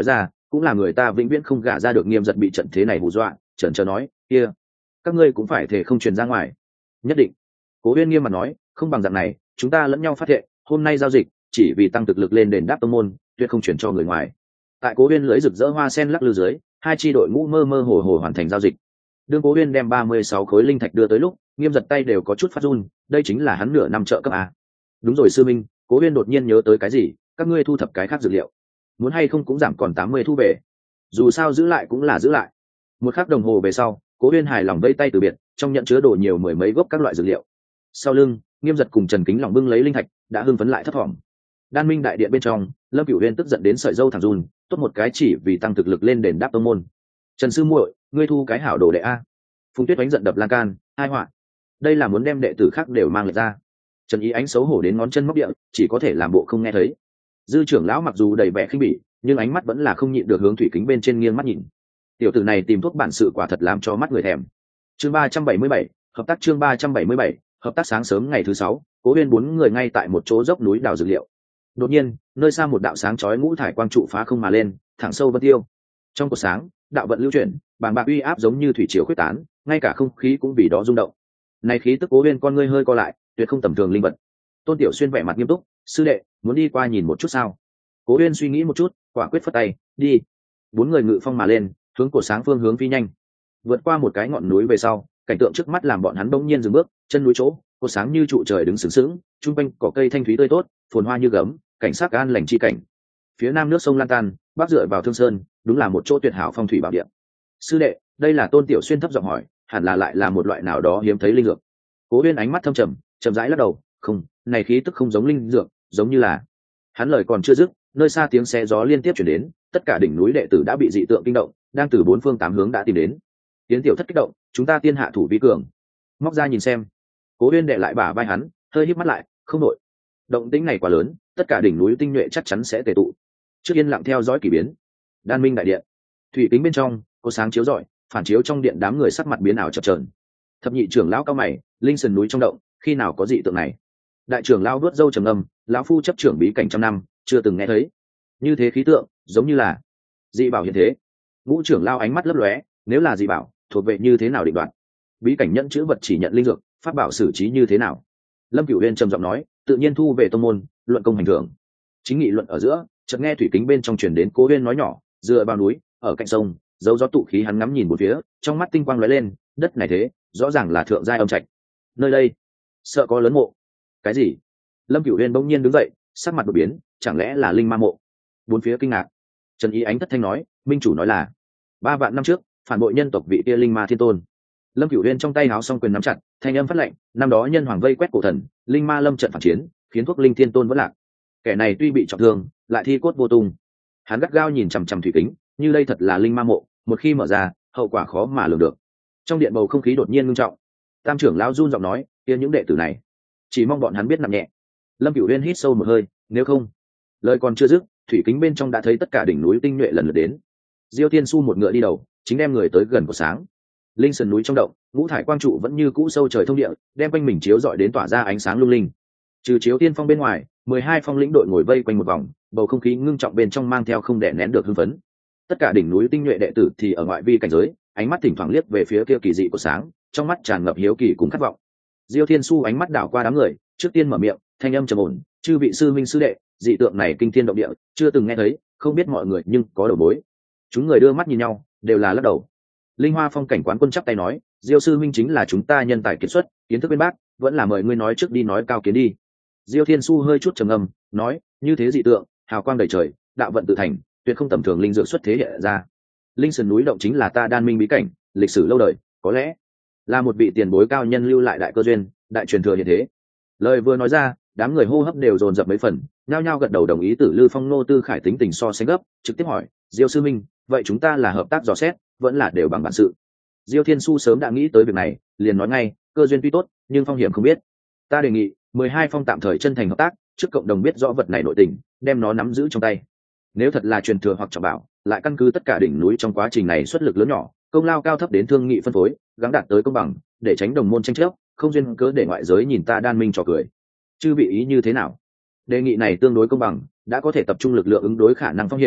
cũng là người ta vĩnh viễn không gả ra được. Nghiêm Giật bị trận thế này hù dọa, chần chờ nói, kia các ngươi cũng phải thể không truyền ra ngoài. Nhất định. Cố Uyên nghiêm mặt nói, không bằng dạng này, chúng ta lẫn nhau phát thệ, hôm nay giao dịch chỉ vì tăng thực lực lên đền đáp tông môn, tuyệt không chuyển cho người ngoài. Tại Cố Uyên lưới rực rỡ hoa sen lắc lư dưới, hai chi đội ngũ mơ mơ hồ hồ hoàn thành giao dịch. Đương Cố Uyên đem ba mươi sáu khối linh thạch đưa tới lúc, Nghiêm Giật tay đều có chút phát run, đây chính là hắn nửa năm trợ cấp a. Đúng rồi sư minh, Cố Uyên đột nhiên nhớ tới cái gì, các ngươi thu thập cái khác dược liệu, muốn hay không cũng giảm còn tám mươi thu về, dù sao giữ lại cũng là giữ lại. Một khắc đồng hồ về sau, Cố Uyên hài lòng vẫy tay từ biệt, trong nhận chứa đồ nhiều mười mấy gốc các loại dược liệu. Sau lưng, Nghiêm Giật cùng Trần Kính lòng bưng lấy linh thạch, đã hưng phấn lại thấp thỏm. Đan Minh đại điện bên trong, Lâm Cửu Uyên tức giận đến sợi râu thẳng run, tốt một cái chỉ vì tăng thực lực lên đền đáp tông môn. Trần sư muội, ngươi thu cái hảo đồ đệ a. Phùng Tuyết đánh giận đập lan can, hai họa. Đây là muốn đem đệ tử khác đều mang lại ra. Trần Ý Ánh xấu hổ đến ngón chân móc địa, chỉ có thể làm bộ không nghe thấy. Dư trưởng lão mặc dù đầy vẻ khinh bỉ, nhưng ánh mắt vẫn là không nhịn được hướng thủy kính bên trên nghiêng mắt nhìn. Tiểu tử này tìm thuốc bản sự quả thật làm cho mắt người thèm. Chương ba trăm bảy mươi bảy, hợp tác chương ba trăm bảy mươi bảy, hợp tác. Sáng sớm ngày thứ sáu, Cố Uyên bốn người ngay tại một chỗ dốc núi đào dược liệu. Đột nhiên, nơi xa một đạo sáng chói ngũ thải quang trụ phá không mà lên, thẳng sâu vân tiêu. Trong cột sáng, đạo vận lưu chuyển, bàng bạc uy áp giống như thủy triều khuếch tán, ngay cả không khí cũng vì đó rung động. Này khí tức Cố Uyên con ngươi hơi co lại, tuyệt không tầm thường linh vật. Tôn Tiểu Xuyên vẻ mặt nghiêm túc, sư đệ, muốn đi qua nhìn một chút sao? Cố Uyên suy nghĩ một chút, quả quyết phất tay, đi. Bốn người ngự phong mà lên, hướng cột sáng phương hướng phi nhanh. Vượt qua một cái ngọn núi về sau, cảnh tượng trước mắt làm bọn hắn bỗng nhiên dừng bước, chân núi chỗ, cột sáng như trụ trời đứng sừng sững, trung quanh cỏ cây thanh thúy tươi tốt, phồn hoa như gấm, cảnh sắc an lành chi cảnh. Phía nam nước sông lan tan, bắc dựa vào Thương Sơn, đúng là một chỗ tuyệt hảo phong thủy bảo địa. Sư đệ, đây là Tôn Tiểu Xuyên thấp giọng hỏi, hẳn là lại là một loại nào đó hiếm thấy linh dược. Cố Uyên ánh mắt thâm trầm, chậm rãi lắc đầu, không, này khí tức không giống linh dược, giống như là. Hắn lời còn chưa dứt, nơi xa tiếng xe gió liên tiếp chuyển đến, tất cả đỉnh núi đệ tử đã bị dị tượng kinh động, đang từ bốn phương tám hướng đã tìm đến. Tiến tiểu thất kích động, chúng ta tiên hạ thủ vi cường. Móc ra nhìn xem. Cố Uyên đệ lại bả vai hắn, hơi híp mắt lại, không nội. Động tĩnh này quá lớn, tất cả đỉnh núi tinh nhuệ chắc chắn sẽ tề tụ. Trước yên lặng theo dõi kỳ biến. Đan Minh đại điện, thủy kính bên trong, có sáng chiếu rọi, phản chiếu trong điện đám người sắc mặt biến ảo chập chờn. Thập nhị trưởng lão cao mày, linh sườn núi trong động, khi nào có dị tượng này? Đại trưởng lão vớt râu trầm ngâm, lão phu chấp trưởng bí cảnh trăm năm, chưa từng nghe thấy. Như thế khí tượng, giống như là dị bảo hiện thế. Ngũ trưởng lão ánh mắt lấp lóe, nếu là dị bảo, thuộc về như thế nào định đoạt? Bí cảnh nhận chữ vật chỉ nhận linh dược, pháp bảo xử trí như thế nào? Lâm Cửu Uyên trầm giọng nói, tự nhiên thu về tông môn, luận công hành thưởng. Chính nghị luận ở giữa, chợt nghe thủy kính bên trong truyền đến Cố Uyên nói nhỏ, dựa vào núi, ở cạnh sông, dấu gió tụ khí. Hắn ngắm nhìn một phía, trong mắt tinh quang lóe lên, đất này thế, rõ ràng là thượng giai âm trạch. Nơi đây, sợ có lớn mộ. Cái gì? Lâm Cửu Uyên bỗng nhiên đứng dậy, sắc mặt đột biến, chẳng lẽ là linh ma mộ? Bốn phía kinh ngạc. Trần Ý Ánh thất thanh nói, minh chủ nói là ba vạn năm trước, phản bội nhân tộc vị kia linh ma thiên tôn. Lâm Cửu Uyên trong tay háo song quyền nắm chặt, thanh âm phát lệnh, năm đó nhân hoàng vây quét cổ thần, linh ma lâm trận phản chiến, khiến thuốc linh thiên tôn vẫn lạc. Kẻ này tuy bị trọng thương, lại thi cốt vô tung. Hắn gắt gao nhìn chằm chằm thủy kính, như đây thật là linh ma mộ, một khi mở ra, hậu quả khó mà lường được. Trong điện bầu không khí đột nhiên ngưng trọng. Tam trưởng lão run giọng nói, kia những đệ tử này, chỉ mong bọn hắn biết nặng nhẹ. Lâm Cửu Uyên hít sâu một hơi, nếu không. Lời còn chưa dứt, thủy kính bên trong đã thấy tất cả đỉnh núi tinh nhuệ lần lượt đến. Diêu Tiên Su một ngựa đi đầu, chính đem người tới gần của sáng. Linh sườn núi trong động, ngũ thải quang trụ vẫn như cũ sâu trời thông địa, đem quanh mình chiếu rọi đến tỏa ra ánh sáng lung linh. Trừ Chiếu Tiên Phong bên ngoài, mười hai phong lĩnh đội ngồi vây quanh một vòng, bầu không khí ngưng trọng bên trong mang theo không đè nén được hưng phấn. Tất cả đỉnh núi tinh nhuệ đệ tử thì ở ngoại vi cảnh giới, ánh mắt thỉnh thoảng liếc về phía kia kỳ dị của sáng, trong mắt tràn ngập hiếu kỳ cùng khát vọng. Diêu Thiên Su ánh mắt đảo qua đám người, trước tiên mở miệng, thanh âm trầm ổn, chư vị sư minh sư đệ, dị tượng này kinh thiên động địa, chưa từng nghe thấy, không biết mọi người nhưng có đầu mối. Chúng người đưa mắt nhìn nhau, đều là lắc đầu. Linh Hoa Phong cảnh quán quân chắp tay nói, Diêu sư minh chính là chúng ta nhân tài kiệt xuất, kiến thức bên bác, vẫn là mời ngươi nói trước đi nói cao kiến đi. Diêu Thiên Su hơi chút trầm ngâm, nói, như thế dị tượng, hào quang đầy trời, đạo vận tự thành, tuyệt không tầm thường linh dược xuất thế hiện ra. Linh sườn núi động chính là ta Đan Minh bí cảnh, lịch sử lâu đời, có lẽ là một vị tiền bối cao nhân lưu lại đại cơ duyên, đại truyền thừa hiện thế. Lời vừa nói ra, đám người hô hấp đều dồn dập mấy phần, nhao nhao gật đầu đồng ý. Tử Lư Phong nô Tư Khải tính tình so sánh gấp, trực tiếp hỏi, Diêu sư minh, vậy chúng ta là hợp tác dò xét, vẫn là đều bằng bản sự? Diêu Thiên Su sớm đã nghĩ tới việc này, liền nói ngay, cơ duyên tuy tốt, nhưng phong hiểm không biết. Ta đề nghị mười hai phong tạm thời chân thành hợp tác, trước cộng đồng biết rõ vật này nội tình, đem nó nắm giữ trong tay. Nếu thật là truyền thừa hoặc trọng bảo, lại căn cứ tất cả đỉnh núi trong quá trình này xuất lực lớn nhỏ, công lao cao thấp đến thương nghị phân phối, gắng đạt tới công bằng, để tránh đồng môn tranh chấp, không duyên cớ để ngoại giới nhìn ta Đan Minh trò cười. Chư vị ý như thế nào? Đề nghị này tương đối công bằng, đã có thể tập trung lực lượng ứng đối khả năng phong hiểm,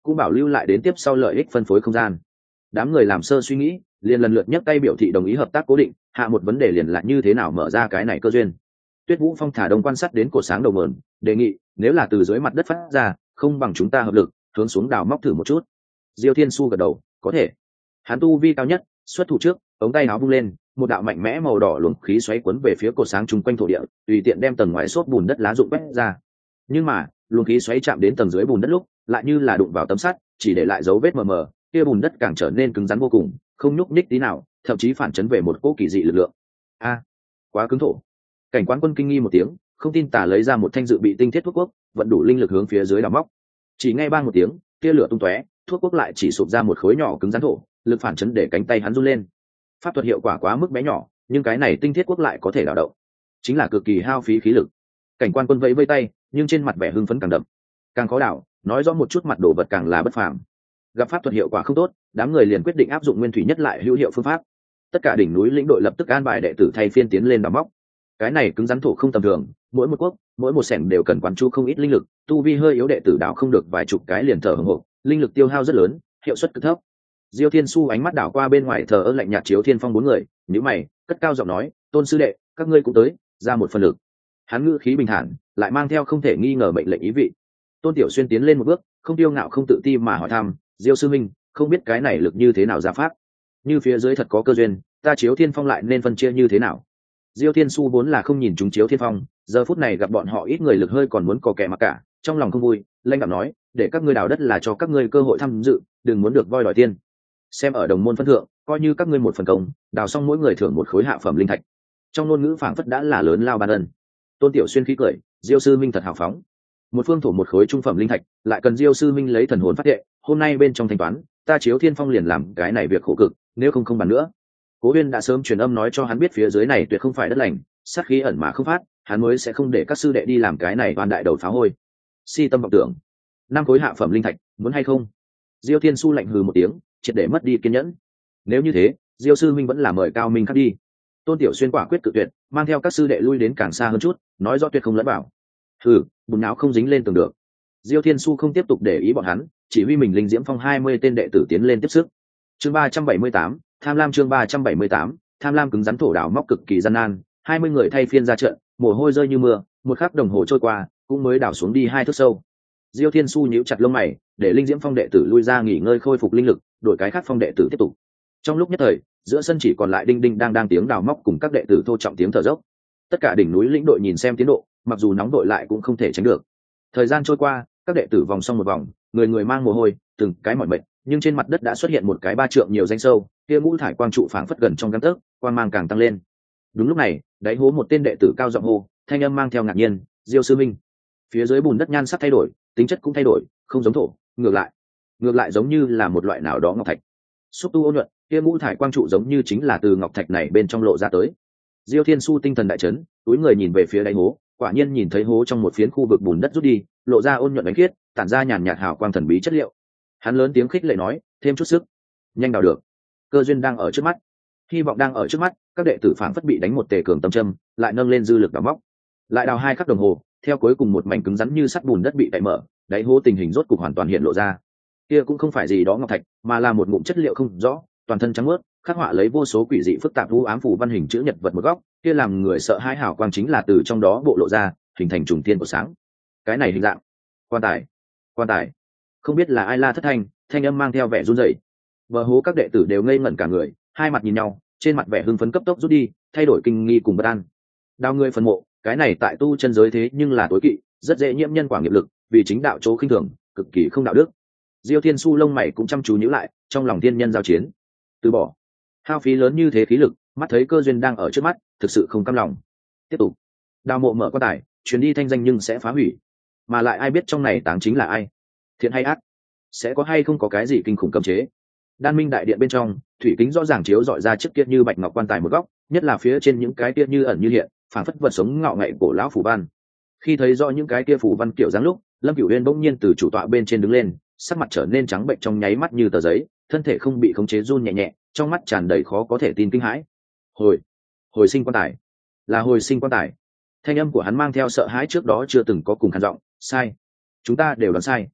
cũng bảo lưu lại đến tiếp sau lợi ích phân phối không gian. Đám người làm sơ suy nghĩ, liền lần lượt nhấc tay biểu thị đồng ý hợp tác cố định, hạ một vấn đề liền là như thế nào mở ra cái này cơ duyên. Tuyết Vũ Phong thả đông quan sát đến cột sáng đầu mườn, đề nghị nếu là từ dưới mặt đất phát ra, không bằng chúng ta hợp lực hướng xuống đào móc thử một chút. Diêu Thiên Su gật đầu, có thể. Hắn tu vi cao nhất, xuất thủ trước, ống tay áo vung lên, một đạo mạnh mẽ màu đỏ luồng khí xoáy cuốn về phía cột sáng chung quanh thổ địa, tùy tiện đem tầng ngoài xốp bùn đất lá rụng quét ra. Nhưng mà luồng khí xoáy chạm đến tầng dưới bùn đất lúc, lại như là đụng vào tấm sắt, chỉ để lại dấu vết mờ mờ, kia bùn đất càng trở nên cứng rắn vô cùng, không nhúc nhích tí nào, thậm chí phản chấn về một cỗ kỳ dị lực lượng. A, quá cứng thổ. Cảnh Quán Quân kinh nghi một tiếng, không tin tả lấy ra một thanh dự bị tinh thiết thuốc quốc, vận đủ linh lực hướng phía dưới đào móc. Chỉ nghe bang một tiếng, tia lửa tung tóe, thuốc quốc lại chỉ sụp ra một khối nhỏ cứng rắn thổ, lực phản chấn để cánh tay hắn run lên. Pháp thuật hiệu quả quá mức bé nhỏ, nhưng cái này tinh thiết quốc lại có thể đào động, chính là cực kỳ hao phí khí lực. Cảnh Quan Quân vẫy vây tay, nhưng trên mặt vẻ hưng phấn càng đậm. Càng khó đảo, nói rõ một chút mặt đồ vật càng là bất phàm. Gặp pháp thuật hiệu quả không tốt, đám người liền quyết định áp dụng nguyên thủy nhất lại hữu hiệu phương pháp. Tất cả đỉnh núi lĩnh đội lập tức an bài đệ tử thay phiên tiến lên đào móc. Cái này cứng rắn thổ không tầm thường, mỗi một quốc, mỗi một sẻng đều cần quán chú không ít linh lực, tu vi hơi yếu đệ tử đào không được vài chục cái liền thở hổn hộc, linh lực tiêu hao rất lớn, hiệu suất cực thấp. Diêu Thiên Su ánh mắt đảo qua bên ngoài thờ ơ lạnh nhạt Chiếu Thiên Phong bốn người, nhíu mày, cất cao giọng nói, "Tôn sư đệ, các ngươi cũng tới, ra một phần lực." Hắn ngữ khí bình thản, lại mang theo không thể nghi ngờ mệnh lệnh ý vị. Tôn Tiểu Xuyên tiến lên một bước, không tiêu ngạo không tự ti mà hỏi thăm, "Diêu sư minh, không biết cái này lực như thế nào ra pháp? Như phía dưới thật có cơ duyên, ta Chiếu Thiên Phong lại nên phân chia như thế nào?" Diêu Thiên Su vốn là không nhìn chúng Chiếu Thiên Phong, giờ phút này gặp bọn họ ít người lực hơi còn muốn cò kè mặc cả, trong lòng không vui, lanh đạm nói, "Để các ngươi đào đất là cho các ngươi cơ hội tham dự, đừng muốn được voi đòi tiên. Xem ở đồng môn phân thượng, coi như các ngươi một phần công, đào xong mỗi người thưởng một khối hạ phẩm linh thạch." Trong ngôn ngữ phảng phất đã là lớn lao ban ân. Tôn Tiểu Xuyên khí cười, Diêu sư minh thật hào phóng. Một phương thổ một khối trung phẩm linh thạch, lại cần Diêu sư minh lấy thần hồn phát hệ, hôm nay bên trong thanh toán, ta Chiếu Thiên Phong liền làm cái này việc khổ cực, nếu không không bàn nữa. Cố Uyên đã sớm truyền âm nói cho hắn biết phía dưới này tuyệt không phải đất lành, sát khí ẩn mà không phát, hắn mới sẽ không để các sư đệ đi làm cái này toàn đại đầu phá hôi. Si tâm vọng tưởng. Năm khối hạ phẩm linh thạch, muốn hay không? Diêu Thiên Su lạnh hừ một tiếng, triệt để mất đi kiên nhẫn. Nếu như thế, Diêu sư minh vẫn là mời cao minh khắc đi. Tôn Tiểu Xuyên quả quyết cự tuyệt, mang theo các sư đệ lui đến càng xa hơn chút, nói rõ tuyệt không lẫn bảo. Hừ, bùn não không dính lên tường được. Diêu Thiên Su không tiếp tục để ý bọn hắn, chỉ huy mình linh diễm phong hai mươi tên đệ tử tiến lên tiếp sức. Chương ba trăm bảy mươi tám, tham lam chương ba trăm bảy mươi tám, tham lam cứng rắn thổ đảo móc cực kỳ gian nan, hai mươi người thay phiên ra trận, mồ hôi rơi như mưa, một khắc đồng hồ trôi qua, cũng mới đảo xuống đi hai thước sâu. Diêu Thiên Su nhíu chặt lông mày, để linh diễm phong đệ tử lui ra nghỉ ngơi khôi phục linh lực, đổi cái khác phong đệ tử tiếp tục. Trong lúc nhất thời, giữa sân chỉ còn lại đinh đinh đang đang tiếng đào móc cùng các đệ tử thô trọng tiếng thở dốc. Tất cả đỉnh núi lĩnh đội nhìn xem tiến độ, mặc dù nóng đội lại cũng không thể tránh được. Thời gian trôi qua, các đệ tử vòng xong một vòng, người người mang mồ hôi, từng cái mỏi mệt, nhưng trên mặt đất đã xuất hiện một cái ba trượng nhiều danh sâu, kia ngũ thải quang trụ phảng phất gần trong gang tấc, quang mang càng tăng lên. Đúng lúc này, đáy hố một tên đệ tử cao giọng hô, thanh âm mang theo ngạc nhiên, "Diêu sư minh!" Phía dưới bùn đất nhan sắc thay đổi, tính chất cũng thay đổi, không giống thổ, ngược lại, ngược lại giống như là một loại nào đó ngọc thạch. Xúc tu ôn nhuận, kia ngũ thải quang trụ giống như chính là từ ngọc thạch này bên trong lộ ra tới. Diêu Thiên Su tinh thần đại chấn, túi người nhìn về phía đáy hố, quả nhiên nhìn thấy hố trong một phiến khu vực bùn đất rút đi, lộ ra ôn nhuận ánh khiết, tản ra nhàn nhạt hào quang thần bí chất liệu. Hắn lớn tiếng khích lệ nói, "Thêm chút sức, nhanh đào được. Cơ duyên đang ở trước mắt, hy vọng đang ở trước mắt." Các đệ tử phảng phất bị đánh một tề cường tâm châm, lại nâng lên dư lực đào móc. Lại đào hai khắc đồng hồ, theo cuối cùng một mảnh cứng rắn như sắt bùn đất bị đậy mở, đáy hố tình hình rốt cục hoàn toàn hiện lộ ra. Kia cũng không phải gì đó ngọc thạch, mà là một ngụm chất liệu không rõ, toàn thân trắng muốt, khắc họa lấy vô số quỷ dị phức tạp u ám phù văn hình chữ nhật vật một góc, kia làm người sợ hãi hào quang chính là từ trong đó bộ lộ ra, hình thành trùng thiên của sáng. Cái này hình dạng, quan tài, quan tài. Không biết là ai la thất thanh, thanh âm mang theo vẻ run rẩy. Bờ hố các đệ tử đều ngây ngẩn cả người, hai mặt nhìn nhau, trên mặt vẻ hưng phấn cấp tốc rút đi, thay đổi kinh nghi cùng bất an. Đào người phần mộ, cái này tại tu chân giới thế nhưng là tối kỵ, rất dễ nhiễm nhân quả nghiệp lực, vì chính đạo chỗ khinh thường, cực kỳ không đạo đức. Diêu Thiên Su lông mày cũng chăm chú nhíu lại, trong lòng thiên nhân giao chiến. Từ bỏ, hao phí lớn như thế khí lực, mắt thấy cơ duyên đang ở trước mắt, thực sự không cam lòng. Tiếp tục, đào mộ mở quan tài, truyền đi thanh danh nhưng sẽ phá hủy, mà lại ai biết trong này táng chính là ai, thiện hay ác, sẽ có hay không có cái gì kinh khủng cấm chế. Đan Minh đại điện bên trong, thủy kính rõ ràng chiếu dọi ra chiếc kia như bạch ngọc quan tài một góc, nhất là phía trên những cái kia như ẩn như hiện, phảng phất vật sống ngạo ngậy cổ lão phù văn. Khi thấy rõ những cái kia phù văn kiểu dáng lúc, Lâm Cửu Uyên bỗng nhiên từ chủ tọa bên trên đứng lên, sắc mặt trở nên trắng bệnh trong nháy mắt như tờ giấy, thân thể không bị khống chế run nhẹ nhẹ, trong mắt tràn đầy khó có thể tin kinh hãi. Hồi, hồi sinh quan tài, là hồi sinh quan tài. Thanh âm của hắn mang theo sợ hãi trước đó chưa từng có cùng khàn giọng, sai, chúng ta đều đoán sai.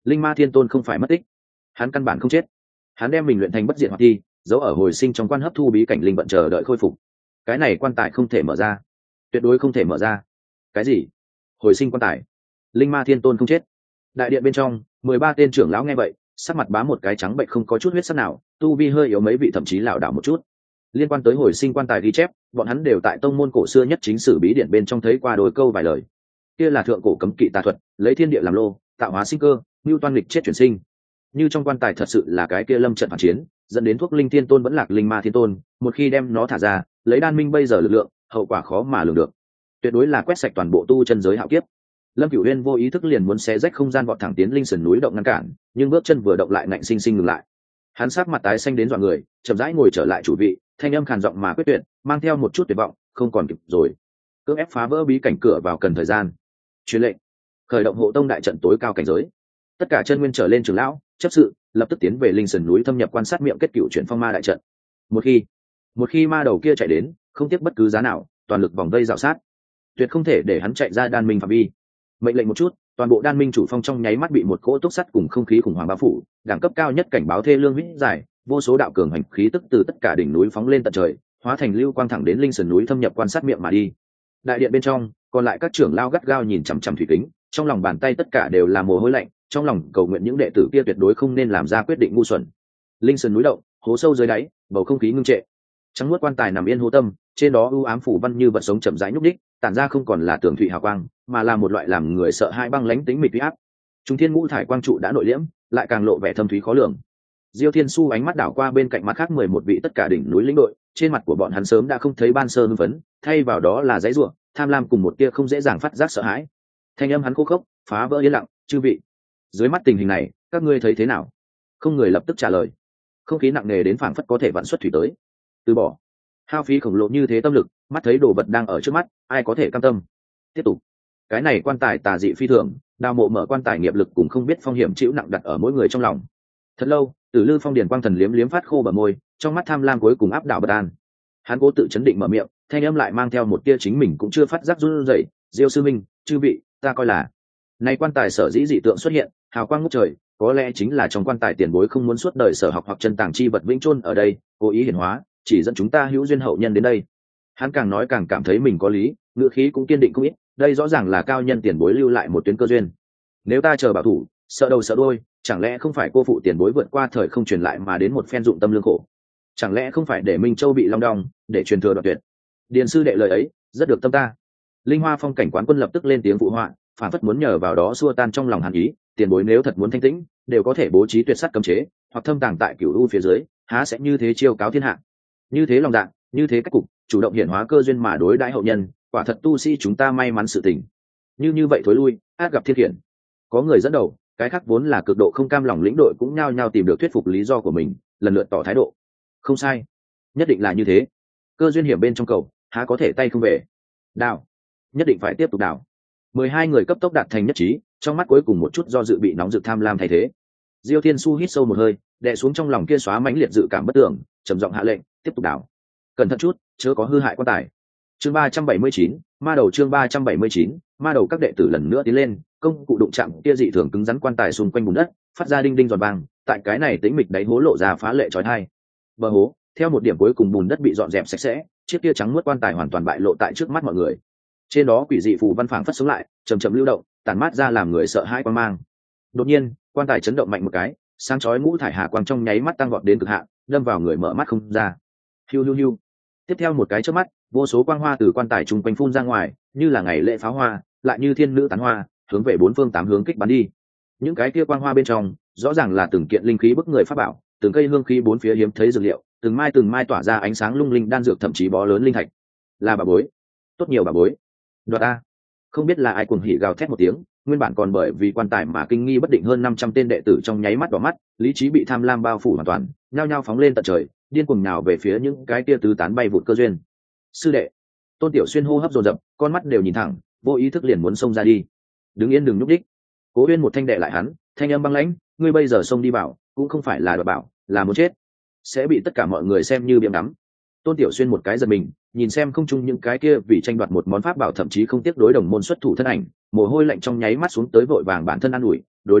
linh ma thiên tôn không phải mất tích, hắn căn bản không chết. Hắn đem mình luyện thành bất diệt hoạt thi, giấu ở hồi sinh trong quan hấp thu bí cảnh linh vận chờ đợi khôi phục. Cái này quan tài không thể mở ra, tuyệt đối không thể mở ra. Cái gì? Hồi sinh quan tài? Linh ma thiên tôn không chết? Đại điện bên trong mười ba tên trưởng lão nghe vậy, sắc mặt bám một cái trắng bệnh, không có chút huyết sắc nào, tu vi hơi yếu mấy vị thậm chí lảo đảo một chút. Liên quan tới hồi sinh quan tài ghi chép, bọn hắn đều tại tông môn cổ xưa nhất chính sử bí điển bên trong thấy qua đôi câu vài lời. Kia là thượng cổ cấm kỵ tà thuật, lấy thiên địa làm lô, tạo hóa sinh cơ, lưu toan lịch chết chuyển sinh. Như trong quan tài thật sự là cái kia lâm trận phản chiến, dẫn đến thuốc linh thiên tôn vẫn lạc linh ma thiên tôn, một khi đem nó thả ra, lấy đan minh bây giờ lực lượng, hậu quả khó mà lường được. Tuyệt đối là quét sạch toàn bộ tu chân giới hạo kiếp. Lâm Cửu Uyên vô ý thức liền muốn xé rách không gian vọt thẳng tiến linh sườn núi động ngăn cản, nhưng bước chân vừa động lại ngạnh sinh sinh ngừng lại. Hắn sắc mặt tái xanh đến dọa người, chậm rãi ngồi trở lại chủ vị, thanh âm khàn giọng mà quyết tuyệt, mang theo một chút tuyệt vọng, không còn kịp rồi. Cưỡng ép phá vỡ bí cảnh cửa vào cần thời gian. Truyền lệnh, khởi động hộ tông đại trận tối cao cảnh giới. Tất cả chân nguyên trở lên trưởng lão, chấp sự, lập tức tiến về linh sườn núi thâm nhập quan sát miệng kết cựu chuyển phong ma đại trận. Một khi, một khi ma đầu kia chạy đến, không tiếc bất cứ giá nào, toàn lực vòng vây rào sát, tuyệt không thể để hắn chạy ra đan minh phạm vi. Mệnh lệnh một chút, toàn bộ đan minh chủ phong trong nháy mắt bị một cỗ túc sắt cùng không khí khủng hoảng bao phủ, đẳng cấp cao nhất cảnh báo thê lương huyết giải, vô số đạo cường hành khí tức từ tất cả đỉnh núi phóng lên tận trời, hóa thành lưu quang thẳng đến linh sườn núi thâm nhập quan sát miệng mà đi. Đại điện bên trong, còn lại các trưởng lao gắt gao nhìn chằm chằm thủy kính, trong lòng bàn tay tất cả đều là mồ hôi lạnh, trong lòng cầu nguyện những đệ tử kia tuyệt đối không nên làm ra quyết định ngu xuẩn. Linh sườn núi động, hố sâu dưới đáy, bầu không khí ngưng trệ. Trắng nuốt quan tài nằm yên hố tâm, trên đó u ám phủ văn như vật sống chậm rãi nhúc đích, tản ra không còn là tường thủy hào quang, mà là một loại làm người sợ hãi băng lãnh tính mịch uy áp. Trung thiên ngũ thải quang trụ đã nội liễm, lại càng lộ vẻ thâm thúy khó lường. Diêu Thiên Su ánh mắt đảo qua bên cạnh mặt khác mười một vị tất cả đỉnh núi lĩnh đội, trên mặt của bọn hắn sớm đã không thấy ban sơ hưng phấn, thay vào đó là dãy rủa, tham lam cùng một tia không dễ dàng phát giác sợ hãi. Thanh âm hắn khô khốc, phá vỡ yên lặng, "Chư vị, dưới mắt tình hình này, các ngươi thấy thế nào?" Không người lập tức trả lời. Không khí nặng nề đến phảng phất có thể vạn xuất thủy tới. Từ bỏ. Hao phí khổng lồ như thế tâm lực, mắt thấy đồ vật đang ở trước mắt, ai có thể cam tâm? Tiếp tục. Cái này quan tài tà dị phi thường, đào mộ mở quan tài nghiệp lực cũng không biết phong hiểm chịu nặng đặt ở mỗi người trong lòng. Thật lâu, Tử Lư Phong Điền Quang Thần liếm liếm phát khô bờ môi, trong mắt tham lam cuối cùng áp đảo bất an. Hắn cố tự chấn định mở miệng, thanh âm lại mang theo một tia chính mình cũng chưa phát giác run rẩy, "Diêu sư minh, chư vị, ta coi là nay quan tài sở dĩ dị tượng xuất hiện, hào quang ngút trời, có lẽ chính là trong quan tài tiền bối không muốn suốt đời sở học hoặc chân tàng chi vật vĩnh chôn ở đây, cố ý hiển hóa, chỉ dẫn chúng ta hữu duyên hậu nhân đến đây." Hắn càng nói càng cảm thấy mình có lý, ngữ khí cũng kiên định không ít, đây rõ ràng là cao nhân tiền bối lưu lại một tuyến cơ duyên. Nếu ta chờ bảo thủ, sợ đầu sợ đuôi, chẳng lẽ không phải cô phụ tiền bối vượt qua thời không truyền lại mà đến một phen dụng tâm lương khổ? Chẳng lẽ không phải để Minh Châu bị long đong, để truyền thừa đoạt tuyệt? Điền sư đệ lời ấy, rất được tâm ta. Linh Hoa Phong cảnh quán quân lập tức lên tiếng phụ họa, phản phất muốn nhờ vào đó xua tan trong lòng hàn ý, tiền bối nếu thật muốn thanh tĩnh, đều có thể bố trí tuyệt sắt cấm chế, hoặc thâm tàng tại cửu u phía dưới, há sẽ như thế chiêu cáo thiên hạ? Như thế lòng dạ, như thế cách cục, chủ động hiển hóa cơ duyên mà đối đãi hậu nhân, quả thật tu sĩ chúng ta may mắn sự tình. Như như vậy thối lui, át gặp thiên khiển. Có người dẫn đầu, cái khác vốn là cực độ không cam lòng lĩnh đội cũng nhao nhao tìm được thuyết phục lý do của mình, lần lượt tỏ thái độ. Không sai, nhất định là như thế. Cơ duyên hiểm bên trong cầu, há có thể tay không về. Đào, nhất định phải tiếp tục đào. Mười hai người cấp tốc đạt thành nhất trí, trong mắt cuối cùng một chút do dự bị nóng rực tham lam thay thế. Diêu Thiên Su hít sâu một hơi, đè xuống trong lòng kia xóa mãnh liệt dự cảm bất tưởng, trầm giọng hạ lệnh, tiếp tục đào. Cẩn thận chút, chớ có hư hại quan tài. Chương ba trăm bảy mươi chín, ma đầu chương ba trăm bảy mươi chín, ma đầu các đệ tử lần nữa tiến lên, công cụ đụng chạm kia dị thường cứng rắn quan tài xung quanh bùn đất, phát ra đinh đinh giòn vang, tại cái này tĩnh mịch đáy hố lộ ra phá lệ chói tai. Bờ hố, theo một điểm cuối cùng bùn đất bị dọn dẹp sạch sẽ, chiếc kia trắng muốt quan tài hoàn toàn bại lộ tại trước mắt mọi người. Trên đó quỷ dị phù văn phảng phất sống lại, chậm chậm lưu động, tản mát ra làm người sợ hãi quan mang. Đột nhiên, quan tài chấn động mạnh một cái, sáng chói ngũ thải hà quang trong nháy mắt tăng vọt đến cực hạn, đâm vào người mở mắt không ra. Hiu hiu hiu. Tiếp theo một cái chớp mắt, vô số quang hoa từ quan tài trung quanh phun ra ngoài, như là ngày lễ pháo hoa, lại như thiên nữ tán hoa, hướng về bốn phương tám hướng kích bắn đi. Những cái kia quang hoa bên trong, rõ ràng là từng kiện linh khí bức người pháp bảo, từng cây hương khí bốn phía hiếm thấy dược liệu, từng mai từng mai tỏa ra ánh sáng lung linh đan dược, thậm chí bó lớn linh thạch. Là bà bối, tốt nhiều bà bối. Đoạt a! Không biết là ai cuồng hỉ gào thét một tiếng, nguyên bản còn bởi vì quan tài mà kinh nghi bất định hơn năm trăm tên đệ tử trong nháy mắt đỏ mắt, lý trí bị tham lam bao phủ hoàn toàn, nhao nhao phóng lên tận trời, điên cuồng nhào về phía những cái kia tứ tán bay vụt cơ duyên. Sư đệ, Tôn Tiểu Xuyên hô hấp dồn dập, con mắt đều nhìn thẳng, vô ý thức liền muốn xông ra đi. Đứng yên đừng nhúc đích. Cố Uyên một thanh đệ lại hắn, thanh âm băng lãnh, ngươi bây giờ xông đi bảo, cũng không phải là đoạt bảo, là muốn chết, sẽ bị tất cả mọi người xem như biếng ngắm. Tôn Tiểu Xuyên một cái giật mình, nhìn xem không chung những cái kia vì tranh đoạt một món pháp bảo thậm chí không tiếc đối đồng môn xuất thủ thân ảnh, mồ hôi lạnh trong nháy mắt xuống tới, vội vàng bản thân an ủi, đối đúng,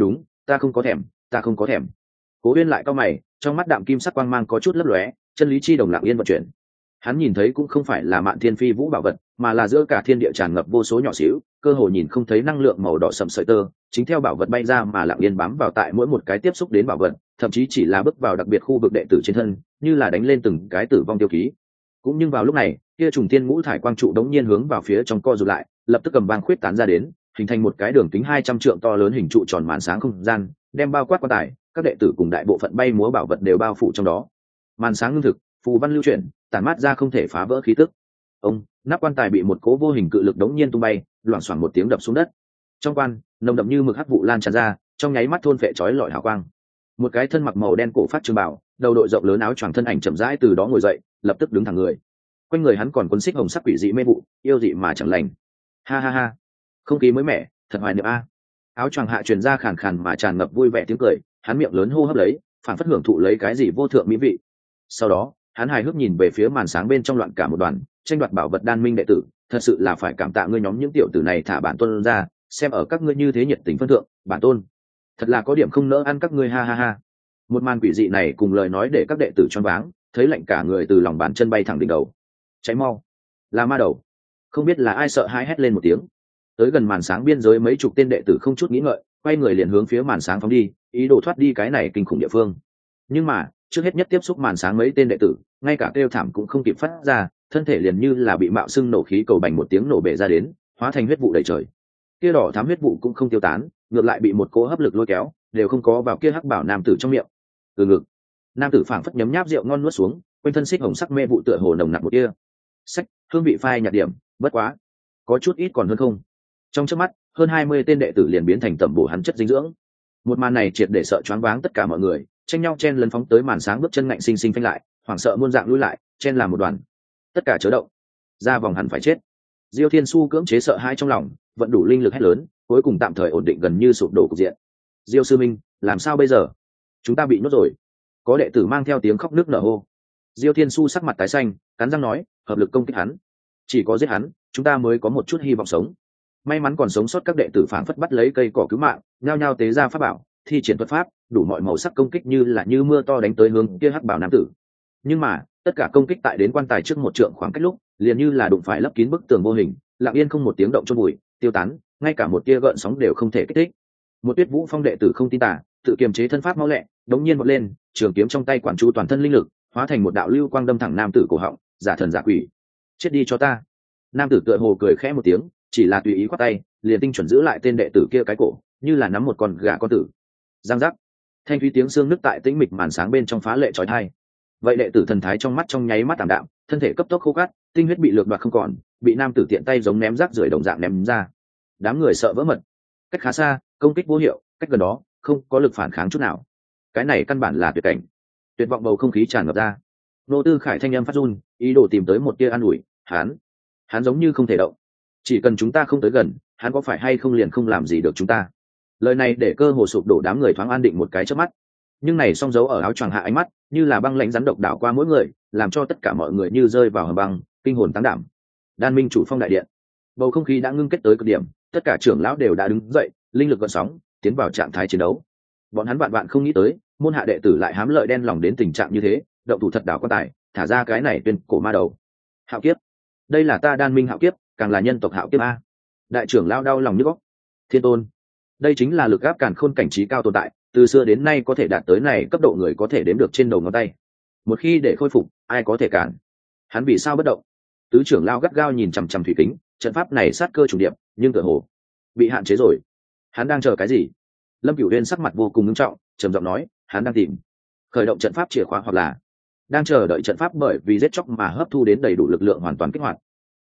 ta không có thèm ta không có thèm. Cố Uyên lại cau mày, trong mắt đạm kim sắc quang mang có chút lấp lóe, chân lý chi đồng lặng yên vận chuyển. Hắn nhìn thấy cũng không phải là Mạn Thiên Phi Vũ bảo vật, mà là giữa cả thiên địa tràn ngập vô số nhỏ xíu, cơ hồ nhìn không thấy năng lượng màu đỏ sẫm sợi tơ, chính theo bảo vật bay ra mà lặng yên bám vào tại mỗi một cái tiếp xúc đến bảo vật, thậm chí chỉ là bước vào đặc biệt khu vực đệ tử trên thân, như là đánh lên từng cái tử vong tiêu ký. Cũng nhưng vào lúc này, kia trùng thiên ngũ thải quang trụ đống nhiên hướng vào phía trong co rụt lại, lập tức cầm vang khuyết tán ra đến, hình thành một cái đường kính hai trăm trượng to lớn hình trụ tròn màn sáng không gian, đem bao quát quan tài, các đệ tử cùng đại bộ phận bay múa bảo vật đều bao phủ trong đó. Màn sáng ngưng thực, phù văn lưu chuyển, tản mát ra không thể phá vỡ khí tức. Ông, nắp quan tài bị một cố vô hình cự lực đống nhiên tung bay, loảng xoảng một tiếng đập xuống đất. Trong quan, nồng đậm như mực hắc vụ lan tràn ra, trong nháy mắt thôn phệ chói lọi hào quang. Một cái thân mặc màu đen cổ phát trường bảo, đầu đội rộng lớn áo choàng thân ảnh chậm rãi từ đó ngồi dậy, lập tức đứng thẳng người. Quanh người hắn còn quấn xích hồng sắc quỷ dị mê vụ, yêu dị mà chẳng lành. Ha ha ha, không khí mới mẻ, thật hoài niệm a. Áo choàng hạ truyền ra khàn khàn mà tràn ngập vui vẻ tiếng cười, hắn miệng lớn hô hấp lấy, phản phất hưởng thụ lấy cái gì vô thượng mỹ vị. Sau đó, hắn hài hước nhìn về phía màn sáng bên trong loạn cả một đoàn, tranh đoạt bảo vật đan minh đệ tử, thật sự là phải cảm tạ ngươi nhóm những tiểu tử này thả bản tôn ra, xem ở các ngươi như thế nhiệt tình phân thượng, bản tôn thật là có điểm không nỡ ăn các ngươi, ha ha ha. Một màn quỷ dị này cùng lời nói để các đệ tử choáng váng, thấy lạnh cả người từ lòng bàn chân bay thẳng đỉnh đầu. Cháy mau, là ma đầu. Không biết là ai sợ hãi hét lên một tiếng. Tới gần màn sáng biên giới mấy chục tên đệ tử không chút nghĩ ngợi, quay người liền hướng phía màn sáng phóng đi, ý đồ thoát đi cái này kinh khủng địa phương. Nhưng mà, trước hết nhất tiếp xúc màn sáng mấy tên đệ tử, ngay cả kêu thảm cũng không kịp phát ra, thân thể liền như là bị mạo xưng nổ khí cầu bành một tiếng nổ bể ra đến, hóa thành huyết vụ đầy trời. Kia đỏ thắm huyết vụ cũng không tiêu tán, ngược lại bị một cỗ hấp lực lôi kéo, đều không có vào kia hắc bảo nam tử trong miệng. Từ ngực, nam tử phảng phất nhấm nháp rượu ngon nuốt xuống, quanh thân xích hồng sắc mê vụ tựa hồ nồng nặc một kia. Sách, hương vị phai nhạt điểm, bất quá, có chút ít còn hơn không. Trong chớp mắt, hơn hai mươi tên đệ tử liền biến thành tẩm bổ hắn chất dinh dưỡng. Một màn này triệt để sợ choáng váng tất cả mọi người, tranh nhau chen lấn phóng tới màn sáng, bước chân ngạnh sinh sinh phanh lại, hoảng sợ muôn dạng lui lại, chen làm một đoàn. Tất cả chớ động, ra vòng hẳn phải chết. Diêu Thiên Su cưỡng chế sợ hãi trong lòng, vận đủ linh lực hét lớn, cuối cùng tạm thời ổn định gần như sụp đổ cục diện. Diêu sư minh, làm sao bây giờ? Chúng ta bị nhốt rồi. Có đệ tử mang theo tiếng khóc nức nở hô. Diêu Thiên Su sắc mặt tái xanh, cắn răng nói, hợp lực công kích hắn. Chỉ có giết hắn, chúng ta mới có một chút hy vọng sống. May mắn còn sống sót các đệ tử phảng phất bắt lấy cây cỏ cứu mạng, nhao nhao tế ra pháp bảo, thi triển thuật pháp, đủ mọi màu sắc công kích như là như mưa to đánh tới hướng kia hắc bảo nam tử. Nhưng mà, tất cả công kích tại đến quan tài trước một trượng khoảng cách lúc, liền như là đụng phải lấp kín bức tường vô hình, lặng yên không một tiếng động chôn bụi, tiêu tán, ngay cả một tia gợn sóng đều không thể kích thích. Một Tuyết Vũ Phong đệ tử không tin tà, tự kiềm chế thân pháp mau lẹ, đống nhiên vọt lên, trường kiếm trong tay quản chú toàn thân linh lực, hóa thành một đạo lưu quang đâm thẳng nam tử cổ họng, giả thần giả quỷ. Chết đi cho ta. Nam tử tựa hồ cười khẽ một tiếng, chỉ là tùy ý quát tay, liền tinh chuẩn giữ lại tên đệ tử kia cái cổ, như là nắm một con gà con tử. Giang giác, thanh thúy tiếng xương nứt tại tĩnh mịch màn sáng bên trong phá lệ chói tai. Vậy đệ tử thần thái trong mắt trong nháy mắt tạm đạm, thân thể cấp tốc khô cát, tinh huyết bị lược đoạt không còn, bị nam tử tiện tay giống ném rác rưởi đồng dạng ném ra. Đám người sợ vỡ mật. Cách khá xa, công kích vô hiệu, cách gần đó, không có lực phản kháng chút nào. Cái này căn bản là tuyệt cảnh. Tuyệt vọng bầu không khí tràn ngập ra. Nô Tư Khải thanh âm phát run, ý đồ tìm tới một tia an ủi, hắn, hắn giống như không thể động. Chỉ cần chúng ta không tới gần, hắn có phải hay không liền không làm gì được chúng ta. Lời này để cơ hồ sụp đổ đám người thoáng an định một cái chớp mắt. Nhưng này song dấu ở áo choàng hạ ánh mắt, như là băng lãnh rắn độc đảo qua mỗi người, làm cho tất cả mọi người như rơi vào hầm băng, kinh hồn táng đảm. Đan Minh chủ phong đại điện, bầu không khí đã ngưng kết tới cực điểm, tất cả trưởng lão đều đã đứng dậy, linh lực gợn sóng, tiến vào trạng thái chiến đấu. Bọn hắn vạn vạn không nghĩ tới, môn hạ đệ tử lại hám lợi đen lòng đến tình trạng như thế, động thủ thật đảo quan tài, thả ra cái này tuyên cổ ma đầu. Hạo kiếp, đây là ta Đan Minh hạo kiếp, càng là nhân tộc hạo kiếp a. Đại trưởng lão đau lòng nhức óc. Thiên tôn, đây chính là lực áp càn khôn cảnh trí cao tồn tại, từ xưa đến nay có thể đạt tới này cấp độ người có thể đếm được trên đầu ngón tay. Một khi để khôi phục, ai có thể cản? Hắn vì sao bất động? Tứ trưởng lão gắt gao nhìn chằm chằm thủy kính, trận pháp này sát cơ chủ điểm, nhưng tựa hồ bị hạn chế rồi. Hắn đang chờ cái gì? Lâm Cửu Uyên sắc mặt vô cùng nghiêm trọng, trầm giọng nói, hắn đang tìm khởi động trận pháp chìa khóa, hoặc là đang chờ đợi trận pháp bởi vì giết chóc mà hấp thu đến đầy đủ lực lượng hoàn toàn kích hoạt,